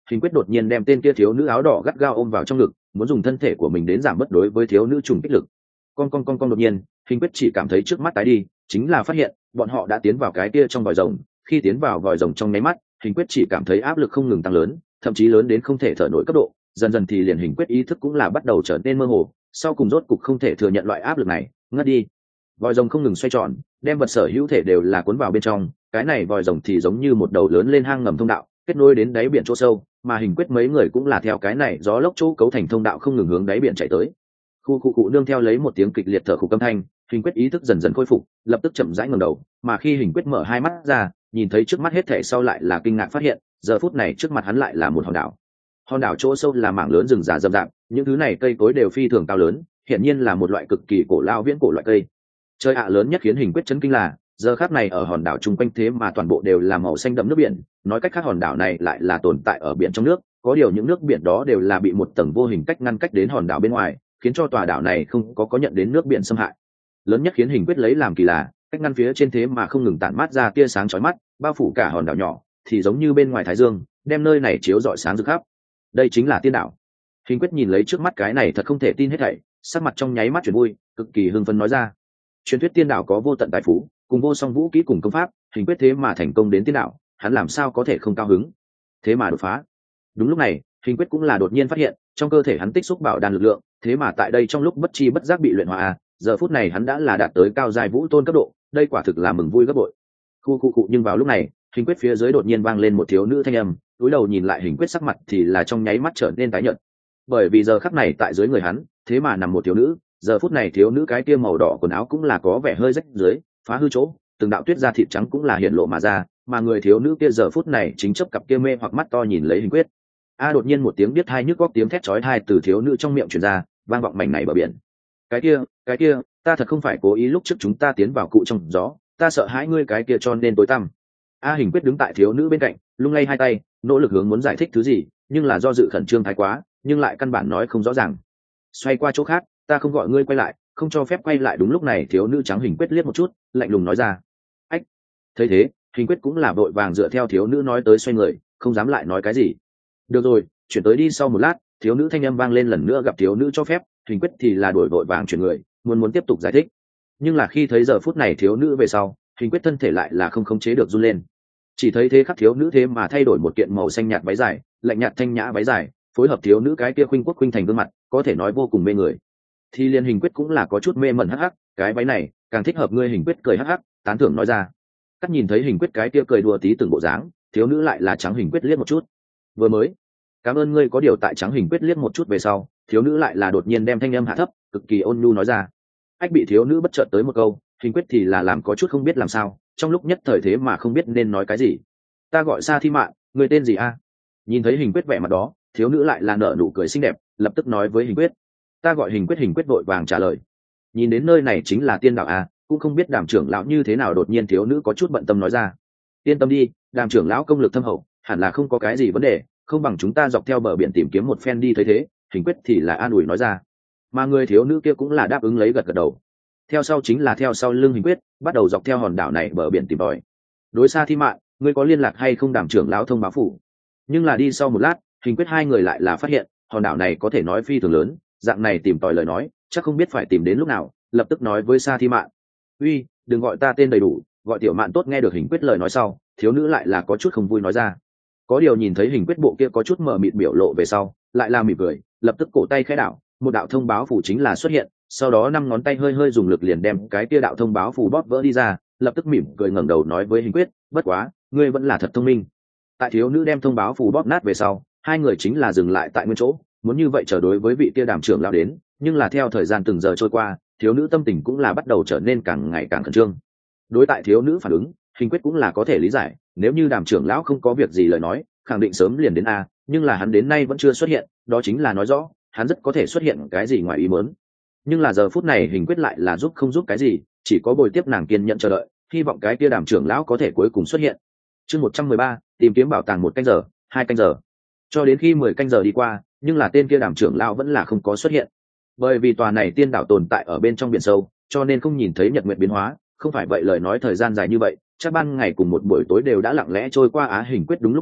Hình quyết đột nhiên đem tên kia thiếu nữ áo đỏ gắt gao ôm vào trong ngực, muốn dùng thân thể của mình đến giảm bớt đối với thiếu nữ trùng kích lực. Con con con con đột nhiên, Hình quyết chỉ cảm thấy trước mắt tái đi, chính là phát hiện bọn họ đã tiến vào cái kia trong vòi rồng. Khi tiến vào vòi rồng trong nháy mắt, Hình quyết chỉ cảm thấy áp lực không ngừng tăng lớn, thậm chí lớn đến không thể thở nổi cấp độ. Dần dần thì liền Hình quyết ý thức cũng là bắt đầu trở nên mơ hồ, sau cùng rốt cục không thể thừa nhận loại áp lực này, ngất đi. Vòi rồng không ngừng xoay tròn, đem vật sở hữu thể đều là cuốn vào bên trong. Cái này vòi rồng thì giống như một đầu lớn lên hang ngầm thông đạo, kết nối đến đáy biển chỗ sâu, mà Hình quyết mấy người cũng là theo cái này gió lốc chỗ cấu thành thông đạo không ngừng hướng đáy biển chạy tới. Khu cụ cụ nương theo lấy một tiếng kịch liệt thở khục âm thanh, Hình quyết ý thức dần dần khôi phục, lập tức chậm rãi ngẩng đầu, mà khi Hình quyết mở hai mắt ra, nhìn thấy trước mắt hết thảy sau lại là kinh ngạc phát hiện, giờ phút này trước mặt hắn lại là một hòn đảo. Hòn đảo chỗ sâu là mảng lớn rừng già rậm rạp, những thứ này cây cối đều phi thường cao lớn, hiển nhiên là một loại cực kỳ cổ lao viễn cổ loại cây. Chơi ạ lớn nhất khiến Hình quyết chấn kinh là, giờ khắc này ở hòn đảo chung quanh thế mà toàn bộ đều là màu xanh đậm nước biển, nói cách khác hòn đảo này lại là tồn tại ở biển trong nước, có điều những nước biển đó đều là bị một tầng vô hình cách ngăn cách đến hòn đảo bên ngoài, khiến cho tòa đảo này không có có nhận đến nước biển xâm hại. Lớn nhất khiến Hình quyết lấy làm kỳ lạ, cách ngăn phía trên thế mà không ngừng tản mát ra tia sáng chói mắt, bao phủ cả hòn đảo nhỏ, thì giống như bên ngoài thái dương, đem nơi này chiếu rọi sáng rực khắp. Đây chính là tiên đảo. Hình quyết nhìn lấy trước mắt cái này thật không thể tin hết thảy, sắc mặt trong nháy mắt chuyển vui, cực kỳ hưng phấn nói ra. Truyền thuyết tiên đảo có vô tận tài phú, cùng vô song vũ kỹ cùng công pháp, Hình quyết thế mà thành công đến tiên đảo, hắn làm sao có thể không cao hứng? Thế mà đột phá. Đúng lúc này, Hình quyết cũng là đột nhiên phát hiện, trong cơ thể hắn tích xúc bảo đan lực lượng, thế mà tại đây trong lúc bất chi bất giác bị luyện hóa, giờ phút này hắn đã là đạt tới cao giai vũ tôn cấp độ, đây quả thực là mừng vui gấp bội. Khu khu cụ nhưng vào lúc này, Hình quyết phía dưới đột nhiên vang lên một thiếu nữ thanh âm, cúi đầu nhìn lại Hình quyết sắc mặt thì là trong nháy mắt trở nên tái nhợt. Bởi vì giờ khắc này tại dưới người hắn, thế mà nằm một thiếu nữ, giờ phút này thiếu nữ cái kia màu đỏ quần áo cũng là có vẻ hơi rách dưới, phá hư chỗ, từng đạo tuyết da thịt trắng cũng là hiện lộ mà ra, mà người thiếu nữ kia giờ phút này chính chấp cặp kia mê hoặc mắt to nhìn lấy Hình quyết. A đột nhiên một tiếng biết hai nhức góc tiếng thét chói tai từ thiếu nữ trong miệng truyền ra, vang vọng mảnh này bờ biển. Cái kia, cái kia, ta thật không phải cố ý, lúc trước chúng ta tiến vào cụ trong gió, ta sợ hãi ngươi cái kia cho nên tối tăm. A Hình quyết đứng tại thiếu nữ bên cạnh, lung lay hai tay, nỗ lực hướng muốn giải thích thứ gì, nhưng là do dự khẩn trương thái quá, nhưng lại căn bản nói không rõ ràng. Xoay qua chỗ khác, ta không gọi ngươi quay lại, không cho phép quay lại. Đúng lúc này thiếu nữ trắng Hình quyết liếc một chút, lạnh lùng nói ra. Ách. Thấy thế, Hình quyết cũng là vội vàng dựa theo thiếu nữ nói tới xoay người, không dám lại nói cái gì. Được rồi, chuyển tới đi. Sau một lát, thiếu nữ thanh âm vang lên lần nữa, gặp thiếu nữ cho phép, Hình quyết thì là đổi vội vàng chuyển người, muốn muốn tiếp tục giải thích. Nhưng là khi thấy giờ phút này thiếu nữ về sau, Hình quyết thân thể lại là không khống chế được run lên. Chỉ thấy thế khắc thiếu nữ thế mà thay đổi một kiện màu xanh nhạt váy dài, lạnh nhạt thanh nhã váy dài, phối hợp thiếu nữ cái kia khuynh quốc khuynh thành gương mặt, có thể nói vô cùng mê người. Thì liên Hình quyết cũng là có chút mê mẩn hắc hắc, cái váy này càng thích hợp ngươi. Hình quyết cười hắc hắc, tán thưởng nói ra. Cắt nhìn thấy Hình quyết cái kia cười đùa tí từng bộ dáng, thiếu nữ lại là trắng Hình quyết liếc một chút. Vừa mới, cảm ơn ngươi. Có điều tại trắng Hình quyết liếc một chút về sau, thiếu nữ lại là đột nhiên đem thanh âm hạ thấp, cực kỳ ôn nhu nói ra. Ách bị thiếu nữ bất chợt tới một câu, Hình quyết thì là làm có chút không biết làm sao, trong lúc nhất thời thế mà không biết nên nói cái gì. Ta gọi Sa Thi Mạn, người tên gì a? Nhìn thấy Hình quyết vẻ mặt đó, thiếu nữ lại là nở nụ cười xinh đẹp, lập tức nói với Hình quyết. Ta gọi Hình quyết. Hình quyết vội vàng trả lời. Nhìn đến nơi này chính là tiên đảo a, cũng không biết Đàm trưởng lão như thế nào. Đột nhiên thiếu nữ có chút bận tâm nói ra. Yên tâm đi, Đàm trưởng lão công lực thâm hậu, hẳn là không có cái gì vấn đề, không bằng chúng ta dọc theo bờ biển tìm kiếm một phen đi. Thấy thế, Hình quyết thì là an ủi nói ra. Mà người thiếu nữ kia cũng là đáp ứng lấy, gật gật đầu. Theo sau chính là theo sau lưng Hình quyết, bắt đầu dọc theo hòn đảo này bờ biển tìm tòi. Đối Sa Thi Mạn, ngươi có liên lạc hay không? Đàm trưởng lão thông báo phủ. Nhưng là đi sau một lát, Hình quyết hai người lại là phát hiện hòn đảo này có thể nói phi thường lớn, dạng này tìm tòi lời nói chắc không biết phải tìm đến lúc nào. Lập tức nói với Sa Thi Mạn. Uy, đừng gọi ta tên đầy đủ, gọi Tiểu Mạn tốt. Nghe được Hình quyết lời nói sau, thiếu nữ lại là có chút không vui nói ra. Có điều nhìn thấy Hình quyết bộ kia có chút mờ mịt biểu lộ về sau, lại là mỉm cười, lập tức cổ tay khẽ đảo, một đạo thông báo phủ chính là xuất hiện, sau đó năm ngón tay hơi hơi dùng lực liền đem cái kia đạo thông báo phủ bóp vỡ đi ra, lập tức mỉm cười ngẩng đầu nói với Hình quyết. Bất quá, ngươi vẫn là thật thông minh. Tại thiếu nữ đem thông báo phủ bóp nát về sau, hai người chính là dừng lại tại nguyên chỗ, muốn như vậy chờ đối với vị kia Đàm trưởng lão đến. Nhưng là theo thời gian từng giờ trôi qua, thiếu nữ tâm tình cũng là bắt đầu trở nên càng ngày càng khẩn trương. Đối tại thiếu nữ phản ứng, Hình quyết cũng là có thể lý giải, nếu như Đàm trưởng lão không có việc gì lời nói, khẳng định sớm liền đến a, nhưng là hắn đến nay vẫn chưa xuất hiện, đó chính là nói rõ hắn rất có thể xuất hiện cái gì ngoài ý muốn. Nhưng là giờ phút này Hình quyết lại là giúp không giúp cái gì, chỉ có bồi tiếp nàng kiên nhận chờ đợi, hy vọng cái kia Đàm trưởng lão có thể cuối cùng xuất hiện. Chương một trăm mười ba, tìm kiếm bảo tàng. Một canh giờ, hai canh giờ, cho đến khi mười canh giờ đi qua, nhưng là tên kia Đàm trưởng lão vẫn là không có xuất hiện. Bởi vì tòa này tiên đảo tồn tại ở bên trong biển sâu, cho nên không nhìn thấy nhật nguyệt biến hóa, không phải vậy lời nói thời gian dài như vậy chắc ban ngày cùng một buổi tối đều đã lặng lẽ trôi qua. Á Hình quyết đúng lúc này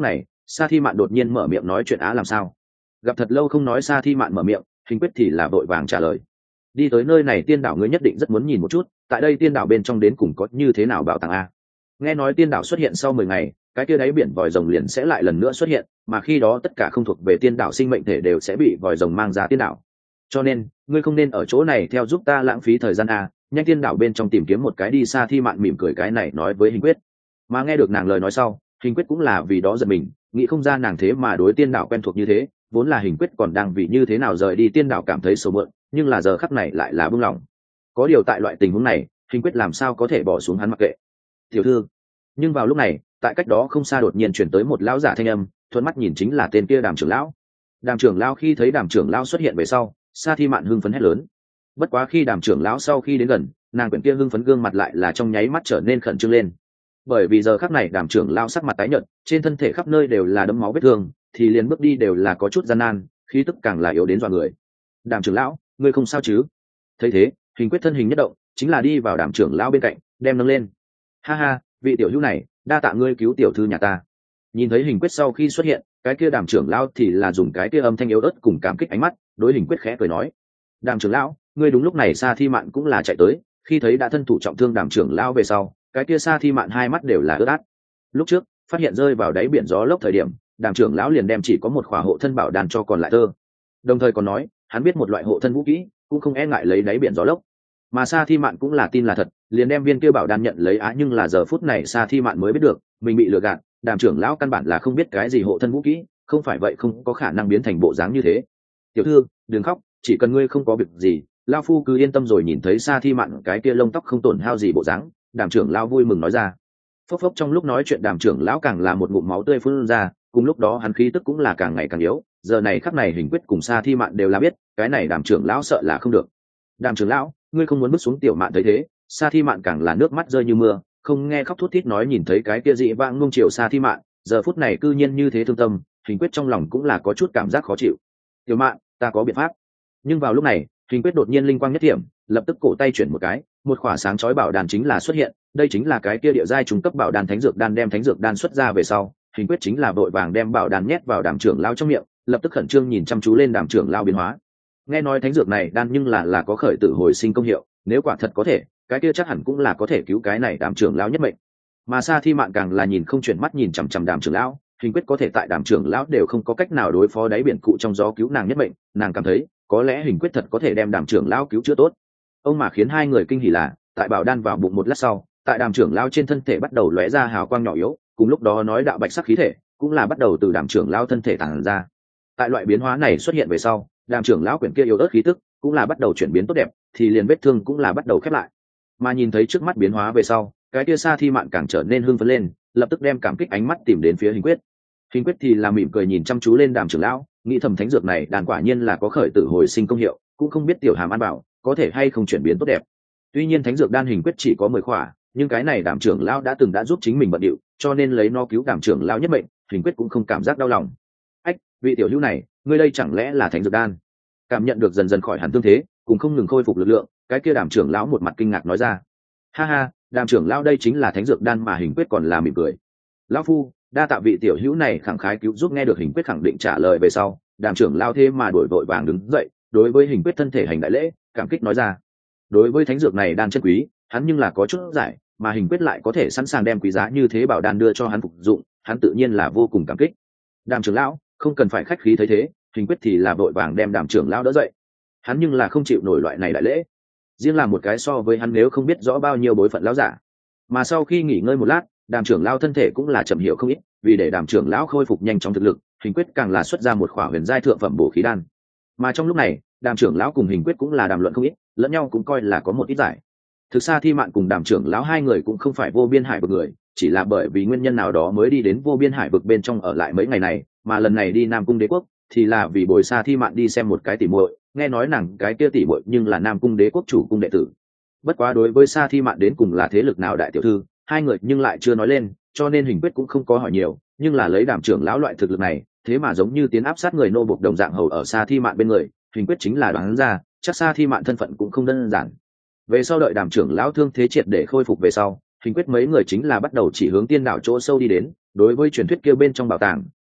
Sa Thi Mạn đột nhiên mở miệng nói chuyện á làm sao? Gặp thật lâu không nói Sa Thi Mạn mở miệng, Hình Quyết thì là vội vàng trả lời. Đi tới nơi này tiên đảo ngươi nhất định rất muốn nhìn một chút, tại đây tiên đảo bên trong đến cùng có như thế nào bảo tàng a? Nghe nói tiên đảo xuất hiện sau mười ngày, cái kia đáy biển vòi rồng liền sẽ lại lần nữa xuất hiện, mà khi đó tất cả không thuộc về tiên đảo sinh mệnh thể đều sẽ bị vòi rồng mang ra tiên đảo. Cho nên, ngươi không nên ở chỗ này theo giúp ta lãng phí thời gian a, nhanh tiên đảo bên trong tìm kiếm một cái đi. Sa Thi Mạn mỉm cười cái này nói với Hình Quyết. Mà nghe được nàng lời nói sau, Hình Quyết cũng là vì đó giật mình, nghĩ không ra nàng thế mà đối tiên đảo quen thuộc như thế, vốn là Hình Quyết còn đang vì như thế nào rời đi tiên đảo cảm thấy sầu mượn, nhưng là giờ khắc này lại là buông lỏng. Có điều tại loại tình huống này, Hình Quyết làm sao có thể bỏ xuống hắn mặc kệ. Tiểu thư. Nhưng vào lúc này, tại cách đó không xa đột nhiên chuyển tới một lão giả thanh âm, thuận mắt nhìn chính là tên kia Đàm trưởng lão. Đàm trưởng lão khi thấy Đàm trưởng lão xuất hiện về sau, Sa Thi Mạn hưng phấn hét lớn. Bất quá khi Đàm trưởng lão sau khi đến gần, nàng quyển kia hưng phấn gương mặt lại là trong nháy mắt trở nên khẩn trương lên. Bởi vì giờ khắc này Đàm trưởng lão sắc mặt tái nhợt, trên thân thể khắp nơi đều là đấm máu vết thương, thì liền bước đi đều là có chút gian nan, khí tức càng là yếu đến dọa người. Đàm trưởng lão, ngươi không sao chứ? Thấy thế, Hình Quyết thân hình nhất động, chính là đi vào Đàm trưởng lão bên cạnh, đem nâng lên. Ha ha, vị tiểu hữu này, đa tạ ngươi cứu tiểu thư nhà ta. Nhìn thấy Hình Quyết sau khi xuất hiện, cái kia Đàm trưởng lão thì là dùng cái kia âm thanh yếu ớt cùng cảm kích ánh mắt đối Hình Quyết khẽ cười nói. Đàm trưởng lão, ngươi đúng lúc này. Sa Thi Mạn cũng là chạy tới, khi thấy đã thân thủ trọng thương Đàm trưởng lão về sau, cái kia Sa Thi Mạn hai mắt đều là ướt át. Lúc trước phát hiện rơi vào đáy biển gió lốc thời điểm, Đàm trưởng lão liền đem chỉ có một khỏa hộ thân bảo đan cho còn lại tơ, đồng thời còn nói hắn biết một loại hộ thân vũ kỹ cũng không e ngại lấy đáy biển gió lốc. Mà Sa Thi Mạn cũng là tin là thật, liền đem viên kia bảo đan nhận lấy á. Nhưng là giờ phút này Sa Thi Mạn mới biết được mình bị lừa gạt, Đàm trưởng lão căn bản là không biết cái gì hộ thân vũ kỹ, không phải vậy không có khả năng biến thành bộ dáng như thế. Tiểu thư, đừng khóc, chỉ cần ngươi không có việc gì, lão phu cứ yên tâm rồi. Nhìn thấy Sa Thi Mạn cái kia lông tóc không tổn hao gì bộ dáng, Đàm trưởng lão vui mừng nói ra. Phốc phốc trong lúc nói chuyện Đàm trưởng lão càng là một ngụm máu tươi phun ra, cùng lúc đó hắn khí tức cũng là càng ngày càng yếu. Giờ này khắc này Hình Quyết cùng Sa Thi Mạn đều là biết, cái này Đàm trưởng lão sợ là không được. Đàm trưởng lão, ngươi không muốn bước xuống. Tiểu Mạn thấy thế, Sa Thi Mạn càng là nước mắt rơi như mưa, không nghe khóc thút thít nói. Nhìn thấy cái kia dị vãng nung chiều Sa Thi Mạn, giờ phút này cư nhiên như thế thương tâm, Hình Quyết trong lòng cũng là có chút cảm giác khó chịu. Tiểu Mạn, ta có biện pháp. Nhưng vào lúc này, Hình Quyết đột nhiên linh quang nhất điểm, lập tức cổ tay chuyển một cái, một khỏa sáng chói bảo đan chính là xuất hiện. Đây chính là cái kia địa giai trung cấp bảo đan thánh dược đan. Đem thánh dược đan xuất ra về sau, Hình Quyết chính là vội vàng đem bảo đan nhét vào Đàm trưởng lão trong miệng, lập tức khẩn trương nhìn chăm chú lên Đàm trưởng lão biến hóa. Nghe nói thánh dược này đan nhưng là là có khởi tử hồi sinh công hiệu, nếu quả thật có thể, cái kia chắc hẳn cũng là có thể cứu cái này Đàm trưởng lão nhất mệnh. Mà Sa Thi Mạn càng là nhìn không chuyển mắt nhìn chằm chằm Đàm trưởng lão, Hình Quyết có thể tại Đàm trưởng lão đều không có cách nào đối phó đáy biển cụ trong gió cứu nàng nhất mệnh, nàng cảm thấy có lẽ Hình Quyết thật có thể đem Đàm trưởng lão cứu chữa tốt. Ông mà khiến hai người kinh hỉ là, tại bảo đan vào bụng một lát sau, tại Đàm trưởng lão trên thân thể bắt đầu lóe ra hào quang nhỏ yếu, cùng lúc đó nói đạo bạch sắc khí thể cũng là bắt đầu từ Đàm trưởng lão thân thể tản ra. Tại loại biến hóa này xuất hiện về sau, Đàm trưởng lão quyển kia yếu ớt khí tức cũng là bắt đầu chuyển biến tốt đẹp, thì liền vết thương cũng là bắt đầu khép lại. Mà nhìn thấy trước mắt biến hóa về sau, cái kia Sa Thi Mạn càng trở nên hưng phấn lên, lập tức đem cảm kích ánh mắt tìm đến phía Hình Quyết. Hình Quyết thì là mỉm cười nhìn chăm chú lên Đàm trưởng lão, nghĩ thầm thánh dược này đàn quả nhiên là có khởi tử hồi sinh công hiệu, cũng không biết tiểu hàm ăn bảo có thể hay không chuyển biến tốt đẹp. Tuy nhiên thánh dược đan Hình Quyết chỉ có mười khỏa, nhưng cái này Đàm trưởng lão đã từng đã giúp chính mình bận điệu, cho nên lấy nó cứu Đàm trưởng lão nhất mệnh, Hình Quyết cũng không cảm giác đau lòng. Ách, vị tiểu hữu này, ngươi đây chẳng lẽ là thánh dược đan? Cảm nhận được dần dần khỏi hẳn tương thế, cùng không ngừng khôi phục lực lượng, cái kia Đàm trưởng lão một mặt kinh ngạc nói ra. Ha ha, Đàm trưởng lão đây chính là thánh dược đan. Mà Hình Quyết còn là mỉm cười. Lão phu, đa tạ vị tiểu hữu này khẳng khái cứu giúp. Nghe được Hình Quyết khẳng định trả lời về sau, Đàm trưởng lão thế mà đổi vội vàng đứng dậy, đối với Hình Quyết thân thể hành đại lễ, cảm kích nói ra. Đối với thánh dược này đan chân quý, hắn nhưng là có chút giải, mà Hình Quyết lại có thể sẵn sàng đem quý giá như thế bảo đan đưa cho hắn phục dụng, hắn tự nhiên là vô cùng cảm kích. Đàm trưởng lão, không cần phải khách khí. Thấy thế, Hình Quyết thì là vội vàng đem Đàm trưởng lão đỡ dậy. Hắn nhưng là không chịu nổi loại này đại lễ, riêng là một cái so với hắn nếu không biết rõ bao nhiêu bối phận lão giả. Mà sau khi nghỉ ngơi một lát, Đàm trưởng lão thân thể cũng là chậm hiểu không ít, vì để Đàm trưởng lão khôi phục nhanh chóng thực lực, Hình Quyết càng là xuất ra một khỏa huyền giai thượng phẩm bổ khí đan. Mà trong lúc này, Đàm trưởng lão cùng Hình Quyết cũng là đàm luận không ít, lẫn nhau cũng coi là có một ít giải. Thực ra Thi Mạn cùng Đàm trưởng lão hai người cũng không phải vô biên hải vực người, chỉ là bởi vì nguyên nhân nào đó mới đi đến vô biên hải vực bên trong ở lại mấy ngày này, mà lần này đi Nam Cung Đế quốc thì là vì bồi Sa Thi Mạn đi xem một cái tỉ muội, nghe nói nàng cái kia tỉ muội nhưng là Nam Cung Đế quốc chủ cung đệ tử. Bất quá đối với Sa Thi Mạn đến cùng là thế lực nào đại tiểu thư, hai người nhưng lại chưa nói lên, cho nên Hình Quyết cũng không có hỏi nhiều, nhưng là lấy Đàm trưởng lão loại thực lực này, thế mà giống như tiến áp sát người nô bộc đồng dạng hầu ở Sa Thi Mạn bên người, Hình Quyết chính là đoán ra, chắc Sa Thi Mạn thân phận cũng không đơn giản. Về sau đợi Đàm trưởng lão thương thế triệt để khôi phục về sau, Hình Quyết mấy người chính là bắt đầu chỉ hướng tiên đảo chỗ sâu đi đến, đối với truyền thuyết kia bên trong bảo tàng,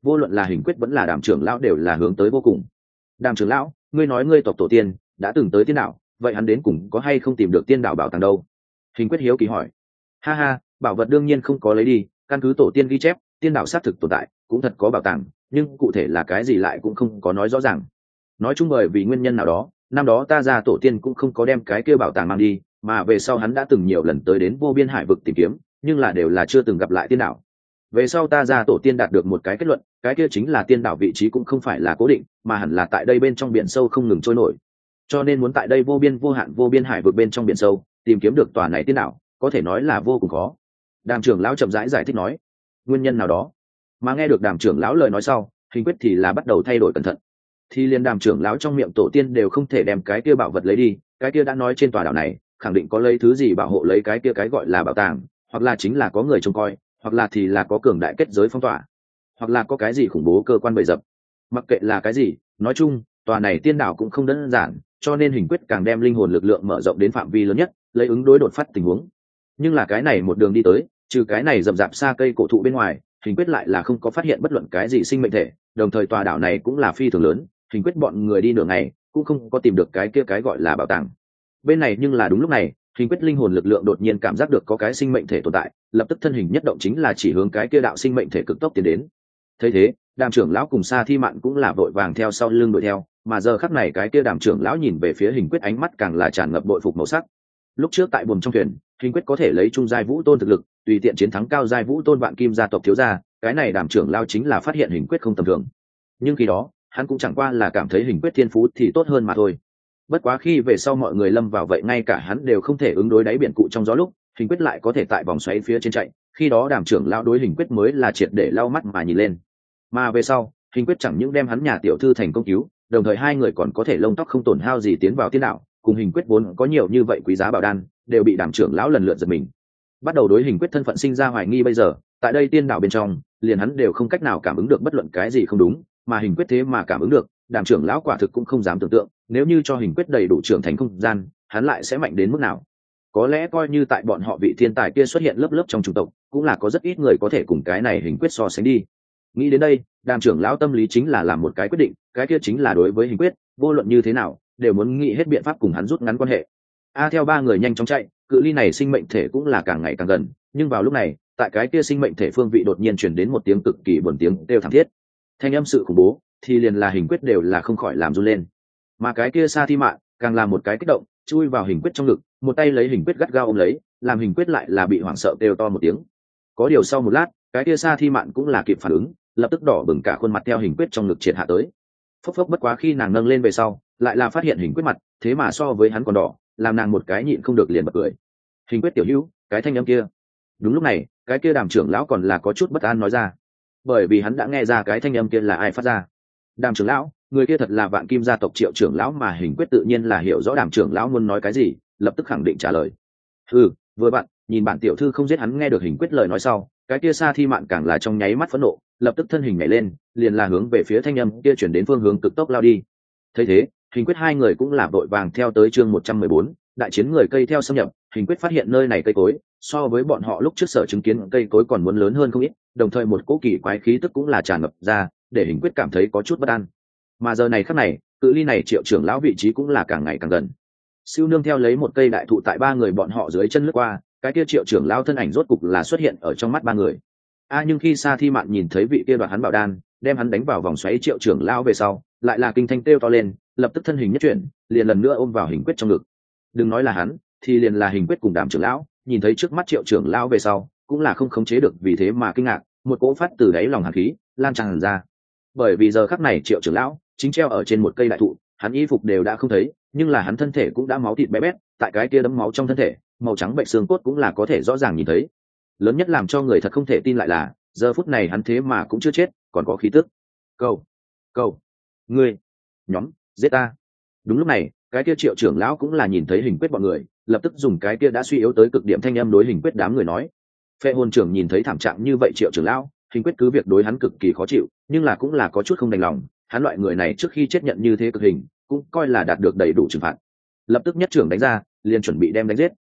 vô luận là Hình Quyết vẫn là Đàm trưởng lão đều là hướng tới vô cùng. Đàm trưởng lão, ngươi nói ngươi tộc tổ tiên đã từng tới tiên đảo, vậy hắn đến cùng có hay không tìm được tiên đảo bảo tàng đâu? Hình Quyết hiếu kỳ hỏi. Ha ha, bảo vật đương nhiên không có lấy đi, căn cứ tổ tiên ghi chép, tiên đảo xác thực tồn tại, cũng thật có bảo tàng, nhưng cụ thể là cái gì lại cũng không có nói rõ ràng. Nói chung bởi vì nguyên nhân nào đó, năm đó ta ra tổ tiên cũng không có đem cái kia bảo tàng mang đi, mà về sau hắn đã từng nhiều lần tới đến vô biên hải vực tìm kiếm, nhưng là đều là chưa từng gặp lại tiên đảo. Về sau ta ra tổ tiên đạt được một cái kết luận, cái kia chính là tiên đảo vị trí cũng không phải là cố định, mà hẳn là tại đây bên trong biển sâu không ngừng trôi nổi. Cho nên muốn tại đây vô biên vô hạn vô biên hải vực bên trong biển sâu tìm kiếm được tòa này tiên đảo, có thể nói là vô cùng khó. Đàm trưởng lão chậm rãi giải, giải thích nói, nguyên nhân nào đó. Mà nghe được Đàm trưởng lão lời nói sau, Hình Quyết thì là bắt đầu thay đổi cẩn thận. Thì liền Đàm trưởng lão trong miệng tổ tiên đều không thể đem cái kia bảo vật lấy đi, cái kia đã nói trên tòa đảo này khẳng định có lấy thứ gì bảo hộ lấy cái kia cái gọi là bảo tàng, hoặc là chính là có người trông coi, hoặc là thì là có cường đại kết giới phong tỏa, hoặc là có cái gì khủng bố cơ quan bày dập. Mặc kệ là cái gì, nói chung tòa này tiên đảo cũng không đơn giản, cho nên Hình Quyết càng đem linh hồn lực lượng mở rộng đến phạm vi lớn nhất, lấy ứng đối đột phát tình huống. Nhưng là cái này một đường đi tới, trừ cái này rậm rạp xa cây cổ thụ bên ngoài, Hình Quyết lại là không có phát hiện bất luận cái gì sinh mệnh thể, đồng thời tòa đảo này cũng là phi thường lớn, Hình Quyết bọn người đi nửa ngày cũng không có tìm được cái kia cái gọi là bảo tàng. Bên này nhưng là đúng lúc này, Hình Quyết linh hồn lực lượng đột nhiên cảm giác được có cái sinh mệnh thể tồn tại, lập tức thân hình nhất động chính là chỉ hướng cái kia đạo sinh mệnh thể cực tốc tiến đến. Thấy thế, Đàm trưởng lão cùng Sa Thi Mạn cũng là vội vàng theo sau lưng đuổi theo, mà giờ khắc này cái kia Đàm trưởng lão nhìn về phía Hình Quyết ánh mắt càng là tràn ngập bội phục màu sắc. Lúc trước tại buồng trong thuyền, Hình Quyết có thể lấy trung giai vũ tôn thực lực, tùy tiện chiến thắng cao giai vũ tôn vạn kim gia tộc thiếu gia, cái này Đàm trưởng lão chính là phát hiện Hình Quyết không tầm thường. Nhưng khi đó, hắn cũng chẳng qua là cảm thấy Hình Quyết thiên phú thì tốt hơn mà thôi. Bất quá khi về sau mọi người lâm vào vậy ngay cả hắn đều không thể ứng đối đáy biển cụ trong gió lúc, Hình Quyết lại có thể tại vòng xoáy phía trên chạy, khi đó Đàm trưởng lão đối Hình Quyết mới là triệt để lau mắt mà nhìn lên. Mà về sau, Hình Quyết chẳng những đem hắn nhà tiểu thư thành công cứu, đồng thời hai người còn có thể lông tóc không tổn hao gì tiến vào tiên đạo, cùng Hình Quyết vốn có nhiều như vậy quý giá bảo đan, đều bị Đàm trưởng lão lần lượt giật mình. Bắt đầu đối Hình Quyết thân phận sinh ra hoài nghi bây giờ, tại đây tiên đạo bên trong, liền hắn đều không cách nào cảm ứng được bất luận cái gì không đúng, mà Hình Quyết thế mà cảm ứng được, Đàm trưởng lão quả thực cũng không dám tưởng tượng, nếu như cho Hình Quyết đầy đủ trưởng thành không gian, hắn lại sẽ mạnh đến mức nào. Có lẽ coi như tại bọn họ vị thiên tài kia xuất hiện lớp lớp trong chủng tộc, cũng là có rất ít người có thể cùng cái này Hình Quyết so sánh đi. Nghĩ đến đây, Đàm trưởng lão tâm lý chính là làm một cái quyết định, cái kia chính là đối với Hình Quyết, vô luận như thế nào, đều muốn nghĩ hết biện pháp cùng hắn rút ngắn quan hệ. A theo ba người nhanh chóng chạy, cự ly này sinh mệnh thể cũng là càng ngày càng gần, nhưng vào lúc này, tại cái kia sinh mệnh thể phương vị đột nhiên truyền đến một tiếng cực kỳ buồn tiếng kêu thảm thiết. Thanh âm sự khủng bố, thì liền là Hình Quyết đều là không khỏi làm run lên. Mà cái kia Sa Thi Mạn càng làm một cái kích động, chui vào Hình Quyết trong ngực, một tay lấy Hình Quyết gắt gao ôm lấy, làm Hình Quyết lại là bị hoảng sợ kêu to một tiếng. Có điều sau một lát, cái kia Sa Thi Mạn cũng là kịp phản ứng, lập tức đỏ bừng cả khuôn mặt theo Hình Quyết trong ngực triệt hạ tới. Phốc phốc bất quá khi nàng nâng lên về sau, lại là phát hiện Hình Quyết mặt, thế mà so với hắn còn đỏ, làm nàng một cái nhịn không được liền bật cười. Hình Quyết tiểu hữu, cái thanh âm kia. Đúng lúc này, cái kia Đàm trưởng lão còn là có chút bất an nói ra, bởi vì hắn đã nghe ra cái thanh âm kia là ai phát ra. Đàm trưởng lão, người kia thật là Vạn Kim gia tộc Triệu trưởng lão mà Hình Quyết tự nhiên là hiểu rõ Đàm trưởng lão muốn nói cái gì, lập tức khẳng định trả lời. Ừ, vừa bạn, nhìn bản tiểu thư không giết hắn. Nghe được Hình Quyết lời nói sau, cái kia Sa Thi Mạn càng là trong nháy mắt phẫn nộ, lập tức thân hình nhảy lên, liền là hướng về phía thanh âm kia chuyển đến phương hướng cực tốc lao đi. Thấy thế, Hình Quyết hai người cũng là vội vàng theo tới chương một trăm mười bốn, đại chiến người cây theo xâm nhập. Hình Quyết phát hiện nơi này cây cối so với bọn họ lúc trước sở chứng kiến cây cối còn muốn lớn hơn không ít, đồng thời một cỗ kỳ quái khí tức cũng là tràn ngập ra, để Hình Quyết cảm thấy có chút bất an. Mà giờ này khắc này, cự ly này Triệu trưởng lão vị trí cũng là càng ngày càng gần. Siêu nương theo lấy một cây đại thụ tại ba người bọn họ dưới chân lướt qua, cái kia Triệu trưởng lão thân ảnh rốt cục là xuất hiện ở trong mắt ba người. A à, nhưng khi Sa Thi Mạn nhìn thấy vị kia đoạt hắn bảo đan, đem hắn đánh vào vòng xoáy Triệu trưởng lão về sau, lại là kinh thanh kêu to lên, lập tức thân hình nhất chuyển, liền lần nữa ôm vào Hình Quyết trong ngực. Đừng nói là hắn, thì liền là Hình Quyết cùng Đàm trưởng lão, nhìn thấy trước mắt Triệu trưởng lão về sau, cũng là không khống chế được vì thế mà kinh ngạc, một cỗ phát từ đáy lòng hàn khí lan tràn ra. Bởi vì giờ khắc này Triệu trưởng lão chính treo ở trên một cây đại thụ, hắn y phục đều đã không thấy, nhưng là hắn thân thể cũng đã máu thịt bé bét, tại cái kia đấm máu trong thân thể, màu trắng bệnh xương cốt cũng là có thể rõ ràng nhìn thấy. Lớn nhất làm cho người thật không thể tin lại là, giờ phút này hắn thế mà cũng chưa chết, còn có khí tức. Cầu, cầu, ngươi, nhóm, giết ta. Đúng lúc này, cái kia Triệu trưởng lão cũng là nhìn thấy Hình Quyết bọn người, lập tức dùng cái kia đã suy yếu tới cực điểm thanh âm đối Hình Quyết đám người nói. Phệ hồn trưởng nhìn thấy thảm trạng như vậy Triệu trưởng lão, Hình Quyết cứ việc đối hắn cực kỳ khó chịu, nhưng là cũng là có chút không đành lòng, hắn loại người này trước khi chết nhận như thế cực hình, cũng coi là đạt được đầy đủ trừng phạt. Lập tức nhất trưởng đánh ra, liền chuẩn bị đem đánh giết.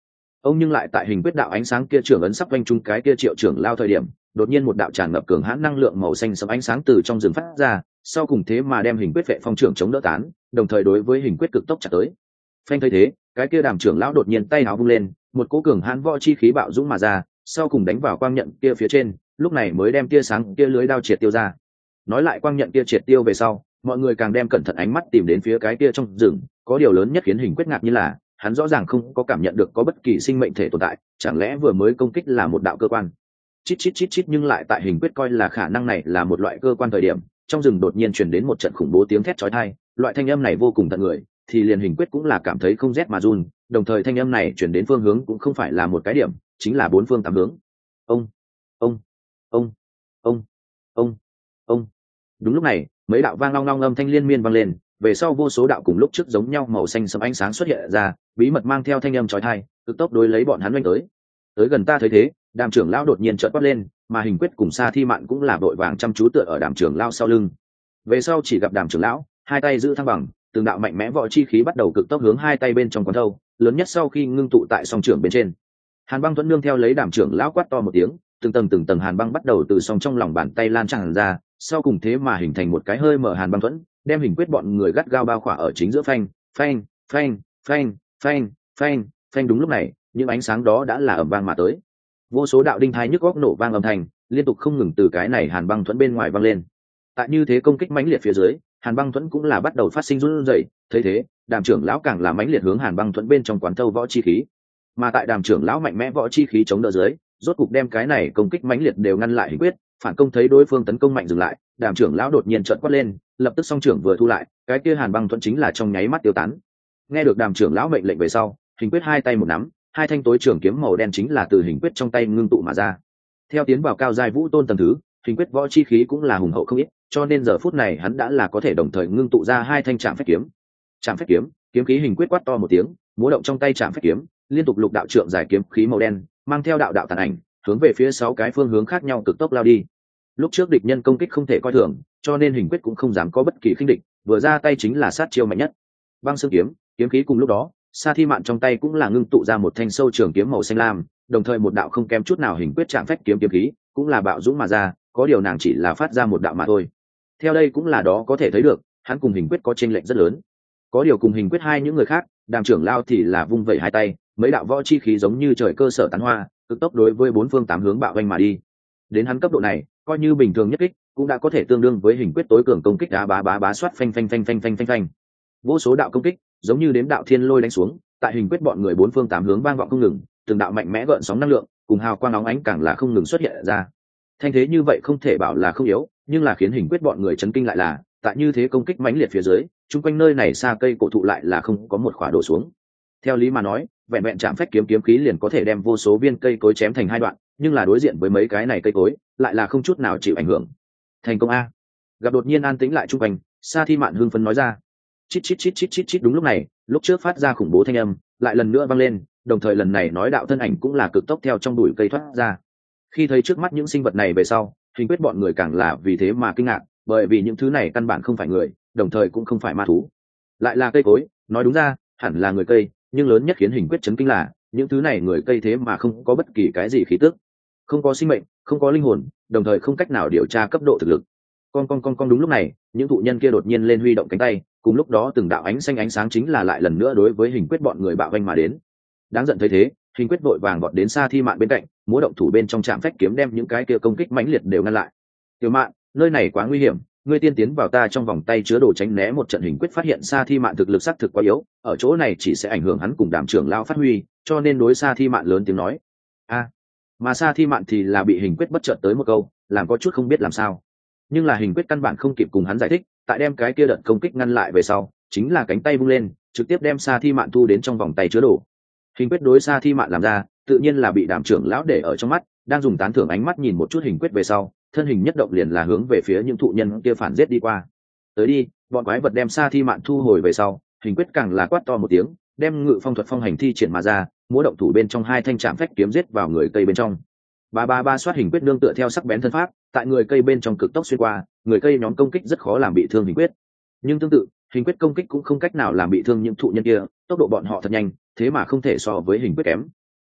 ông nhưng lại tại hình quyết đạo ánh sáng kia trưởng ấn sắp quanh chung cái kia triệu trưởng lao thời điểm, đột nhiên một đạo tràn ngập cường hãn năng lượng màu xanh sẫm ánh sáng từ trong rừng phát ra, sau cùng thế mà đem hình quyết vệ phong trưởng chống đỡ tán, đồng thời đối với hình quyết cực tốc chặt tới. Phanh thấy thế, cái kia đàm trưởng lão đột nhiên tay áo vung lên, một cỗ cường hãn võ chi khí bạo dũng mà ra, sau cùng đánh vào quang nhận kia phía trên, lúc này mới đem tia sáng kia lưới đao triệt tiêu ra. Nói lại quang nhận kia triệt tiêu về sau, mọi người càng đem cẩn thận ánh mắt tìm đến phía cái kia trong rừng, có điều lớn nhất khiến hình quyết ngạc như là hắn rõ ràng không có cảm nhận được có bất kỳ sinh mệnh thể tồn tại, chẳng lẽ vừa mới công kích là một đạo cơ quan? Chít chít chít chít, nhưng lại tại hình quyết coi là khả năng này là một loại cơ quan thời điểm, trong rừng đột nhiên truyền đến một trận khủng bố tiếng thét chói tai, loại thanh âm này vô cùng tận người, thì liền hình quyết cũng là cảm thấy không rét mà run, đồng thời thanh âm này truyền đến phương hướng cũng không phải là một cái điểm, chính là bốn phương tám hướng. Ông, ông, ông, ông, ông, ông. Đúng lúc này, mấy đạo vang long long âm thanh liên miên vang lên, về sau vô số đạo cùng lúc trước giống nhau màu xanh sẫm ánh sáng xuất hiện ra, bí mật mang theo thanh âm chói tai, cực tốc đối lấy bọn hắn đánh tới. Tới gần ta thấy thế, đàm trưởng lão đột nhiên trợn quát lên, mà hình quyết cùng Sa Thi Mạn cũng là vội vàng chăm chú tựa ở đàm trưởng lão sau lưng. Về sau chỉ gặp đàm trưởng lão hai tay giữ thăng bằng, từng đạo mạnh mẽ võ chi khí bắt đầu cực tốc hướng hai tay bên trong quán thâu, lớn nhất sau khi ngưng tụ tại song trưởng bên trên. Hàn băng thuẫn nương theo lấy đàm trưởng lão quát to một tiếng, từng tầng từng tầng hàn băng bắt đầu từ song trong lòng bàn tay lan tràn ra, sau cùng thế mà hình thành một cái hơi mở hàn băng thuẫn, đem hình quyết bọn người gắt gao bao khỏa ở chính giữa. Phanh phanh phanh phanh phanh phanh phanh. Đúng lúc này, những ánh sáng đó đã là ầm vang mà tới, vô số đạo đinh thai nhức góc nổ vang âm thanh liên tục không ngừng từ cái này hàn băng thuẫn bên ngoài vang lên. Tại như thế công kích mãnh liệt phía dưới, hàn băng thuẫn cũng là bắt đầu phát sinh run rẩy. Thấy thế, đàm trưởng lão càng là mãnh liệt hướng hàn băng thuẫn bên trong quán thâu võ chi khí, mà tại đàm trưởng lão mạnh mẽ võ chi khí chống đỡ dưới, rốt cục đem cái này công kích mãnh liệt đều ngăn lại. Hình quyết phản công thấy đối phương tấn công mạnh dừng lại, đàm trưởng lão đột nhiên trợn quát lên, lập tức song trưởng vừa thu lại, cái kia hàn băng thuẫn chính là trong nháy mắt tiêu tán. Nghe được đàm trưởng lão mệnh lệnh về sau, hình quyết hai tay một nắm, hai thanh tối trường kiếm màu đen chính là từ hình quyết trong tay ngưng tụ mà ra. Theo tiến vào cao giai vũ tôn tầng thứ, hình quyết võ chi khí cũng là hùng hậu không ít, cho nên giờ phút này hắn đã là có thể đồng thời ngưng tụ ra hai thanh trảm phách kiếm. Trảm phách kiếm, kiếm khí hình quyết quát to một tiếng, múa động trong tay trảm phách kiếm, liên tục lục đạo trượng dài kiếm khí màu đen, mang theo đạo đạo tàn ảnh, hướng về phía sáu cái phương hướng khác nhau cực tốc lao đi. Lúc trước địch nhân công kích không thể coi thường, cho nên hình quyết cũng không dám có bất kỳ khinh địch, vừa ra tay chính là sát chiêu mạnh nhất. Băng xương kiếm, kiếm khí cùng lúc đó, Sa Thi Mạn trong tay cũng là ngưng tụ ra một thanh sâu trường kiếm màu xanh lam, đồng thời một đạo không kém chút nào hình quyết chạm phách kiếm kiếm khí, cũng là bạo dũng mà ra, có điều nàng chỉ là phát ra một đạo mà thôi. Theo đây cũng là đó có thể thấy được, hắn cùng hình quyết có chênh lệch rất lớn. Có điều cùng hình quyết hai những người khác, đàm trưởng lao thì là vung vẩy hai tay, mấy đạo võ chi khí giống như trời cơ sở tán hoa, cực tốc đối với bốn phương tám hướng bạo vanh mà đi. Đến hắn cấp độ này, coi như bình thường nhất kích, cũng đã có thể tương đương với hình quyết tối cường công kích đá bá bá bá soát phanh phanh phanh phanh phanh phanh phanh. Vô số đạo công kích, giống như đến đạo thiên lôi đánh xuống, tại hình quyết bọn người bốn phương tám hướng vang vọng không ngừng, từng đạo mạnh mẽ gợn sóng năng lượng, cùng hào quang óng ánh càng là không ngừng xuất hiện ra. Thanh thế như vậy không thể bảo là không yếu, nhưng là khiến hình quyết bọn người chấn kinh lại là, tại như thế công kích mãnh liệt phía dưới, chung quanh nơi này xa cây cổ thụ lại là không có một khỏa đổ xuống. Theo lý mà nói, vẹn vẹn chạm phách kiếm kiếm khí liền có thể đem vô số viên cây cối chém thành hai đoạn, nhưng là đối diện với mấy cái này cây cối, lại là không chút nào chịu ảnh hưởng. Thành công a! Gặp đột nhiên an tĩnh lại chung quanh, Sa Thi Mạn hưng phấn nói ra. Chít chít chít chít chít chít. Đúng lúc này, lúc trước phát ra khủng bố thanh âm lại lần nữa vang lên, đồng thời lần này nói đạo thân ảnh cũng là cực tốc theo trong bụi cây thoát ra. Khi thấy trước mắt những sinh vật này về sau, hình quyết bọn người càng là vì thế mà kinh ngạc, bởi vì những thứ này căn bản không phải người, đồng thời cũng không phải ma thú, lại là cây cối. Nói đúng ra hẳn là người cây, nhưng lớn nhất khiến hình quyết chấn kinh là những thứ này người cây thế mà không có bất kỳ cái gì khí tức, không có sinh mệnh, không có linh hồn, đồng thời không cách nào điều tra cấp độ thực lực. Con con con con. Đúng lúc này, những thụ nhân kia đột nhiên lên huy động cánh tay, cùng lúc đó từng đạo ánh xanh ánh sáng chính là lại lần nữa đối với hình quyết bọn người bạo vanh mà đến. Đáng giận thấy thế, hình quyết vội vàng vọt đến Sa Thi Mạn bên cạnh, múa động thủ bên trong trạm phách kiếm đem những cái kia công kích mãnh liệt đều ngăn lại. Tiểu Mạn, nơi này quá nguy hiểm, ngươi tiên tiến vào ta trong vòng tay chứa đồ tránh né một trận. Hình quyết phát hiện Sa Thi Mạn thực lực xác thực quá yếu, ở chỗ này chỉ sẽ ảnh hưởng hắn cùng đàm trưởng lao phát huy, cho nên đối Sa Thi Mạn lớn tiếng nói. A, mà Sa Thi Mạn thì là bị hình quyết bất chợt tới một câu, làm có chút không biết làm sao. Nhưng là hình quyết căn bản không kịp cùng hắn giải thích, tại đem cái kia đợt công kích ngăn lại về sau, chính là cánh tay vung lên, trực tiếp đem Sa Thi Mạn thu đến trong vòng tay chứa đồ. Hình quyết đối Sa Thi Mạn làm ra, tự nhiên là bị đàm trưởng lão để ở trong mắt, đang dùng tán thưởng ánh mắt nhìn một chút hình quyết về sau, thân hình nhất động liền là hướng về phía những thụ nhân kia phản giết đi qua. Tới đi, bọn quái vật. Đem Sa Thi Mạn thu hồi về sau, hình quyết càng là quát to một tiếng, đem ngự phong thuật phong hành thi triển mà ra, múa động thủ bên trong hai thanh trạm phách kiếm giết vào người cây bên trong. Ba ba ba soát. Hình quyết nương tựa theo sắc bén thân pháp, tại người cây bên trong cực tốc xuyên qua, người cây nhóm công kích rất khó làm bị thương hình quyết. Nhưng tương tự, hình quyết công kích cũng không cách nào làm bị thương những thụ nhân kia, tốc độ bọn họ thật nhanh, thế mà không thể so với hình quyết kém.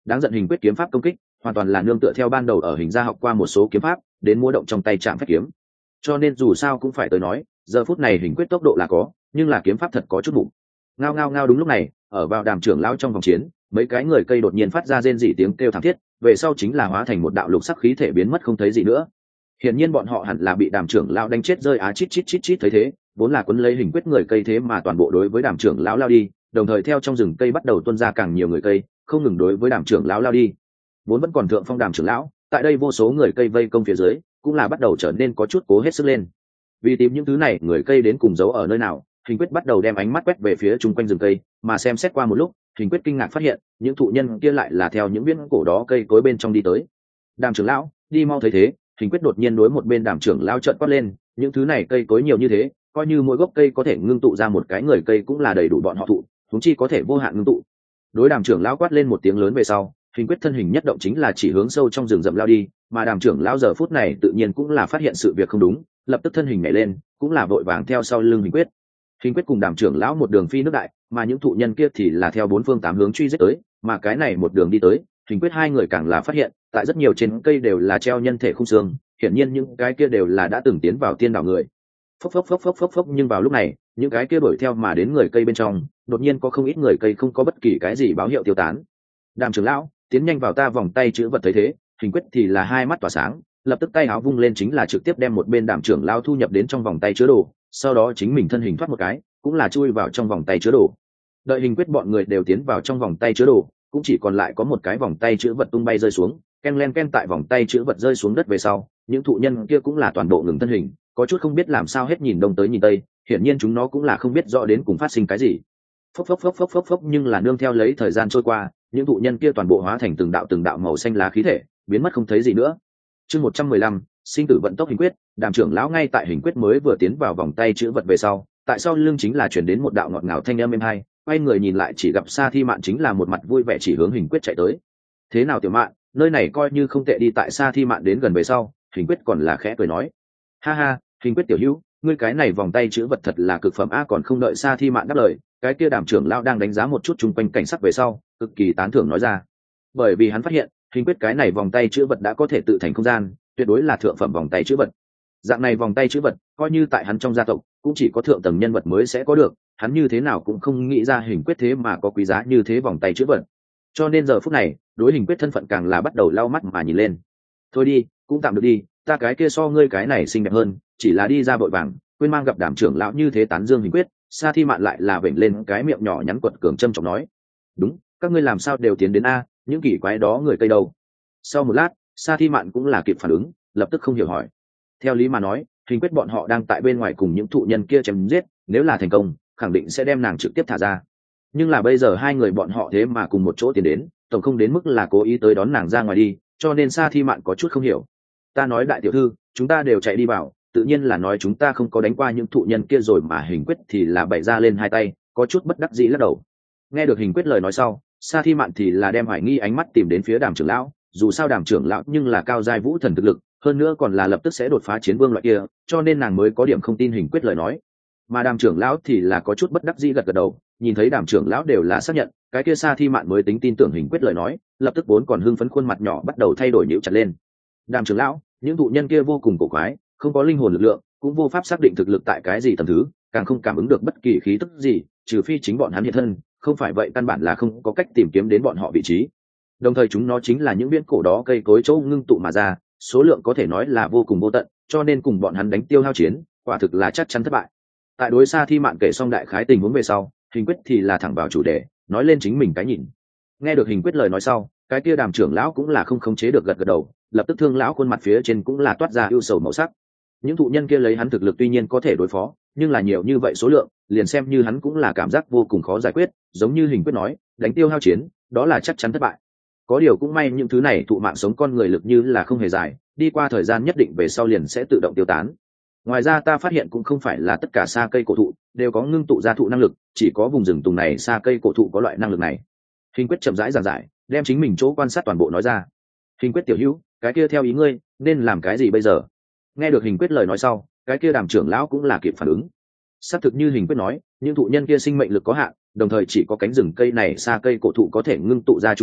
đáng giận hình quyết kiếm pháp công kích hoàn toàn là nương tựa theo ban đầu ở hình gia học qua một số kiếm pháp đến múa động trong tay chạm phép kiếm, cho nên dù sao cũng phải tới nói giờ phút này hình quyết tốc độ là có, nhưng là kiếm pháp thật có chút bụng. Ngao ngao ngao, đúng lúc này ở vào Đàm trưởng lão trong vòng chiến, mấy cái người cây đột nhiên phát ra rên rỉ tiếng kêu thảm thiết, về sau chính là hóa thành một đạo lục sắc khí thể biến mất không thấy gì nữa. Hiển nhiên bọn họ hẳn là bị Đàm trưởng lão đánh chết rơi á chít chít chít chít. Thấy thế, vốn là quấn lấy hình quyết người cây thế mà toàn bộ đối với Đàm trưởng lão lao đi, đồng thời theo trong rừng cây bắt đầu tuôn ra càng nhiều người cây, không ngừng đối với Đàm trưởng lão lao đi. Vốn vẫn còn thượng phong Đàm trưởng lão, tại đây vô số người cây vây công phía dưới, cũng là bắt đầu trở nên có chút cố hết sức lên. Vì tìm những thứ này người cây đến cùng giấu ở nơi nào, hình quyết bắt đầu đem ánh mắt quét về phía chung quanh rừng cây, mà xem xét qua một lúc, hình quyết kinh ngạc phát hiện những thụ nhân kia lại là theo những viễn cổ đó cây cối bên trong đi tới. Đàm trưởng lão, đi mau. Thấy thế, hình quyết đột nhiên đối một bên Đàm trưởng lão trợn quát lên, những thứ này cây cối nhiều như thế, coi như mỗi gốc cây có thể ngưng tụ ra một cái người cây cũng là đầy đủ bọn họ thụ, chúng chi có thể vô hạn ngưng tụ. Đối Đàm trưởng lão quát lên một tiếng lớn về sau, hình quyết thân hình nhất động chính là chỉ hướng sâu trong rừng rậm lao đi, mà Đàm trưởng lão giờ phút này tự nhiên cũng là phát hiện sự việc không đúng, lập tức thân hình nhảy lên, cũng là vội vàng theo sau lưng hình quyết. Hình quyết cùng Đàm trưởng lão một đường phi nước đại, mà những thụ nhân kia thì là theo bốn phương tám hướng truy giết tới, mà cái này một đường đi tới, hình quyết hai người càng là phát hiện, tại rất nhiều trên cây đều là treo nhân thể khung xương, hiển nhiên những cái kia đều là đã từng tiến vào tiên đảo người. Phốc phốc phốc phốc phốc phốc, nhưng vào lúc này, những cái kia đuổi theo mà đến người cây bên trong, đột nhiên có không ít người cây không có bất kỳ cái gì báo hiệu tiêu tán. Đàm trưởng lão, tiến nhanh vào ta vòng tay chữ vật. Thấy thế, hình quyết thì là hai mắt tỏa sáng, lập tức tay áo vung lên chính là trực tiếp đem một bên Đàm trưởng lão thu nhập đến trong vòng tay chứa đồ, sau đó chính mình thân hình thoát một cái, cũng là chui vào trong vòng tay chứa đồ. Đợi hình quyết bọn người đều tiến vào trong vòng tay chứa đồ, cũng chỉ còn lại có một cái vòng tay chữ vật tung bay rơi xuống, ken len ken, tại vòng tay chữ vật rơi xuống đất về sau, những thụ nhân kia cũng là toàn bộ ngừng thân hình, có chút không biết làm sao hết, nhìn đông tới nhìn tây, hiển nhiên chúng nó cũng là không biết rõ đến cùng phát sinh cái gì. Phốc phốc phốc phốc phốc phốc, nhưng là nương theo lấy thời gian trôi qua, những thụ nhân kia toàn bộ hóa thành từng đạo từng đạo màu xanh lá khí thể, biến mất không thấy gì nữa. Chương một trăm mười lăm, sinh tử vận tốc hình quyết. Đàm trưởng lão ngay tại hình quyết mới vừa tiến vào vòng tay chữ vật về sau, tại sau lưng chính là chuyển đến một đạo ngọt ngào thanh âm êm hai, quay người nhìn lại chỉ gặp Sa Thi Mạn chính là một mặt vui vẻ chỉ hướng hình quyết chạy tới. Thế nào tiểu mạn, nơi này coi như không tệ đi. Tại Sa Thi Mạn đến gần về sau, hình quyết còn là khẽ cười nói, ha ha, hình quyết tiểu hữu, ngươi cái này vòng tay chữ vật thật là cực phẩm a. Còn không đợi Sa Thi Mạn đáp lời, cái kia Đàm trưởng lão đang đánh giá một chút chung quanh cảnh sắc về sau, cực kỳ tán thưởng nói ra, bởi vì hắn phát hiện hình quyết cái này vòng tay chữ vật đã có thể tự thành không gian, tuyệt đối là thượng phẩm vòng tay chữ vật. Dạng này vòng tay chữ vật coi như tại hắn trong gia tộc cũng chỉ có thượng tầng nhân vật mới sẽ có được, hắn như thế nào cũng không nghĩ ra hình quyết thế mà có quý giá như thế vòng tay chữ vật, cho nên giờ phút này đối hình quyết thân phận càng là bắt đầu lau mắt mà nhìn lên. Thôi đi, cũng tạm được đi, ta cái kia so ngươi cái này xinh đẹp hơn, chỉ là đi ra vội vàng quên mang gặp Đàm trưởng lão như thế tán dương hình quyết. Sa Thi Mạn lại là vểnh lên cái miệng nhỏ nhắn quật cường châm trọng nói, đúng, các ngươi làm sao đều tiến đến a, những kỳ quái đó người cây đâu. Sau một lát, Sa Thi Mạn cũng là kịp phản ứng, lập tức không hiểu hỏi, theo lý mà nói hình quyết bọn họ đang tại bên ngoài cùng những thụ nhân kia chém giết, nếu là thành công khẳng định sẽ đem nàng trực tiếp thả ra, nhưng là bây giờ hai người bọn họ thế mà cùng một chỗ tiến đến, tổng không đến mức là cố ý tới đón nàng ra ngoài đi, cho nên Sa Thi Mạn có chút không hiểu. Ta nói đại tiểu thư, chúng ta đều chạy đi vào, tự nhiên là nói chúng ta không có đánh qua những thụ nhân kia rồi mà. Hình quyết thì là bày ra lên hai tay, có chút bất đắc dĩ lắc đầu. Nghe được hình quyết lời nói sau, Sa Thi Mạn thì là đem hoài nghi ánh mắt tìm đến phía Đàm trưởng lão, dù sao Đàm trưởng lão nhưng là cao giai vũ thần thực lực, hơn nữa còn là lập tức sẽ đột phá chiến vương loại kia, cho nên nàng mới có điểm không tin hình quyết lời nói. Mà Đàm trưởng lão thì là có chút bất đắc dĩ gật gật đầu, nhìn thấy Đàm trưởng lão đều là xác nhận, cái kia Sa Thi Mạn mới tính tin tưởng hình quyết lời nói, lập tức vốn còn hưng phấn khuôn mặt nhỏ bắt đầu thay đổi nhíu chặt lên. Đàm trưởng lão, những thụ nhân kia vô cùng cổ quái, không có linh hồn lực lượng, cũng vô pháp xác định thực lực tại cái gì tầm thứ, càng không cảm ứng được bất kỳ khí tức gì, trừ phi chính bọn hắn hiện thân, không phải vậy căn bản là không có cách tìm kiếm đến bọn họ vị trí. Đồng thời chúng nó chính là những viễn cổ đó cây cối chỗ ngưng tụ mà ra, số lượng có thể nói là vô cùng vô tận, cho nên cùng bọn hắn đánh tiêu hao chiến, quả thực là chắc chắn thất bại. Tại đối Sa Thi Mạn kể xong đại khái tình huống về sau, hình quyết thì là thẳng vào chủ đề, nói lên chính mình cái nhìn. Nghe được hình quyết lời nói sau, cái kia Đàm trưởng lão cũng là không khống chế được gật gật đầu, lập tức thương lão khuôn mặt phía trên cũng là toát ra ưu sầu màu sắc. Những thụ nhân kia lấy hắn thực lực tuy nhiên có thể đối phó, nhưng là nhiều như vậy số lượng, liền xem như hắn cũng là cảm giác vô cùng khó giải quyết, giống như hình quyết nói, đánh tiêu hao chiến, đó là chắc chắn thất bại. Có điều cũng may những thứ này thụ mạng sống con người lực như là không hề dài, đi qua thời gian nhất định về sau liền sẽ tự động tiêu tán. Ngoài ra ta phát hiện cũng không phải là tất cả sa cây cổ thụ đều có ngưng tụ ra thụ năng lực, chỉ có vùng rừng tùng này sa cây cổ thụ có loại năng lực này. Hình quyết chậm rãi giảng giải, đem chính mình chỗ quan sát toàn bộ nói ra. Hình quyết tiểu hữu, cái kia theo ý ngươi nên làm cái gì bây giờ? Nghe được hình quyết lời nói sau, cái kia Đàm trưởng lão cũng là kịp phản ứng. Xác thực như hình quyết nói, những thụ nhân kia sinh mệnh lực có hạn, đồng thời chỉ có cánh rừng cây này sa cây cổ thụ có thể ngưng tụ ra chúng nó,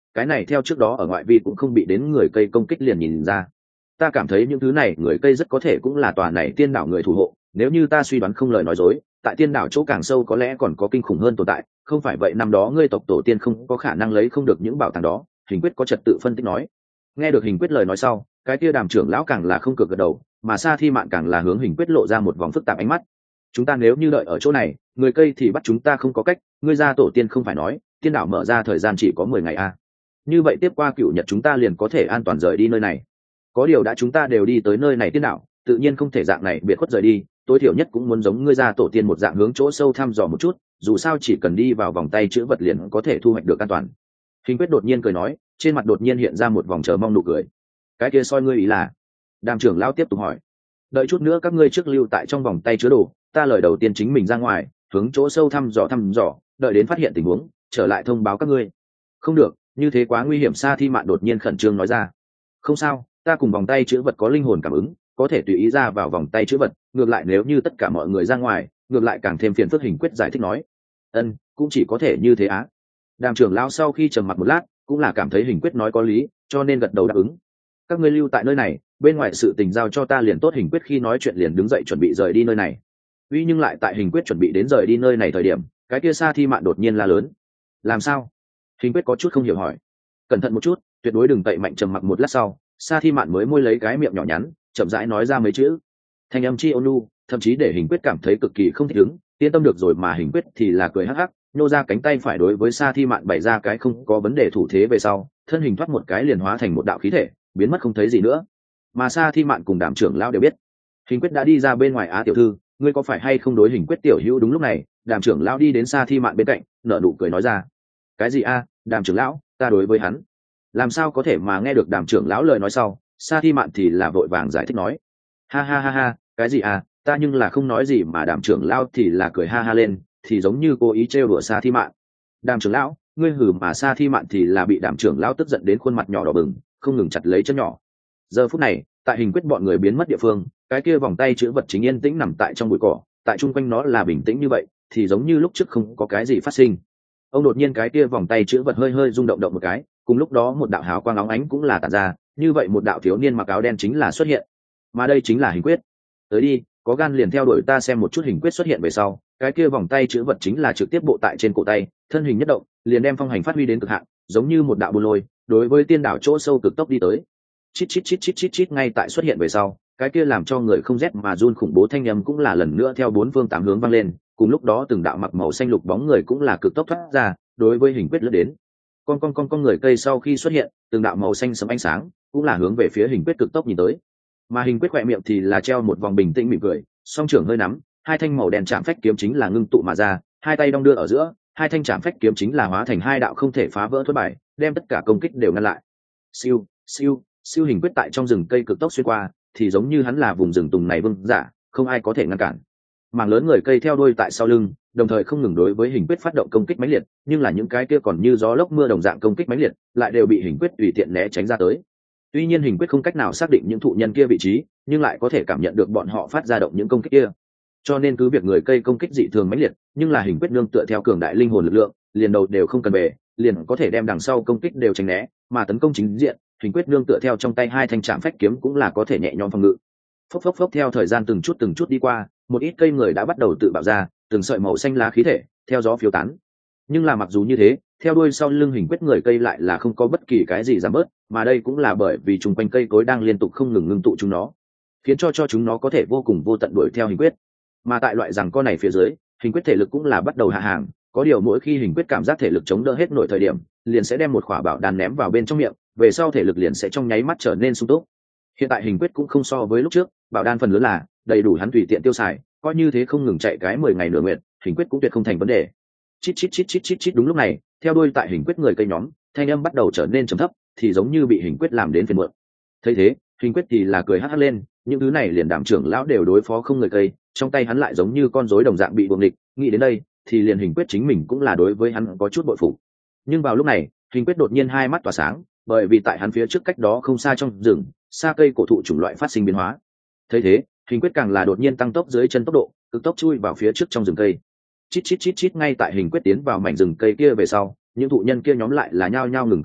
cái này theo trước đó ở ngoại vi cũng không bị đến người cây công kích liền nhìn ra. Ta cảm thấy những thứ này người cây rất có thể cũng là tòa này tiên đảo người thủ hộ, nếu như ta suy đoán không lời nói dối, tại tiên đảo chỗ càng sâu có lẽ còn có kinh khủng hơn tồn tại, không phải vậy năm đó ngươi tộc tổ tiên không có khả năng lấy không được những bảo tàng đó. Hình quyết có trật tự phân tích nói. Nghe được hình quyết lời nói sau, cái kia đàm trưởng lão càng là không cược gật đầu, mà Sa Thi Mạn càng là hướng hình quyết lộ ra một vòng phức tạp ánh mắt. Chúng ta nếu như đợi ở chỗ này, người cây thì bắt chúng ta không có cách, ngươi gia tổ tiên không phải nói tiên đảo mở ra thời gian chỉ có mười ngày à. Như vậy tiếp qua cựu nhật chúng ta liền có thể an toàn rời đi nơi này. Có điều đã chúng ta đều đi tới nơi này tiên đảo, tự nhiên không thể dạng này biệt khuất rời đi, tối thiểu nhất cũng muốn giống ngươi gia tổ tiên một dạng hướng chỗ sâu thăm dò một chút, dù sao chỉ cần đi vào vòng tay chữ vật liền có thể thu hoạch được an toàn. Hình quyết đột nhiên cười nói, trên mặt đột nhiên hiện ra một vòng chờ mong nụ cười. Cái kia soi ngươi ý là? Đàm trưởng lão tiếp tục hỏi. Đợi chút nữa các ngươi trước lưu tại trong vòng tay chứa đồ, ta lời đầu tiên chính mình ra ngoài hướng chỗ sâu thăm dò thăm dò, đợi đến phát hiện tình huống trở lại thông báo các ngươi. Không được, như thế quá nguy hiểm. Sa Thi Mạn đột nhiên khẩn trương nói ra. Không sao, ta cùng vòng tay chữ vật có linh hồn cảm ứng, có thể tùy ý ra vào vòng tay chữ vật, ngược lại nếu như tất cả mọi người ra ngoài ngược lại càng thêm phiền phức. Hình quyết giải thích nói. Ân, cũng chỉ có thể như thế á. Đàm trưởng lão sau khi trầm mặc một lát cũng là cảm thấy hình quyết nói có lý, cho nên gật đầu đáp ứng. Các ngươi lưu tại nơi này, bên ngoài sự tình giao cho ta liền tốt. Hình quyết khi nói chuyện liền đứng dậy chuẩn bị rời đi nơi này. Uy nhưng lại tại hình quyết chuẩn bị đến rời đi nơi này thời điểm, cái kia Sa Thi Mạn đột nhiên la lớn. Làm sao? Hình quyết có chút không hiểu hỏi. Cẩn thận một chút, tuyệt đối đừng tậy mạnh. Trầm mặc một lát sau, Sa Thi Mạn mới môi lấy cái miệng nhỏ nhắn chậm rãi nói ra mấy chữ, thanh âm chi ôn nhu, thậm chí để hình quyết cảm thấy cực kỳ không thích ứng. Yên tâm được rồi. Mà hình quyết thì là cười hắc hắc, nhô ra cánh tay phải đối với Sa Thi Mạn bày ra cái không có vấn đề thủ thế về sau, thân hình thoát một cái liền hóa thành một đạo khí thể biến mất không thấy gì nữa. Mà Sa Thi Mạn cùng Đàm trưởng lão đều biết hình quyết đã đi ra bên ngoài. Á tiểu thư, ngươi có phải hay không đối hình quyết tiểu hữu? Đúng lúc này Đàm trưởng lão đi đến Sa Thi Mạn bên cạnh, nở nụ cười nói ra. Cái gì a? Đàm trưởng lão, ta đối với hắn làm sao có thể? Mà nghe được Đàm trưởng lão lời nói sau, Sa Thi Mạn thì là vội vàng giải thích nói. Ha ha ha ha, cái gì à, ta nhưng là không nói gì. Mà Đàm trưởng lão thì là cười ha ha lên, thì giống như cố ý trêu đùa Sa Thi Mạn. Đàm trưởng lão, ngươi hử? Mà Sa Thi Mạn thì là bị Đàm trưởng lão tức giận đến khuôn mặt nhỏ đỏ bừng, không ngừng chặt lấy chân nhỏ. Giờ phút này tại hình quyết bọn người biến mất địa phương, cái kia vòng tay chữ vật chính yên tĩnh nằm tại trong bụi cỏ, tại chung quanh nó là bình tĩnh như vậy, thì giống như lúc trước không có cái gì phát sinh. Ông đột nhiên cái kia vòng tay chữ vật hơi hơi rung động động một cái, cùng lúc đó một đạo hào quang óng ánh cũng là tản ra, như vậy một đạo thiếu niên mặc áo đen chính là xuất hiện. Mà đây chính là hình quyết. Tới đi, có gan liền theo đuổi ta xem một chút. Hình quyết xuất hiện về sau, cái kia vòng tay chữ vật chính là trực tiếp bộ tại trên cổ tay, thân hình nhất động liền đem phong hành phát huy đến cực hạn, giống như một đạo buôn lôi đối với tiên đảo chỗ sâu cực tốc đi tới. Chít chít chít chít chít chít. Ngay tại xuất hiện về sau, cái kia làm cho người không rét mà run khủng bố thanh âm cũng là lần nữa theo bốn phương tám hướng vang lên, cùng lúc đó từng đạo mặc màu xanh lục bóng người cũng là cực tốc thoát ra đối với hình quyết lướt đến. Con con con con người cây sau khi xuất hiện, từng đạo màu xanh sẫm ánh sáng cũng là hướng về phía hình quyết cực tốc nhìn tới. Mà hình quyết khỏe miệng thì là treo một vòng bình tĩnh mỉm cười, song trưởng hơi nắm, hai thanh màu đen chạm phách kiếm chính là ngưng tụ mà ra, hai tay đong đưa ở giữa, hai thanh chạm phách kiếm chính là hóa thành hai đạo không thể phá vỡ thuẫn bài, đem tất cả công kích đều ngăn lại. Siêu siêu siêu. Hình quyết tại trong rừng cây cực tốc xuyên qua, thì giống như hắn là vùng rừng tùng này vương giả, không ai có thể ngăn cản. Mảng lớn người cây theo đuôi tại sau lưng, đồng thời không ngừng đối với hình quyết phát động công kích mãnh liệt, nhưng là những cái kia còn như gió lốc mưa đồng dạng công kích mãnh liệt lại đều bị hình quyết tùy tiện né tránh ra tới. Tuy nhiên hình quyết không cách nào xác định những thụ nhân kia vị trí, nhưng lại có thể cảm nhận được bọn họ phát ra động những công kích kia. Cho nên cứ việc người cây công kích dị thường mãnh liệt, nhưng là hình quyết nương tựa theo cường đại linh hồn lực lượng, liền đầu đều không cần bề, liền có thể đem đằng sau công kích đều tránh né, mà tấn công chính diện, hình quyết nương tựa theo trong tay hai thanh trạm phách kiếm cũng là có thể nhẹ nhõm phòng ngự. Phốc phốc phốc. Theo thời gian từng chút từng chút đi qua, một ít cây người đã bắt đầu tự bạo ra từng sợi màu xanh lá khí thể theo gió phiêu tán. Nhưng là mặc dù như thế, theo đuôi sau lưng hình quyết người cây lại là không có bất kỳ cái gì giảm bớt, mà đây cũng là bởi vì chung quanh cây cối đang liên tục không ngừng ngưng tụ chúng nó, khiến cho cho chúng nó có thể vô cùng vô tận đuổi theo hình quyết. Mà tại loại rằng con này phía dưới, hình quyết thể lực cũng là bắt đầu hạ hàng, có điều mỗi khi hình quyết cảm giác thể lực chống đỡ hết nổi thời điểm, liền sẽ đem một khỏa bảo đan ném vào bên trong miệng, về sau thể lực liền sẽ trong nháy mắt trở nên sung túc. Hiện tại hình quyết cũng không so với lúc trước, bảo đan phần lớn là đầy đủ hắn tùy tiện tiêu xài, coi như thế không ngừng chạy cái mười ngày nửa nguyện, hình quyết cũng tuyệt không thành vấn đề. Chít chít chít chít chít chít. Đúng lúc này, theo đuôi tại hình quyết người cây nhóm, thanh âm bắt đầu trở nên trầm thấp, thì giống như bị hình quyết làm đến phiền muộn. Thấy thế, hình quyết thì là cười hắt hắt lên, những thứ này liền Đàm trưởng lão đều đối phó không người cây, trong tay hắn lại giống như con rối đồng dạng bị buồng địch. Nghĩ đến đây, thì liền hình quyết chính mình cũng là đối với hắn có chút bội phục. Nhưng vào lúc này, hình quyết đột nhiên hai mắt tỏa sáng, bởi vì tại hắn phía trước cách đó không xa trong rừng, xa cây cổ thụ chủng loại phát sinh biến hóa. Thấy thế, hình quyết càng là đột nhiên tăng tốc dưới chân tốc độ, cực tốc chui vào phía trước trong rừng cây. Chít chít chít chít. Ngay tại hình quyết tiến vào mảnh rừng cây kia về sau, những thụ nhân kia nhóm lại là nhao nhao ngừng cước bộ,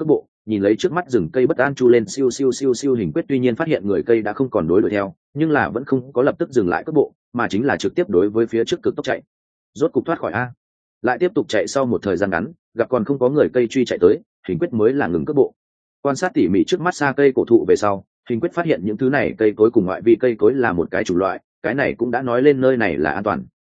nhìn lấy trước mắt rừng cây bất an chu lên siêu siêu siêu siêu. Hình quyết tuy nhiên phát hiện người cây đã không còn đối đuổi theo, nhưng là vẫn không có lập tức dừng lại cước bộ, mà chính là trực tiếp đối với phía trước cực tốc chạy. Rốt cục thoát khỏi a, lại tiếp tục chạy. Sau một thời gian ngắn gặp còn không có người cây truy chạy tới, Hình quyết mới là ngừng cước bộ. Quan sát tỉ mỉ trước mắt xa cây cổ thụ về sau, Hình quyết phát hiện những thứ này cây cối cùng ngoại vi cây cối là một cái chủng loại, cái này cũng đã nói lên nơi này là an toàn.